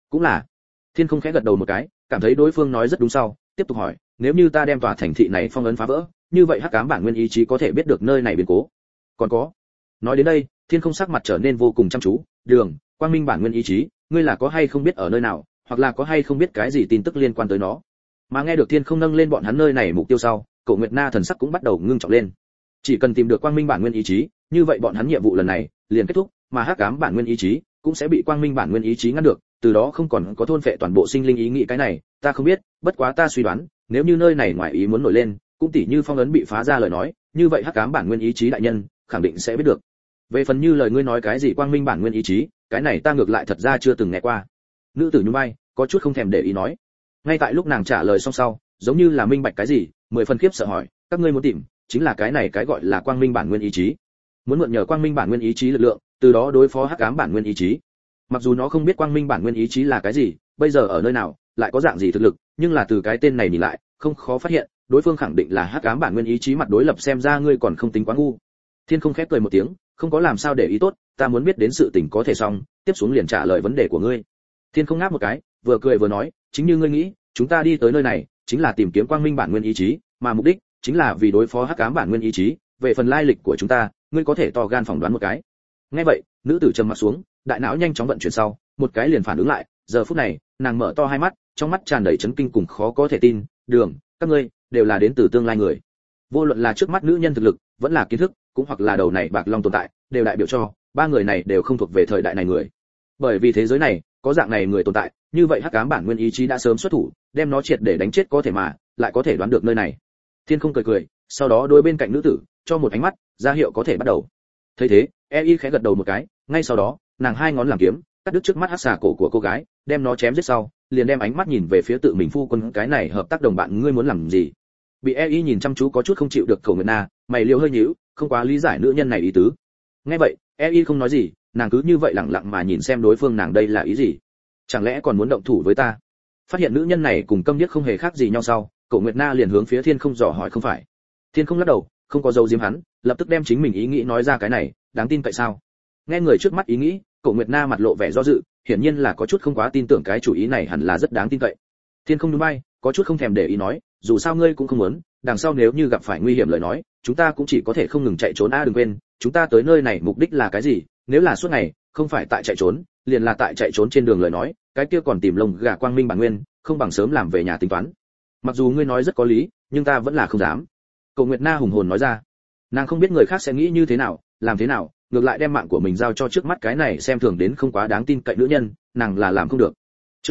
Speaker 1: Cũng là. Thiên không khẽ gật đầu một cái, cảm thấy đối phương nói rất đúng sau, tiếp tục hỏi, nếu như ta đem tòa thành thị này phong ấn phá vỡ, như vậy hắc ám bản nguyên ý chí có thể biết được nơi này biến cố. Còn có. Nói đến đây, Thiên không sắc mặt trở nên vô cùng chăm chú, Đường, quang minh bản nguyên ý chí, ngươi là có hay không biết ở nơi nào, hoặc là có hay không biết cái gì tin tức liên quan tới nó. Mà nghe được Thiên không nâng lên bọn hắn nơi này mục tiêu sau, Cổ Nguyệt Na thần sắc cũng bắt đầu ngưng trọng lên. Chỉ cần tìm được quang minh bản nguyên ý chí, như vậy bọn hắn nhiệm vụ lần này liền kết thúc, mà hắc ám bản nguyên ý chí cũng sẽ bị quang minh bản nguyên ý chí ngăn được, từ đó không còn có thôn phệ toàn bộ sinh linh ý nghĩ cái này, ta không biết, bất quá ta suy đoán, nếu như nơi này ngoài ý muốn nổi lên, cũng tỉ như phong ấn bị phá ra lời nói, như vậy hắc ám bản nguyên ý chí đại nhân khẳng định sẽ biết được. Về phần như lời ngươi nói cái gì quang minh bản nguyên ý chí, cái này ta ngược lại thật ra chưa từng nghe qua. Nữ tử nhún vai, có chút không thèm để ý nói. Ngay tại lúc nàng trả lời xong sau, giống như là minh bạch cái gì, 10 phần khiếp sợ hỏi, các ngươi muốn tìm, chính là cái này cái gọi là quang minh bản nguyên ý chí. Muốn mượn nhờ quang minh bản nguyên ý chí lực lượng, từ đó đối phó hắc ám bản nguyên ý chí. Mặc dù nó không biết quang minh bản nguyên ý chí là cái gì, bây giờ ở nơi nào, lại có dạng gì thực lực, nhưng là từ cái tên này nhìn lại, không khó phát hiện, đối phương khẳng định là hắc ám bản nguyên ý chí mặt đối lập, xem ra ngươi còn không tính quá ngu. Thiên không khép cười một tiếng, không có làm sao để ý tốt, ta muốn biết đến sự tình có thể xong, tiếp xuống liền trả lời vấn đề của ngươi. Thiên không ngáp một cái, vừa cười vừa nói, chính như ngươi nghĩ, chúng ta đi tới nơi này, chính là tìm kiếm quang minh bản nguyên ý chí, mà mục đích chính là vì đối phó hắc ám bản nguyên ý chí, về phần lai lịch của chúng ta, ngươi có thể to gan phỏng đoán một cái. Nghe vậy, nữ tử trầm mặt xuống, đại não nhanh chóng vận chuyển sau, một cái liền phản ứng lại, giờ phút này, nàng mở to hai mắt, trong mắt tràn đầy chấn kinh cùng khó có thể tin, Đường, các ngươi đều là đến từ tương lai người. Vô luận là trước mắt nữ nhân thực lực, vẫn là kiến thức, cũng hoặc là đầu này bạc long tồn tại, đều đại biểu cho ba người này đều không thuộc về thời đại này người. Bởi vì thế giới này có dạng này người tồn tại, như vậy hắc ám bản nguyên ý chí đã sớm xuất thủ, đem nó triệt để đánh chết có thể mà, lại có thể đoán được nơi này. Thiên không cười cười, sau đó đối bên cạnh nữ tử cho một ánh mắt, ra hiệu có thể bắt đầu. Thấy thế, Y khẽ gật đầu một cái, ngay sau đó, nàng hai ngón làm kiếm, cắt đứt trước mắt hắc xà cổ của cô gái, đem nó chém giết sau, liền đem ánh mắt nhìn về phía tự mình phu quân, cái này hợp tác đồng bạn ngươi muốn làm gì? Bị Y nhìn chăm chú có chút không chịu được Cổ Nguyệt Na, mày liêu hơi nhíu, không quá lý giải nữ nhân này ý tứ. Nghe vậy, Y không nói gì, nàng cứ như vậy lặng lặng mà nhìn xem đối phương, nàng đây là ý gì? Chẳng lẽ còn muốn động thủ với ta? Phát hiện nữ nhân này cùng Câm Điếc không hề khác gì nhau sau, Cổ Nguyệt Na liền hướng phía Thiên không dò hỏi không phải. Thiên không lắc đầu, không có dấu diếm hắn, lập tức đem chính mình ý nghĩ nói ra, cái này đáng tin cậy sao? Nghe người trước mắt ý nghĩ, Cổ Nguyệt Na mặt lộ vẻ do dự, hiển nhiên là có chút không quá tin tưởng cái chủ ý này hẳn là rất đáng tin cậy. Thiên không nhún vai, có chút không thèm để ý nói, dù sao ngươi cũng không muốn, đằng sau nếu như gặp phải nguy hiểm lời nói, chúng ta cũng chỉ có thể không ngừng chạy trốn. Đừng quên, chúng ta tới nơi này mục đích là cái gì? Nếu là suốt ngày không phải tại chạy trốn, liền là tại chạy trốn trên đường lời nói, cái kia còn tìm lông gà quang minh bản nguyên, không bằng sớm làm về nhà tính toán. Mặc dù ngươi nói rất có lý, nhưng ta vẫn là không dám. Cổ Nguyệt Na hùng hồn nói ra. Nàng không biết người khác sẽ nghĩ như thế nào, làm thế nào, ngược lại đem mạng của mình giao cho trước mắt cái này xem thường đến không quá đáng tin cậy nữ nhân, nàng là làm không được. Chương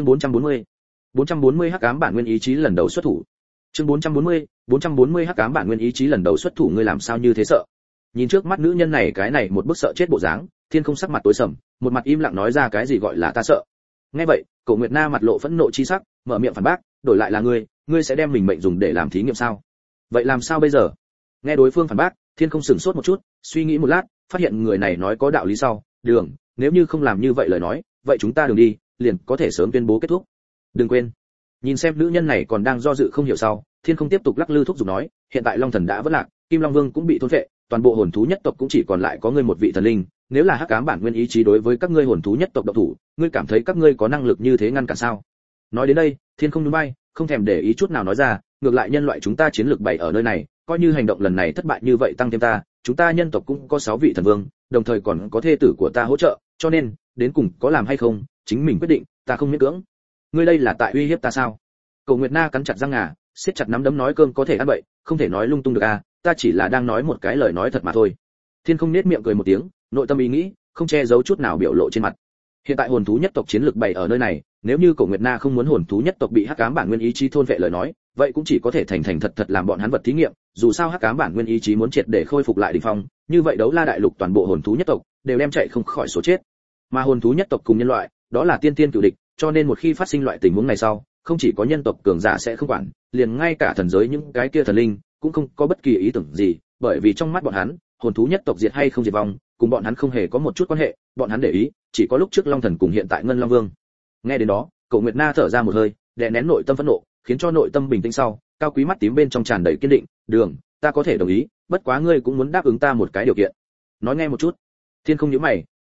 Speaker 1: 440 hắc ám bản nguyên ý chí lần đầu xuất thủ. Chương 440 hắc ám bản nguyên ý chí lần đầu xuất thủ, ngươi làm sao như thế sợ? Nhìn trước mắt nữ nhân này cái này một bức sợ chết bộ dáng, Thiên không sắc mặt tối sầm, một mặt im lặng nói ra, cái gì gọi là ta sợ? Nghe vậy, Cổ Nguyệt Na mặt lộ phẫn nộ chi sắc, mở miệng phản bác, đổi lại là ngươi sẽ đem mình mệnh dùng để làm thí nghiệm sao? Vậy làm sao bây giờ? Nghe đối phương phản bác, Thiên không sửng sốt một chút, suy nghĩ một lát, phát hiện người này nói có đạo lý sau, Đường, nếu như không làm như vậy lời nói, vậy chúng ta đường đi, liền có thể sớm tuyên bố kết thúc. Đừng quên. Nhìn xem nữ nhân này còn đang do dự không hiểu sao, Thiên không tiếp tục lắc lư thúc giục nói, hiện tại Long Thần đã vỡ lạc, Kim Long Vương cũng bị thôn phệ, toàn bộ hồn thú nhất tộc cũng chỉ còn lại có ngươi một vị thần linh, nếu là hắc ám bản nguyên ý chí đối với các ngươi hồn thú nhất tộc động thủ, ngươi cảm thấy các ngươi có năng lực như thế ngăn cản sao? Nói đến đây, Thiên không nhún vai, không thèm để ý chút nào nói ra, ngược lại nhân loại chúng ta chiến lược bày ở nơi này, coi như hành động lần này thất bại như vậy tăng thêm ta, chúng ta nhân tộc cũng có 6 vị thần vương, đồng thời còn có thê tử của ta hỗ trợ, cho nên, đến cùng có làm hay không, chính mình quyết định, ta không miễn cưỡng. Ngươi đây là tại uy hiếp ta sao? Cổ Nguyệt Na cắn chặt răng ngà, siết chặt nắm đấm nói, cơm có thể ăn bậy, không thể nói lung tung được à, ta chỉ là đang nói một cái lời nói thật mà thôi. Thiên không nết miệng cười một tiếng, nội tâm ý nghĩ không che giấu chút nào biểu lộ trên mặt. Hiện tại hồn thú nhất tộc chiến lược bày ở nơi này, nếu như Cổ Nguyệt Na không muốn hồn thú nhất tộc bị hắc ám bản nguyên ý chí thôn vệ lời nói, vậy cũng chỉ có thể thành thành thật thật làm bọn hắn vật thí nghiệm, dù sao hắc ám bản nguyên ý chí muốn triệt để khôi phục lại đỉnh phong, như vậy Đấu La đại lục toàn bộ hồn thú nhất tộc đều đem chạy không khỏi số chết. Mà hồn thú nhất tộc cùng nhân loại, đó là tiên tiên cửu địch, cho nên một khi phát sinh loại tình huống này sau, không chỉ có nhân tộc cường giả sẽ không quản, liền ngay cả thần giới những cái kia thần linh cũng không có bất kỳ ý tưởng gì, bởi vì trong mắt bọn hắn, hồn thú nhất tộc diệt hay không diệt vong, cùng bọn hắn không hề có một chút quan hệ, bọn hắn để ý chỉ có lúc trước Long Thần cùng hiện tại Ngân Long Vương. Nghe đến đó, Cổ Nguyệt Na thở ra một hơi, đè nén nội tâm phẫn nộ, khiến cho nội tâm bình tĩnh sau, cao quý mắt tím bên trong tràn đầy kiên định, "Đường, ta có thể đồng ý, bất quá ngươi cũng muốn đáp ứng ta một cái điều kiện." Nói nghe một chút. Thiên không nhíu mày,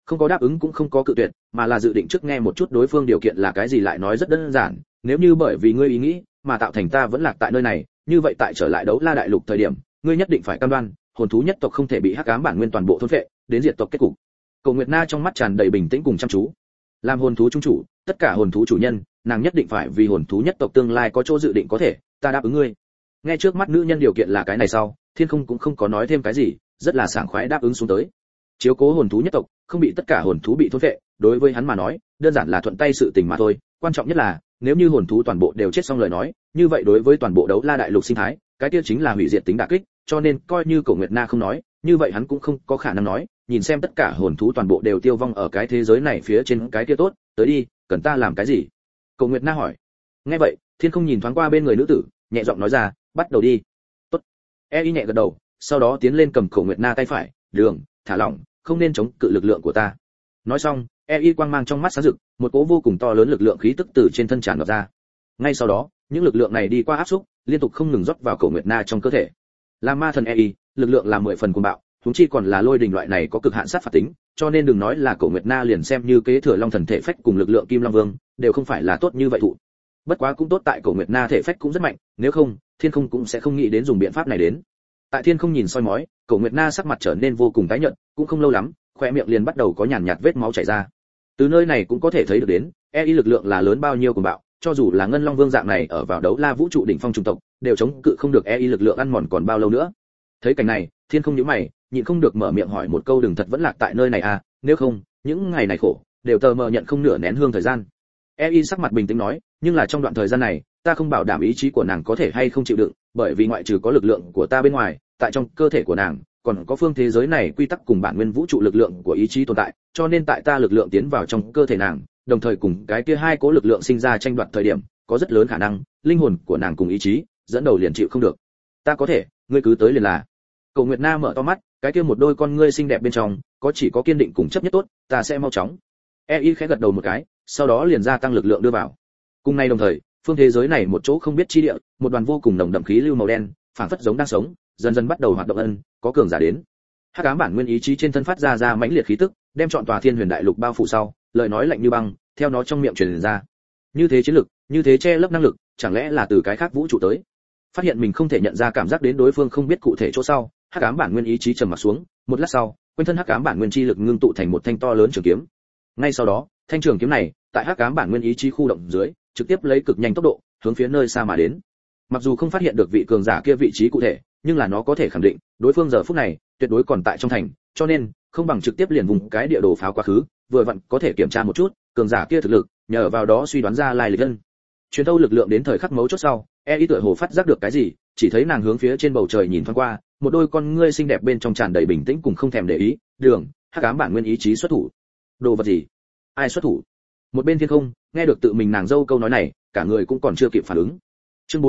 Speaker 1: Không có đáp ứng cũng không có cự tuyệt, mà là dự định trước nghe một chút đối phương điều kiện là cái gì, lại nói rất đơn giản, nếu như bởi vì ngươi ý nghĩ mà tạo thành ta vẫn lạc tại nơi này, như vậy tại trở lại Đấu La đại lục thời điểm, ngươi nhất định phải cam đoan, hồn thú nhất tộc không thể bị hắc ám bản nguyên toàn bộ thôn phệ, đến diệt tộc kết cục. Cổ Nguyệt Na trong mắt tràn đầy bình tĩnh cùng chăm chú. Làm hồn thú trung chủ, tất cả hồn thú chủ nhân, nàng nhất định phải vì hồn thú nhất tộc tương lai có chỗ dự định có thể, ta đáp ứng ngươi. Nghe trước mắt nữ nhân điều kiện là cái này sau, Thiên Không cũng không có nói thêm cái gì, rất là sảng khoái đáp ứng xuống tới. Chiếu cố hồn thú nhất tộc, không bị tất cả hồn thú bị thôn phệ, đối với hắn mà nói, đơn giản là thuận tay sự tình mà thôi, quan trọng nhất là, nếu như hồn thú toàn bộ đều chết xong lời nói, như vậy đối với toàn bộ Đấu La đại lục sinh thái, cái kia chính là hủy diệt tính đả kích, cho nên coi như Cổ Nguyệt Na không nói, như vậy hắn cũng không có khả năng nói, nhìn xem tất cả hồn thú toàn bộ đều tiêu vong ở cái thế giới này phía trên cái kia tốt, tới đi, cần ta làm cái gì? Cổ Nguyệt Na hỏi. Nghe vậy, Thiên Không nhìn thoáng qua bên người nữ tử, nhẹ giọng nói ra, bắt đầu đi. Tốt. Y nhẹ gật đầu, sau đó tiến lên cầm Cổ Nguyệt Na tay phải, đường, thả lỏng, không nên chống cự lực lượng của ta. Nói xong, Y quang mang trong mắt sáng rực, một cỗ vô cùng to lớn lực lượng khí tức từ trên thân tràn ngập ra. Ngay sau đó, những lực lượng này đi qua áp xúc, liên tục không ngừng rót vào Cổ Nguyệt Na trong cơ thể. Là ma thần lực lượng là 10 phần cuồng bạo, huống chi còn là lôi đình loại này có cực hạn sát phạt tính, cho nên đừng nói là Cổ Nguyệt Na liền xem như kế thừa Long thần thể phách cùng lực lượng Kim Long Vương, đều không phải là tốt như vậy thụ. Bất quá cũng tốt tại Cổ Nguyệt Na thể phách cũng rất mạnh, nếu không, Thiên Không cũng sẽ không nghĩ đến dùng biện pháp này đến. Tại Thiên Không nhìn soi mói, Cổ Nguyệt Na sắc mặt trở nên vô cùng tái nhợt, cũng không lâu lắm, khóe miệng liền bắt đầu có nhàn nhạt vết máu chảy ra. Từ nơi này cũng có thể thấy được đến, lực lượng là lớn bao nhiêu cuồng bạo, cho dù là Ngân Long Vương dạng này ở vào Đấu La vũ trụ đỉnh phong chủng tộc, đều chống cự không được lực lượng ăn mòn còn bao lâu nữa. Thấy cảnh này, Thiên Không nhíu mày, nhịn không được mở miệng hỏi một câu, đừng thật vẫn lạc tại nơi này à, nếu không, những ngày này khổ, đều tờ mờ nhận không nửa nén hương thời gian. Sắc mặt bình tĩnh nói, nhưng là trong đoạn thời gian này, ta không bảo đảm ý chí của nàng có thể hay không chịu đựng, bởi vì ngoại trừ có lực lượng của ta bên ngoài, tại trong cơ thể của nàng, còn có phương thế giới này quy tắc cùng bản nguyên vũ trụ lực lượng của ý chí tồn tại, cho nên tại ta lực lượng tiến vào trong cơ thể nàng, đồng thời cùng cái kia hai cố lực lượng sinh ra tranh đoạt thời điểm, có rất lớn khả năng, linh hồn của nàng cùng ý chí, dẫn đầu liền chịu không được. Ta có thể, ngươi cứ tới liền là. Cổ Nguyệt Na mở to mắt, cái kia một đôi con ngươi xinh đẹp bên trong, có chỉ có kiên định cùng chấp nhất tốt, ta sẽ mau chóng. Khẽ gật đầu một cái, sau đó liền gia tăng lực lượng đưa vào. Cùng ngày đồng thời, phương thế giới này một chỗ không biết chi địa, một đoàn vô cùng nồng đậm khí lưu màu đen, phảng phất giống đang sống, dần dần bắt đầu hoạt động có cường giả đến. Hắc ám bản nguyên ý chí trên thân phát ra mãnh liệt khí tức, đem trọn tòa Thiên Huyền Đại Lục bao phủ sau, lời nói lạnh như băng, theo nó trong miệng truyền ra. Như thế chiến lực, như thế che lấp năng lực, chẳng lẽ là từ cái khác vũ trụ tới? Phát hiện mình không thể nhận ra cảm giác đến đối phương không biết cụ thể chỗ sau, hắc ám bản nguyên ý chí trầm mặt xuống, một lát sau, quanh thân hắc ám bản nguyên chi lực ngưng tụ thành một thanh to lớn trường kiếm. Ngay sau đó, thanh trường kiếm này, tại hắc ám bản nguyên ý chí khu động dưới, trực tiếp lấy cực nhanh tốc độ, hướng phía nơi xa mà đến. Mặc dù không phát hiện được vị cường giả kia vị trí cụ thể, nhưng là nó có thể khẳng định, đối phương giờ phút này tuyệt đối còn tại trong thành, cho nên không bằng trực tiếp liền vùng cái địa đồ pháo quá khứ, vừa vặn có thể kiểm tra một chút cường giả kia thực lực, nhờ vào đó suy đoán ra lai lịch nhân. Truyền thâu lực lượng đến thời khắc mấu chốt sau, tựa hồ phát giác được cái gì, chỉ thấy nàng hướng phía trên bầu trời nhìn thoáng qua, một đôi con ngươi xinh đẹp bên trong tràn đầy bình tĩnh cùng không thèm để ý, đường, hắc ám bản nguyên ý chí xuất thủ. Đồ vật gì? Ai xuất thủ? Một bên Thiên Không, nghe được tự mình nàng dâu câu nói này, cả người cũng còn chưa kịp phản ứng. Chương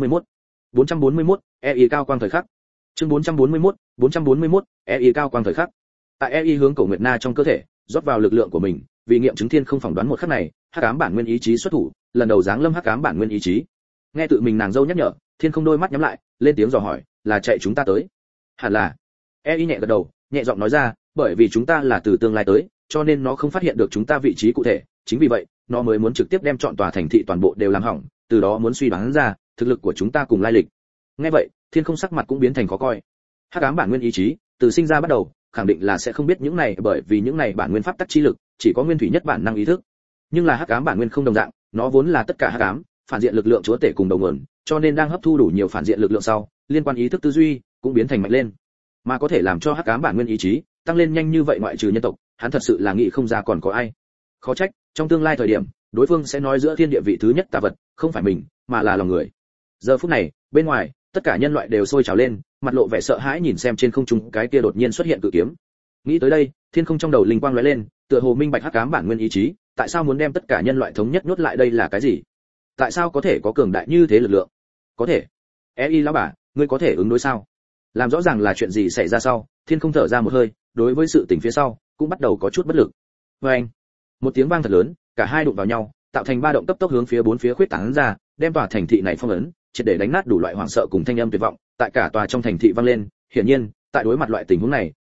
Speaker 1: 441, cao quang thời khắc. Chương 441, cao quang thời khắc. Tại hướng Cổ Nguyệt Na trong cơ thể, rót vào lực lượng của mình, vì nghiệm chứng Thiên Không phỏng đoán một khắc này, hắc ám bản nguyên ý chí xuất thủ, lần đầu giáng lâm hắc ám bản nguyên ý chí. Nghe tự mình nàng dâu nhắc nhở, Thiên Không đôi mắt nhắm lại, lên tiếng dò hỏi, là chạy chúng ta tới? Hẳn là. Nhẹ gật đầu, nhẹ giọng nói ra, bởi vì chúng ta là từ tương lai tới, cho nên nó không phát hiện được chúng ta vị trí cụ thể, chính vì vậy, nó mới muốn trực tiếp đem trọn tòa thành thị toàn bộ đều làm hỏng, từ đó muốn suy đoán ra thực lực của chúng ta cùng lai lịch. Nghe vậy, Thiên Không sắc mặt cũng biến thành khó coi. Hắc ám bản nguyên ý chí, từ sinh ra bắt đầu, khẳng định là sẽ không biết những này, bởi vì những này bản nguyên pháp tắc chi lực, chỉ có nguyên thủy nhất bản năng ý thức. Nhưng là hắc ám bản nguyên không đồng dạng, nó vốn là tất cả hắc ám, phản diện lực lượng chúa tể cùng đầu nguồn, cho nên đang hấp thu đủ nhiều phản diện lực lượng sau, liên quan ý thức tư duy cũng biến thành mạnh lên. Mà có thể làm cho hắc ám bản nguyên ý chí tăng lên nhanh như vậy ngoại trừ nhân tộc, hắn thật sự là nghĩ không ra còn có ai. Khó trách, trong tương lai thời điểm, đối phương sẽ nói giữa thiên địa vị thứ nhất tà vật, không phải mình, mà là lòng người. Giờ phút này, bên ngoài, tất cả nhân loại đều sôi trào lên, mặt lộ vẻ sợ hãi nhìn xem trên không trung cái kia đột nhiên xuất hiện cự kiếm. Nghĩ tới đây, Thiên Không trong đầu linh quang lóe lên, tựa hồ minh bạch hắc ám bản nguyên ý chí, tại sao muốn đem tất cả nhân loại thống nhất nhốt lại đây là cái gì? Tại sao có thể có cường đại như thế lực lượng? Có thể. Lão bà, ngươi có thể ứng đối sao? Làm rõ ràng là chuyện gì xảy ra sau, Thiên Không thở ra một hơi, đối với sự tình phía sau, cũng bắt đầu có chút bất lực. Oeng! Một tiếng vang thật lớn, cả hai đụng vào nhau, tạo thành ba động cấp tốc hướng phía bốn phía khuyết tán ra, đem tòa thành thị này phong ấn, triệt để đánh nát đủ loại hoảng sợ cùng thanh âm tuyệt vọng, tại cả tòa trong thành thị vang lên. Hiển nhiên, tại đối mặt loại tình huống này,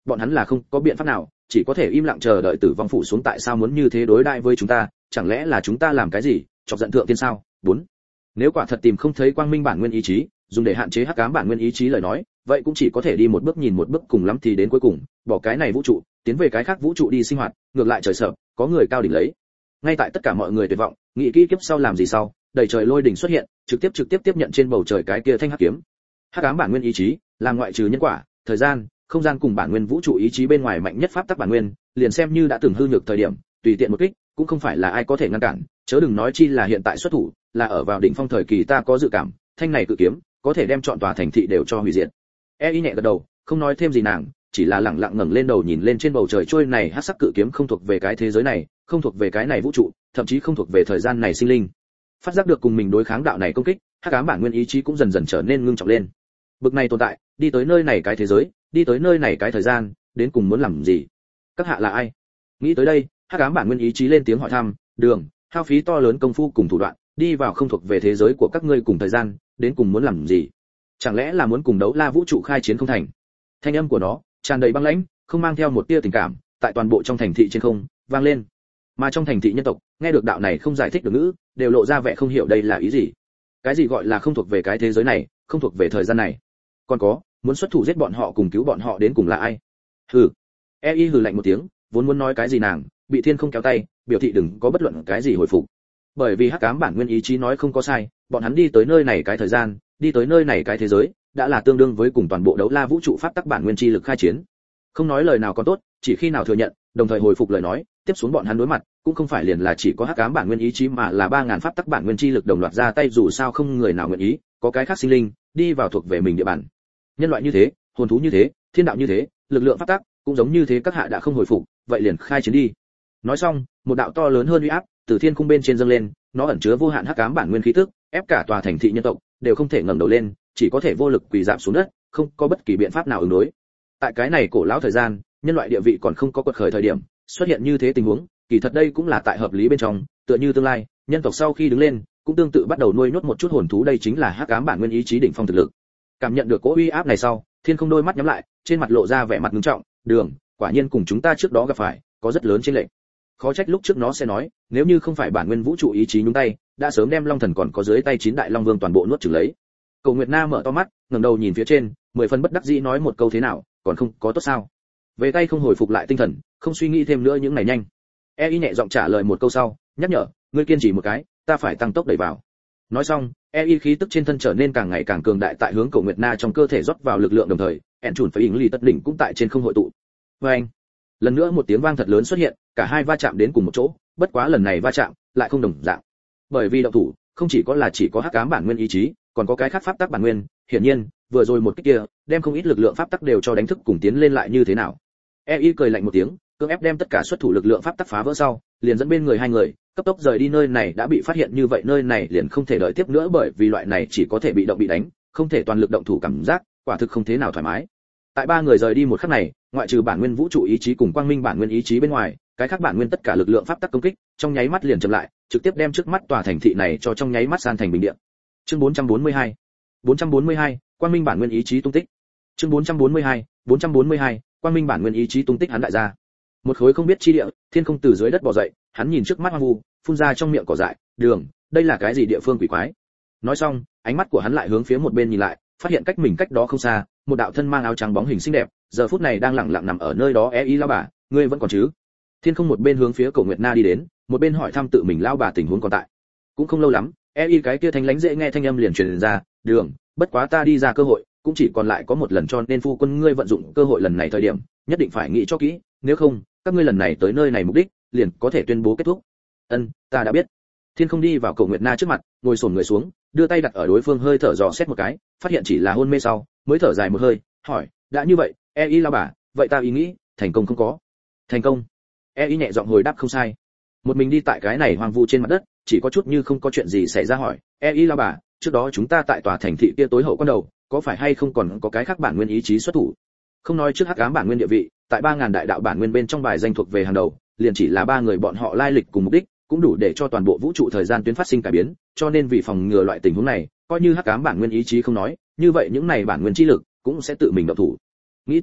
Speaker 1: bọn hắn là không có biện pháp nào, chỉ có thể im lặng chờ đợi tử vong phủ xuống. Tại sao muốn như thế đối đãi với chúng ta? Chẳng lẽ là chúng ta làm cái gì chọc giận thượng tiên sao? 4. Nếu quả thật tìm không thấy quang minh bản nguyên ý chí, dùng để hạn chế hắc ám bản nguyên ý chí lời nói, vậy cũng chỉ có thể đi một bước nhìn một bước, cùng lắm thì đến cuối cùng bỏ cái này vũ trụ, tiến về cái khác vũ trụ đi sinh hoạt. Ngược lại trời sợ, có người cao đỉnh lấy. Ngay tại tất cả mọi người tuyệt vọng, nghĩ kỹ kiếp sau làm gì sau, đầy trời lôi đỉnh xuất hiện, trực tiếp tiếp nhận trên bầu trời cái kia thanh hắc kiếm. Hắc ám bản nguyên ý chí, làm ngoại trừ nhân quả, thời gian, không gian cùng bản nguyên vũ trụ ý chí bên ngoài mạnh nhất pháp tắc bản nguyên, liền xem như đã từng hư nhược thời điểm, tùy tiện một kích, cũng không phải là ai có thể ngăn cản, chớ đừng nói chi là hiện tại xuất thủ, là ở vào đỉnh phong thời kỳ. Ta có dự cảm, thanh này cự kiếm, có thể đem trọn tòa thành thị đều cho hủy diệt. Y nhẹ gật đầu, không nói thêm gì nàng, chỉ là lẳng lặng ngẩng lên đầu nhìn lên trên bầu trời trôi này hắc sắc cự kiếm, không thuộc về cái thế giới này, không thuộc về cái này vũ trụ, thậm chí không thuộc về thời gian này sinh linh. Phát giác được cùng mình đối kháng đạo này công kích, hắc ám bản nguyên ý chí cũng dần dần trở nên ngưng trọng lên. Bực này tồn tại, đi tới nơi này cái thế giới, đi tới nơi này cái thời gian, đến cùng muốn làm gì? Các hạ là ai? Nghĩ tới đây, hắc ám bản nguyên ý chí lên tiếng hỏi thăm. Đường, hao phí to lớn công phu cùng thủ đoạn, đi vào không thuộc về thế giới của các ngươi cùng thời gian, đến cùng muốn làm gì? Chẳng lẽ là muốn cùng đấu la vũ trụ khai chiến không thành? Thanh âm của nó tràn đầy băng lãnh, không mang theo một tia tình cảm, tại toàn bộ trong thành thị trên không vang lên. Mà trong thành thị nhân tộc, nghe được đạo này không giải thích được ngữ, đều lộ ra vẻ không hiểu đây là ý gì. Cái gì gọi là không thuộc về cái thế giới này, không thuộc về thời gian này? Còn có, muốn xuất thủ giết bọn họ cùng cứu bọn họ đến cùng là ai? Hừ. Hừ lạnh một tiếng, vốn muốn nói cái gì nàng, bị thiên không kéo tay, biểu thị đừng có bất luận cái gì hồi phục. Bởi vì hắc ám bản nguyên ý chí nói không có sai, bọn hắn đi tới nơi này cái thời gian, đi tới nơi này cái thế giới, đã là tương đương với cùng toàn bộ đấu la vũ trụ pháp tắc bản nguyên chi lực khai chiến. Không nói lời nào còn tốt, chỉ khi nào thừa nhận, đồng thời hồi phục lời nói, tiếp xuống bọn hắn đối mặt, cũng không phải liền là chỉ có hắc ám bản nguyên ý chí mà là 3000 pháp tắc bản nguyên chi lực đồng loạt ra tay, dù sao không người nào nguyện ý, có cái khác sinh linh đi vào thuộc về mình địa bàn. Nhân loại như thế, hồn thú như thế, thiên đạo như thế, lực lượng pháp tắc cũng giống như thế, các hạ đã không hồi phục, vậy liền khai chiến đi. Nói xong, một đạo to lớn hơn uy áp từ thiên khung bên trên dâng lên, nó ẩn chứa vô hạn hắc ám bản nguyên khí tức, ép cả tòa thành thị nhân tộc đều không thể ngẩng đầu lên, chỉ có thể vô lực quỳ rạp xuống đất, không có bất kỳ biện pháp nào ứng đối. Tại cái này cổ lão thời gian, nhân loại địa vị còn không có quật khởi thời điểm, xuất hiện như thế tình huống, kỳ thật đây cũng là tại hợp lý bên trong, tựa như tương lai, nhân tộc sau khi đứng lên, cũng tương tự bắt đầu nuôi nhốt một chút hồn thú, đây chính là hắc ám bản nguyên ý chí đỉnh phong thực lực. Cảm nhận được cỗ uy áp này sau, thiên không đôi mắt nhắm lại, trên mặt lộ ra vẻ mặt nghiêm trọng. Đường, quả nhiên cùng chúng ta trước đó gặp phải có rất lớn chênh lệch. Khó trách lúc trước nó sẽ nói, nếu như không phải bản nguyên vũ trụ ý chí nhúng tay, đã sớm đem Long Thần còn có dưới tay 9 đại long vương toàn bộ nuốt chửng lấy. Cầu Nguyệt Na mở to mắt, ngẩng đầu nhìn phía trên, 10 phần bất đắc dĩ nói một câu thế nào, còn không có tốt sao? Về tay không hồi phục lại tinh thần, không suy nghĩ thêm nữa những này nhanh. Y nhẹ giọng trả lời một câu sau, nhắc nhở, ngươi kiên trì một cái, ta phải tăng tốc đẩy vào. Nói xong, Y khí tức trên thân trở nên càng ngày càng cường đại, tại hướng Cầu Nguyệt Na trong cơ thể rót vào lực lượng, đồng thời, ẻn chuẩn phải ỉng lì tất đỉnh cũng tại trên không hội tụ. Oeng! Lần nữa một tiếng vang thật lớn xuất hiện, cả hai va chạm đến cùng một chỗ, bất quá lần này va chạm lại không đồng dạng. Bởi vì động thủ, không chỉ có hắc ám bản nguyên ý chí, còn có cái khác pháp tắc bản nguyên, hiển nhiên, vừa rồi một cái kia, đem không ít lực lượng pháp tắc đều cho đánh thức cùng tiến lên lại như thế nào. Cười lạnh một tiếng, cưỡng ép đem tất cả xuất thủ lực lượng pháp tắc phá vỡ sau, liền dẫn bên người hai người, cấp tốc rời đi nơi này. Đã bị phát hiện như vậy, nơi này liền không thể đợi tiếp nữa, bởi vì loại này chỉ có thể bị động bị đánh, không thể toàn lực động thủ cảm giác, quả thực không thế nào thoải mái. Tại ba người rời đi một khắc này, ngoại trừ bản nguyên vũ trụ ý chí cùng quang minh bản nguyên ý chí bên ngoài, cái khác bản nguyên tất cả lực lượng pháp tắc công kích, trong nháy mắt liền chậm lại, trực tiếp đem trước mắt tòa thành thị này cho trong nháy mắt san thành bình địa. Chương 442, quang minh bản nguyên ý chí tung tích. Chương 442, quang minh bản nguyên ý chí tung tích. Hắn đại gia, một khối không biết chi địa, thiên không từ dưới đất bò dậy, hắn nhìn trước mắt hoang vu, phun ra trong miệng cỏ dại. Đường, đây là cái gì địa phương quỷ quái? Nói xong, ánh mắt của hắn lại hướng phía một bên nhìn lại, phát hiện cách mình cách đó không xa, một đạo thân mang áo trắng bóng hình xinh đẹp, giờ phút này đang lặng lặng nằm ở nơi đó. Lão bà, ngươi vẫn còn chứ? Thiên không một bên hướng phía Cổ Nguyệt Na đi đến, một bên hỏi thăm tự mình lão bà tình huống còn tại. Cũng không lâu lắm, cái kia thanh lãnh dễ nghe thanh âm liền truyền ra. Đường, bất quá ta đi ra cơ hội, cũng chỉ còn lại có một lần, cho nên phu quân ngươi vận dụng cơ hội lần này thời điểm, nhất định phải nghĩ cho kỹ, nếu không, các ngươi lần này tới nơi này mục đích, liền có thể tuyên bố kết thúc. Ta đã biết. Thiên không đi vào Cổ Nguyệt Na trước mặt, ngồi xổm người xuống, đưa tay đặt ở đối phương hơi thở dò xét một cái, phát hiện chỉ là hôn mê sau, mới thở dài một hơi, hỏi, đã như vậy, lão bà, vậy ta ý nghĩ, thành công không có? Thành công. Nhẹ giọng hồi đáp không sai. Một mình đi tại cái này hoang vu trên mặt đất, chỉ có chút như không có chuyện gì xảy ra, hỏi, lão bà, trước đó chúng ta tại tòa thành thị kia tối hậu con đầu, có phải hay không còn có cái khác bản nguyên ý chí xuất thủ? Không nói trước hắc ám bản nguyên địa vị, tại 3000 đại đạo bản nguyên bên trong bài danh thuộc về hàng đầu, liền chỉ là ba người bọn họ lai lịch cùng mục đích, cũng đủ để cho toàn bộ vũ trụ thời gian tuyến phát sinh cải biến, cho nên vì phòng ngừa loại tình huống này, coi như hắc ám bản nguyên ý chí không nói, như vậy những này bản nguyên chi lực cũng sẽ tự mình động thủ. Nghĩ tới đây,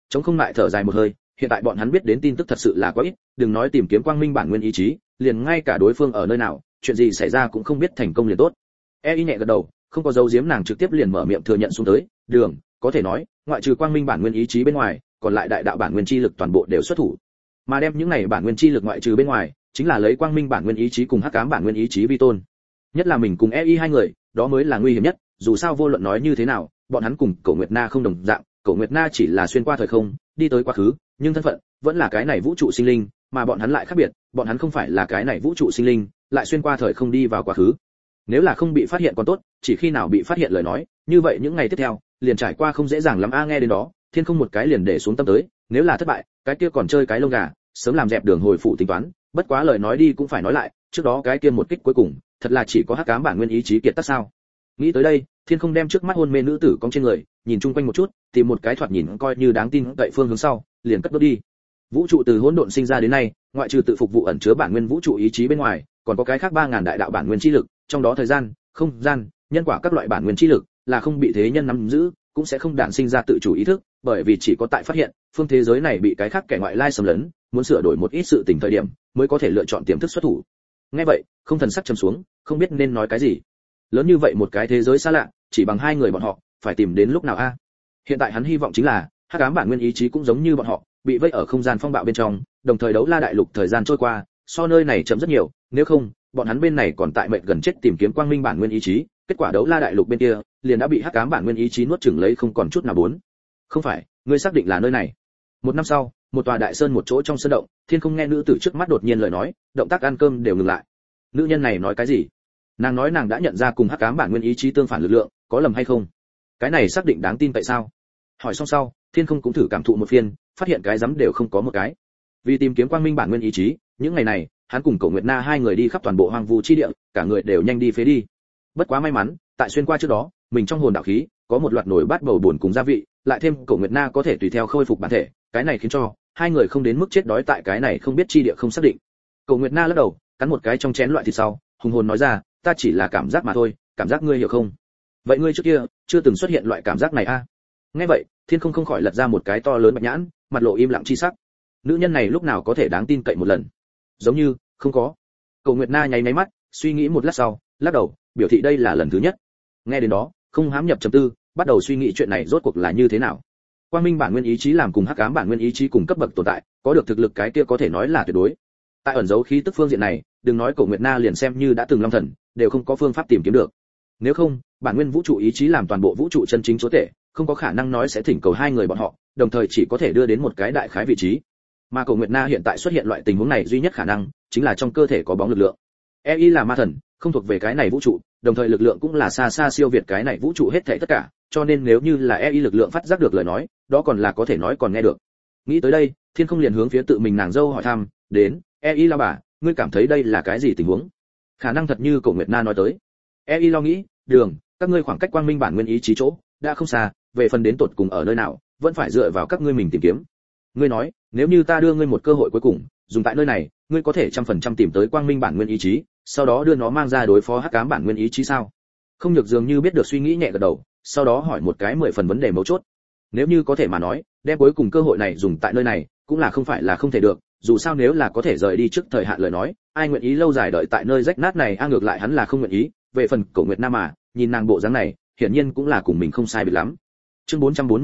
Speaker 1: Trống không lại thở dài một hơi, hiện tại bọn hắn biết đến tin tức thật sự là quá ít, đừng nói tìm kiếm quang minh bản nguyên ý chí, liền ngay cả đối phương ở nơi nào, chuyện gì xảy ra cũng không biết, thành công liền tốt. Y nhẹ gật đầu, không có dấu giếm, nàng trực tiếp liền mở miệng thừa nhận xuống tới, đường, có thể nói, ngoại trừ quang minh bản nguyên ý chí bên ngoài, còn lại đại đạo bản nguyên chi lực toàn bộ đều xuất thủ. Mà đem những này bản nguyên chi lực ngoại trừ bên ngoài, chính là lấy quang minh bản nguyên ý chí cùng hắc ám bản nguyên ý chí vi tôn. Nhất là mình cùng hai người, đó mới là nguy hiểm nhất, dù sao vô luận nói như thế nào, bọn hắn cùng Cổ Nguyệt Na không đồng dạng, Cổ Nguyệt Na chỉ là xuyên qua thời không, đi tới quá khứ, nhưng thân phận vẫn là cái này vũ trụ sinh linh, mà bọn hắn lại khác biệt, bọn hắn không phải là cái này vũ trụ sinh linh, lại xuyên qua thời không đi vào quá khứ. Nếu là không bị phát hiện còn tốt, chỉ khi nào bị phát hiện lời nói, như vậy những ngày tiếp theo, liền trải qua không dễ dàng lắm a. Nghe đến đó, Thiên Không một cái liền để xuống tâm tới, nếu là thất bại, cái kia còn chơi cái lông gà, sớm làm dẹp đường hồi phủ tính toán, bất quá lời nói đi cũng phải nói lại, trước đó cái kia một kích cuối cùng, thật là chỉ có hắc ám bản nguyên ý chí kiệt tác sao? Nghĩ tới đây, Thiên Không đem trước mắt hôn mê nữ tử cong trên người, nhìn chung quanh một chút, tìm một cái thoạt nhìn coi như đáng tin cậy phương hướng sau, liền cất bước đi. Vũ trụ từ hỗn độn sinh ra đến nay, ngoại trừ tự phục vụ ẩn chứa bản nguyên vũ trụ ý chí bên ngoài, còn có cái khác 3000 đại đạo bản nguyên chi lực, trong đó thời gian, không gian, nhân quả các loại bản nguyên chi lực là không bị thế nhân nắm giữ, cũng sẽ không đản sinh ra tự chủ ý thức, bởi vì chỉ có tại phát hiện phương thế giới này bị cái khác kẻ ngoại lai xâm lấn, muốn sửa đổi một ít sự tình thời điểm, mới có thể lựa chọn tiềm thức xuất thủ. Nghe vậy, không thần sắc trầm xuống, không biết nên nói cái gì. Lớn như vậy một cái thế giới xa lạ, chỉ bằng hai người bọn họ, phải tìm đến lúc nào a? Hiện tại hắn hy vọng chính là, hắc ám bản nguyên ý chí cũng giống như bọn họ, bị vây ở không gian phong bạo bên trong, đồng thời đấu la đại lục thời gian trôi qua, so nơi này chậm rất nhiều, nếu không, bọn hắn bên này còn tại mệnh gần chết tìm kiếm quang minh bản nguyên ý chí, kết quả đấu la đại lục bên kia, liền đã bị hắc ám bản nguyên ý chí nuốt chửng lấy không còn chút nào bốn. Không phải, ngươi xác định là nơi này? Một năm sau, một tòa đại sơn một chỗ trong sơn động, Thiên Không nghe nữ tử trước mắt đột nhiên lời nói, động tác ăn cơm đều ngừng lại. Nữ nhân này nói cái gì? Nàng nói nàng đã nhận ra cùng hắc ám bản nguyên ý chí tương phản lực lượng, có lầm hay không? Cái này xác định đáng tin tại sao? Hỏi xong sau, Thiên Không cũng thử cảm thụ một phiên, phát hiện cái rắm đều không có một cái. Vì tìm kiếm quang minh bản nguyên ý chí, những ngày này, hắn cùng Cổ Nguyệt Na hai người đi khắp toàn bộ hoang vu chi địa, cả người đều nhanh đi phế đi. Bất quá may mắn, tại xuyên qua trước đó, mình trong hồn đạo khí có một loạt nồi bát bầu buồn cùng gia vị, lại thêm Cổ Nguyệt Na có thể tùy theo khôi phục bản thể, cái này khiến cho hai người không đến mức chết đói tại cái này không biết chi địa không xác định. Cổ Nguyệt Na lắc đầu, cắn một cái trong chén loại thịt sau, hùng hồn nói ra, ta chỉ là cảm giác mà thôi, cảm giác ngươi hiểu không? Vậy ngươi trước kia chưa từng xuất hiện loại cảm giác này a? Nghe vậy, Thiên Không không khỏi lật ra một cái to lớn bạch nhãn, mặt lộ im lặng chi sắc. Nữ nhân này lúc nào có thể đáng tin cậy một lần? Giống như không có. Cổ Nguyệt Na nháy mắt, suy nghĩ một lát sau, lắc đầu, biểu thị đây là lần thứ nhất. Nghe đến đó, không hám nhập trầm tư, bắt đầu suy nghĩ chuyện này rốt cuộc là như thế nào. Quang minh bản nguyên ý chí làm cùng hắc ám bản nguyên ý chí cùng cấp bậc tồn tại, có được thực lực cái kia có thể nói là tuyệt đối. Tại ẩn dấu khí tức phương diện này, đừng nói Cổ Nguyệt Na liền xem như đã từng long thần, đều không có phương pháp tìm kiếm được. Nếu không, bản nguyên vũ trụ ý chí làm toàn bộ vũ trụ chân chính chúa tể, không có khả năng nói sẽ thỉnh cầu hai người bọn họ, đồng thời chỉ có thể đưa đến một cái đại khái vị trí. Mà Cổ Nguyệt Na hiện tại xuất hiện loại tình huống này duy nhất khả năng chính là trong cơ thể có bóng lực lượng. Ei là ma thần, không thuộc về cái này vũ trụ, đồng thời lực lượng cũng là xa xa siêu việt cái này vũ trụ hết thảy tất cả, cho nên nếu như là Ei lực lượng phát giác được lời nói, đó còn là có thể nói còn nghe được. Nghĩ tới đây, Thiên Không liền hướng phía tự mình nàng dâu hỏi thăm, đến, Ei la bà, ngươi cảm thấy đây là cái gì tình huống? Khả năng thật như Cổ Nguyệt Na nói tới. Ei lo nghĩ, đường, các ngươi khoảng cách quang minh bản nguyên ý chí chỗ đã không xa, về phần đến tột cùng ở nơi nào, vẫn phải dựa vào các ngươi mình tìm kiếm. Ngươi nói, nếu như ta đưa ngươi một cơ hội cuối cùng, dùng tại nơi này, ngươi có thể 100% tìm tới quang minh bản nguyên ý chí, sau đó đưa nó mang ra đối phó hắc ám bản nguyên ý chí sao? Không Nhược dường như biết được suy nghĩ nhẹ gật đầu, sau đó hỏi một cái 10 phần vấn đề mấu chốt. Nếu như có thể mà nói, đem cuối cùng cơ hội này dùng tại nơi này, cũng là không phải là không thể được, dù sao nếu là có thể rời đi trước thời hạn lời nói, ai nguyện ý lâu dài đợi tại nơi rách nát này, ngược lại hắn là không nguyện ý. Về phần Cổ Nguyệt Na mà, nhìn nàng bộ dáng này, hiển nhiên cũng là cùng mình không sai biệt lắm. Chương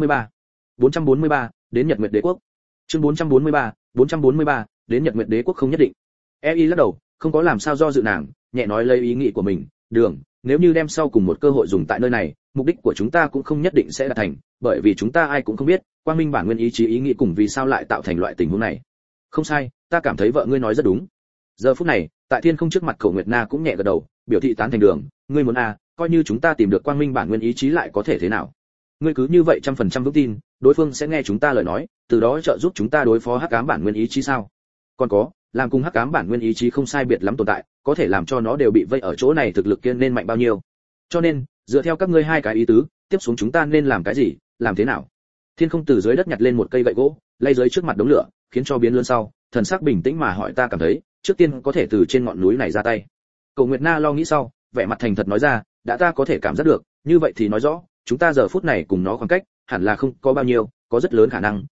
Speaker 1: 443, đến Nhật Nguyệt Đế quốc. Chương 443, đến Nhật Nguyệt Đế quốc không nhất định. Ei lắc đầu, không có làm sao do dự nàng, nhẹ nói lấy ý nghĩ của mình, đường, nếu như đem sau cùng một cơ hội dùng tại nơi này, mục đích của chúng ta cũng không nhất định sẽ đạt thành, bởi vì chúng ta ai cũng không biết, quang minh bản nguyên ý chí ý nghĩ cùng vì sao lại tạo thành loại tình huống này. Không sai, ta cảm thấy vợ ngươi nói rất đúng. Giờ phút này, tại Thiên Không trước mặt Cổ Nguyệt Na cũng nhẹ gật đầu, biểu thị tán thành đường, ngươi muốn coi như chúng ta tìm được quang minh bản nguyên ý chí lại có thể thế nào? Ngươi cứ như vậy 100% vững tin, đối phương sẽ nghe chúng ta lời nói, từ đó trợ giúp chúng ta đối phó hắc ám bản nguyên ý chí sao? Còn có, làm cùng hắc ám bản nguyên ý chí không sai biệt lắm tồn tại, có thể làm cho nó đều bị vây ở chỗ này thực lực kia nên mạnh bao nhiêu? Cho nên, dựa theo các ngươi hai cái ý tứ, tiếp xuống chúng ta nên làm cái gì, làm thế nào? Thiên Không từ dưới đất nhặt lên một cây gậy gỗ, lay dưới trước mặt đống lửa, khiến cho biến lớn sau, thần sắc bình tĩnh mà hỏi, ta cảm thấy, trước tiên có thể từ trên ngọn núi này ra tay. Cổ Nguyệt Na lo nghĩ sau, vẻ mặt thành thật nói ra, đã ta có thể cảm giác được, như vậy thì nói rõ, chúng ta giờ phút này cùng nó khoảng cách hẳn là không có bao nhiêu, có rất lớn khả năng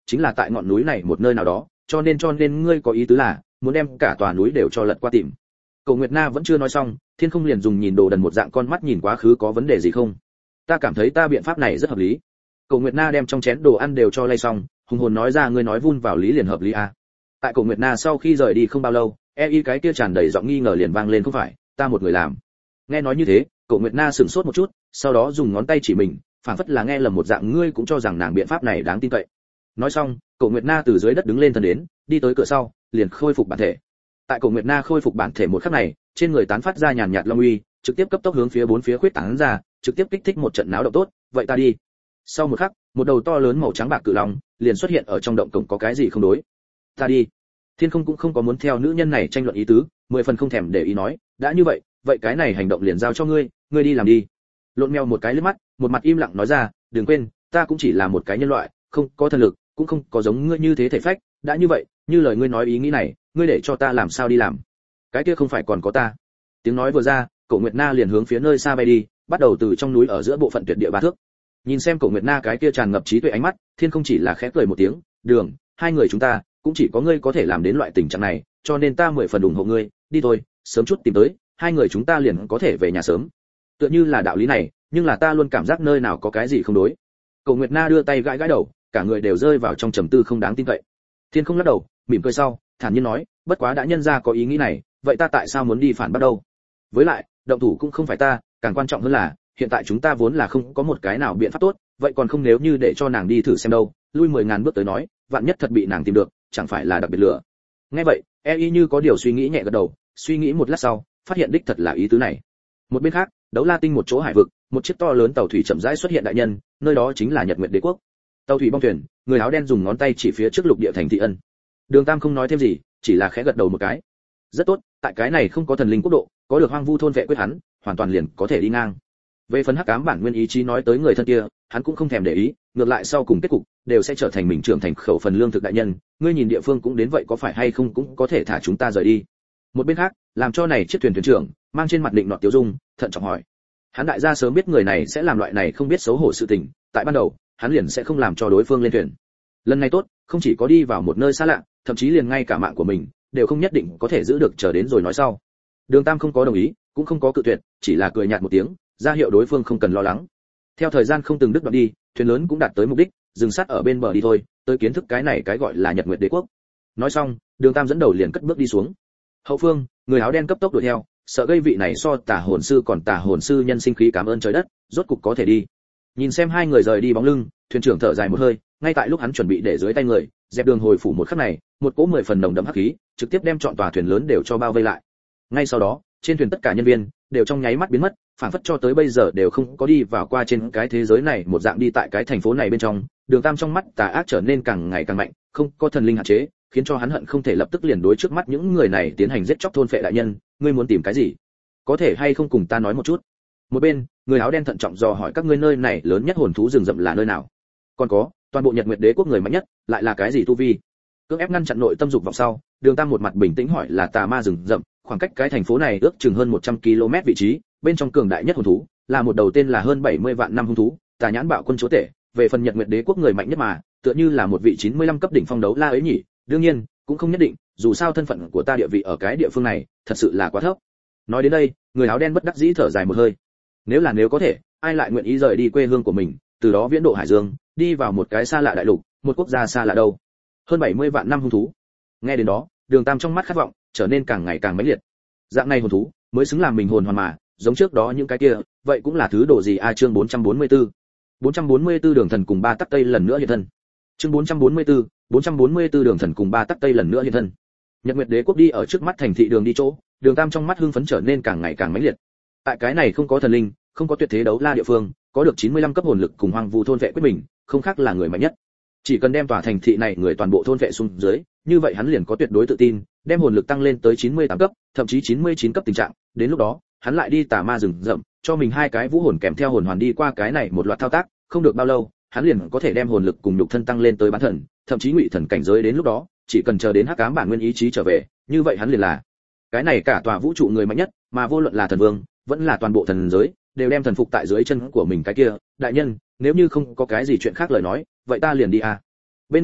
Speaker 1: chính là tại ngọn núi này một nơi nào đó, cho nên ngươi có ý tứ là muốn đem cả tòa núi đều cho lật qua tìm. Cổ Nguyệt Na vẫn chưa nói xong, Thiên Không liền dùng nhìn đồ đần một dạng con mắt nhìn quá khứ có vấn đề gì không. Ta cảm thấy ta biện pháp này rất hợp lý. Cổ Nguyệt Na đem trong chén đồ ăn đều cho lay xong, hùng hồn nói ra, ngươi nói vun vào lý liền hợp lý à. Tại Cổ Nguyệt Na sau khi rời đi không bao lâu, cái kia tràn đầy giọng nghi ngờ liền vang lên, không phải ta một người làm. Nghe nói như thế, Cổ Nguyệt Na sửng sốt một chút, sau đó dùng ngón tay chỉ mình, phảng phất là nghe lầm một dạng, ngươi cũng cho rằng nàng biện pháp này đáng tin cậy. Nói xong, Cổ Nguyệt Na từ dưới đất đứng lên thân đến, đi tới cửa sau, liền khôi phục bản thể. Tại Cổ Nguyệt Na khôi phục bản thể một khắc này, trên người tán phát ra nhàn nhạt long uy, trực tiếp cấp tốc hướng phía bốn phía khuyết tán ra, trực tiếp kích thích một trận náo động tốt, vậy ta đi. Sau một khắc, một đầu to lớn màu trắng bạc cự long liền xuất hiện ở trong động cổng, có cái gì không đối. Ta đi. Thiên Không cũng không có muốn theo nữ nhân này tranh luận ý tứ, 10 phần không thèm để ý nói, đã như vậy, vậy cái này hành động liền giao cho ngươi, ngươi đi làm đi. Lộn mèo một cái liếc mắt, một mặt im lặng nói ra, đừng quên, ta cũng chỉ là một cái nhân loại, không có thần lực, cũng không có giống ngươi như thế thể phách, đã như vậy, như lời ngươi nói ý nghĩ này, ngươi để cho ta làm sao đi làm? Cái kia không phải còn có ta. Tiếng nói vừa ra, Cổ Nguyệt Na liền hướng phía nơi xa bay đi, bắt đầu từ trong núi ở giữa bộ phận tuyệt địa 3 thước. Nhìn xem Cổ Nguyệt Na cái kia tràn ngập trí tuệ ánh mắt, Thiên Không chỉ là khẽ cười một tiếng, "Đường, hai người chúng ta, cũng chỉ có ngươi có thể làm đến loại tình trạng này, cho nên ta 10 phần ủng hộ ngươi, đi thôi, sớm chút tìm tới, hai người chúng ta liền có thể về nhà sớm." Tựa như là đạo lý này, nhưng là ta luôn cảm giác nơi nào có cái gì không đối. Cổ Nguyệt Na đưa tay gãi gãi đầu, cả người đều rơi vào trong trầm tư không đáng tin cậy. Thiên Không lắc đầu, mỉm cười sau, thản nhiên nói, bất quá đã nhân ra có ý nghĩ này, vậy ta tại sao muốn đi phản bác đâu? Với lại, động thủ cũng không phải ta, càng quan trọng hơn là, hiện tại chúng ta vốn là không có một cái nào biện pháp tốt, vậy còn không nếu như để cho nàng đi thử xem đâu, lui 10.000 bước tới nói, vạn nhất thật bị nàng tìm được, chẳng phải là đặc biệt lửa. Nghe vậy, y như có điều suy nghĩ nhẹ gật đầu, suy nghĩ một lát sau, phát hiện đích thật là ý tứ này. Một bên khác, Đấu La Tinh một chỗ hải vực, một chiếc to lớn tàu thủy chậm rãi xuất hiện đại nhân, nơi đó chính là Nhật Nguyệt Đế quốc. Tàu thủy bong thuyền, người áo đen dùng ngón tay chỉ phía trước lục địa thành Thị Ân. Đường Tam không nói thêm gì, chỉ là khẽ gật đầu một cái. Rất tốt, tại cái này không có thần linh quốc độ, có được hoang vu thôn vệ quyết hắn, hoàn toàn liền có thể đi ngang. Về phần hắc ám bản nguyên ý chí nói tới người thân kia, hắn cũng không thèm để ý, ngược lại sau cùng kết cục đều sẽ trở thành mình trưởng thành khẩu phần lương thực đại nhân, ngươi nhìn địa phương cũng đến vậy, có phải hay không cũng có thể thả chúng ta rời đi. Một bên khác, làm cho này chiếc thuyền thuyền trưởng mang trên mặt định nọ tiêu dung, thận trọng hỏi. Hắn đại gia sớm biết người này sẽ làm loại này không biết xấu hổ sự tình, tại ban đầu, hắn liền sẽ không làm cho đối phương lên thuyền. Lần này tốt, không chỉ có đi vào một nơi xa lạ, thậm chí liền ngay cả mạng của mình đều không nhất định có thể giữ được, chờ đến rồi nói sau. Đường Tam không có đồng ý, cũng không có cự tuyệt, chỉ là cười nhạt một tiếng, ra hiệu đối phương không cần lo lắng. Theo thời gian không từng đứt đoạn đi, thuyền lớn cũng đạt tới mục đích, dừng sát ở bên bờ đi thôi, tới kiến thức cái này cái gọi là Nhật Nguyệt Đế quốc. Nói xong, Đường Tam dẫn đầu liền cất bước đi xuống. Hậu phương, người áo đen cấp tốc đuổi theo, sợ gây vị này so tà hồn sư còn tà hồn sư nhân sinh khí, cảm ơn trời đất, rốt cục có thể đi. Nhìn xem hai người rời đi bóng lưng, thuyền trưởng thở dài một hơi, ngay tại lúc hắn chuẩn bị để dưới tay người, dẹp đường hồi phủ một khắc này, một cỗ 10 phần nồng đậm hắc khí, trực tiếp đem trọn tòa thuyền lớn đều cho bao vây lại. Ngay sau đó, trên thuyền tất cả nhân viên đều trong nháy mắt biến mất, phản phất cho tới bây giờ đều không có đi vào qua trên cái thế giới này một dạng. Đi tại cái thành phố này bên trong, Đường Tam trong mắt tà ác trở nên càng ngày càng mạnh, không có thần linh hạn chế, khiến cho hắn hận không thể lập tức liền đối trước mắt những người này tiến hành giết chóc thôn phệ. Đại nhân, ngươi muốn tìm cái gì? Có thể hay không cùng ta nói một chút? Một bên, người áo đen thận trọng dò hỏi, các ngươi nơi này lớn nhất hồn thú rừng rậm là nơi nào? Còn có, toàn bộ Nhật Nguyệt Đế quốc người mạnh nhất lại là cái gì tu vi? Cưỡng ép ngăn chặn nội tâm dục vọng sau, Đường Tam một mặt bình tĩnh hỏi, là tà ma rừng rậm, khoảng cách cái thành phố này ước chừng hơn 100 km vị trí, bên trong cường đại nhất hồn thú là một đầu tên là hơn 70 vạn năm hung thú, Tà Nhãn Bạo Quân chúa tể. Về phần Nhật Nguyệt Đế quốc người mạnh nhất mà, tựa như là một vị 95 cấp đỉnh phong đấu la ấy nhỉ? Đương nhiên, cũng không nhất định, dù sao thân phận của ta địa vị ở cái địa phương này thật sự là quá thấp. Nói đến đây, người áo đen bất đắc dĩ thở dài một hơi. Nếu có thể, ai lại nguyện ý rời đi quê hương của mình, từ đó viễn độ hải dương, đi vào một cái xa lạ đại lục, một quốc gia xa lạ đâu? Hơn 70 vạn năm hung thú. Nghe đến đó, Đường Tam trong mắt khát vọng trở nên càng ngày càng mãnh liệt. Dạng này hồn thú mới xứng làm mình hồn hoàn mà, giống trước đó những cái kia, vậy cũng là thứ độ gì a? Chương 444. 444 Đường Thần cùng 3 tắc Tây lần nữa hiện thân. Chương 444 Đường Thần cùng 3 tắc Tây lần nữa hiện thân. Nhật Nguyệt Đế quốc đi ở trước mắt thành thị đường đi chỗ, Đường Tam trong mắt hưng phấn trở nên càng ngày càng mãnh liệt. Tại cái này không có thần linh, không có tuyệt thế đấu la địa phương, có được 95 cấp hồn lực cùng hoang vu thôn vệ quyết mình, không khác là người mạnh nhất. Chỉ cần đem tòa thành thị này người toàn bộ thôn vệ xuống dưới, như vậy hắn liền có tuyệt đối tự tin, đem hồn lực tăng lên tới 98 cấp, thậm chí 99 cấp tình trạng, đến lúc đó, hắn lại đi tà ma rừng rậm, cho mình 2 cái vũ hồn kèm theo hồn hoàn đi qua cái này một loạt thao tác, không được bao lâu, hắn liền có thể đem hồn lực cùng nhục thân tăng lên tới bán thần, thậm chí ngụy thần cảnh giới. Đến lúc đó, chỉ cần chờ đến hắc ám bản nguyên ý chí trở về, như vậy hắn liền là cái này cả tòa vũ trụ người mạnh nhất, mà vô luận là thần vương, vẫn là toàn bộ thần giới, đều đem thần phục tại dưới chân của mình. Cái kia, đại nhân, nếu như không có cái gì chuyện khác lời nói, vậy ta liền đi à? Bên người,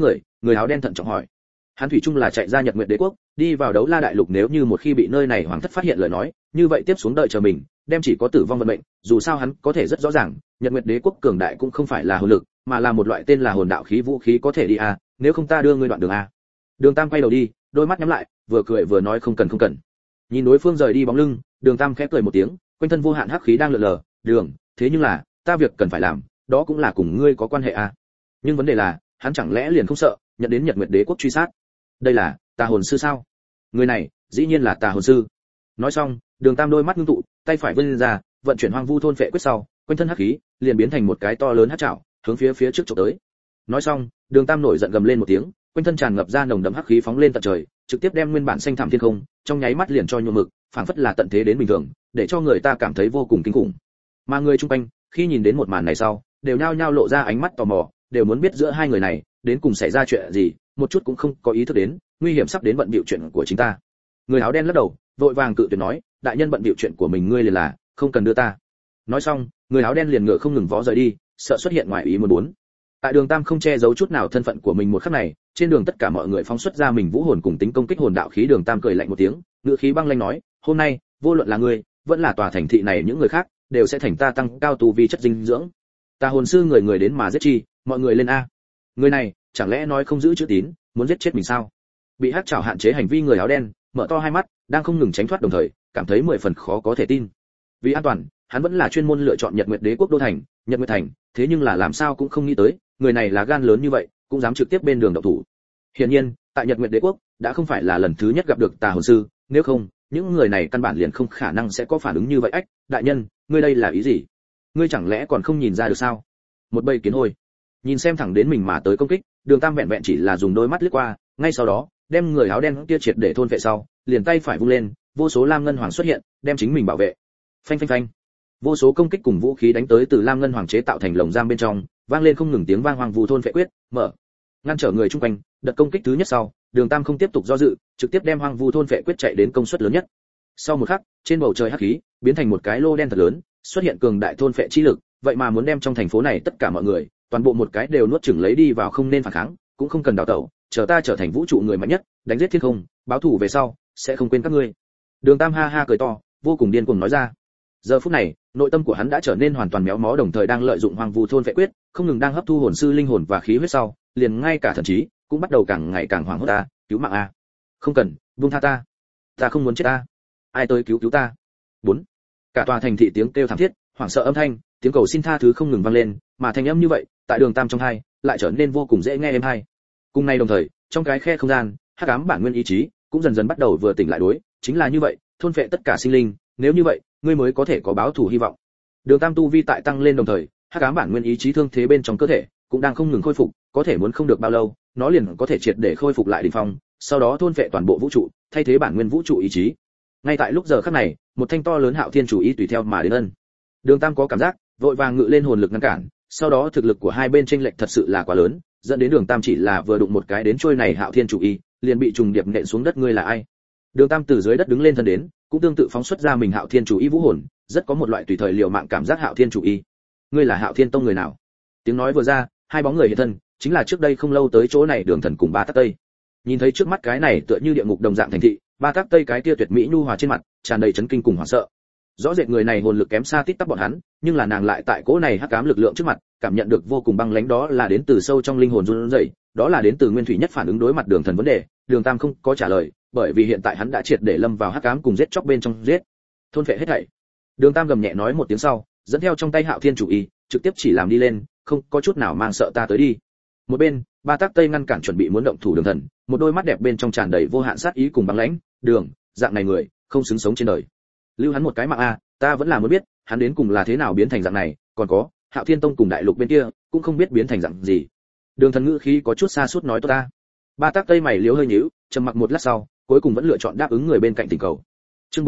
Speaker 1: Người áo đen thận trọng hỏi. Hắn thủy chung là chạy ra Nhật Nguyệt Đế quốc, đi vào Đấu La đại lục, nếu như một khi bị nơi này hoàng thất phát hiện lời nói, như vậy tiếp xuống đợi chờ mình, đem chỉ có tử vong vận mệnh, dù sao hắn có thể rất rõ ràng, Nhật Nguyệt Đế quốc cường đại cũng không phải là hồn lực, mà là một loại tên là hồn đạo khí vũ khí có thể đi a, nếu không ta đưa ngươi đoạn đường a. Đường Tam quay đầu đi, đôi mắt nhắm lại, vừa cười vừa nói không cần. Nhìn đối phương rời đi bóng lưng, Đường Tam khẽ cười một tiếng, quanh thân vô hạn hắc khí đang lượn lờ, "Đường, thế nhưng là, ta việc cần phải làm, đó cũng là cùng ngươi có quan hệ a." Nhưng vấn đề là, hắn chẳng lẽ liền không sợ nhận đến Nhật Nguyệt Đế quốc truy sát? Đây là tà hồn sư sao? Người này, dĩ nhiên là tà hồn sư. Nói xong, Đường Tam đôi mắt ngưng tụ, tay phải vươn ra, vận chuyển hoang vu thôn phệ quyết sau, quanh thân hắc khí liền biến thành một cái to lớn hắc trảo, hướng phía trước chụp tới. Nói xong, Đường Tam nổi giận gầm lên một tiếng, quanh thân tràn ngập ra nồng đậm hắc khí phóng lên tận trời, trực tiếp đem nguyên bản xanh thẳm thiên không, trong nháy mắt liền cho nhuộm mực, phảng phất là tận thế đến bình thường, để cho người ta cảm thấy vô cùng kinh khủng. Mà người chung quanh, khi nhìn đến một màn này sau, đều nhao nhao lộ ra ánh mắt tò mò, đều muốn biết giữa hai người này đến cùng xảy ra chuyện gì, một chút cũng không có ý thức đến nguy hiểm sắp đến bận bịu chuyện của chính ta. Người áo đen lắc đầu, vội vàng cự tuyệt nói, đại nhân bận bịu chuyện của mình ngươi liền là, không cần đưa ta. Nói xong, người áo đen liền ngựa không ngừng vó rời đi, sợ xuất hiện ngoài ý muốn. Tại Đường Tam không che giấu chút nào thân phận của mình một khắc này, trên đường tất cả mọi người phóng xuất ra mình vũ hồn cùng tính công kích hồn đạo khí. Đường Tam cười lạnh một tiếng, ngựa khí băng lãnh nói, hôm nay, vô luận là ngươi, vẫn là tòa thành thị này những người khác, đều sẽ thành ta tăng cao tu vi chất dinh dưỡng. Ta hồn sư người đến mà giết chi, mọi người lên a. Người này, chẳng lẽ nói không giữ chữ tín, muốn giết chết mình sao? Bị hắc trảo hạn chế hành vi người áo đen, mở to hai mắt, đang không ngừng tránh thoát đồng thời, cảm thấy 10 phần khó có thể tin. Vì an toàn, hắn vẫn là chuyên môn lựa chọn Nhật Nguyệt Đế quốc đô thành, Nhật Nguyệt thành, thế nhưng là làm sao cũng không nghĩ tới, người này là gan lớn như vậy, cũng dám trực tiếp bên đường động thủ. Hiển nhiên, tại Nhật Nguyệt Đế quốc, đã không phải là lần thứ nhất gặp được tà hồn sư, nếu không, những người này căn bản liền không khả năng sẽ có phản ứng như vậy. Ách, đại nhân, ngươi đây là ý gì? Ngươi chẳng lẽ còn không nhìn ra được sao? Một bầy kiến hôi, nhìn xem thẳng đến mình mà tới công kích, Đường Tam vẹn vẹn chỉ là dùng đôi mắt lướt qua, ngay sau đó, đem người áo đen kia triệt để thôn phệ sau, liền tay phải vung lên, vô số lam ngân hoàng xuất hiện, đem chính mình bảo vệ. Phanh phanh phanh. Vô số công kích cùng vũ khí đánh tới từ lam ngân hoàng chế tạo thành lồng giam bên trong, vang lên không ngừng tiếng vang hoàng vu thôn phệ quyết, mở. Ngăn trở người chung quanh, đợt công kích thứ nhất sau, Đường Tam không tiếp tục do dự, trực tiếp đem hoàng vu thôn phệ quyết chạy đến công suất lớn nhất. Sau một khắc, trên bầu trời hắc khí biến thành một cái lô đen thật lớn, xuất hiện cường đại thôn phệ chi lực, vậy mà muốn đem trong thành phố này tất cả mọi người, toàn bộ một cái đều nuốt chửng lấy đi vào, không nên phản kháng, cũng không cần đào tẩu, chờ ta trở thành vũ trụ người mạnh nhất, đánh giết thiên không, báo thù về sau, sẽ không quên các ngươi. Đường Tam ha ha cười to, vô cùng điên cuồng nói ra. Giờ phút này, nội tâm của hắn đã trở nên hoàn toàn méo mó, đồng thời đang lợi dụng hoàng vu thôn phệ quyết, không ngừng đang hấp thu hồn sư linh hồn và khí huyết sau, liền ngay cả thần trí cũng bắt đầu càng ngày càng hoảng hốt. Ta, cứu mạng a. Không cần, buông tha ta. Ta không muốn chết ta. Ai tới cứu ta. 4. Cả tòa thành thị tiếng kêu thảm thiết, hoảng sợ âm thanh, tiếng cầu xin tha thứ không ngừng vang lên, mà thanh âm như vậy, tại Đường Tam trong tai, lại trở nên vô cùng dễ nghe êm hay. Cùng ngày đồng thời, trong cái khe không gian, hắc ám bản nguyên ý chí cũng dần dần bắt đầu vừa tỉnh lại đối, chính là như vậy, thôn phệ tất cả sinh linh, nếu như vậy, ngươi mới có thể có báo thù hy vọng. Đường Tam tu vi tại tăng lên đồng thời, hắc ám bản nguyên ý chí thương thế bên trong cơ thể cũng đang không ngừng khôi phục, có thể muốn không được bao lâu, nó liền có thể triệt để khôi phục lại đỉnh phong, sau đó thôn phệ toàn bộ vũ trụ, thay thế bản nguyên vũ trụ ý chí. Ngay tại lúc giờ khắc này, một thanh to lớn Hạo Thiên chủ ý tùy theo mà đến ân. Đường Tam có cảm giác, vội vàng ngự lên hồn lực ngăn cản, sau đó thực lực của hai bên chênh lệch thật sự là quá lớn, dẫn đến Đường Tam chỉ là vừa đụng một cái đến trôi này Hạo Thiên chủ ý, liền bị trùng điệp nện xuống đất. Ngươi là ai? Đường Tam từ dưới đất đứng lên thân đến, cũng tương tự phóng xuất ra mình Hạo Thiên chủ ý vũ hồn, rất có một loại tùy thời liều mạng cảm giác. Hạo Thiên chủ ý, ngươi là Hạo Thiên tông người nào? Tiếng nói vừa ra, hai bóng người hiện thân, chính là trước đây không lâu tới chỗ này Đường Thần cùng Ba Tắc Tây. Nhìn thấy trước mắt cái này tựa như địa ngục đồng dạng thành thị, Ba Tắc Tây cái kia tuyệt mỹ nhu hòa trên mặt tràn đầy chấn kinh cùng hoảng sợ. Rõ rệt người này hồn lực kém xa tít tắp bọn hắn, nhưng là nàng lại tại cỗ này hắc ám lực lượng trước mặt, cảm nhận được vô cùng băng lãnh, đó là đến từ sâu trong linh hồn run rẩy, đó là đến từ nguyên thủy nhất phản ứng đối mặt Đường Thần vấn đề. Đường Tam không có trả lời, bởi vì hiện tại hắn đã triệt để lâm vào hắc ám cùng giết chóc bên trong, giết, thôn phệ hết thảy. Đường Tam gầm nhẹ nói một tiếng sau, dẫn theo trong tay Hạo Thiên chủ ý, trực tiếp chỉ làm đi lên, không có chút nào mang sợ ta tới đi. Một bên, Ba Tắc Tây ngăn cản chuẩn bị muốn động thủ Đường Thần, một đôi mắt đẹp bên trong tràn đầy vô hạn sát ý cùng băng lãnh. Đường, dạng này người, không xứng sống trên đời. Lưu hắn một cái mạng a, ta vẫn là muốn biết, hắn đến cùng là thế nào biến thành dạng này, còn có, Hạo Thiên tông cùng đại lục bên kia, cũng không biết biến thành dạng gì. Đường Thần ngữ khí có chút xa sút nói tốt ta. Ba Tắc Tây mày liếu hơi nhíu, trầm mặc một lát sau, cuối cùng vẫn lựa chọn đáp ứng người bên cạnh tình cầu. Chương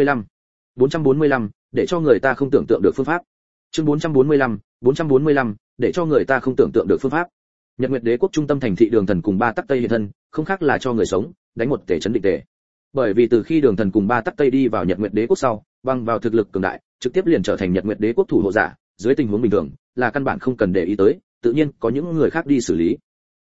Speaker 1: 445, để cho người ta không tưởng tượng được phương pháp. Chương 445, để cho người ta không tưởng tượng được phương pháp. Nhật Nguyệt Đế quốc trung tâm thành thị Đường Thần cùng Ba Tắc Tây hiện thân, không khác là cho người sống đánh một tể chấn định tể. Bởi vì từ khi Đường Thần cùng Ba Tắc Tây đi vào Nhật Nguyệt Đế quốc sau, bằng vào thực lực cường đại, trực tiếp liền trở thành Nhật Nguyệt Đế quốc thủ hộ giả, dưới tình huống bình thường, là căn bản không cần để ý tới, tự nhiên có những người khác đi xử lý.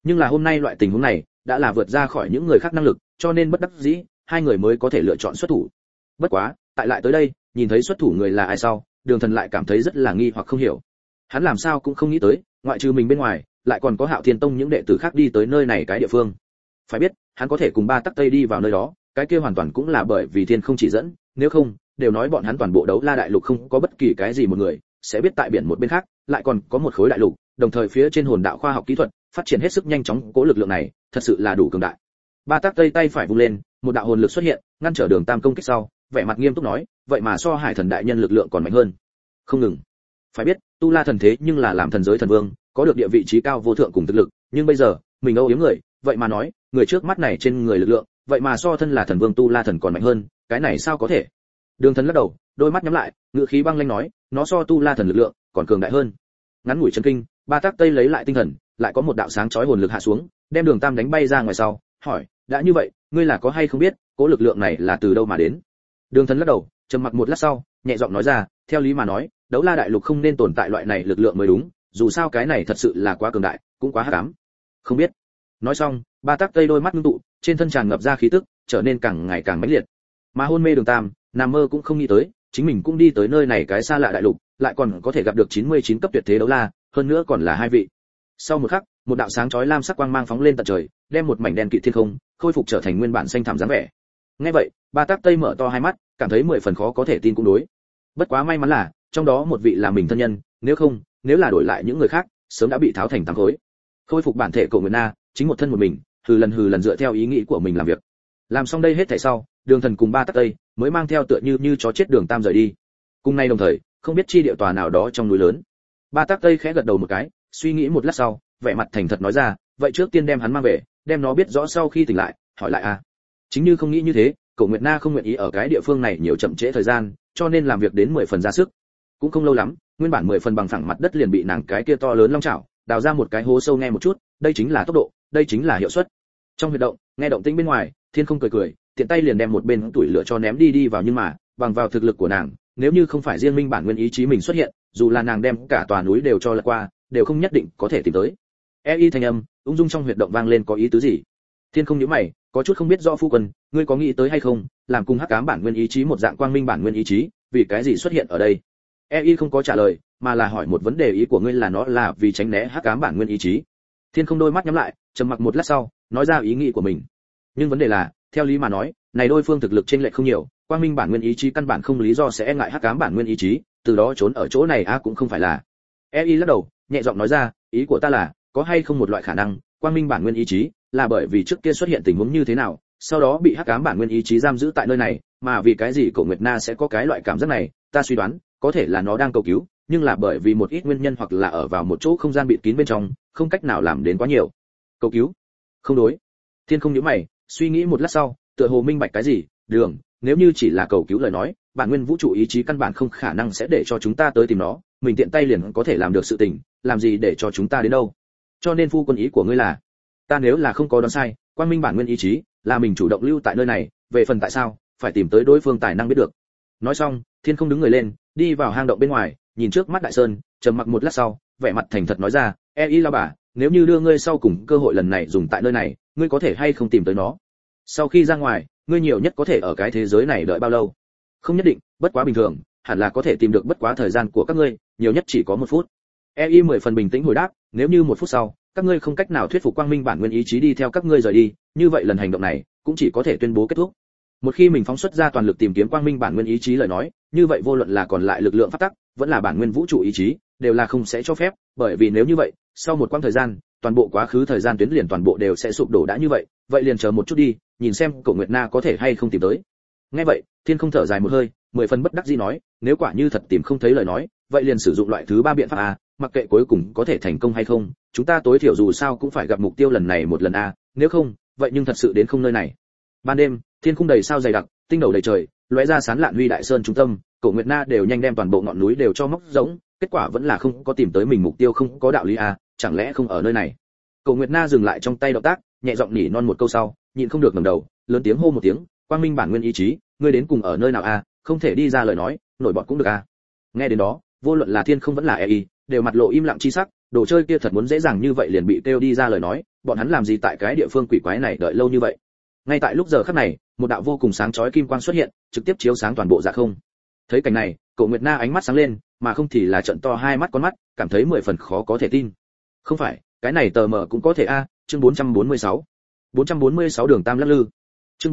Speaker 1: Nhưng là hôm nay loại tình huống này đã là vượt ra khỏi những người khác năng lực, cho nên bất đắc dĩ, hai người mới có thể lựa chọn xuất thủ. Bất quá, tại lại tới đây, nhìn thấy xuất thủ người là ai sau, Đường Thần lại cảm thấy rất là nghi hoặc không hiểu. Hắn làm sao cũng không nghĩ tới, ngoại trừ mình bên ngoài, lại còn có Hạo Thiên Tông những đệ tử khác đi tới nơi này cái địa phương. Phải biết, hắn có thể cùng Ba Tắc Tây đi vào nơi đó, cái kia hoàn toàn cũng là bởi vì Thiên không chỉ dẫn, nếu không, đều nói bọn hắn toàn bộ Đấu La đại lục không có bất kỳ cái gì một người sẽ biết tại biển một bên khác, lại còn có một khối đại lục, đồng thời phía trên hồn đạo khoa học kỹ thuật phát triển hết sức nhanh chóng, cố lực lượng này thật sự là đủ cường đại. Ba Tắc Tây tay phải vung lên, một đạo hồn lực xuất hiện, ngăn trở Đường Tam công kích sau, vẻ mặt nghiêm túc nói, vậy mà so Hải Thần đại nhân lực lượng còn mạnh hơn. Không ngừng. Phải biết, Tu La thần thế nhưng là làm thần giới thần vương, có được địa vị trí cao vô thượng cùng thực lực, nhưng bây giờ, mình âu yếm người, vậy mà nói, người trước mắt này trên người lực lượng, vậy mà so thân là thần vương Tu La thần còn mạnh hơn, cái này sao có thể? Đường Thần lắc đầu, đôi mắt nhắm lại, ngữ khí băng lãnh nói, nó so Tu La thần lực lượng còn cường đại hơn. Ngắn ngủi chấn kinh, Ba Tắc Tây lấy lại tinh thần, lại có một đạo sáng chói hồn lực hạ xuống, đem Đường Tam đánh bay ra ngoài sau, hỏi, đã như vậy, ngươi là có hay không biết, cố lực lượng này là từ đâu mà đến? Đường Thần lắc đầu, trầm mặc một lát sau, nhẹ giọng nói ra, theo lý mà nói, Đấu La đại lục không nên tồn tại loại này lực lượng mới đúng, dù sao cái này thật sự là quá cường đại, cũng quá hắc ám. Không biết. Nói xong, Ba Tắc Tây đôi mắt ngưng tụ, trên thân tràn ngập ra khí tức, trở nên càng ngày càng mãnh liệt. Mà hôn mê Đường Tam, nằm mơ cũng không nghĩ tới, chính mình cũng đi tới nơi này cái xa lạ đại lục, lại còn có thể gặp được 99 cấp tuyệt thế đấu la, hơn nữa còn là hai vị. Sau một khắc, một đạo sáng chói lam sắc quang mang phóng lên tận trời, đem một mảnh đen kịt thiên không khôi phục trở thành nguyên bản xanh thẳm dáng vẻ. Nghe vậy, Ba Tắc Tây mở to hai mắt, cảm thấy 10 phần khó có thể tin cũng đối. Bất quá may mắn là, trong đó một vị là mình thân nhân, nếu không, nếu là đổi lại những người khác, sớm đã bị tháo thành tám khối. Khôi phục bản thể Cổ Nguyệt Na, chính một thân một mình, hừ lần dựa theo ý nghĩ của mình làm việc. Làm xong đây hết thảy sau, Đường Thần cùng Ba Tắc Tây mới mang theo tựa như chó chết Đường Tam rời đi. Cùng nay đồng thời, không biết chi địa tòa nào đó trong núi lớn. Ba Tắc Tây khẽ gật đầu một cái, suy nghĩ một lát sau, vẻ mặt thành thật nói ra, vậy trước tiên đem hắn mang về, đem nó biết rõ sau khi tỉnh lại, hỏi lại à. Chính như không nghĩ như thế, Cổ Nguyệt Na không nguyện ý ở cái địa phương này nhiều chậm trễ thời gian, cho nên làm việc đến 10 phần ra sức. Cũng không lâu lắm, nguyên bản 10 phần bằng phẳng mặt đất liền bị nàng cái kia to lớn long chảo đào ra một cái hố sâu, nghe một chút, đây chính là tốc độ, đây chính là hiệu suất. Trong huyệt động, nghe động tĩnh bên ngoài, Thiên không cười, tiện tay liền đem một bên tuổi lửa cho ném đi vào, nhưng mà, bằng vào thực lực của nàng, nếu như không phải riêng minh bản nguyên ý chí mình xuất hiện, dù là nàng đem cả tòa núi đều cho lật qua, đều không nhất định có thể tìm tới. Y thanh âm, ung dung trong huyệt động vang lên, có ý tứ gì? Thiên không nhíu mày, có chút không biết rõ phu quân, ngươi có nghĩ tới hay không, làm cùng hắc ám bản nguyên ý chí một dạng quang minh bản nguyên ý chí, vì cái gì xuất hiện ở đây? Y không có trả lời, mà là hỏi một vấn đề, ý của ngươi là nó là vì tránh né hắc ám bản nguyên ý chí? Thiên không đôi mắt nhắm lại, trầm mặc một lát sau, nói ra ý nghĩ của mình. Nhưng vấn đề là, theo lý mà nói, này đôi phương thực lực chênh lệch không nhiều, quang minh bản nguyên ý chí căn bản không lý do sẽ e ngại hắc ám bản nguyên ý chí, từ đó trốn ở chỗ này cũng không phải là. Lắc đầu, nhẹ giọng nói ra, ý của ta là, có hay không một loại khả năng, quang minh bản nguyên ý chí là bởi vì trước kia xuất hiện tình huống như thế nào, sau đó bị hắc ám bản nguyên ý chí giam giữ tại nơi này, mà vì cái gì Cổ Nguyệt Na sẽ có cái loại cảm giác này, ta suy đoán, có thể là nó đang cầu cứu, nhưng là bởi vì một ít nguyên nhân hoặc là ở vào một chỗ không gian bịt kín bên trong, không cách nào làm đến quá nhiều. Cầu cứu? Không đối. Thiên không nhíu mày, suy nghĩ một lát sau, tựa hồ minh bạch cái gì, Đường, nếu như chỉ là cầu cứu lời nói, bản nguyên vũ trụ ý chí căn bản không khả năng sẽ để cho chúng ta tới tìm nó, mình tiện tay liền có thể làm được sự tình, làm gì để cho chúng ta đến đâu. Cho nên phu quân ý của ngươi là, ta nếu là không có đoán sai, quang minh bản nguyên ý chí là mình chủ động lưu tại nơi này, về phần tại sao, phải tìm tới đối phương tài năng biết được. Nói xong, Thiên không đứng người lên, đi vào hang động bên ngoài, nhìn trước mắt đại sơn, trầm mặc một lát sau, vẻ mặt thành thật nói ra, la bà, nếu như đưa ngươi sau cùng cơ hội lần này dùng tại nơi này, ngươi có thể hay không tìm tới nó? Sau khi ra ngoài, ngươi nhiều nhất có thể ở cái thế giới này đợi bao lâu? Không nhất định, bất quá bình thường, hẳn là có thể tìm được, bất quá thời gian của các ngươi, nhiều nhất chỉ có 1 phút. 10 phần bình tĩnh hồi đáp, nếu như 1 phút sau, các ngươi không cách nào thuyết phục quang minh bản nguyên ý chí đi theo các ngươi rời đi, như vậy lần hành động này cũng chỉ có thể tuyên bố kết thúc. Một khi mình phóng xuất ra toàn lực tìm kiếm quang minh bản nguyên ý chí lời nói, như vậy vô luận là còn lại lực lượng pháp tắc, vẫn là bản nguyên vũ trụ ý chí, đều là không sẽ cho phép, bởi vì nếu như vậy, sau một quãng thời gian, toàn bộ quá khứ thời gian tuyến liền toàn bộ đều sẽ sụp đổ, đã như vậy, vậy liền chờ một chút đi, nhìn xem Cổ Nguyệt Na có thể hay không tìm tới. Nghe vậy, Thiên không thở dài một hơi, 10 phần bất đắc dĩ nói, nếu quả như thật tìm không thấy lời nói, vậy liền sử dụng loại thứ 3 biện pháp mặc kệ cuối cùng có thể thành công hay không, chúng ta tối thiểu dù sao cũng phải gặp mục tiêu lần này một lần nếu không, vậy nhưng thật sự đến không nơi này. Ban đêm, thiên khung đầy sao dày đặc, tinh đầu đầy trời, lóe ra sáng lạn huy đại sơn trung tâm, Cổ Nguyệt Na đều nhanh đem toàn bộ ngọn núi đều cho móc rỗng, kết quả vẫn là không có tìm tới mình mục tiêu, không có đạo lý chẳng lẽ không ở nơi này. Cổ Nguyệt Na dừng lại trong tay động tác, nhẹ giọng nỉ non một câu sau, nhịn không được ngẩng đầu, lớn tiếng hô một tiếng, quang minh bản nguyên ý chí, ngươi đến cùng ở nơi nào không thể đi ra lời nói, nổi bọt cũng được Nghe đến đó, vô luận là thiên không vẫn là đều mặt lộ im lặng chi sắc, đồ chơi kia thật muốn dễ dàng như vậy liền bị kêu đi ra lời nói, bọn hắn làm gì tại cái địa phương quỷ quái này đợi lâu như vậy. Ngay tại lúc giờ khắc này, một đạo vô cùng sáng chói kim quang xuất hiện, trực tiếp chiếu sáng toàn bộ dạ không. Thấy cảnh này, Cổ Nguyệt Na ánh mắt sáng lên, mà không thì là trợn to hai mắt con mắt, cảm thấy 10 phần khó có thể tin. Không phải, cái này tờ mờ cũng có thể a, chương 446. 446 đường Tam lắc lư. Chương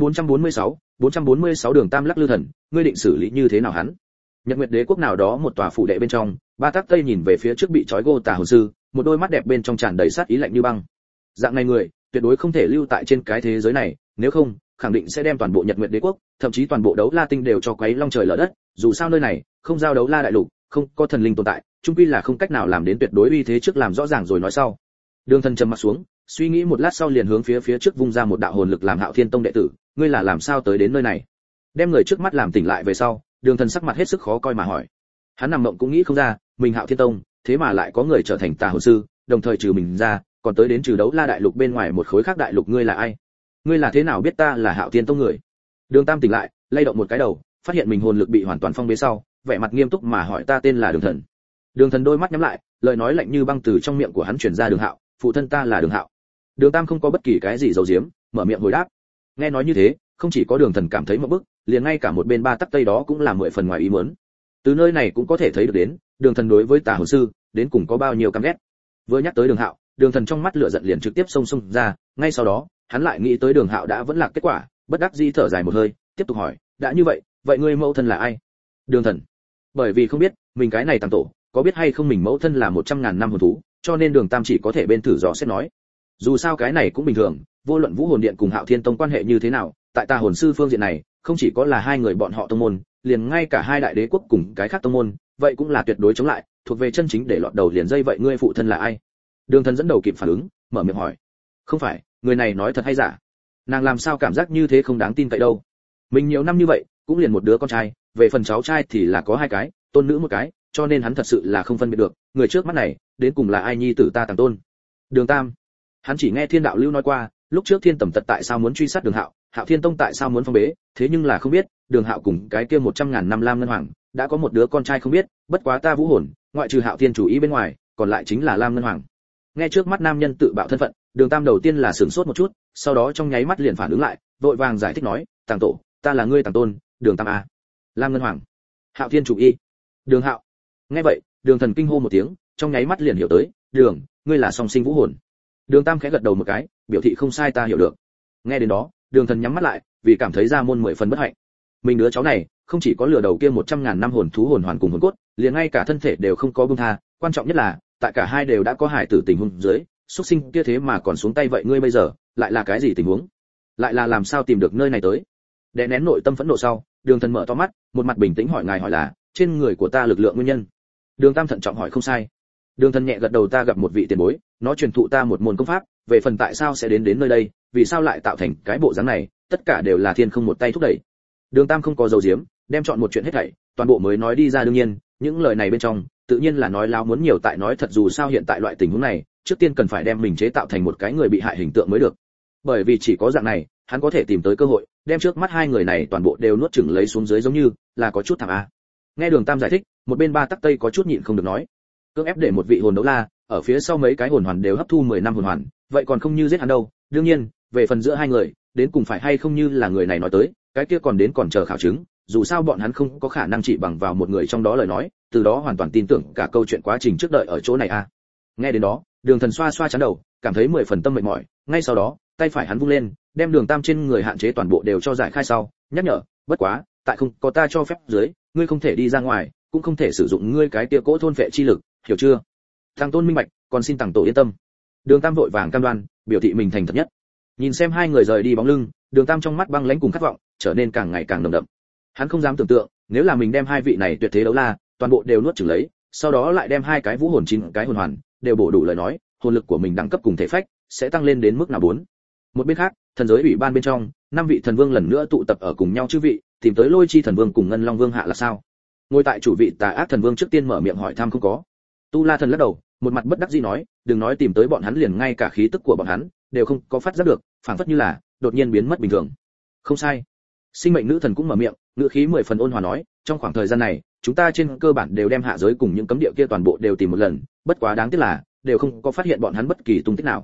Speaker 1: 446 đường Tam lắc lư thần, ngươi định xử lý như thế nào hắn? Nhật Nguyệt Đế quốc nào đó một tòa phủ đệ bên trong, Ba Tắc Tây nhìn về phía trước bị trói gô tà hồn sư, một đôi mắt đẹp bên trong tràn đầy sát ý lạnh như băng. Dạng này người, tuyệt đối không thể lưu tại trên cái thế giới này, nếu không, khẳng định sẽ đem toàn bộ Nhật Nguyệt Đế quốc, thậm chí toàn bộ Đấu La Tinh đều cho quấy long trời lở đất, dù sao nơi này, không giao Đấu La đại lục, không có thần linh tồn tại, chung quy là không cách nào làm đến tuyệt đối uy thế trước làm rõ ràng rồi nói sau. Đường Thần trầm mặt xuống, suy nghĩ một lát sau liền hướng phía trước vung ra một đạo hồn lực làm Hạo Thiên Tông đệ tử, ngươi là làm sao tới đến nơi này? Đem người trước mắt làm tỉnh lại về sau, Đường Thần sắc mặt hết sức khó coi mà hỏi. Hắn nằm mộng cũng nghĩ không ra, mình Hạo Thiên Tông, thế mà lại có người trở thành tà hồn sư, đồng thời trừ mình ra, còn tới đến trừ Đấu La đại lục bên ngoài một khối khác đại lục, ngươi là ai? Ngươi là thế nào biết ta là Hạo Thiên Tông người? Đường Tam tỉnh lại, lay động một cái đầu, phát hiện mình hồn lực bị hoàn toàn phong bế sau, vẻ mặt nghiêm túc mà hỏi ta tên là Đường Thần. Đường Thần đôi mắt nhắm lại, lời nói lạnh như băng từ trong miệng của hắn truyền ra, Đường Hạo, phụ thân ta là Đường Hạo. Đường Tam không có bất kỳ cái gì giấu giếm, mở miệng hồi đáp. Nghe nói như thế, không chỉ có Đường Thần cảm thấy ngộp bức, liền ngay cả một bên Ba Tắc Tây đó cũng là 10 phần ngoài ý muốn. Từ nơi này cũng có thể thấy được đến, Đường Thần đối với tà hồn sư, đến cùng có bao nhiêu căm ghét. Vừa nhắc tới Đường Hạo, Đường Thần trong mắt lửa giận liền trực tiếp xông ra, ngay sau đó, hắn lại nghĩ tới Đường Hạo đã vẫn lạc kết quả, bất đắc dĩ thở dài một hơi, tiếp tục hỏi, đã như vậy, vậy ngươi mẫu thân là ai? Đường Thần, bởi vì không biết, mình cái này tàng tổ, có biết hay không mình mẫu thân là 100.000 năm hồn thú, cho nên Đường Tam chỉ có thể bên thử dò xét nói. Dù sao cái này cũng bình thường, vô luận Vũ Hồn Điện cùng Hạo Thiên Tông quan hệ như thế nào, tại tà hồn sư phương diện này, không chỉ có là hai người bọn họ tông môn, liền ngay cả hai đại đế quốc cùng cái khác tông môn, vậy cũng là tuyệt đối chống lại, thuộc về chân chính để lọt đầu liền dây. Vậy ngươi phụ thân là ai? Đường Thần dẫn đầu kịp phản ứng, mở miệng hỏi. Không phải, người này nói thật hay giả? Nàng làm sao cảm giác như thế không đáng tin cậy đâu? Mình nhiều năm như vậy, cũng liền một đứa con trai, về phần cháu trai thì là có hai cái, tôn nữ một cái, cho nên hắn thật sự là không phân biệt được, người trước mắt này, đến cùng là ai nhi tử ta Tàng Tôn. Đường Tam, hắn chỉ nghe Thiên Đạo Lưu nói qua, lúc trước Thiên Tầm Tật tại sao muốn truy sát Đường Hạo, Hạo Thiên Tông tại sao muốn phong bế, thế nhưng là không biết, Đường Hạo cùng cái kia 100.000 năm Lam Ngân Hoàng, đã có một đứa con trai không biết, bất quá ta Vũ Hồn, ngoại trừ Hạo Thiên chủ ý bên ngoài, còn lại chính là Lam Ngân Hoàng. Nghe trước mắt nam nhân tự bạo thân phận, Đường Tam đầu tiên là sửng sốt một chút, sau đó trong nháy mắt liền phản ứng lại, vội vàng giải thích nói, Tàng tổ, ta là ngươi Tàng Tôn, Đường Tam a. Lam Ngân Hoàng, Hạo Thiên chủ y, Đường Hạo. Nghe vậy, Đường Thần kinh hô một tiếng, trong nháy mắt liền hiểu tới, Đường, ngươi là song sinh Vũ Hồn. Đường Tam khẽ gật đầu một cái, biểu thị không sai, ta hiểu được. Nghe đến đó, Đường Thần nhắm mắt lại, vì cảm thấy ra môn 10 phần bất hạnh. Mình đứa cháu này, không chỉ có lừa đầu kia 100.000 năm hồn thú hồn hoàn cùng hồn cốt, liền ngay cả thân thể đều không có buông tha, quan trọng nhất là, tại cả hai đều đã có hài tử tình huống dưới, xuất sinh kia thế mà còn xuống tay, vậy ngươi bây giờ, lại là cái gì tình huống? Lại là làm sao tìm được nơi này tới? Đè nén nội tâm phẫn nộ sau, Đường Thần mở to mắt, một mặt bình tĩnh hỏi ngài hỏi là, trên người của ta lực lượng nguyên nhân. Đường Tam thận trọng hỏi không sai. Đường Thần nhẹ gật đầu, ta gặp một vị tiền bối, nó truyền thụ ta một môn công pháp, về phần tại sao sẽ đến nơi đây, vì sao lại tạo thành cái bộ dáng này, tất cả đều là thiên không một tay thúc đẩy. Đường Tam không có dầu diếm, đem chọn một chuyện hết thảy, toàn bộ mới nói đi ra. Đương nhiên, những lời này bên trong, tự nhiên là nói láo muốn nhiều tại nói thật, dù sao hiện tại loại tình huống này, trước tiên cần phải đem mình chế tạo thành một cái người bị hại hình tượng mới được. Bởi vì chỉ có dạng này, hắn có thể tìm tới cơ hội, đem trước mắt hai người này toàn bộ đều nuốt chửng lấy xuống dưới, giống như là có chút thảm a. Nghe Đường Tam giải thích, một bên Ba Tắc Tây có chút nhịn không được nói, cưỡng ép để một vị hồn đấu la, ở phía sau mấy cái hồn hoàn đều hấp thu 10 năm hồn hoàn, vậy còn không như giết hắn đâu. Đương nhiên, về phần giữa hai người, đến cùng phải hay không như là người này nói tới, cái kia còn chờ khảo chứng, dù sao bọn hắn không có khả năng chỉ bằng vào một người trong đó lời nói, từ đó hoàn toàn tin tưởng cả câu chuyện quá trình trước đợi ở chỗ này a. Nghe đến đó, Đường Thần xoa xoa trán đầu, cảm thấy 10 phần tâm mệt mỏi, ngay sau đó, tay phải hắn vung lên, đem Đường Tam trên người hạn chế toàn bộ đều cho giải khai sau, nhắc nhở, bất quá, tại không có ta cho phép dưới, ngươi không thể đi ra ngoài, cũng không thể sử dụng ngươi cái kia cỗ thôn phệ chi lực, hiểu chưa? Tàng Tôn minh bạch, còn xin Tàng tổ yên tâm. Đường Tam vội vàng cam đoan, biểu thị mình thành thật nhất. Nhìn xem hai người rời đi bóng lưng, Đường Tam trong mắt băng lãnh cùng khát vọng trở nên càng ngày càng nồng đậm. Hắn không dám tưởng tượng, nếu là mình đem hai vị này tuyệt thế đấu la, toàn bộ đều nuốt chửng lấy, sau đó lại đem hai cái vũ hồn 9 cái hồn hoàn đều bổ đủ lời nói, hồn lực của mình đẳng cấp cùng thể phách sẽ tăng lên đến mức nào 4. Một bên khác, thần giới ủy ban bên trong, 5 vị thần vương lần nữa tụ tập ở cùng nhau chư vị, tìm tới Lôi Chi thần vương cùng Ngân Long vương hạ là sao? Ngồi tại chủ vị Tà Ác thần vương trước tiên mở miệng hỏi thăm không có. Tu La thần lắc đầu, một mặt bất đắc dĩ nói, đừng nói tìm tới bọn hắn, liền ngay cả khí tức của bọn hắn đều không có phát giác được, phảng phất như là đột nhiên biến mất bình thường. Không sai. Sinh mệnh nữ thần cũng mở miệng, ngữ khí 10 phần ôn hòa nói, trong khoảng thời gian này, chúng ta trên cơ bản đều đem hạ giới cùng những cấm địa kia toàn bộ đều tìm một lần, bất quá đáng tiếc là đều không có phát hiện bọn hắn bất kỳ tung tích nào.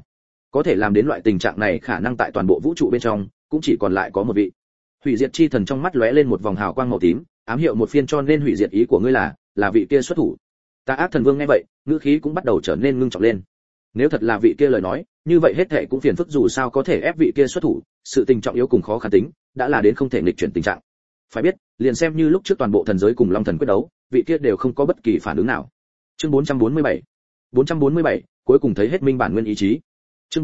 Speaker 1: Có thể làm đến loại tình trạng này khả năng tại toàn bộ vũ trụ bên trong cũng chỉ còn lại có một vị. Hủy diệt chi thần trong mắt lóe lên một vòng hào quang màu tím, ám hiệu một phiên, cho nên hủy diệt ý của ngươi là vị kia xuất thủ. Tà ác thần vương nghe vậy, ngữ khí cũng bắt đầu trở nên ngưng trọng lên. Nếu thật là vị kia lời nói, như vậy hết thảy cũng phiền phức, dù sao có thể ép vị kia xuất thủ, sự tình trọng yếu cùng khó khăn tính đã là đến không thể nghịch chuyển tình trạng. Phải biết, liền xem như lúc trước toàn bộ thần giới cùng Long thần quyết đấu, vị kia đều không có bất kỳ phản ứng nào. Chương 447, cuối cùng thấy hết minh bản nguyên ý chí. Chương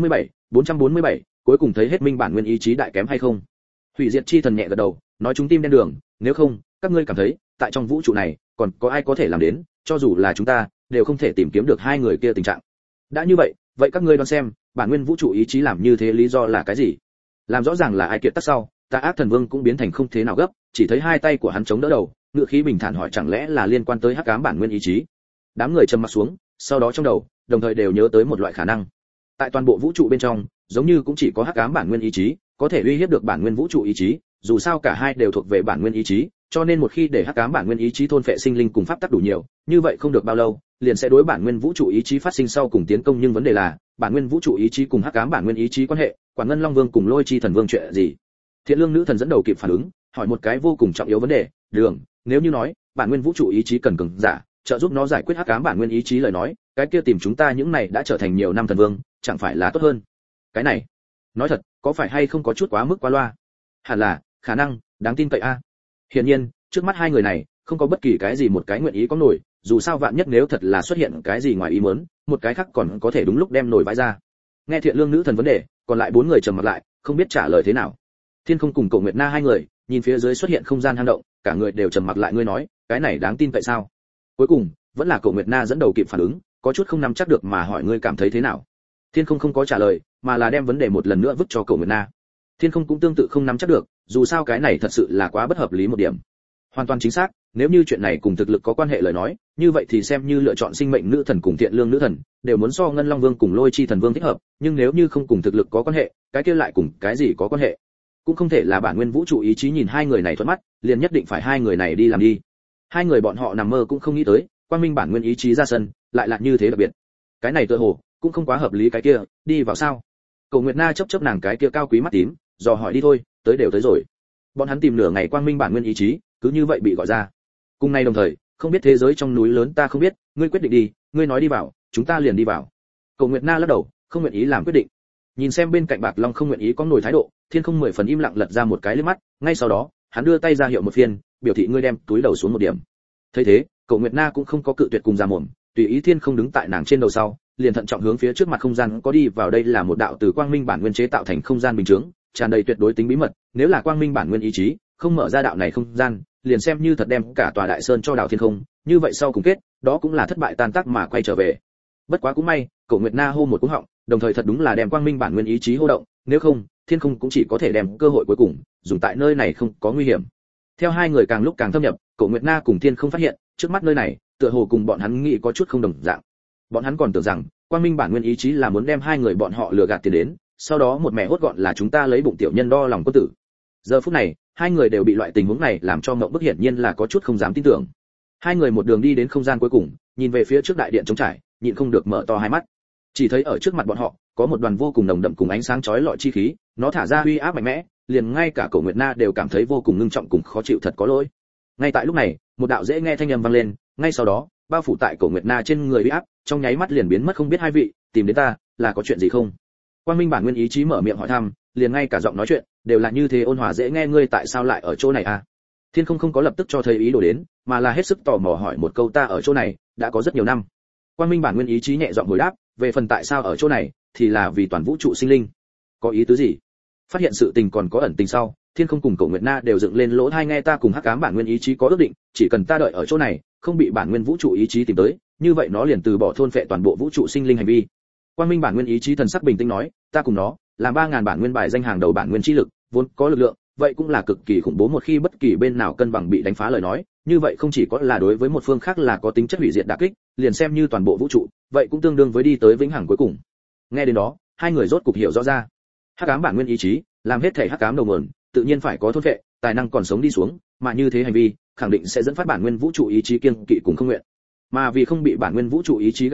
Speaker 1: 447, cuối cùng thấy hết minh bản nguyên ý chí đại kém hay không? Hủy diệt chi thần nhẹ gật đầu, nói chúng tim đen đường, nếu không, các ngươi cảm thấy, tại trong vũ trụ này, còn có ai có thể làm đến, cho dù là chúng ta, đều không thể tìm kiếm được hai người kia tình trạng. Đã như vậy, vậy các ngươi đoán xem, bản nguyên vũ trụ ý chí làm như thế lý do là cái gì? Làm rõ ràng là ai kiệt tác sau, Tà ác thần vương cũng biến thành không thế nào gấp, chỉ thấy hai tay của hắn chống đỡ đầu, ngựa khí bình thản hỏi chẳng lẽ là liên quan tới hắc ám bản nguyên ý chí. Đám người trầm mặc xuống, sau đó trong đầu, đồng thời đều nhớ tới một loại khả năng. Tại toàn bộ vũ trụ bên trong, giống như cũng chỉ có hắc ám bản nguyên ý chí có thể uy hiếp được bản nguyên vũ trụ ý chí, dù sao cả hai đều thuộc về bản nguyên ý chí, cho nên một khi để hắc ám bản nguyên ý chí thôn phệ sinh linh cùng pháp tắc đủ nhiều, như vậy không được bao lâu, liền sẽ đối bản nguyên vũ trụ ý chí phát sinh sau cùng tiến công, nhưng vấn đề là, bản nguyên vũ trụ ý chí cùng hắc ám bản nguyên ý chí quan hệ, Quản Ngân Long Vương cùng Lôi Chi Thần Vương chuyện gì? Thiện Lương nữ thần dẫn đầu kịp phản ứng, hỏi một cái vô cùng trọng yếu vấn đề, "Đường, nếu như nói, bản nguyên vũ trụ ý chí cần cường giả, trợ giúp nó giải quyết hắc ám bản nguyên ý chí lời nói, cái kia tìm chúng ta những này đã trở thành nhiều năm thần vương, chẳng phải là tốt hơn?" Cái này, nói thật, có phải hay không có chút quá mức quá loa? Hẳn là, khả năng, đáng tin cậy a. Hiển nhiên, trước mắt hai người này, không có bất kỳ cái gì một cái nguyện ý có nổi, dù sao vạn nhất nếu thật là xuất hiện cái gì ngoài ý muốn, một cái khác còn có thể đúng lúc đem nổi vãi ra. Nghe Thiện Lương nữ thần vấn đề, còn lại bốn người trầm mặt lại, không biết trả lời thế nào. Thiên Không cùng Cổ Nguyệt Na hai người, nhìn phía dưới xuất hiện không gian hang động, cả người đều trầm mặc lại, ngươi nói, cái này đáng tin cậy sao? Cuối cùng, vẫn là Cổ Nguyệt Na dẫn đầu kịp phản ứng, có chút không nắm chắc được mà hỏi ngươi cảm thấy thế nào. Thiên Không không có trả lời, mà là đem vấn đề một lần nữa vứt cho Cổ Nguyệt Na. Thiên Không cũng tương tự không nắm chắc được, dù sao cái này thật sự là quá bất hợp lý một điểm. Hoàn toàn chính xác, nếu như chuyện này cùng thực lực có quan hệ lời nói, như vậy thì xem như lựa chọn sinh mệnh nữ thần cùng Thiện Lương nữ thần, đều muốn so Ngân Long Vương cùng Lôi Chi Thần Vương thích hợp, nhưng nếu như không cùng thực lực có quan hệ, cái kia lại cùng cái gì có quan hệ? Cũng không thể là bản nguyên vũ trụ ý chí nhìn hai người này thuận mắt, liền nhất định phải hai người này đi làm đi. Hai người bọn họ nằm mơ cũng không nghĩ tới, quang minh bản nguyên ý chí ra sân, lại là như thế đặc biệt. Cái này tựa hồ cũng không quá hợp lý, cái kia, đi vào sao? Cổ Nguyệt Na chớp chớp nàng cái kia cao quý mắt tím, dò hỏi đi thôi, tới đều tới rồi. Bọn hắn tìm nửa ngày quang minh bản nguyên ý chí, cứ như vậy bị gọi ra. Cùng nay đồng thời, không biết thế giới trong núi lớn ta không biết, ngươi quyết định đi, ngươi nói đi vào, chúng ta liền đi vào. Cổ Nguyệt Na lắc đầu, không nguyện ý làm quyết định. Nhìn xem bên cạnh Bạc Long không nguyện ý có nổi thái độ, Thiên Không 10 phần im lặng lật ra một cái liếc mắt, ngay sau đó, hắn đưa tay ra hiệu một phiên, biểu thị ngươi đem túi đầu xuống một điểm. Thấy thế, Cổ Nguyệt Na cũng không có cự tuyệt cùng ra mồm, tùy ý Thiên Không đứng tại nàng trên đầu sau, liền thận trọng hướng phía trước mặt không gian có đi vào. Đây là một đạo từ quang minh bản nguyên chế tạo thành không gian bình chứng, tràn đầy tuyệt đối tính bí mật, nếu là quang minh bản nguyên ý chí, không mở ra đạo này không gian, liền xem như thật đem cả tòa đại sơn cho đào Thiên Không, như vậy sau cùng kết, đó cũng là thất bại tan tác mà quay trở về. Bất quá cũng may, Cổ Nguyệt Na hô một cú họng, đồng thời thật đúng là đem quang minh bản nguyên ý chí hô động, nếu không, Thiên Không cũng chỉ có thể đem cơ hội cuối cùng dùng tại nơi này không có nguy hiểm. Theo hai người càng lúc càng thâm nhập, Cổ Nguyệt Na cùng Thiên Không phát hiện, trước mắt nơi này, tựa hồ cùng bọn hắn nghĩ có chút không đồng dạng. Bọn hắn còn tưởng rằng, quang minh bản nguyên ý chí là muốn đem hai người bọn họ lừa gạt tiền đến, sau đó một mẹ hốt gọn là chúng ta lấy bụng tiểu nhân đo lòng quân tử. Giờ phút này, hai người đều bị loại tình huống này làm cho ngộng bức, hiển nhiên là có chút không dám tin tưởng. Hai người một đường đi đến không gian cuối cùng, nhìn về phía trước đại điện trống trải, nhịn không được mở to hai mắt. Chỉ thấy ở trước mặt bọn họ, có một đoàn vô cùng nồng đậm cùng ánh sáng chói lọi chi khí, nó thả ra uy áp mạnh mẽ, liền ngay cả Cổ Nguyệt Na đều cảm thấy vô cùng ngưng trọng cùng khó chịu, thật có lỗi. Ngay tại lúc này, một đạo dễ nghe thanh âm vang lên, ngay sau đó, bao phủ tại Cổ Nguyệt Na trên người uy áp, trong nháy mắt liền biến mất, không biết hai vị tìm đến ta, là có chuyện gì không? Quang minh bản nguyên ý chí mở miệng hỏi thăm, liền ngay cả giọng nói chuyện đều là như thế ôn hòa dễ nghe, ngươi tại sao lại ở chỗ này à? Thiên Không không có lập tức cho thấy ý đồ đến, mà là hết sức tò mò hỏi một câu, ta ở chỗ này đã có rất nhiều năm. Quang minh bản nguyên ý chí nhẹ giọng hồi đáp, về phần tại sao ở chỗ này thì là vì toàn vũ trụ sinh linh. Có ý tứ gì? Phát hiện sự tình còn có ẩn tình sau, Thiên Không cùng Cổ Nguyệt Na đều dựng lên lỗ tai, nghe ta cùng hắc ám bản nguyên ý chí có ước định, chỉ cần ta đợi ở chỗ này, không bị bản nguyên vũ trụ ý chí tìm tới, như vậy nó liền từ bỏ thôn phệ toàn bộ vũ trụ sinh linh hành vi. Quang minh bản nguyên ý chí thần sắc bình tĩnh nói, ta cùng nó làm 3000 bản nguyên bài danh hàng đầu bản nguyên chi lực, vốn có lực lượng, vậy cũng là cực kỳ khủng bố, một khi bất kỳ bên nào cân bằng bị đánh phá lời nói, như vậy không chỉ có là đối với một phương khác là có tính chất hủy diệt đả kích, liền xem như toàn bộ vũ trụ, vậy cũng tương đương với đi tới vĩnh hằng cuối cùng. Nghe đến đó, hai người rốt cục hiểu rõ ra. Hắc ám bản nguyên ý chí, làm hết thể hắc ám đầu nguồn, tự nhiên phải có thôn phệ, tài năng còn sống đi xuống, mà như thế hành vi, khẳng định sẽ dẫn phát bản nguyên vũ trụ ý chí kiêng kỵ cùng không nguyện. Mà vì không bị bản nguyên vũ trụ ý chí gạt bỏ,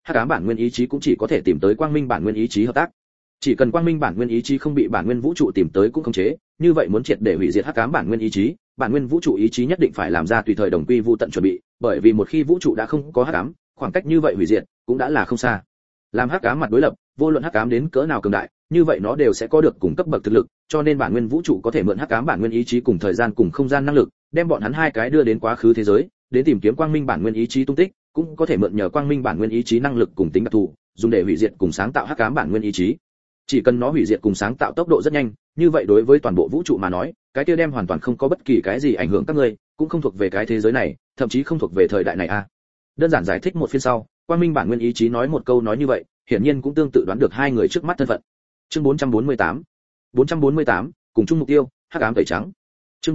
Speaker 1: hắc ám bản nguyên ý chí cũng chỉ có thể tìm tới quang minh bản nguyên ý chí hợp tác. Chỉ cần quang minh bản nguyên ý chí không bị bản nguyên vũ trụ tìm tới cũng khống chế, như vậy muốn triệt để hủy diệt hắc ám bản nguyên ý chí, bản nguyên vũ trụ ý chí nhất định phải làm ra tùy thời đồng quy vu tận chuẩn bị, bởi vì một khi vũ trụ đã không có hắc ám, khoảng cách như vậy hủy diệt cũng đã là không xa. Làm hắc ám mặt đối lập, vô luận hắc ám đến cỡ nào cường đại, như vậy nó đều sẽ có được cùng cấp bậc thực lực, cho nên bản nguyên vũ trụ có thể mượn hắc ám bản nguyên ý chí cùng thời gian cùng không gian năng lực, đem bọn hắn hai cái đưa đến quá khứ thế giới, đến tìm kiếm quang minh bản nguyên ý chí tung tích, cũng có thể mượn nhờ quang minh bản nguyên ý chí năng lực cùng tính đặc thù, dùng để hủy diệt cùng sáng tạo hắc ám bản nguyên ý chí. Chỉ cần nó hủy diệt cùng sáng tạo tốc độ rất nhanh, như vậy đối với toàn bộ vũ trụ mà nói, cái kia đem hoàn toàn không có bất kỳ cái gì ảnh hưởng các ngươi, cũng không thuộc về cái thế giới này, thậm chí không thuộc về thời đại này a. Đơn giản giải thích một phiên sau, quang minh bản nguyên ý chí nói một câu nói như vậy, hiển nhiên cũng tương tự đoán được hai người trước mắt thân phận. Chương 448. 448, cùng chung mục tiêu, hắc ám tẩy trắng. Chương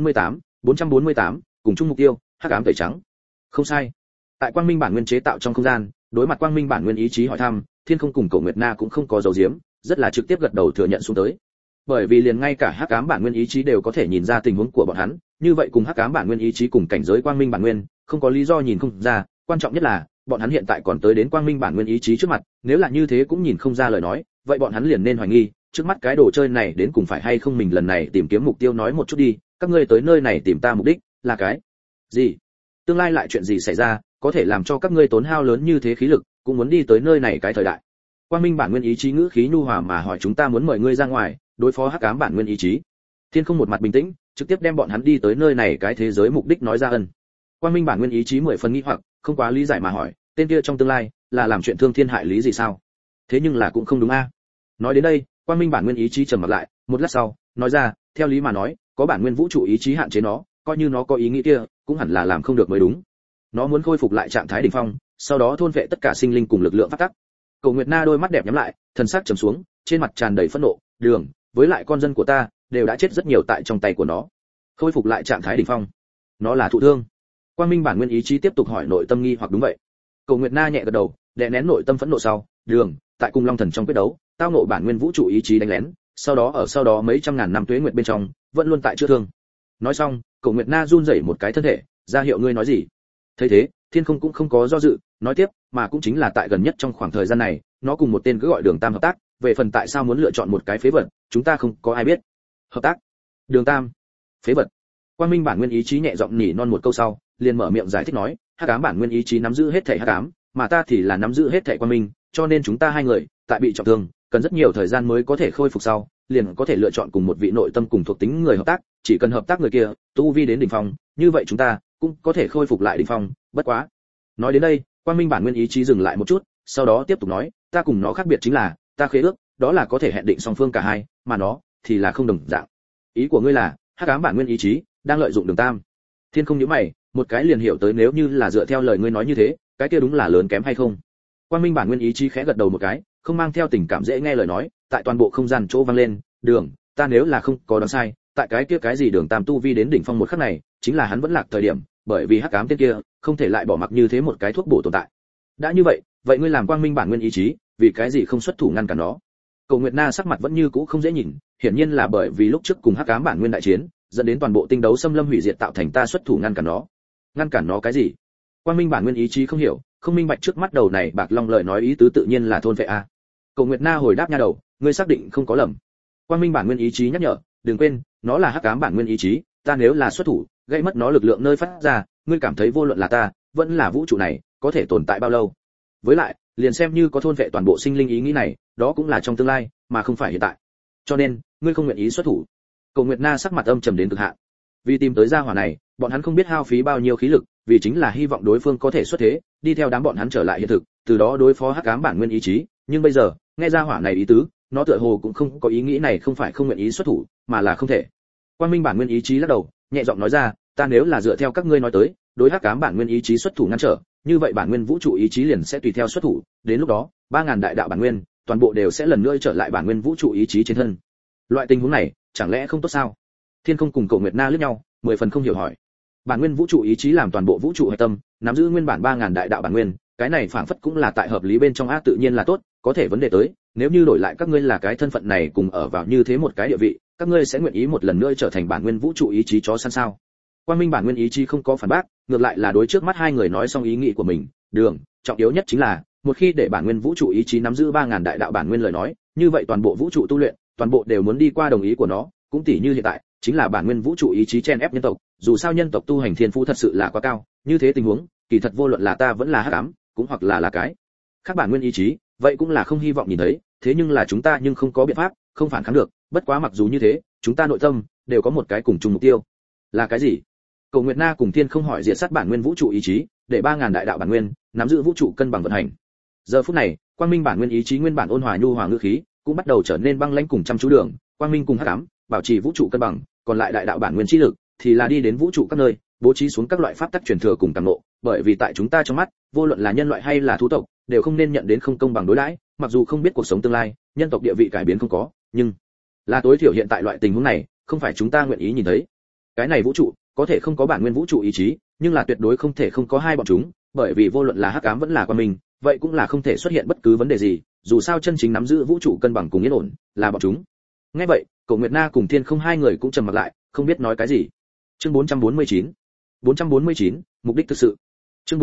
Speaker 1: 448, cùng chung mục tiêu, hắc ám tẩy trắng. Không sai. Tại quang minh bản nguyên chế tạo trong không gian, đối mặt quang minh bản nguyên ý chí hỏi thăm, Thiên Không cùng Cổ Nguyệt Na cũng không có dấu diếm, rất là trực tiếp gật đầu thừa nhận xuống tới. Bởi vì liền ngay cả hắc ám bản nguyên ý chí đều có thể nhìn ra tình huống của bọn hắn, như vậy cùng hắc ám bản nguyên ý chí cùng cảnh giới quang minh bản nguyên, không có lý do nhìn không ra, quan trọng nhất là bọn hắn hiện tại còn tới đến quang minh bản nguyên ý chí trước mặt, nếu là như thế cũng nhìn không ra lời nói, vậy bọn hắn liền nên hoài nghi, trước mắt cái đồ chơi này đến cùng phải hay không mình lần này tìm kiếm mục tiêu. Nói một chút đi, các ngươi tới nơi này tìm ta mục đích là cái gì? Tương lai lại chuyện gì xảy ra, có thể làm cho các ngươi tốn hao lớn như thế khí lực, cũng muốn đi tới nơi này cái thời đại? Quang minh bản nguyên ý chí ngữ khí nhu hòa mà hỏi. Chúng ta muốn mời ngươi ra ngoài, đối phó hắc ám bản nguyên ý chí. Thiên Không một mặt bình tĩnh, trực tiếp đem bọn hắn đi tới nơi này cái thế giới mục đích nói ra ân. Quang minh bản nguyên ý chí mười phần nghi hoặc, không quá lý giải mà hỏi, tên kia trong tương lai là làm chuyện thương thiên hại lý gì sao? Thế nhưng là cũng không đúng a. Nói đến đây, quang minh bản nguyên ý chí trầm mặt lại, một lát sau, nói ra, theo lý mà nói, có bản nguyên vũ trụ ý chí hạn chế nó, coi như nó có ý nghĩ kia, cũng hẳn là làm không được mới đúng. Nó muốn khôi phục lại trạng thái đỉnh phong, sau đó thôn vệ tất cả sinh linh cùng lực lượng phát tắc. Cổ Nguyệt Na đôi mắt đẹp nhắm lại, thần sắc trầm xuống, trên mặt tràn đầy phẫn nộ, Đường, với lại con dân của ta, đều đã chết rất nhiều tại trong tay của nó. Khôi phục lại trạng thái đỉnh phong, nó là thụ thương. Quang minh bản nguyên ý chí tiếp tục hỏi nội tâm nghi hoặc. Đúng vậy. Cổ Nguyệt Na nhẹ gật đầu, đè nén nội tâm phẫn nộ sau, Đường, tại cung Long Thần trong quyết đấu, tao ngộ bản nguyên vũ trụ ý chí đánh lén, sau đó mấy trăm ngàn năm tuế nguyệt bên trong, vẫn luôn tại chữa thương. Nói xong, Cổ Nguyệt Na run rẩy một cái thân thể, ra hiệu ngươi nói gì. Thấy thế, Thiên Không cũng không có do dự, nói tiếp, mà cũng chính là tại gần nhất trong khoảng thời gian này, nó cùng một tên cứ gọi Đường Tam hợp tác, về phần tại sao muốn lựa chọn một cái phế vật, chúng ta không có ai biết. Hợp tác? Đường Tam? Phế vật? Quang minh bản nguyên ý chí nhẹ giọng nỉ non một câu sau, liền mở miệng giải thích nói, hắc ám bản nguyên ý chí nắm giữ hết thảy hắc ám, mà ta thì là nắm giữ hết thảy quang minh, cho nên chúng ta hai người, tại bị trọng thương, cần rất nhiều thời gian mới có thể khôi phục sau, liền có thể lựa chọn cùng một vị nội tâm cùng thuộc tính người hợp tác, chỉ cần hợp tác người kia tu vi đến đỉnh phong, như vậy chúng ta cũng có thể khôi phục lại đỉnh phong. Bất quá, nói đến đây, quang minh bản nguyên ý chí dừng lại một chút, sau đó tiếp tục nói, ta cùng nó khác biệt chính là, ta khế ước, đó là có thể hẹn định song phương cả hai, mà nó thì là không đồng dạng. Ý của ngươi là, hắc ám bản nguyên ý chí đang lợi dụng Đường Tam? Thiên Không nhíu mày, một cái liền hiểu tới nếu như là dựa theo lời ngươi nói như thế, cái kia đúng là lớn kém hay không? Quang minh bản nguyên ý chí khẽ gật đầu một cái, không mang theo tình cảm dễ nghe lời nói, tại toàn bộ không gian chỗ vang lên, Đường, ta nếu là không có đoán sai, tại cái kia cái gì Đường Tam tu vi đến đỉnh phong một khắc này, chính là hắn vẫn lạc thời điểm, bởi vì hắc ám tên kia không thể lại bỏ mặc như thế một cái thuốc bổ tồn tại. Đã như vậy, vậy ngươi làm quang minh bản nguyên ý chí, vì cái gì không xuất thủ ngăn cản nó? Cổ Nguyệt Na sắc mặt vẫn như cũ không dễ nhìn, hiển nhiên là bởi vì lúc trước cùng hắc ám bản nguyên đại chiến, dẫn đến toàn bộ tinh đấu xâm lâm hủy diệt tạo thành ta xuất thủ ngăn cản nó. Ngăn cản nó cái gì? Quang minh bản nguyên ý chí không hiểu, không minh bạch trước mắt đầu này bạc long lời nói ý tứ tự nhiên là thôn vệ a. Cổ Nguyệt Na hồi đáp nha đầu, ngươi xác định không có lầm. Quang minh bản nguyên ý chí nhắc nhở, đừng quên, nó là hắc ám bản nguyên ý chí, ta nếu là xuất thủ, gây mất nó lực lượng nơi phát ra, ngươi cảm thấy vô luận là ta, vẫn là vũ trụ này, có thể tồn tại bao lâu? Với lại, liền xem như có thôn vệ toàn bộ sinh linh ý nghĩ này, đó cũng là trong tương lai, mà không phải hiện tại. Cho nên, ngươi không nguyện ý xuất thủ. Cổ Nguyệt Na sắc mặt âm trầm đến cực hạn. Vì tìm tới gia hỏa này, bọn hắn không biết hao phí bao nhiêu khí lực, vì chính là hy vọng đối phương có thể xuất thế, đi theo đám bọn hắn trở lại hiện thực, từ đó đối phó hắc ám bản nguyên ý chí, nhưng bây giờ, nghe gia hỏa này ý tứ, nó tựa hồ cũng không có ý nghĩ này, không phải không nguyện ý xuất thủ, mà là không thể. Quang minh bản nguyên ý chí lắc đầu, nhẹ giọng nói ra, ta nếu là dựa theo các ngươi nói tới, đối hắc ám bản nguyên ý chí xuất thủ ngăn trở, như vậy bản nguyên vũ trụ ý chí liền sẽ tùy theo xuất thủ, đến lúc đó, 3000 đại đạo bản nguyên, toàn bộ đều sẽ lần nữa trở lại bản nguyên vũ trụ ý chí trên thân. Loại tình huống này, chẳng lẽ không tốt sao? Thiên Không cùng Cổ Nguyệt Na liếc nhau, 10 phần không hiểu hỏi. Bản nguyên vũ trụ ý chí làm toàn bộ vũ trụ hệ tâm, nắm giữ nguyên bản 3000 đại đạo bản nguyên, cái này phảng phất cũng là tại hợp lý bên trong a, tự nhiên là tốt, có thể vấn đề tới, nếu như đổi lại các ngươi là cái thân phận này cùng ở vào như thế một cái địa vị, các ngươi sẽ nguyện ý một lần nữa trở thành bản nguyên vũ trụ ý chí chó săn sao? Quang minh bản nguyên ý chí không có phản bác, ngược lại là đối trước mắt hai người nói xong ý nghĩ của mình, Đường, trọng yếu nhất chính là, một khi để bản nguyên vũ trụ ý chí nắm giữ 3000 đại đạo bản nguyên lời nói, như vậy toàn bộ vũ trụ tu luyện, toàn bộ đều muốn đi qua đồng ý của nó, cũng tỉ như hiện tại, chính là bản nguyên vũ trụ ý chí chen ép nhân tộc, dù sao nhân tộc tu hành thiên phú thật sự là quá cao, như thế tình huống, kỳ thật vô luận là ta vẫn là hắc ám, cũng hoặc là cái khác bản nguyên ý chí, vậy cũng là không hy vọng nhìn thấy, thế nhưng là chúng ta nhưng không có biện pháp, không phản kháng được, bất quá mặc dù như thế, chúng ta nội tâm đều có một cái cùng chung mục tiêu. Là cái gì? Cầu Nguyệt Na cùng Thiên Không hỏi diệt sát bản nguyên vũ trụ ý chí, để 3000 đại đạo bản nguyên nắm giữ vũ trụ cân bằng vận hành. Giờ phút này, Quang Minh bản nguyên ý chí nguyên bản ôn hòa nhu hòa ngữ khí, cũng bắt đầu trở nên băng lãnh cùng chăm chú đường, Quang Minh cùng hắc ám, bảo trì vũ trụ cân bằng, còn lại đại đạo bản nguyên chi lực thì là đi đến vũ trụ các nơi, bố trí xuống các loại pháp tắc truyền thừa cùng cảm ngộ, bởi vì tại chúng ta trong mắt, vô luận là nhân loại hay là thú tộc, đều không nên nhận đến không công bằng đối đãi, mặc dù không biết cuộc sống tương lai, nhân tộc địa vị cải biến không có, nhưng là tối thiểu hiện tại loại tình huống này, không phải chúng ta nguyện ý nhìn thấy. Cái này vũ trụ có thể không có bản nguyên vũ trụ ý chí, nhưng là tuyệt đối không thể không có hai bọn chúng, bởi vì vô luận là hắc ám vẫn là Quang Minh, vậy cũng là không thể xuất hiện bất cứ vấn đề gì, dù sao chân chính nắm giữ vũ trụ cân bằng cùng yên ổn là bọn chúng. Nghe vậy, Cổ Nguyệt Na cùng Thiên Không hai người cũng trầm mặt lại, không biết nói cái gì. Chương 449, mục đích thực sự. Chương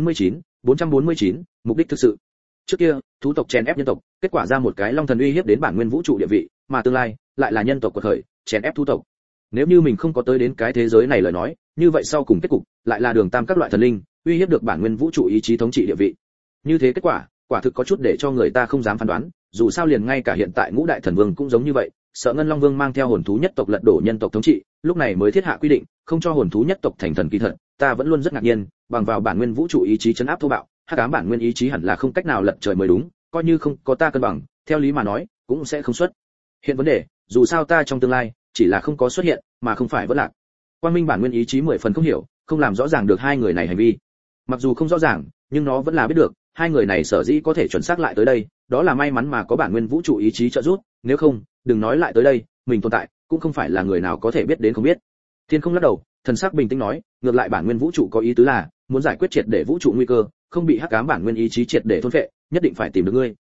Speaker 1: 449, mục đích thực sự. Trước kia, thú tộc chèn ép nhân tộc, kết quả ra một cái long thần uy hiếp đến bản nguyên vũ trụ địa vị, mà tương lai lại là nhân tộc của khởi, chèn ép thú tộc. Nếu như mình không có tới đến cái thế giới này lời nói, như vậy sau cùng kết cục lại là đường tam các loại thần linh uy hiếp được bản nguyên vũ trụ ý chí thống trị địa vị. Như thế kết quả, quả thực có chút để cho người ta không dám phán đoán, dù sao liền ngay cả hiện tại ngũ đại thần vương cũng giống như vậy, sợ Ngân Long Vương mang theo hồn thú nhất tộc lật đổ nhân tộc thống trị, lúc này mới thiết hạ quy định, không cho hồn thú nhất tộc thành thần kỳ thật, ta vẫn luôn rất ngạc nhiên, bằng vào bản nguyên vũ trụ ý chí trấn áp thô bạo, hắc ám bản nguyên ý chí hẳn là không cách nào lật trời mới đúng, coi như không có ta cân bằng, theo lý mà nói, cũng sẽ không xuất hiện vấn đề, dù sao ta trong tương lai chỉ là không có xuất hiện, mà không phải vẫn lạc. Quang Minh bản nguyên ý chí 10 phần không hiểu, không làm rõ ràng được hai người này hành vi. Mặc dù không rõ ràng, nhưng nó vẫn là biết được, hai người này sở dĩ có thể chuẩn xác lại tới đây, đó là may mắn mà có bản nguyên vũ trụ ý chí trợ giúp, nếu không, đừng nói lại tới đây, mình tồn tại, cũng không phải là người nào có thể biết đến không biết. Thiên Không lắc đầu, thần sắc bình tĩnh nói, ngược lại bản nguyên vũ trụ có ý tứ là muốn giải quyết triệt để vũ trụ nguy cơ, không bị hắc ám bản nguyên ý chí triệt để thôn phệ, nhất định phải tìm được ngươi,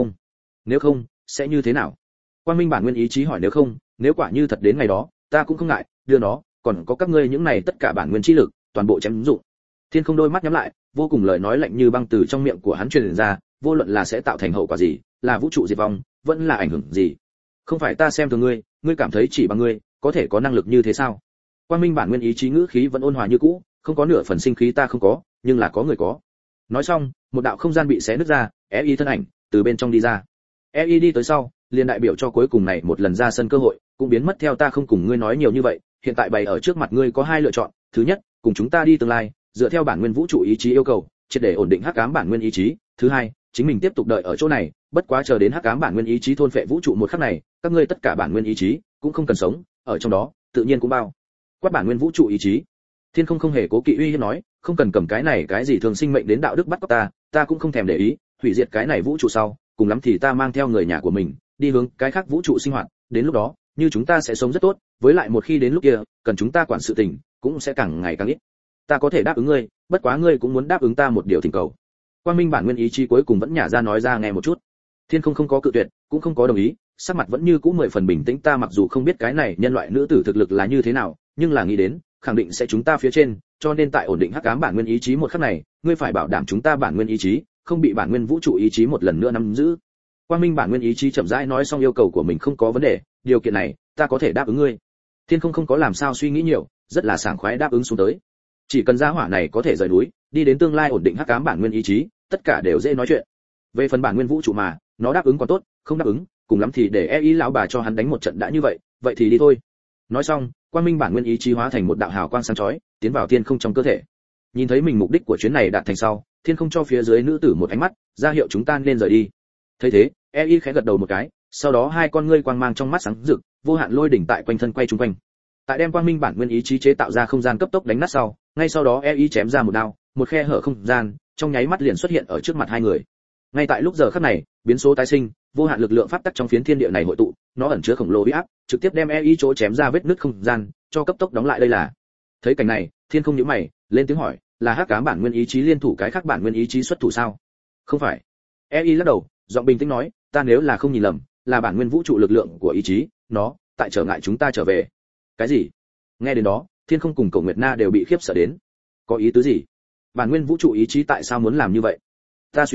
Speaker 1: nếu không, sẽ như thế nào? Quang Minh bản nguyên ý chí hỏi nếu quả như thật đến ngày đó, ta cũng không ngại, đưa nó, còn có các ngươi những này tất cả bản nguyên chi lực, toàn bộ chém dụng. Thiên Không đôi mắt nhắm lại, vô cùng lời nói lạnh như băng từ trong miệng của hắn truyền ra, vô luận là sẽ tạo thành hậu quả gì, là vũ trụ diệt vong, vẫn là ảnh hưởng gì. Không phải ta xem thường ngươi, ngươi cảm thấy chỉ bằng ngươi, có thể có năng lực như thế sao? Quang Minh bản nguyên ý chí ngữ khí vẫn ôn hòa như cũ, không có nửa phần sinh khí ta không có, nhưng là có người có. Nói xong, một đạo không gian bị xé nứt ra, EI thân ảnh từ bên trong đi ra. EI đi tới sau, liền đại biểu cho cuối cùng này một lần ra sân cơ hội, cũng biến mất theo ta không cùng ngươi nói nhiều như vậy, hiện tại bày ở trước mặt ngươi có hai lựa chọn, thứ nhất, cùng chúng ta đi tương lai, dựa theo bản nguyên vũ trụ ý chí yêu cầu, triệt để ổn định hắc ám bản nguyên ý chí, thứ hai, chính mình tiếp tục đợi ở chỗ này, bất quá chờ đến hắc ám bản nguyên ý chí thôn phệ vũ trụ một khắc này, các ngươi tất cả bản nguyên ý chí cũng không cần sống, ở trong đó, tự nhiên cũng bao quát bản nguyên vũ trụ ý chí. Thiên Không không hề cố kỵ uy hiếp nói, không cần cầm cái này cái gì thường sinh mệnh đến đạo đức bắt cóc ta cũng không thèm để ý, hủy diệt cái này vũ trụ sau, cùng lắm thì ta mang theo người nhà của mình, đi hướng cái khác vũ trụ sinh hoạt, đến lúc đó, như chúng ta sẽ sống rất tốt, với lại một khi đến lúc kia, cần chúng ta quản sự tình, cũng sẽ càng ngày càng ít. Ta có thể đáp ứng ngươi, bất quá ngươi cũng muốn đáp ứng ta một điều thỉnh cầu. Quang Minh bản nguyên ý chí cuối cùng vẫn nhả ra nói ra nghe một chút. Thiên Không không có cự tuyệt, cũng không có đồng ý, sắc mặt vẫn như cũ 10 phần bình tĩnh, ta mặc dù không biết cái này nhân loại nữ tử thực lực là như thế nào, nhưng là nghĩ đến, khẳng định sẽ chúng ta phía trên, cho nên tại ổn định hắc ám bản nguyên ý chí một khắc này, ngươi phải bảo đảm chúng ta bản nguyên ý chí, không bị bản nguyên vũ trụ ý chí một lần nữa nắm giữ. Quang Minh bản nguyên ý chí chậm rãi nói xong yêu cầu của mình không có vấn đề, điều kiện này, ta có thể đáp ứng ngươi. Thiên Không không có làm sao suy nghĩ nhiều, rất là sảng khoái đáp ứng xuống tới. Chỉ cần gia hỏa này có thể rời núi, đi đến tương lai ổn định hắc ám bản nguyên ý chí, tất cả đều dễ nói chuyện. Về phần bản nguyên vũ trụ mà, nó đáp ứng còn tốt, không đáp ứng, cùng lắm thì để EI lão bà cho hắn đánh một trận đã như vậy thì đi thôi. Nói xong, Quang Minh bản nguyên ý chí hóa thành một đạo hào quang sáng chói, tiến vào Thiên Không trong cơ thể. Nhìn thấy mình mục đích của chuyến này đạt thành sau, Thiên Không cho phía dưới nữ tử một ánh mắt, ra hiệu chúng ta nên rời đi. Thấy thế, EI khẽ gật đầu một cái, sau đó hai con ngươi quang mang trong mắt sáng rực, vô hạn lôi đỉnh tại quanh thân quay trung quanh. Tại đem Quang Minh bản nguyên ý chí chế tạo ra không gian cấp tốc đánh nát sau, ngay sau đó EI chém ra một đao, một khe hở không gian, trong nháy mắt liền xuất hiện ở trước mặt hai người. Ngay tại lúc giờ khắc này, biến số tái sinh, vô hạn lực lượng pháp tắc trong phiến thiên địa này hội tụ, nó ẩn chứa khổng lồ uy áp, trực tiếp đem EI chỗ chém ra vết nứt không gian, cho cấp tốc đóng lại đây là. Thấy cảnh này, Thiên Không nhíu mày, lên tiếng hỏi, là hắc ám bản nguyên ý chí liên thủ cái khác bản nguyên ý chí xuất thủ sao? Không phải. EI lắc đầu, giọng bình tĩnh nói, ta nếu là không nhìn lầm, là bản nguyên vũ trụ lực lượng của ý chí, nó tại trở ngại chúng ta trở về. Cái gì? Nghe đến đó, Thiên Không cùng Cổ Nguyệt Na đều bị khiếp sợ đến. Có ý tứ gì? Bản nguyên vũ trụ ý chí tại sao muốn làm như vậy? Ta suy đoán,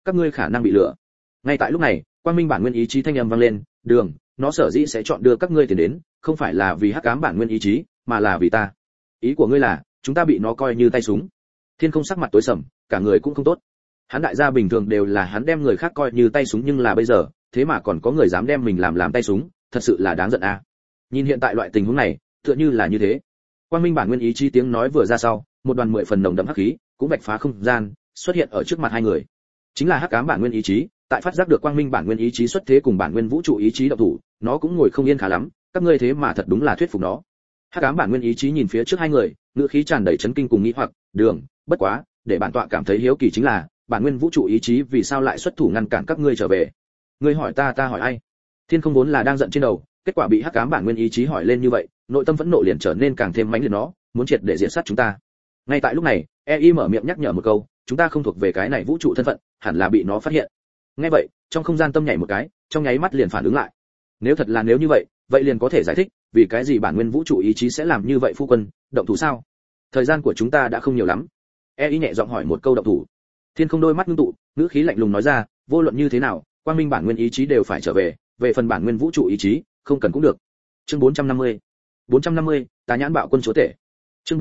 Speaker 1: các ngươi khả năng bị lừa. Ngay tại lúc này, quang minh bản nguyên ý chí thanh âm vang lên, Đường, nó sở dĩ sẽ chọn đưa các ngươi tiền đến, không phải là vì hắc ám bản nguyên ý chí, mà là vì ta. Ý của ngươi là, chúng ta bị nó coi như tay súng? Thiên Không sắc mặt tối sầm, cả người cũng không tốt. Hắn đại gia bình thường đều là hắn đem người khác coi như tay súng, nhưng là bây giờ, thế mà còn có người dám đem mình làm tay súng, thật sự là đáng giận a. Nhìn hiện tại loại tình huống này, tựa như là như thế. Quang minh bản nguyên ý chí tiếng nói vừa ra sau, một đoàn 10 phần nồng đậm hắc khí cũng vạch phá không gian, xuất hiện ở trước mặt hai người. Chính là hắc ám bản nguyên ý chí, tại phát giác được quang minh bản nguyên ý chí xuất thế cùng bản nguyên vũ trụ ý chí động thủ, nó cũng ngồi không yên khá lắm, các ngươi thế mà thật đúng là thuyết phục nó. Hắc ám bản nguyên ý chí nhìn phía trước hai người, ngữ khí tràn đầy chấn kinh cùng nghi hoặc, Đường, bất quá, để bản tọa cảm thấy hiếu kỳ chính là, bản nguyên vũ trụ ý chí vì sao lại xuất thủ ngăn cản các ngươi trở về? Ngươi hỏi ta, ta hỏi ai? Thiên Không vốn là đang giận trên đầu, kết quả bị hắc ám bản nguyên ý chí hỏi lên như vậy, nội tâm phẫn nộ liền trở nên càng thêm mãnh liệt, nó muốn triệt để diệt sát chúng ta. Ngay tại lúc này, EI mở miệng nhắc nhở một câu, chúng ta không thuộc về cái này vũ trụ thân phận, hẳn là bị nó phát hiện. Nghe vậy, trong không gian tâm nhảy một cái, trong nháy mắt liền phản ứng lại. Nếu thật là nếu như vậy, vậy liền có thể giải thích, vì cái gì bản nguyên vũ trụ ý chí sẽ làm như vậy phu quân, động thủ sao? Thời gian của chúng ta đã không nhiều lắm. EI nhẹ giọng hỏi một câu động thủ. Thiên Không đôi mắt ngưng tụ, ngữ khí lạnh lùng nói ra, vô luận như thế nào, quang minh bản nguyên ý chí đều phải trở về, về phần bản nguyên vũ trụ ý chí, không cần cũng được. Chương 450. 450, Tà Nhãn Bạo Quân chúa tể. Chương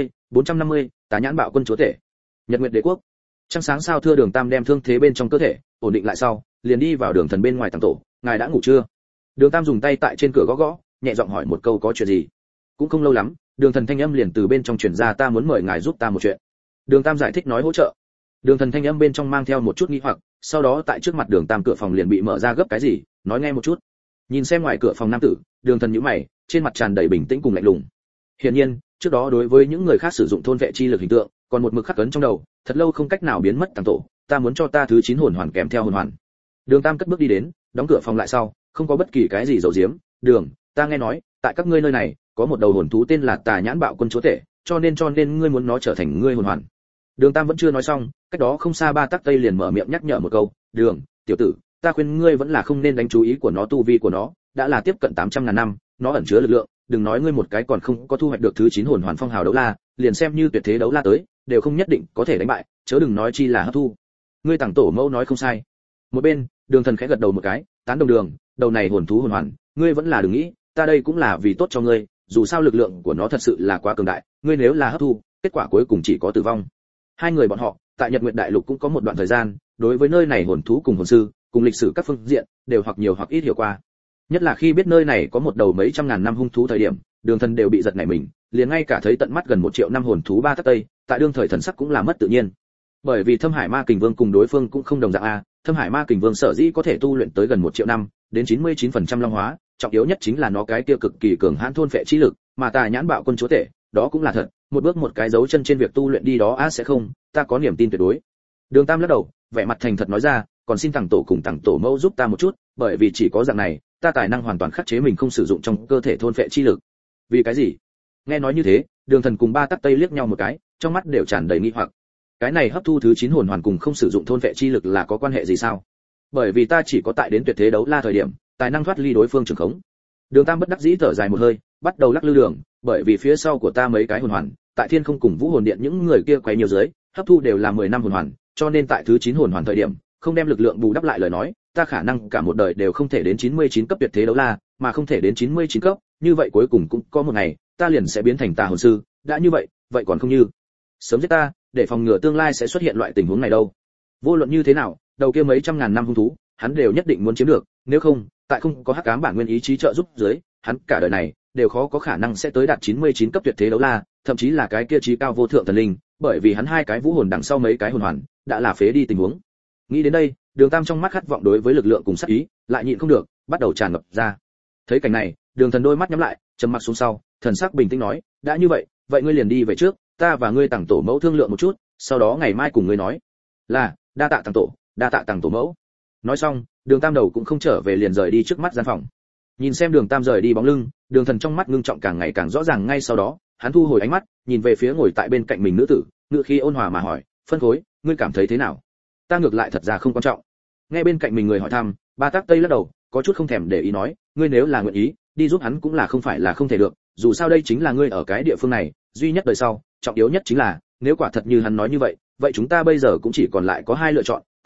Speaker 1: 450, Tà Nhãn Bạo Quân chúa tể. Nhật Nguyệt Đế quốc. Trăng sáng sao thưa Đường Tam đem thương thế bên trong cơ thể ổn định lại sau, liền đi vào Đường Thần bên ngoài tầng tổ, ngài đã ngủ chưa? Đường Tam dùng tay tại trên cửa gõ gõ, nhẹ giọng hỏi một câu có chuyện gì. Cũng không lâu lắm, Đường Thần thanh âm liền từ bên trong truyền ra, ta muốn mời ngài giúp ta một chuyện. Đường Tam giải thích nói hỗ trợ. Đường Thần thanh âm bên trong mang theo một chút nghi hoặc, sau đó tại trước mặt Đường Tam cửa phòng liền bị mở ra, gấp cái gì, nói nghe một chút. Nhìn xem ngoài cửa phòng nam tử, Đường Thần nhíu mày, trên mặt tràn đầy bình tĩnh cùng lạnh lùng. Hiển nhiên, trước đó đối với những người khác sử dụng thôn vệ chi lực hình tượng, còn một mực khắc cấn trong đầu, thật lâu không cách nào biến mất tàng tổ, ta muốn cho ta thứ 9 hồn hoàn kèm theo hồn hoàn. Đường Tam cất bước đi đến, đóng cửa phòng lại sau, không có bất kỳ cái gì giấu giếm, Đường, ta nghe nói, tại các ngươi nơi này, có một đầu hồn thú tên là Tà Nhãn Bạo Quân chúa tể, cho nên ngươi muốn nó trở thành ngươi hồn hoàn. Đường Tam vẫn chưa nói xong, cách đó không xa Ba Tắc Tây liền mở miệng nhắc nhở một câu, Đường, tiểu tử, ta khuyên ngươi vẫn là không nên đánh chú ý của nó, tu vi của nó đã là tiếp cận 800.000 năm, nó ẩn chứa lực lượng, đừng nói ngươi một cái còn không có thu hoạch được thứ 9 hồn hoàn phong hào đấu la, liền xem như tuyệt thế đấu la tới, đều không nhất định có thể đánh bại, chớ đừng nói chi là hấp thu. Ngươi tàng tổ mẫu nói không sai. Một bên, Đường Thần khẽ gật đầu một cái, tán đồng Đường, đầu này hồn thú hồn hoàn, ngươi vẫn là đừng nghĩ, ta đây cũng là vì tốt cho ngươi, dù sao lực lượng của nó thật sự là quá cường đại, ngươi nếu là hấp thu, kết quả cuối cùng chỉ có tử vong. Hai người bọn họ, tại Nhật Nguyệt Đại Lục cũng có một đoạn thời gian, đối với nơi này hồn thú cùng hồn sư, cùng lịch sử các phương diện, đều hoặc nhiều hoặc ít hiểu qua. Nhất là khi biết nơi này có một đầu mấy trăm ngàn năm hung thú thời điểm, Đường Thần đều bị giật nảy mình, liền ngay cả thấy tận mắt gần 1 triệu năm hồn thú Ba Tắc Tây, tại đương thời thần sắc cũng là mất tự nhiên. Bởi vì Thâm Hải Ma Kình Vương cùng đối phương cũng không đồng dạng a, Thâm Hải Ma Kình Vương sở dĩ có thể tu luyện tới gần 1 triệu năm, đến 99% long hóa, trọng yếu nhất chính là nó cái kia cực kỳ cường hãn thôn phệ chi lực, mà Tà Nhãn Bạo Quân chúa tể, đó cũng là thật, một bước một cái dấu chân trên việc tu luyện đi đó sẽ không, ta có niềm tin tuyệt đối. Đường Tam lắc đầu, vẻ mặt thành thật nói ra, còn xin tàng tổ cùng tàng tổ mẫu giúp ta một chút, bởi vì chỉ có dạng này, ta tài năng hoàn toàn khắc chế mình không sử dụng trong cơ thể thôn phệ chi lực. Vì cái gì? Nghe nói như thế, Đường Thần cùng Ba Tắc Tây liếc nhau một cái, trong mắt đều tràn đầy nghi hoặc. Cái này hấp thu thứ 9 hồn hoàn cùng không sử dụng thôn phệ chi lực là có quan hệ gì sao? Bởi vì ta chỉ có tại đến tuyệt thế đấu la thời điểm, tài năng thoát ly đối phương trường khống. Đường Tam bất đắc dĩ thở dài một hơi, bắt đầu lắc lư đường, bởi vì phía sau của ta mấy cái hồn hoàn, tại Thiên Không cùng Vũ Hồn Điện những người kia quấy nhiều dưới, hấp thu đều là 10 năm hồn hoàn, cho nên tại thứ 9 hồn hoàn thời điểm, không đem lực lượng bù đắp lại lời nói, ta khả năng cả một đời đều không thể đến 99 cấp tuyệt thế đấu la, mà không thể đến 99 cấp, như vậy cuối cùng cũng có một ngày, ta liền sẽ biến thành tà hồn sư, đã như vậy, vậy còn không như sớm giết ta, để phòng ngừa tương lai sẽ xuất hiện loại tình huống này đâu. Vô luận như thế nào, đầu kia mấy trăm ngàn năm hung thú, hắn đều nhất định muốn chiếm được, nếu không, tại không có hắc ám bản nguyên ý chí trợ giúp dưới, hắn cả đời này đều khó có khả năng sẽ tới đạt 99 cấp tuyệt thế đấu la, thậm chí là cái kia trí cao vô thượng thần linh, bởi vì hắn hai cái vũ hồn đằng sau mấy cái hồn hoàn đã là phế đi tình huống. Nghĩ đến đây, Đường Tam trong mắt khát vọng đối với lực lượng cùng sát ý, lại nhịn không được, bắt đầu tràn ngập ra. Thấy cảnh này, Đường Thần đôi mắt nhắm lại, trầm mặc xuống sau, thần sắc bình tĩnh nói, đã như vậy, vậy ngươi liền đi về trước, ta và ngươi tàng tổ mẫu thương lượng một chút, sau đó ngày mai cùng ngươi nói. Là, đa tạ tàng tổ, đa tạ tàng tổ mẫu. Nói xong, Đường Tam đầu cũng không trở về liền rời đi trước mắt gian phòng. Nhìn xem Đường Tam rời đi bóng lưng, Đường Thần trong mắt ngưng trọng càng ngày càng rõ ràng, ngay sau đó, hắn thu hồi ánh mắt, nhìn về phía ngồi tại bên cạnh mình nữ tử, ngữ khí ôn hòa mà hỏi, phân phối, ngươi cảm thấy thế nào? Ta ngược lại thật ra không quan trọng. Nghe bên cạnh mình người hỏi thăm, Ba Tắc Tây lắc đầu, có chút không thèm để ý nói, ngươi nếu là nguyện ý, đi giúp hắn cũng là không phải là không thể được, dù sao đây chính là ngươi ở cái địa phương này, duy nhất đời sau, trọng yếu nhất chính là, nếu quả thật như hắn nói như vậy, vậy chúng ta bây giờ cũng chỉ còn lại có hai lựa chọn, thứ nhất,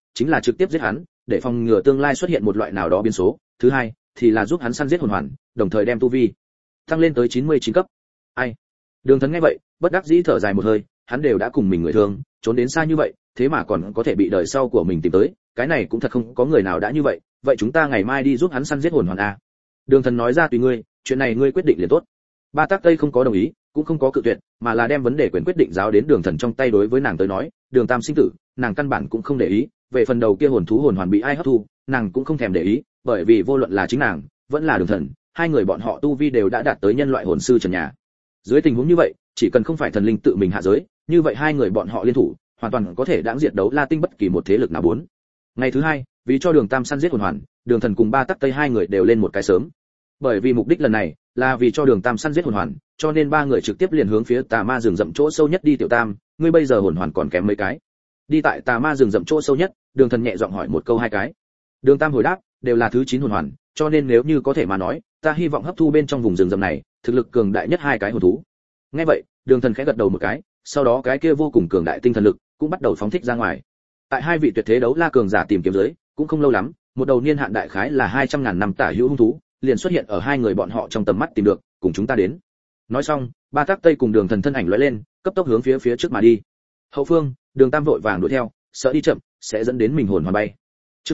Speaker 1: chính là trực tiếp giết hắn, để phòng ngừa tương lai xuất hiện một loại nào đó biến số. Thứ hai thì là giúp hắn săn giết hồn hoàn, đồng thời đem tu vi tăng lên tới 99 cấp. Ai? Đường Thần nghe vậy, bất đắc dĩ thở dài một hơi, hắn đều đã cùng mình người thương, trốn đến xa như vậy, thế mà còn có thể bị đời sau của mình tìm tới, cái này cũng thật không có người nào đã như vậy, vậy chúng ta ngày mai đi giúp hắn săn giết hồn hoàn a. Đường Thần nói ra tùy ngươi, chuyện này ngươi quyết định liền tốt. Ba Tác Tây không có đồng ý, cũng không có cự tuyệt, mà là đem vấn đề quyền quyết định giao đến Đường Thần trong tay. Đối với nàng tới nói, Đường Tam sinh tử, nàng căn bản cũng không để ý, về phần đầu kia hồn thú hồn hoàn bị ai hấp thu, nàng cũng không thèm để ý, bởi vì vô luận là chính nàng, vẫn là Đường Thần, hai người bọn họ tu vi đều đã đạt tới nhân loại hồn sư trần nhà. Dưới tình huống như vậy, chỉ cần không phải thần linh tự mình hạ giới, như vậy hai người bọn họ liên thủ, hoàn toàn có thể đãng diệt đấu La Tinh bất kỳ một thế lực nào bốn. Ngày thứ hai, vì cho Đường Tam săn giết hồn hoàn, Đường Thần cùng Ba Tắc Tây hai người đều lên một cái sớm. Bởi vì mục đích lần này là vì cho Đường Tam săn giết hồn hoàn, cho nên ba người trực tiếp liền hướng phía Tà Ma rừng rậm chỗ sâu nhất đi. Tiểu Tam, ngươi bây giờ hồn hoàn còn kém mấy cái? Đi tại Tà Ma rừng rậm chỗ sâu nhất, Đường Thần nhẹ giọng hỏi một câu hai cái. Đường Tam hồi đáp, đều là thứ 9 hồn hoàn, cho nên nếu như có thể mà nói, ta hy vọng hấp thu bên trong vùng rừng rậm này, thực lực cường đại nhất hai cái hồn thú. Nghe vậy, Đường Thần khẽ gật đầu một cái, sau đó cái kia vô cùng cường đại tinh thần lực cũng bắt đầu phóng thích ra ngoài. Tại hai vị tuyệt thế đấu la cường giả tìm kiếm dưới, cũng không lâu lắm, một đầu niên hạn đại khái là 200.000 năm tả hữu hung thú, liền xuất hiện ở hai người bọn họ trong tầm mắt. Tìm được, cùng chúng ta đến. Nói xong, Ba Tác Tây cùng Đường Thần thân ảnh lóe lên, cấp tốc hướng phía trước mà đi. Hậu phương, Đường Tam vội vàng đuổi theo, sợ đi chậm sẽ dẫn đến mình hồn hoàn bay. Chương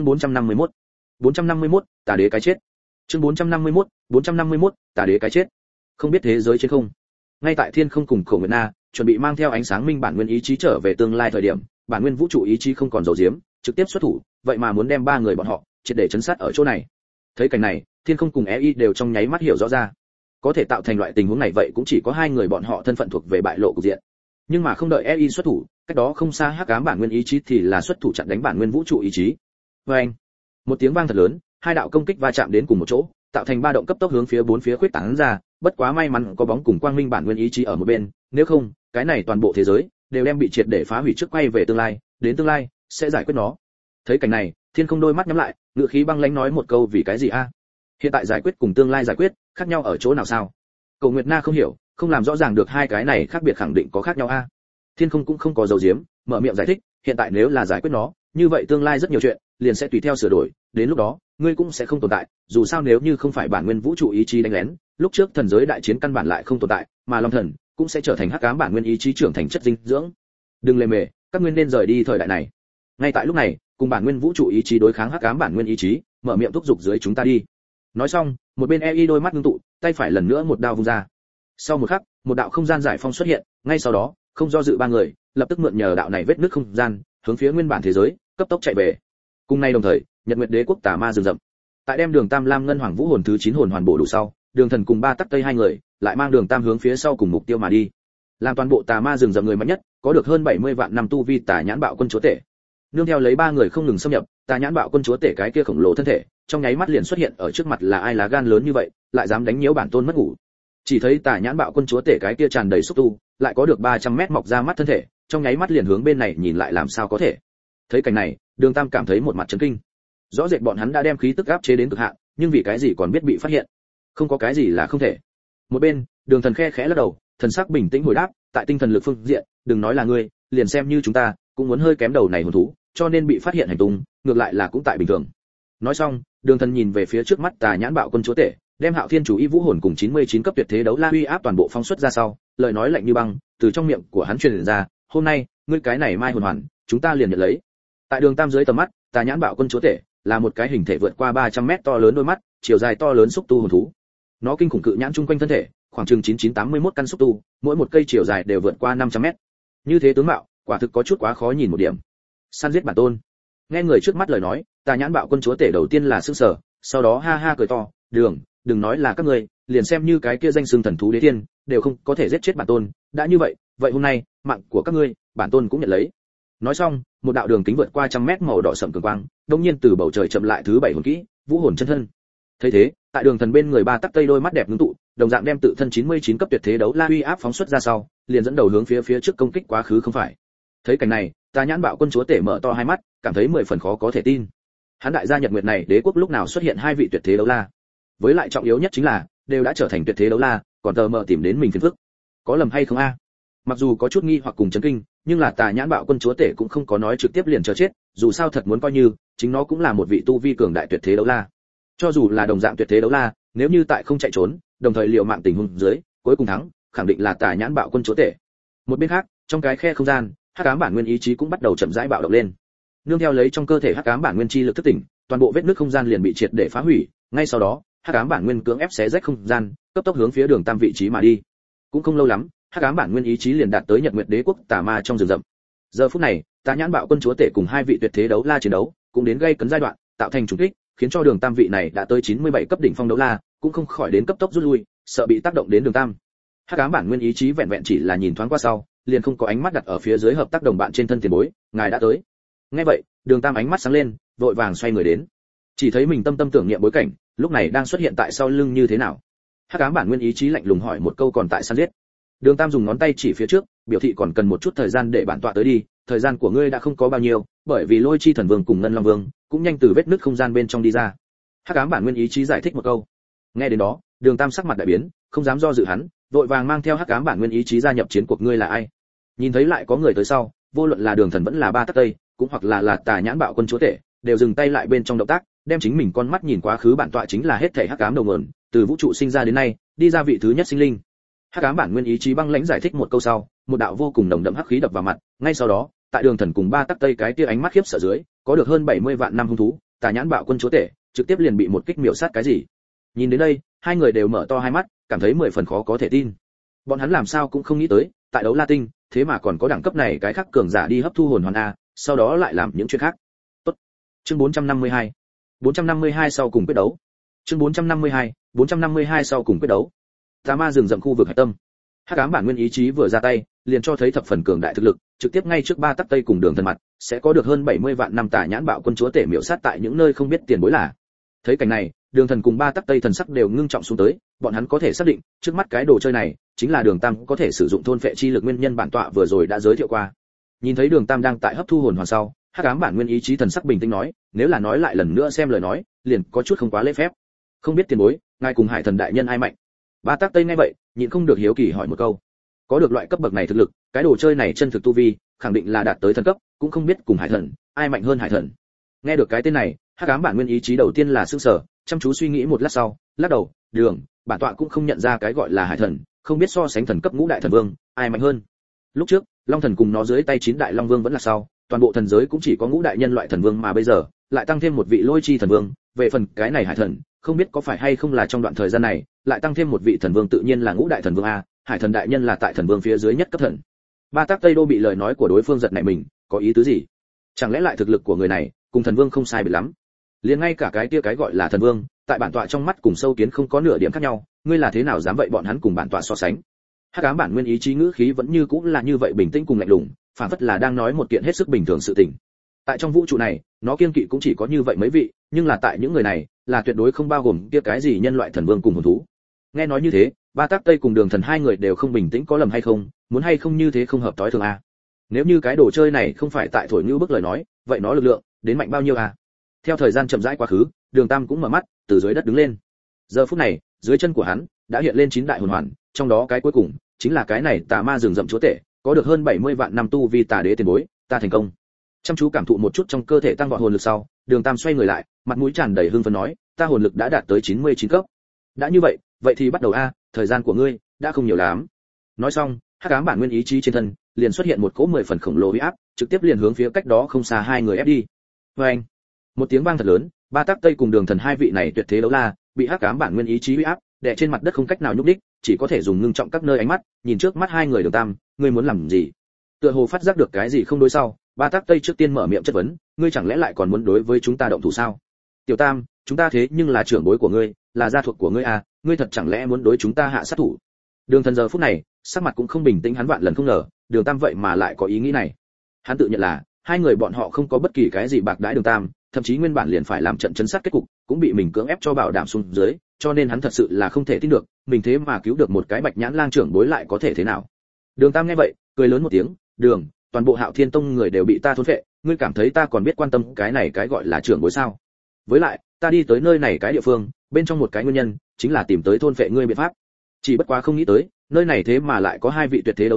Speaker 1: 451, Tà đế cái chết. Chương 451, Tà đế cái chết. Không biết thế giới trên không. Ngay tại Thiên Không cùng Khổng Nguyệt Na chuẩn bị mang theo ánh sáng minh bản nguyên ý chí trở về tương lai thời điểm, bản nguyên vũ trụ ý chí không còn dầu diếm, trực tiếp xuất thủ, vậy mà muốn đem ba người bọn họ triệt để chấn sát ở chỗ này. Thấy cảnh này, Thiên Không cùng EI đều trong nháy mắt hiểu rõ ra. Có thể tạo thành loại tình huống này vậy cũng chỉ có hai người bọn họ thân phận thuộc về bại lộ cục diện. Nhưng mà không đợi EI xuất thủ, cách đó không xa Hắc Ám bản nguyên ý chí thì là xuất thủ chặn đánh bản nguyên vũ trụ ý chí. Oeng! Một tiếng vang thật lớn, hai đạo công kích va chạm đến cùng một chỗ, tạo thành ba động cấp tốc hướng phía bốn phía khuếch tán ra, bất quá may mắn có bóng cùng quang minh bản nguyên ý chí ở một bên, nếu không, cái này toàn bộ thế giới đều đem bị triệt để phá hủy trước quay về tương lai, đến tương lai sẽ giải quyết nó. Thấy cảnh này, Thiên Không đôi mắt nhắm lại, ngữ khí băng lãnh nói một câu vì cái gì a? Hiện tại giải quyết cùng tương lai giải quyết, khác nhau ở chỗ nào sao? Cổ Nguyệt Na không hiểu, không làm rõ ràng được hai cái này khác biệt khẳng định có khác nhau a. Thiên Không cũng không có dầu diếm, mở miệng giải thích, hiện tại nếu là giải quyết nó, như vậy tương lai rất nhiều chuyện liền sẽ tùy theo sửa đổi, đến lúc đó, ngươi cũng sẽ không tồn tại, dù sao nếu như không phải bản nguyên vũ trụ ý chí đánh lén, lúc trước thần giới đại chiến căn bản lại không tồn tại, mà Long Thần cũng sẽ trở thành Hắc Ám bản nguyên ý chí trưởng thành chất dinh dưỡng. Đừng lề mề, các ngươi nên rời đi thời đại này. Ngay tại lúc này, cùng bản nguyên vũ trụ ý chí đối kháng Hắc Ám bản nguyên ý chí, mở miệng thúc giục dưới chúng ta đi. Nói xong, một bên EI đôi mắt ngưng tụ, tay phải lần nữa một đao vung ra. Sau một khắc, một đạo không gian giải phong xuất hiện, ngay sau đó, không do dự ba người, lập tức mượn nhờ đạo này vết nứt không gian, hướng phía nguyên bản thế giới, cấp tốc chạy về. Cùng nay đồng thời, Nhật Nguyệt Đế quốc Tà Ma rừng rậm. Tại đem Đường Tam Lam Ngân Hoàng Vũ hồn thứ 9 hồn hoàn bổ đủ sau, Đường Thần cùng Ba Tắc Tây hai người, lại mang Đường Tam hướng phía sau cùng mục tiêu mà đi. Làm toàn bộ Tà Ma rừng rậm người mạnh nhất, có được hơn 70 vạn năm tu vi Tà Nhãn Bạo Quân chúa tể. Nương theo lấy ba người không ngừng xâm nhập, Tà Nhãn Bạo Quân chúa tể cái kia khổng lồ thân thể, trong nháy mắt liền xuất hiện ở trước mặt. Là ai lá gan lớn như vậy, lại dám đánh nhiễu bản tôn mất ngủ? Chỉ thấy Tà Nhãn Bạo Quân chúa tể cái kia tràn đầy xúc tu, lại có được 300 mét mọc ra mắt thân thể, trong nháy mắt liền hướng bên này nhìn lại. Làm sao có thể? Thấy cảnh này, Đường Tam cảm thấy một mặt chấn kinh. Rõ rệt bọn hắn đã đem khí tức áp chế đến cực hạn, nhưng vì cái gì còn biết bị phát hiện? Không có cái gì là không thể. Một bên, Đường Thần khe khẽ lắc đầu, thần sắc bình tĩnh hồi đáp, tại tinh thần lực phương diện, đừng nói là ngươi, liền xem như chúng ta, cũng muốn hơi kém đầu này hồn thú, cho nên bị phát hiện hành tung, ngược lại là cũng tại bình thường. Nói xong, Đường Thần nhìn về phía trước mắt Tà Nhãn Bạo Quân chúa tể, đem Hạo Thiên Chủ Y Vũ hồn cùng 99 cấp tuyệt thế đấu la uy áp toàn bộ phóng xuất ra sau, lời nói lạnh như băng, từ trong miệng của hắn truyền ra, "Hôm nay, ngươi cái này mai hồn hoàn, chúng ta liền nhận lấy." Tại Đường Tam dưới tầm mắt, Tà Nhãn Bạo Quân chúa tể là một cái hình thể vượt qua 300 mét to lớn đôi mắt, chiều dài to lớn xúc tu hồn thú. Nó kinh khủng cự nhãn chung quanh thân thể, khoảng chừng 9981 căn xúc tu, mỗi một cây chiều dài đều vượt qua 500 mét. Như thế tướng mạo, quả thực có chút quá khó nhìn một điểm. Săn giết bản tôn. Nghe người trước mắt lời nói, Tà Nhãn Bạo Quân chúa tể đầu tiên là sửng sở, sau đó ha ha cười to, đừng nói là các ngươi, liền xem như cái kia danh xưng thần thú đế thiên, đều không có thể giết chết bản tôn, đã như vậy, vậy hôm nay, mạng của các ngươi, bản tôn cũng nhận lấy." Nói xong, một đạo đường kính vượt qua 100 mét màu đỏ sẫm cường quang, đột nhiên từ bầu trời chậm lại thứ 7 hồn kỹ, Vũ hồn chân thân. Thấy thế, tại Đường Thần bên người Ba Tắc Tây đôi mắt đẹp ngưng tụ, đồng dạng đem tự thân 99 cấp tuyệt thế đấu la uy áp phóng xuất ra sau, liền dẫn đầu hướng phía trước công kích quá khứ không phải. Thấy cảnh này, Tà Nhãn Bạo Quân chúa tể mở to hai mắt, cảm thấy 10 phần khó có thể tin. Hắn đại gia Nhật Nguyệt này đế quốc lúc nào xuất hiện hai vị tuyệt thế đấu la? Với lại trọng yếu nhất chính là, đều đã trở thành tuyệt thế đấu la, còn tờ mờ tìm đến mình phiền phức. Có lầm hay không a? Mặc dù có chút nghi hoặc cùng chấn kinh, nhưng là Tà Nhãn Bạo Quân chúa tể cũng không có nói trực tiếp liền chờ chết, dù sao thật muốn coi như, chính nó cũng là một vị tu vi cường đại tuyệt thế đấu la. Cho dù là đồng dạng tuyệt thế đấu la, nếu như tại không chạy trốn, đồng thời liều mạng tình huống dưới, cuối cùng thắng, khẳng định là Tà Nhãn Bạo Quân chúa tể. Một bên khác, trong cái khe không gian, hắc ám bản nguyên ý chí cũng bắt đầu chậm rãi bạo động lên. Nương theo lấy trong cơ thể hắc ám bản nguyên chi lực thức tỉnh, toàn bộ vết nứt không gian liền bị triệt để phá hủy, ngay sau đó, hắc ám bản nguyên cưỡng ép xé rách không gian, cấp tốc hướng phía Đường Tam vị trí mà đi. Cũng không lâu lắm, hắc ám bản nguyên ý chí liền đạt tới Nhật Nguyệt Đế quốc tà ma trong rừng rậm. Giờ phút này, Tà Nhãn Bạo Quân chúa tể cùng hai vị tuyệt thế đấu la chiến đấu, cũng đến gây cấn giai đoạn, tạo thành trùng kích, khiến cho Đường Tam vị này đã tới 97 cấp đỉnh phong đấu la, cũng không khỏi đến cấp tốc rút lui, sợ bị tác động đến Đường Tam. Hắc ám bản nguyên ý chí vẹn vẹn chỉ là nhìn thoáng qua sau, liền không có ánh mắt đặt ở phía dưới hợp tác đồng bạn trên thân tiền bối, ngài đã tới. Nghe vậy, Đường Tam ánh mắt sáng lên, vội vàng xoay người đến. Chỉ thấy mình tâm tâm tưởng niệm bối cảnh, lúc này đang xuất hiện tại sau lưng như thế nào? Hắc ám bản nguyên ý chí lạnh lùng hỏi một câu còn tại săn giết. Đường Tam dùng ngón tay chỉ phía trước, biểu thị còn cần một chút thời gian để bản tọa tới đi, thời gian của ngươi đã không có bao nhiêu, bởi vì Lôi Chi Thần Vương cùng Ngân Long Vương cũng nhanh từ vết nứt không gian bên trong đi ra. Hắc ám bản nguyên ý chí giải thích một câu. Nghe đến đó, Đường Tam sắc mặt đại biến, không dám do dự hắn, vội vàng mang theo hắc ám bản nguyên ý chí gia nhập chiến cuộc. Ngươi là ai? Nhìn thấy lại có người tới sau, vô luận là Đường Thần vẫn là Ba Tắc Tây, cũng hoặc là Tà Nhãn Bạo Quân chúa tể, đều dừng tay lại bên trong động tác, đem chính mình con mắt nhìn quá khứ. Bản tọa chính là hết thảy hắc ám đầu nguồn, từ vũ trụ sinh ra đến nay, đi ra vị thứ nhất sinh linh. Hắc ám bản nguyên ý chí băng lãnh giải thích một câu sau, một đạo vô cùng nồng đậm hắc khí đập vào mặt, ngay sau đó, tại Đường Thần cùng Ba Tắc Tây cái kia ánh mắt khiếp sợ dưới, có được hơn 70 vạn năm hung thú, Tà Nhãn Bạo Quân chúa tể, trực tiếp liền bị một kích miểu sát. Cái gì? Nhìn đến đây, hai người đều mở to hai mắt, cảm thấy 10 phần khó có thể tin. Bọn hắn làm sao cũng không nghĩ tới, tại Đấu La Tinh, thế mà còn có đẳng cấp này cái khác cường giả đi hấp thu hồn hoàn a, sau đó lại làm những chuyện khác. Tốt. Chương 452. 452 sau cùng quyết đấu. Chương 452 sau cùng quyết đấu. Tà ma rừng rậm khu vực hải tâm. Hắc ám bản nguyên ý chí vừa ra tay, liền cho thấy thập phần cường đại thực lực, trực tiếp ngay trước Ba Tắc Tây cùng Đường Thần mặt, sẽ có được hơn 70 vạn năm Tà Nhãn Bạo Quân chúa tể miểu sát tại những nơi không biết tiền bối là. Thấy cảnh này, Đường Thần cùng Ba Tắc Tây thần sắc đều ngưng trọng xuống tới, bọn hắn có thể xác định, trước mắt cái đồ chơi này chính là Đường Tam có thể sử dụng thôn phệ chi lực nguyên nhân bản tọa vừa rồi đã giới thiệu qua. Nhìn thấy Đường Tam đang tại hấp thu hồn hoàn sau, hắc ám bản nguyên ý chí thần sắc bình tĩnh nói, nếu là nói lại lần nữa xem lời nói, liền có chút không quá lễ phép. Không biết tiền bối, ngài cùng Hải Thần đại nhân ai mạnh? Ba Tắc Tây nghe vậy, nhịn không được hiếu kỳ hỏi một câu. Có được loại cấp bậc này thực lực, cái đồ chơi này chân thực tu vi, khẳng định là đạt tới thần cấp, cũng không biết cùng Hải Thần, ai mạnh hơn Hải Thần. Nghe được cái tên này, hắc ám bản nguyên ý chí đầu tiên là sửng sở, chăm chú suy nghĩ một lát sau, lắc đầu, Đường, bản tọa cũng không nhận ra cái gọi là Hải Thần, không biết so sánh thần cấp ngũ đại thần vương, ai mạnh hơn. Lúc trước, Long Thần cùng nó dưới tay 9 đại Long Vương vẫn là sau, toàn bộ thần giới cũng chỉ có ngũ đại nhân loại thần vương mà bây giờ, lại tăng thêm một vị Lôi Chi thần vương, về phần cái này Hải Thần, không biết có phải hay không là trong đoạn thời gian này, lại tăng thêm một vị thần vương tự nhiên là ngũ đại thần vương a, Hải Thần đại nhân là tại thần vương phía dưới nhất cấp thần. Ba Tắc Tây đô bị lời nói của đối phương giật nảy mình, có ý tứ gì? Chẳng lẽ lại thực lực của người này cùng thần vương không sai biệt lắm? Liền ngay cả cái kia cái gọi là thần vương, tại bản tọa trong mắt cùng sâu kiến không có nửa điểm khác nhau, ngươi là thế nào dám vậy bọn hắn cùng bản tọa so sánh? Hắc ám bản nguyên ý chí ngữ khí vẫn như cũng là như vậy bình tĩnh cùng lạnh lùng, phản phất là đang nói một kiện hết sức bình thường sự tình. Tại trong vũ trụ này, nó kiêng kỵ cũng chỉ có như vậy mấy vị, nhưng là tại những người này, là tuyệt đối không bao gồm kia cái gì nhân loại thần vương cùng hồn thú. Nghe nói như thế, Ba Tắc Tây cùng Đường Thần hai người đều không bình tĩnh, có lầm hay không, muốn hay không như thế không hợp tối thường a. Nếu như cái đồ chơi này không phải tại thổi như bức lời nói, vậy nó lực lượng đến mạnh bao nhiêu a? Theo thời gian chậm rãi quá khứ, Đường Tam cũng mở mắt, từ dưới đất đứng lên. Giờ phút này, dưới chân của hắn đã hiện lên 9 đại hồn hoàn, trong đó cái cuối cùng chính là cái này Tà Ma rừng rậm chúa tể, có được hơn 70 vạn năm tu vi Tà Đế tiền bối, ta thành công. Chăm chú cảm thụ một chút trong cơ thể tăng vọt hồn lực sau, Đường Tam xoay người lại, mặt mũi tràn đầy hưng phấn nói, ta hồn lực đã đạt tới 99 cấp. Đã như vậy, vậy thì bắt đầu a, thời gian của ngươi đã không nhiều lắm. Nói xong, hắc ám bản nguyên ý chí trên thân liền xuất hiện một cỗ 10 phần khổng lồ uy áp, trực tiếp liền hướng phía cách đó không xa hai người ép đi. Oeng! Một tiếng vang thật lớn, Ba Tắc Tây cùng Đường Thần hai vị này tuyệt thế đấu la, bị hắc ám bản nguyên ý chí uy áp, đè trên mặt đất không cách nào nhúc nhích, chỉ có thể dùng ngưng trọng các nơi ánh mắt, nhìn trước mắt hai người. Đường Tam, ngươi muốn làm gì? Tựa hồ phát giác được cái gì không đối sau, Ba Tắc Tây trước tiên mở miệng chất vấn, ngươi chẳng lẽ lại còn muốn đối với chúng ta động thủ sao? Tiểu Tam, chúng ta thế nhưng là trưởng bối của ngươi, là gia thuộc của ngươi à, ngươi thật chẳng lẽ muốn đối chúng ta hạ sát thủ? Đường Thần giờ phút này, sắc mặt cũng không bình tĩnh, hắn vạn lần không ngờ, Đường Tam vậy mà lại có ý nghĩ này. Hắn tự nhận là, hai người bọn họ không có bất kỳ cái gì bạc đãi Đường Tam, thậm chí nguyên bản liền phải làm trận chấn sát kết cục, cũng bị mình cưỡng ép cho bảo đảm xuống dưới, cho nên hắn thật sự là không thể tin được, mình thế mà cứu được một cái Bạch Nhãn Lang trưởng bối lại có thể thế nào. Đường Tam nghe vậy, cười lớn một tiếng, Đường, toàn bộ Hạo Thiên Tông người đều bị ta thôn phệ, ngươi cảm thấy ta còn biết quan tâm cái này cái gọi là trưởng bối sao? Với lại, ta đi tới nơi này cái địa phương, bên trong một cái nguyên nhân, chính là tìm tới thôn phệ ngươi biện pháp. Chỉ bất quá không nghĩ tới, nơi này thế mà lại có hai vị tuyệt thế đấu la,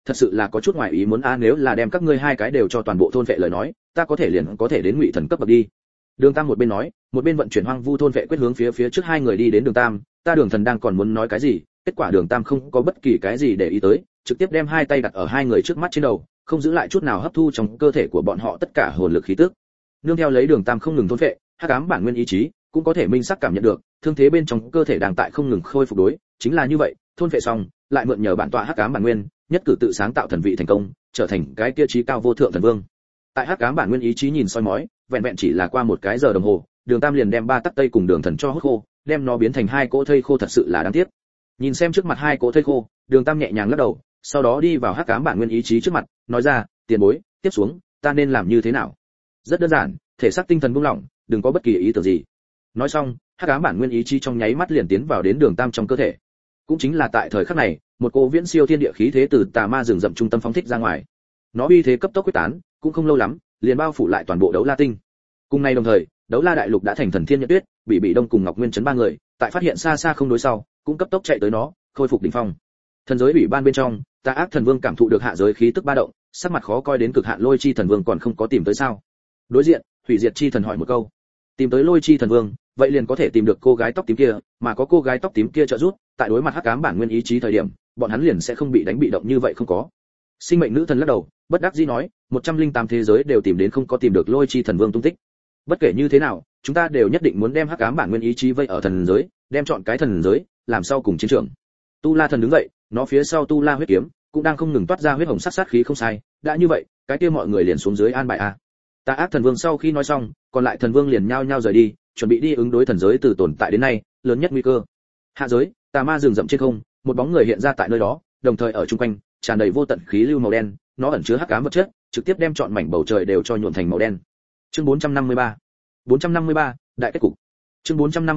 Speaker 1: thật sự là có chút ngoài ý muốn nếu là đem các ngươi hai cái đều cho toàn bộ thôn vệ lời nói, ta có thể liền có thể đến ngụy thần cấp bậc đi. Đường Tam một bên nói, một bên vận chuyển hoang vu thôn vệ quyết hướng phía trước hai người đi đến. Đường Tam, ta Đường Thần đang còn muốn nói cái gì, kết quả Đường Tam không có bất kỳ cái gì để ý tới, trực tiếp đem hai tay đặt ở hai người trước mắt trên đầu, không giữ lại chút nào hấp thu trong cơ thể của bọn họ tất cả hồn lực khí tức. Nương theo lấy Đường Tam không ngừng thôn vệ, hắc ám bản nguyên ý chí cũng có thể minh xác cảm nhận được, thương thế bên trong cơ thể đang tại không ngừng khôi phục đối, chính là như vậy, thôn vệ xong, lại mượn nhờ bản tọa hắc ám bản nguyên, nhất cử tự sáng tạo thần vị thành công, trở thành cái kia chí cao vô thượng thần vương. Tại hắc ám bản nguyên ý chí nhìn soi mói, vẹn vẹn chỉ là qua một cái giờ đồng hồ, Đường Tam liền đem ba tắc tây cùng Đường Thần cho hút khô, đem nó biến thành hai cỗ thây khô, thật sự là đáng tiếc. Nhìn xem trước mặt hai cỗ thây khô, Đường Tam nhẹ nhàng lắc đầu, sau đó đi vào hắc ám bản nguyên ý chí trước mặt, nói ra, tiền bối, tiếp xuống, ta nên làm như thế nào? Rất đơn giản, thể xác tinh thần buông lỏng, đừng có bất kỳ ý tưởng gì. Nói xong, hắc ám bản nguyên ý chí trong nháy mắt liền tiến vào đến Đường Tam trong cơ thể. Cũng chính là tại thời khắc này, một cỗ viễn siêu thiên địa khí thế từ tà ma rừng rậm trung tâm phóng thích ra ngoài. Nó uy thế cấp tốc quyết tán, cũng không lâu lắm, liền bao phủ lại toàn bộ Đấu La Tinh. Cùng ngày đồng thời, Đấu La đại lục đã thành thần Thiên Nhận Tuyết, Bị Đông cùng Ngọc Nguyên Trấn ba người, tại phát hiện xa xa không đối sau, cũng cấp tốc chạy tới nó, khôi phục đỉnh phong. Thần giới ủy ban bên trong, Tà Ác Thần Vương cảm thụ được hạ giới khí tức ba động, sắc mặt khó coi đến cực hạn. Lôi Chi Thần Vương còn không có tìm tới sao? Đối diện, Hủy Diệt Chi Thần hỏi một câu. Tìm tới Lôi Chi Thần Vương, vậy liền có thể tìm được cô gái tóc tím kia, mà có cô gái tóc tím kia trợ giúp, tại đối mặt hắc ám bản nguyên ý chí thời điểm, bọn hắn liền sẽ không bị đánh bị động như vậy. Không có. Sinh mệnh nữ thần lắc đầu, bất đắc dĩ nói, 108 thế giới đều tìm đến không có tìm được Lôi Chi Thần Vương tung tích. Bất kể như thế nào, chúng ta đều nhất định muốn đem hắc ám bản nguyên ý chí vây ở thần giới, đem chọn cái thần giới làm sau cùng chiến trường. Tu La thần đứng dậy, nó phía sau Tu La huyết kiếm cũng đang không ngừng toát ra huyết hồng sắc sát khí. Không sai, đã như vậy, cái kia mọi người liền xuống dưới an bài a. Tà Ác Thần Vương sau khi nói xong, còn lại thần vương liền nhao nhao rời đi, chuẩn bị đi ứng đối thần giới từ tồn tại đến nay lớn nhất nguy cơ. Hạ giới, tà ma rừng rậm trên không, một bóng người hiện ra tại nơi đó, đồng thời ở chung quanh tràn đầy vô tận khí lưu màu đen, nó ẩn chứa hắc ám vật chất, trực tiếp đem trọn mảnh bầu trời đều cho nhuộm thành màu đen. Chương 453, đại kết cục. Chương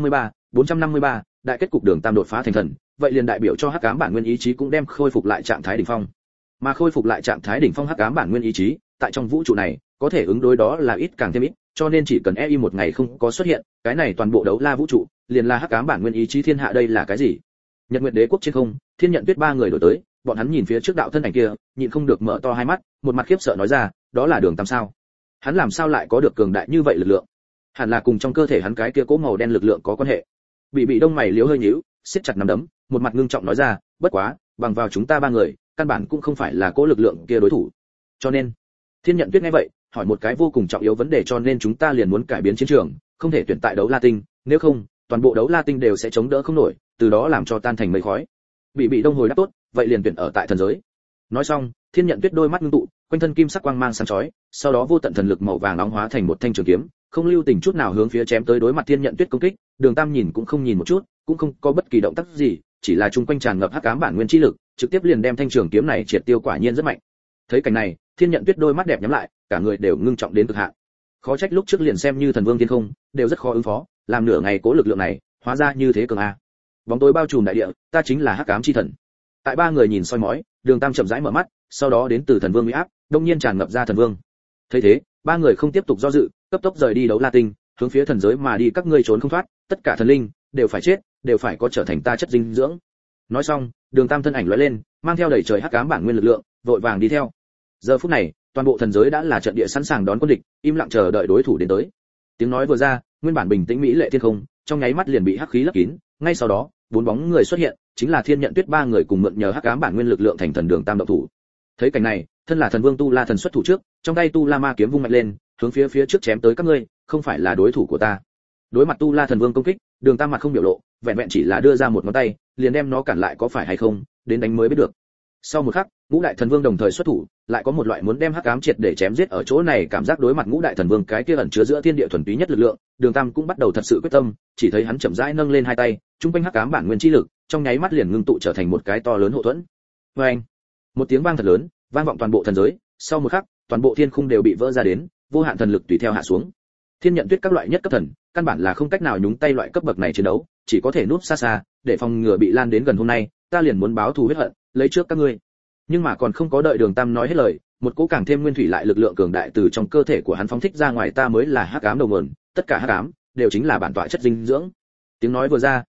Speaker 1: 453, đại kết cục. Đường Tam đột phá thành thần, vậy liền đại biểu cho hắc ám bản nguyên ý chí cũng đem khôi phục lại trạng thái đỉnh phong. Mà khôi phục lại trạng thái đỉnh phong hắc ám bản nguyên ý chí, tại trong vũ trụ này, có thể ứng đối đó là ít càng thêm ít, cho nên chỉ cần EI một ngày không có xuất hiện, cái này toàn bộ Đấu La vũ trụ liền là hắc ám bản nguyên ý chí thiên hạ. Đây là cái gì? Nhật Nguyệt Đế quốc trên không, Thiên Nhận Tuyết ba người đổi tới, bọn hắn nhìn phía trước đạo thân ảnh kia, nhịn không được mở to hai mắt, một mặt khiếp sợ nói ra, đó là Đường Tam sao? Hắn làm sao lại có được cường đại như vậy lực lượng? Hẳn là cùng trong cơ thể hắn cái kia cố màu đen lực lượng có quan hệ. Bị Đông mày liếu hơi nhíu, siết chặt nắm đấm, một mặt ngưng trọng nói ra, bất quá, bằng vào chúng ta ba người, căn bản cũng không phải là cố lực lượng kia đối thủ. Cho nên, Thiên Nhận Tuyết nghe vậy, hỏi một cái vô cùng trọng yếu vấn đề, cho nên chúng ta liền muốn cải biến chiến trường, không thể tuyển tại Đấu La Tinh, nếu không, toàn bộ Đấu La Tinh đều sẽ chống đỡ không nổi, từ đó làm cho tan thành mây khói. Bị Đông hồi đáp tốt, vậy liền tuyển ở tại thần giới. Nói xong, Thiên Nhận Tuyết đôi mắt ngưng tụ, quanh thân kim sắc quang mang sáng chói, sau đó vô tận thần lực màu vàng nóng hóa thành một thanh trường kiếm, không lưu tình chút nào hướng phía chém tới. Đối mặt Thiên Nhận Tuyết công kích, Đường Tam nhìn cũng không nhìn một chút, cũng không có bất kỳ động tác gì, chỉ là chung quanh tràn ngập hắc ám bản nguyên chi lực, trực tiếp liền đem thanh trường kiếm này triệt tiêu, quả nhiên rất mạnh. Thấy cảnh này, Thiên Nhận Tuyết đôi mắt đẹp nhắm lại, cả người đều ngưng trọng đến cực hạn. Khó trách lúc trước liền xem như thần vương thiên không, đều rất khó ứng phó, làm nửa ngày cố lực lượng này, hóa ra như thế cường a. Bóng tối bao trùm đại địa, ta chính là hắc ám chi thần. Tại ba người nhìn soi mói, Đường Tam chậm rãi mở mắt, sau đó đến từ thần vương uy áp, đông nhiên tràn ngập ra thần vương. Thấy thế, ba người không tiếp tục do dự, cấp tốc rời đi Đấu La Tinh, hướng phía thần giới mà đi. Các ngươi trốn không thoát, tất cả thần linh đều phải chết, đều phải có trở thành ta chất dinh dưỡng. Nói xong, Đường Tam thân ảnh lóe lên, mang theo đầy trời hắc ám bản nguyên lực lượng, vội vàng đi theo. Giờ phút này, toàn bộ thần giới đã là trận địa sẵn sàng đón quân địch, im lặng chờ đợi đối thủ đến tới. Tiếng nói vừa ra, nguyên bản bình tĩnh mỹ lệ thiên không, trong nháy mắt liền bị hắc khí lấp kín, ngay sau đó, bốn bóng người xuất hiện, chính là Thiên Nhận Tuyết ba người cùng mượn nhờ hắc ám bản nguyên lực lượng thành thần Đường Tam động thủ. Thấy cảnh này, thân là thần vương Tu La thần xuất thủ trước, trong tay Tu La ma kiếm vung mạnh lên, hướng phía trước chém tới. Các ngươi không phải là đối thủ của ta. Đối mặt Tu La thần vương công kích, Đường Tam mặt không biểu lộ, vẹn vẹn chỉ là đưa ra một ngón tay, liền đem nó cản lại. Có phải hay không, đến đánh mới biết được. Sau một khắc, ngũ đại thần vương đồng thời xuất thủ, lại có một loại muốn đem hắc ám triệt để chém giết ở chỗ này cảm giác. Đối mặt ngũ đại thần vương cái kia ẩn chứa giữa thiên địa thuần túy nhất lực lượng, Đường Tam cũng bắt đầu thật sự quyết tâm, chỉ thấy hắn chậm rãi nâng lên hai tay, trung quanh hắc ám bản nguyên chi lực, trong nháy mắt liền ngưng tụ trở thành một cái to lớn hộ thuẫn. Oeng! Một tiếng vang thật lớn, vang vọng toàn bộ thần giới, sau một khắc, toàn bộ thiên khung đều bị vỡ ra đến, vô hạn thần lực tùy theo hạ xuống. Thiên Nhận Tuyết các loại nhất cấp thần, căn bản là không cách nào nhúng tay loại cấp bậc này chiến đấu, chỉ có thể núp xa xa, để phòng ngừa bị lan đến gần. Hôm nay, ta liền muốn báo thù huyết hận, lấy trước các ngươi. Nhưng mà còn không có đợi Đường Tam nói hết lời, một cỗ càng thêm nguyên thủy lại lực lượng cường đại từ trong cơ thể của hắn phóng thích ra ngoài. Ta mới là hắc ám đầu nguồn, tất cả hắc ám đều chính là bản tọa chất dinh dưỡng. Tiếng nói vừa ra,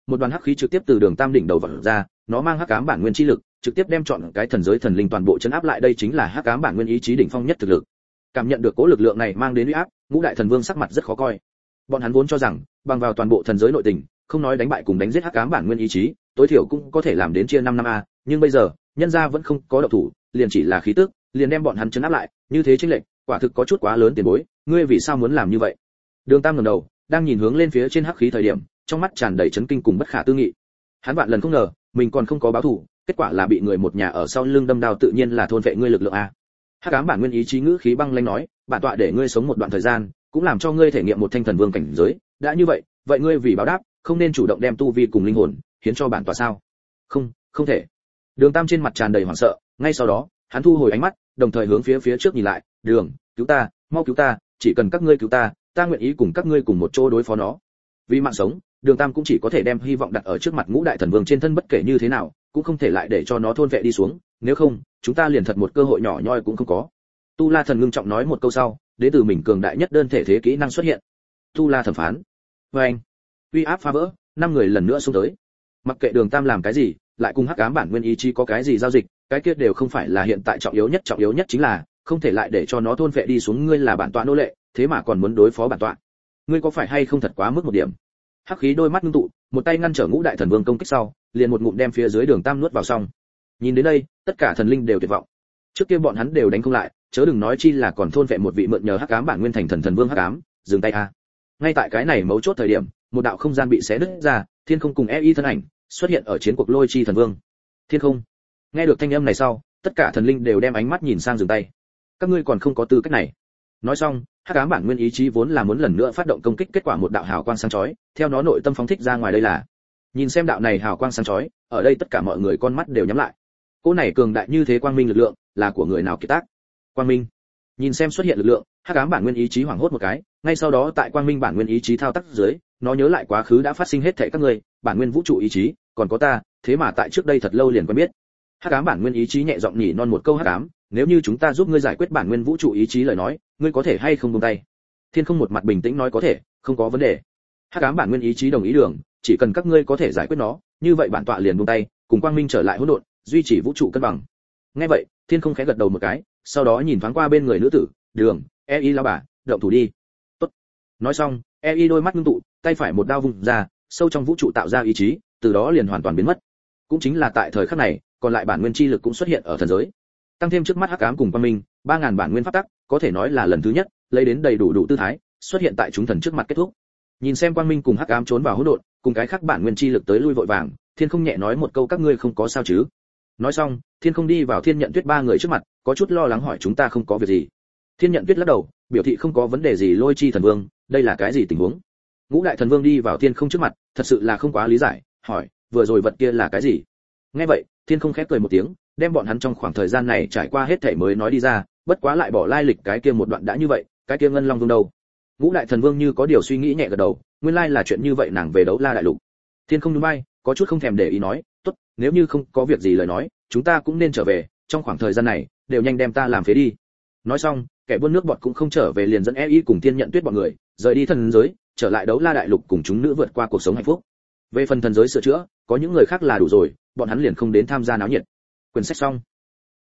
Speaker 1: một đoàn hắc khí trực tiếp từ Đường Tam đỉnh đầu vọt ra, nó mang hắc ám bản nguyên chi lực, trực tiếp đem chọn cái thần giới thần linh toàn bộ chấn áp lại, đây chính là hắc ám bản nguyên ý chí đỉnh phong nhất thực lực. Cảm nhận được cố lực lượng này mang đến uy áp, Ngũ đại thần vương sắc mặt rất khó coi. Bọn hắn vốn cho rằng, bằng vào toàn bộ thần giới nội tình, không nói đánh bại cùng đánh giết hắc ám bản nguyên ý chí, tối thiểu cũng có thể làm đến chia 5 năm a, nhưng bây giờ, nhân gia vẫn không có động thủ, liền chỉ là khí tức, liền đem bọn hắn chấn áp lại, như thế chênh lệch, quả thực có chút quá lớn tiền bối, ngươi vì sao muốn làm như vậy? Đường Tam ngẩng đầu, đang nhìn hướng lên phía trên hắc khí thời điểm, trong mắt tràn đầy chấn kinh cùng bất khả tư nghị. Hắn vạn lần không ngờ, mình còn không có báo thù, kết quả là bị người một nhà ở sau lưng đâm đao, tự nhiên là thôn vệ ngươi lực lượng a. Hắc ám bản nguyên ý chí ngữ khí băng lãnh nói, bản tọa để ngươi sống một đoạn thời gian, cũng làm cho ngươi thể nghiệm một thanh thần vương cảnh giới, đã như vậy, vậy ngươi vì báo đáp, không nên chủ động đem tu vi cùng linh hồn hiến cho bản tọa sao? Không, không thể. Đường Tam trên mặt tràn đầy hoảng sợ, ngay sau đó, hắn thu hồi ánh mắt, đồng thời hướng phía trước nhìn lại, "Đường, cứu ta, mau cứu ta, chỉ cần các ngươi cứu ta, ta nguyện ý cùng các ngươi cùng một chỗ đối phó nó." Vì mạng sống, Đường Tam cũng chỉ có thể đem hy vọng đặt ở trước mặt Ngũ đại thần vương trên thân, bất kể như thế nào, cũng không thể lại để cho nó thôn vệ đi xuống, nếu không, chúng ta liền thật một cơ hội nhỏ nhoi cũng không có. Tu La thần ngưng trọng nói một câu sau, đến từ mình cường đại nhất đơn thể thế kỹ năng xuất hiện. Tu La thẩm phán. Và anh, uy áp phá vỡ, 5 người lần nữa xông tới. Mặc kệ Đường Tam làm cái gì, lại cùng hắc ám bản nguyên ý chí có cái gì giao dịch, cái kia đều không phải là hiện tại trọng yếu nhất chính là không thể lại để cho nó thôn vệ đi xuống, ngươi là bản tọa nô lệ, thế mà còn muốn đối phó bản tọa. Ngươi có phải hay không thật quá mức một điểm. Hắc khí đôi mắt ngưng tụ, một tay ngăn trở Ngũ đại thần vương công kích sau, liền một ngụm đem phía dưới Đường Tam nuốt vào xong. Nhìn đến đây, tất cả thần linh đều tuyệt vọng. Trước kia bọn hắn đều đánh không lại, chớ đừng nói chi là còn thôn vệ một vị mượn nhờ hắc ám bản nguyên thành thần vương hắc ám, dừng tay a. Ngay tại cái này mấu chốt thời điểm, một đạo không gian bị xé nứt ra, Thiên Không cùng EI thân ảnh xuất hiện ở chiến cuộc Lôi Chi thần vương. Thiên Không. Nghe được thanh âm này sau, tất cả thần linh đều đem ánh mắt nhìn sang dừng tay. Các ngươi còn không có tư cách này. Nói xong, hắc ám bản nguyên ý chí vốn là muốn lần nữa phát động công kích, kết quả một đạo hào quang sáng chói, theo nó nội tâm phóng thích ra ngoài, đây là. Nhìn xem đạo này hào quang sáng chói, ở đây tất cả mọi người con mắt đều nhắm lại. Cỗ này cường đại như thế quang minh lực lượng, là của người nào kiệt tác? Quang minh. Nhìn xem xuất hiện lực lượng, hắc ám bản nguyên ý chí hoảng hốt một cái, ngay sau đó tại quang minh bản nguyên ý chí thao tác dưới, nó nhớ lại quá khứ đã phát sinh hết thảy các ngươi, bản nguyên vũ trụ ý chí, còn có ta, thế mà tại trước đây thật lâu liền quen biết. Hắc ám bản nguyên ý chí nhẹ giọng nhỉ non một câu, hắc ám, nếu như chúng ta giúp ngươi giải quyết bản nguyên vũ trụ ý chí lời nói, ngươi có thể hay không buông tay? Thiên Không một mặt bình tĩnh nói có thể, không có vấn đề. Hắc ám bản nguyên ý chí đồng ý đường, chỉ cần các ngươi có thể giải quyết nó, như vậy bản tọa liền buông tay, cùng quang minh trở lại hỗn độn, duy trì vũ trụ cân bằng. Nghe vậy, Thiên Không khẽ gật đầu một cái, sau đó nhìn thoáng qua bên người nữ tử, Đường, EI lão bà, động thủ đi. Tốt. Nói xong, EI đôi mắt ngưng tụ, tay phải một đao vung ra, sâu trong vũ trụ tạo ra ý chí, từ đó liền hoàn toàn biến mất. Cũng chính là tại thời khắc này, còn lại bản nguyên chi lực cũng xuất hiện ở thần giới. Tăng thêm trước mắt hắc ám cùng quang minh, 3000 bản nguyên pháp tắc, có thể nói là lần thứ nhất, lấy đến đầy đủ tư thái, xuất hiện tại chúng thần trước mặt kết thúc. Nhìn xem quang minh cùng hắc ám trốn vào hỗn độn, cùng cái khác bản nguyên chi lực tới lui vội vàng, Thiên Không nhẹ nói một câu, các ngươi không có sao chứ? Nói xong, Thiên Không đi vào Thiên Nhận Tuyết 3 người trước mặt, có chút lo lắng hỏi chúng ta không có việc gì. Thiên Nhận Tuyết lắc đầu, biểu thị không có vấn đề gì. Lôi Chi thần vương, đây là cái gì tình huống? Ngũ đại thần vương đi vào Thiên Không trước mặt, thật sự là không quá lý giải, hỏi, vừa rồi vật kia là cái gì? Nghe vậy, Thiên Không khép cười một tiếng, đem bọn hắn trong khoảng thời gian này trải qua hết thảy mới nói đi ra, bất quá lại bỏ lai lịch cái kia một đoạn đã như vậy, cái kia ngân long vương đâu? Ngũ đại thần vương như có điều suy nghĩ nhẹ gật đầu, nguyên lai là chuyện như vậy, nàng về Đấu La đại lục. Thiên Không nhún vai, có chút không thèm để ý nói, tốt, nếu như không có việc gì lời nói, chúng ta cũng nên trở về, trong khoảng thời gian này, đều nhanh đem ta làm phế đi. Nói xong, kẻ buôn nước bọt cũng không trở về, liền dẫn EI cùng Thiên Nhận Tuyết bọn người rời đi thần giới, trở lại Đấu La đại lục cùng chúng nữ vượt qua cuộc sống hạnh phúc. Về phần thần giới sửa chữa, có những người khác là đủ rồi, bọn hắn liền không đến tham gia náo nhiệt. Quyển sách xong.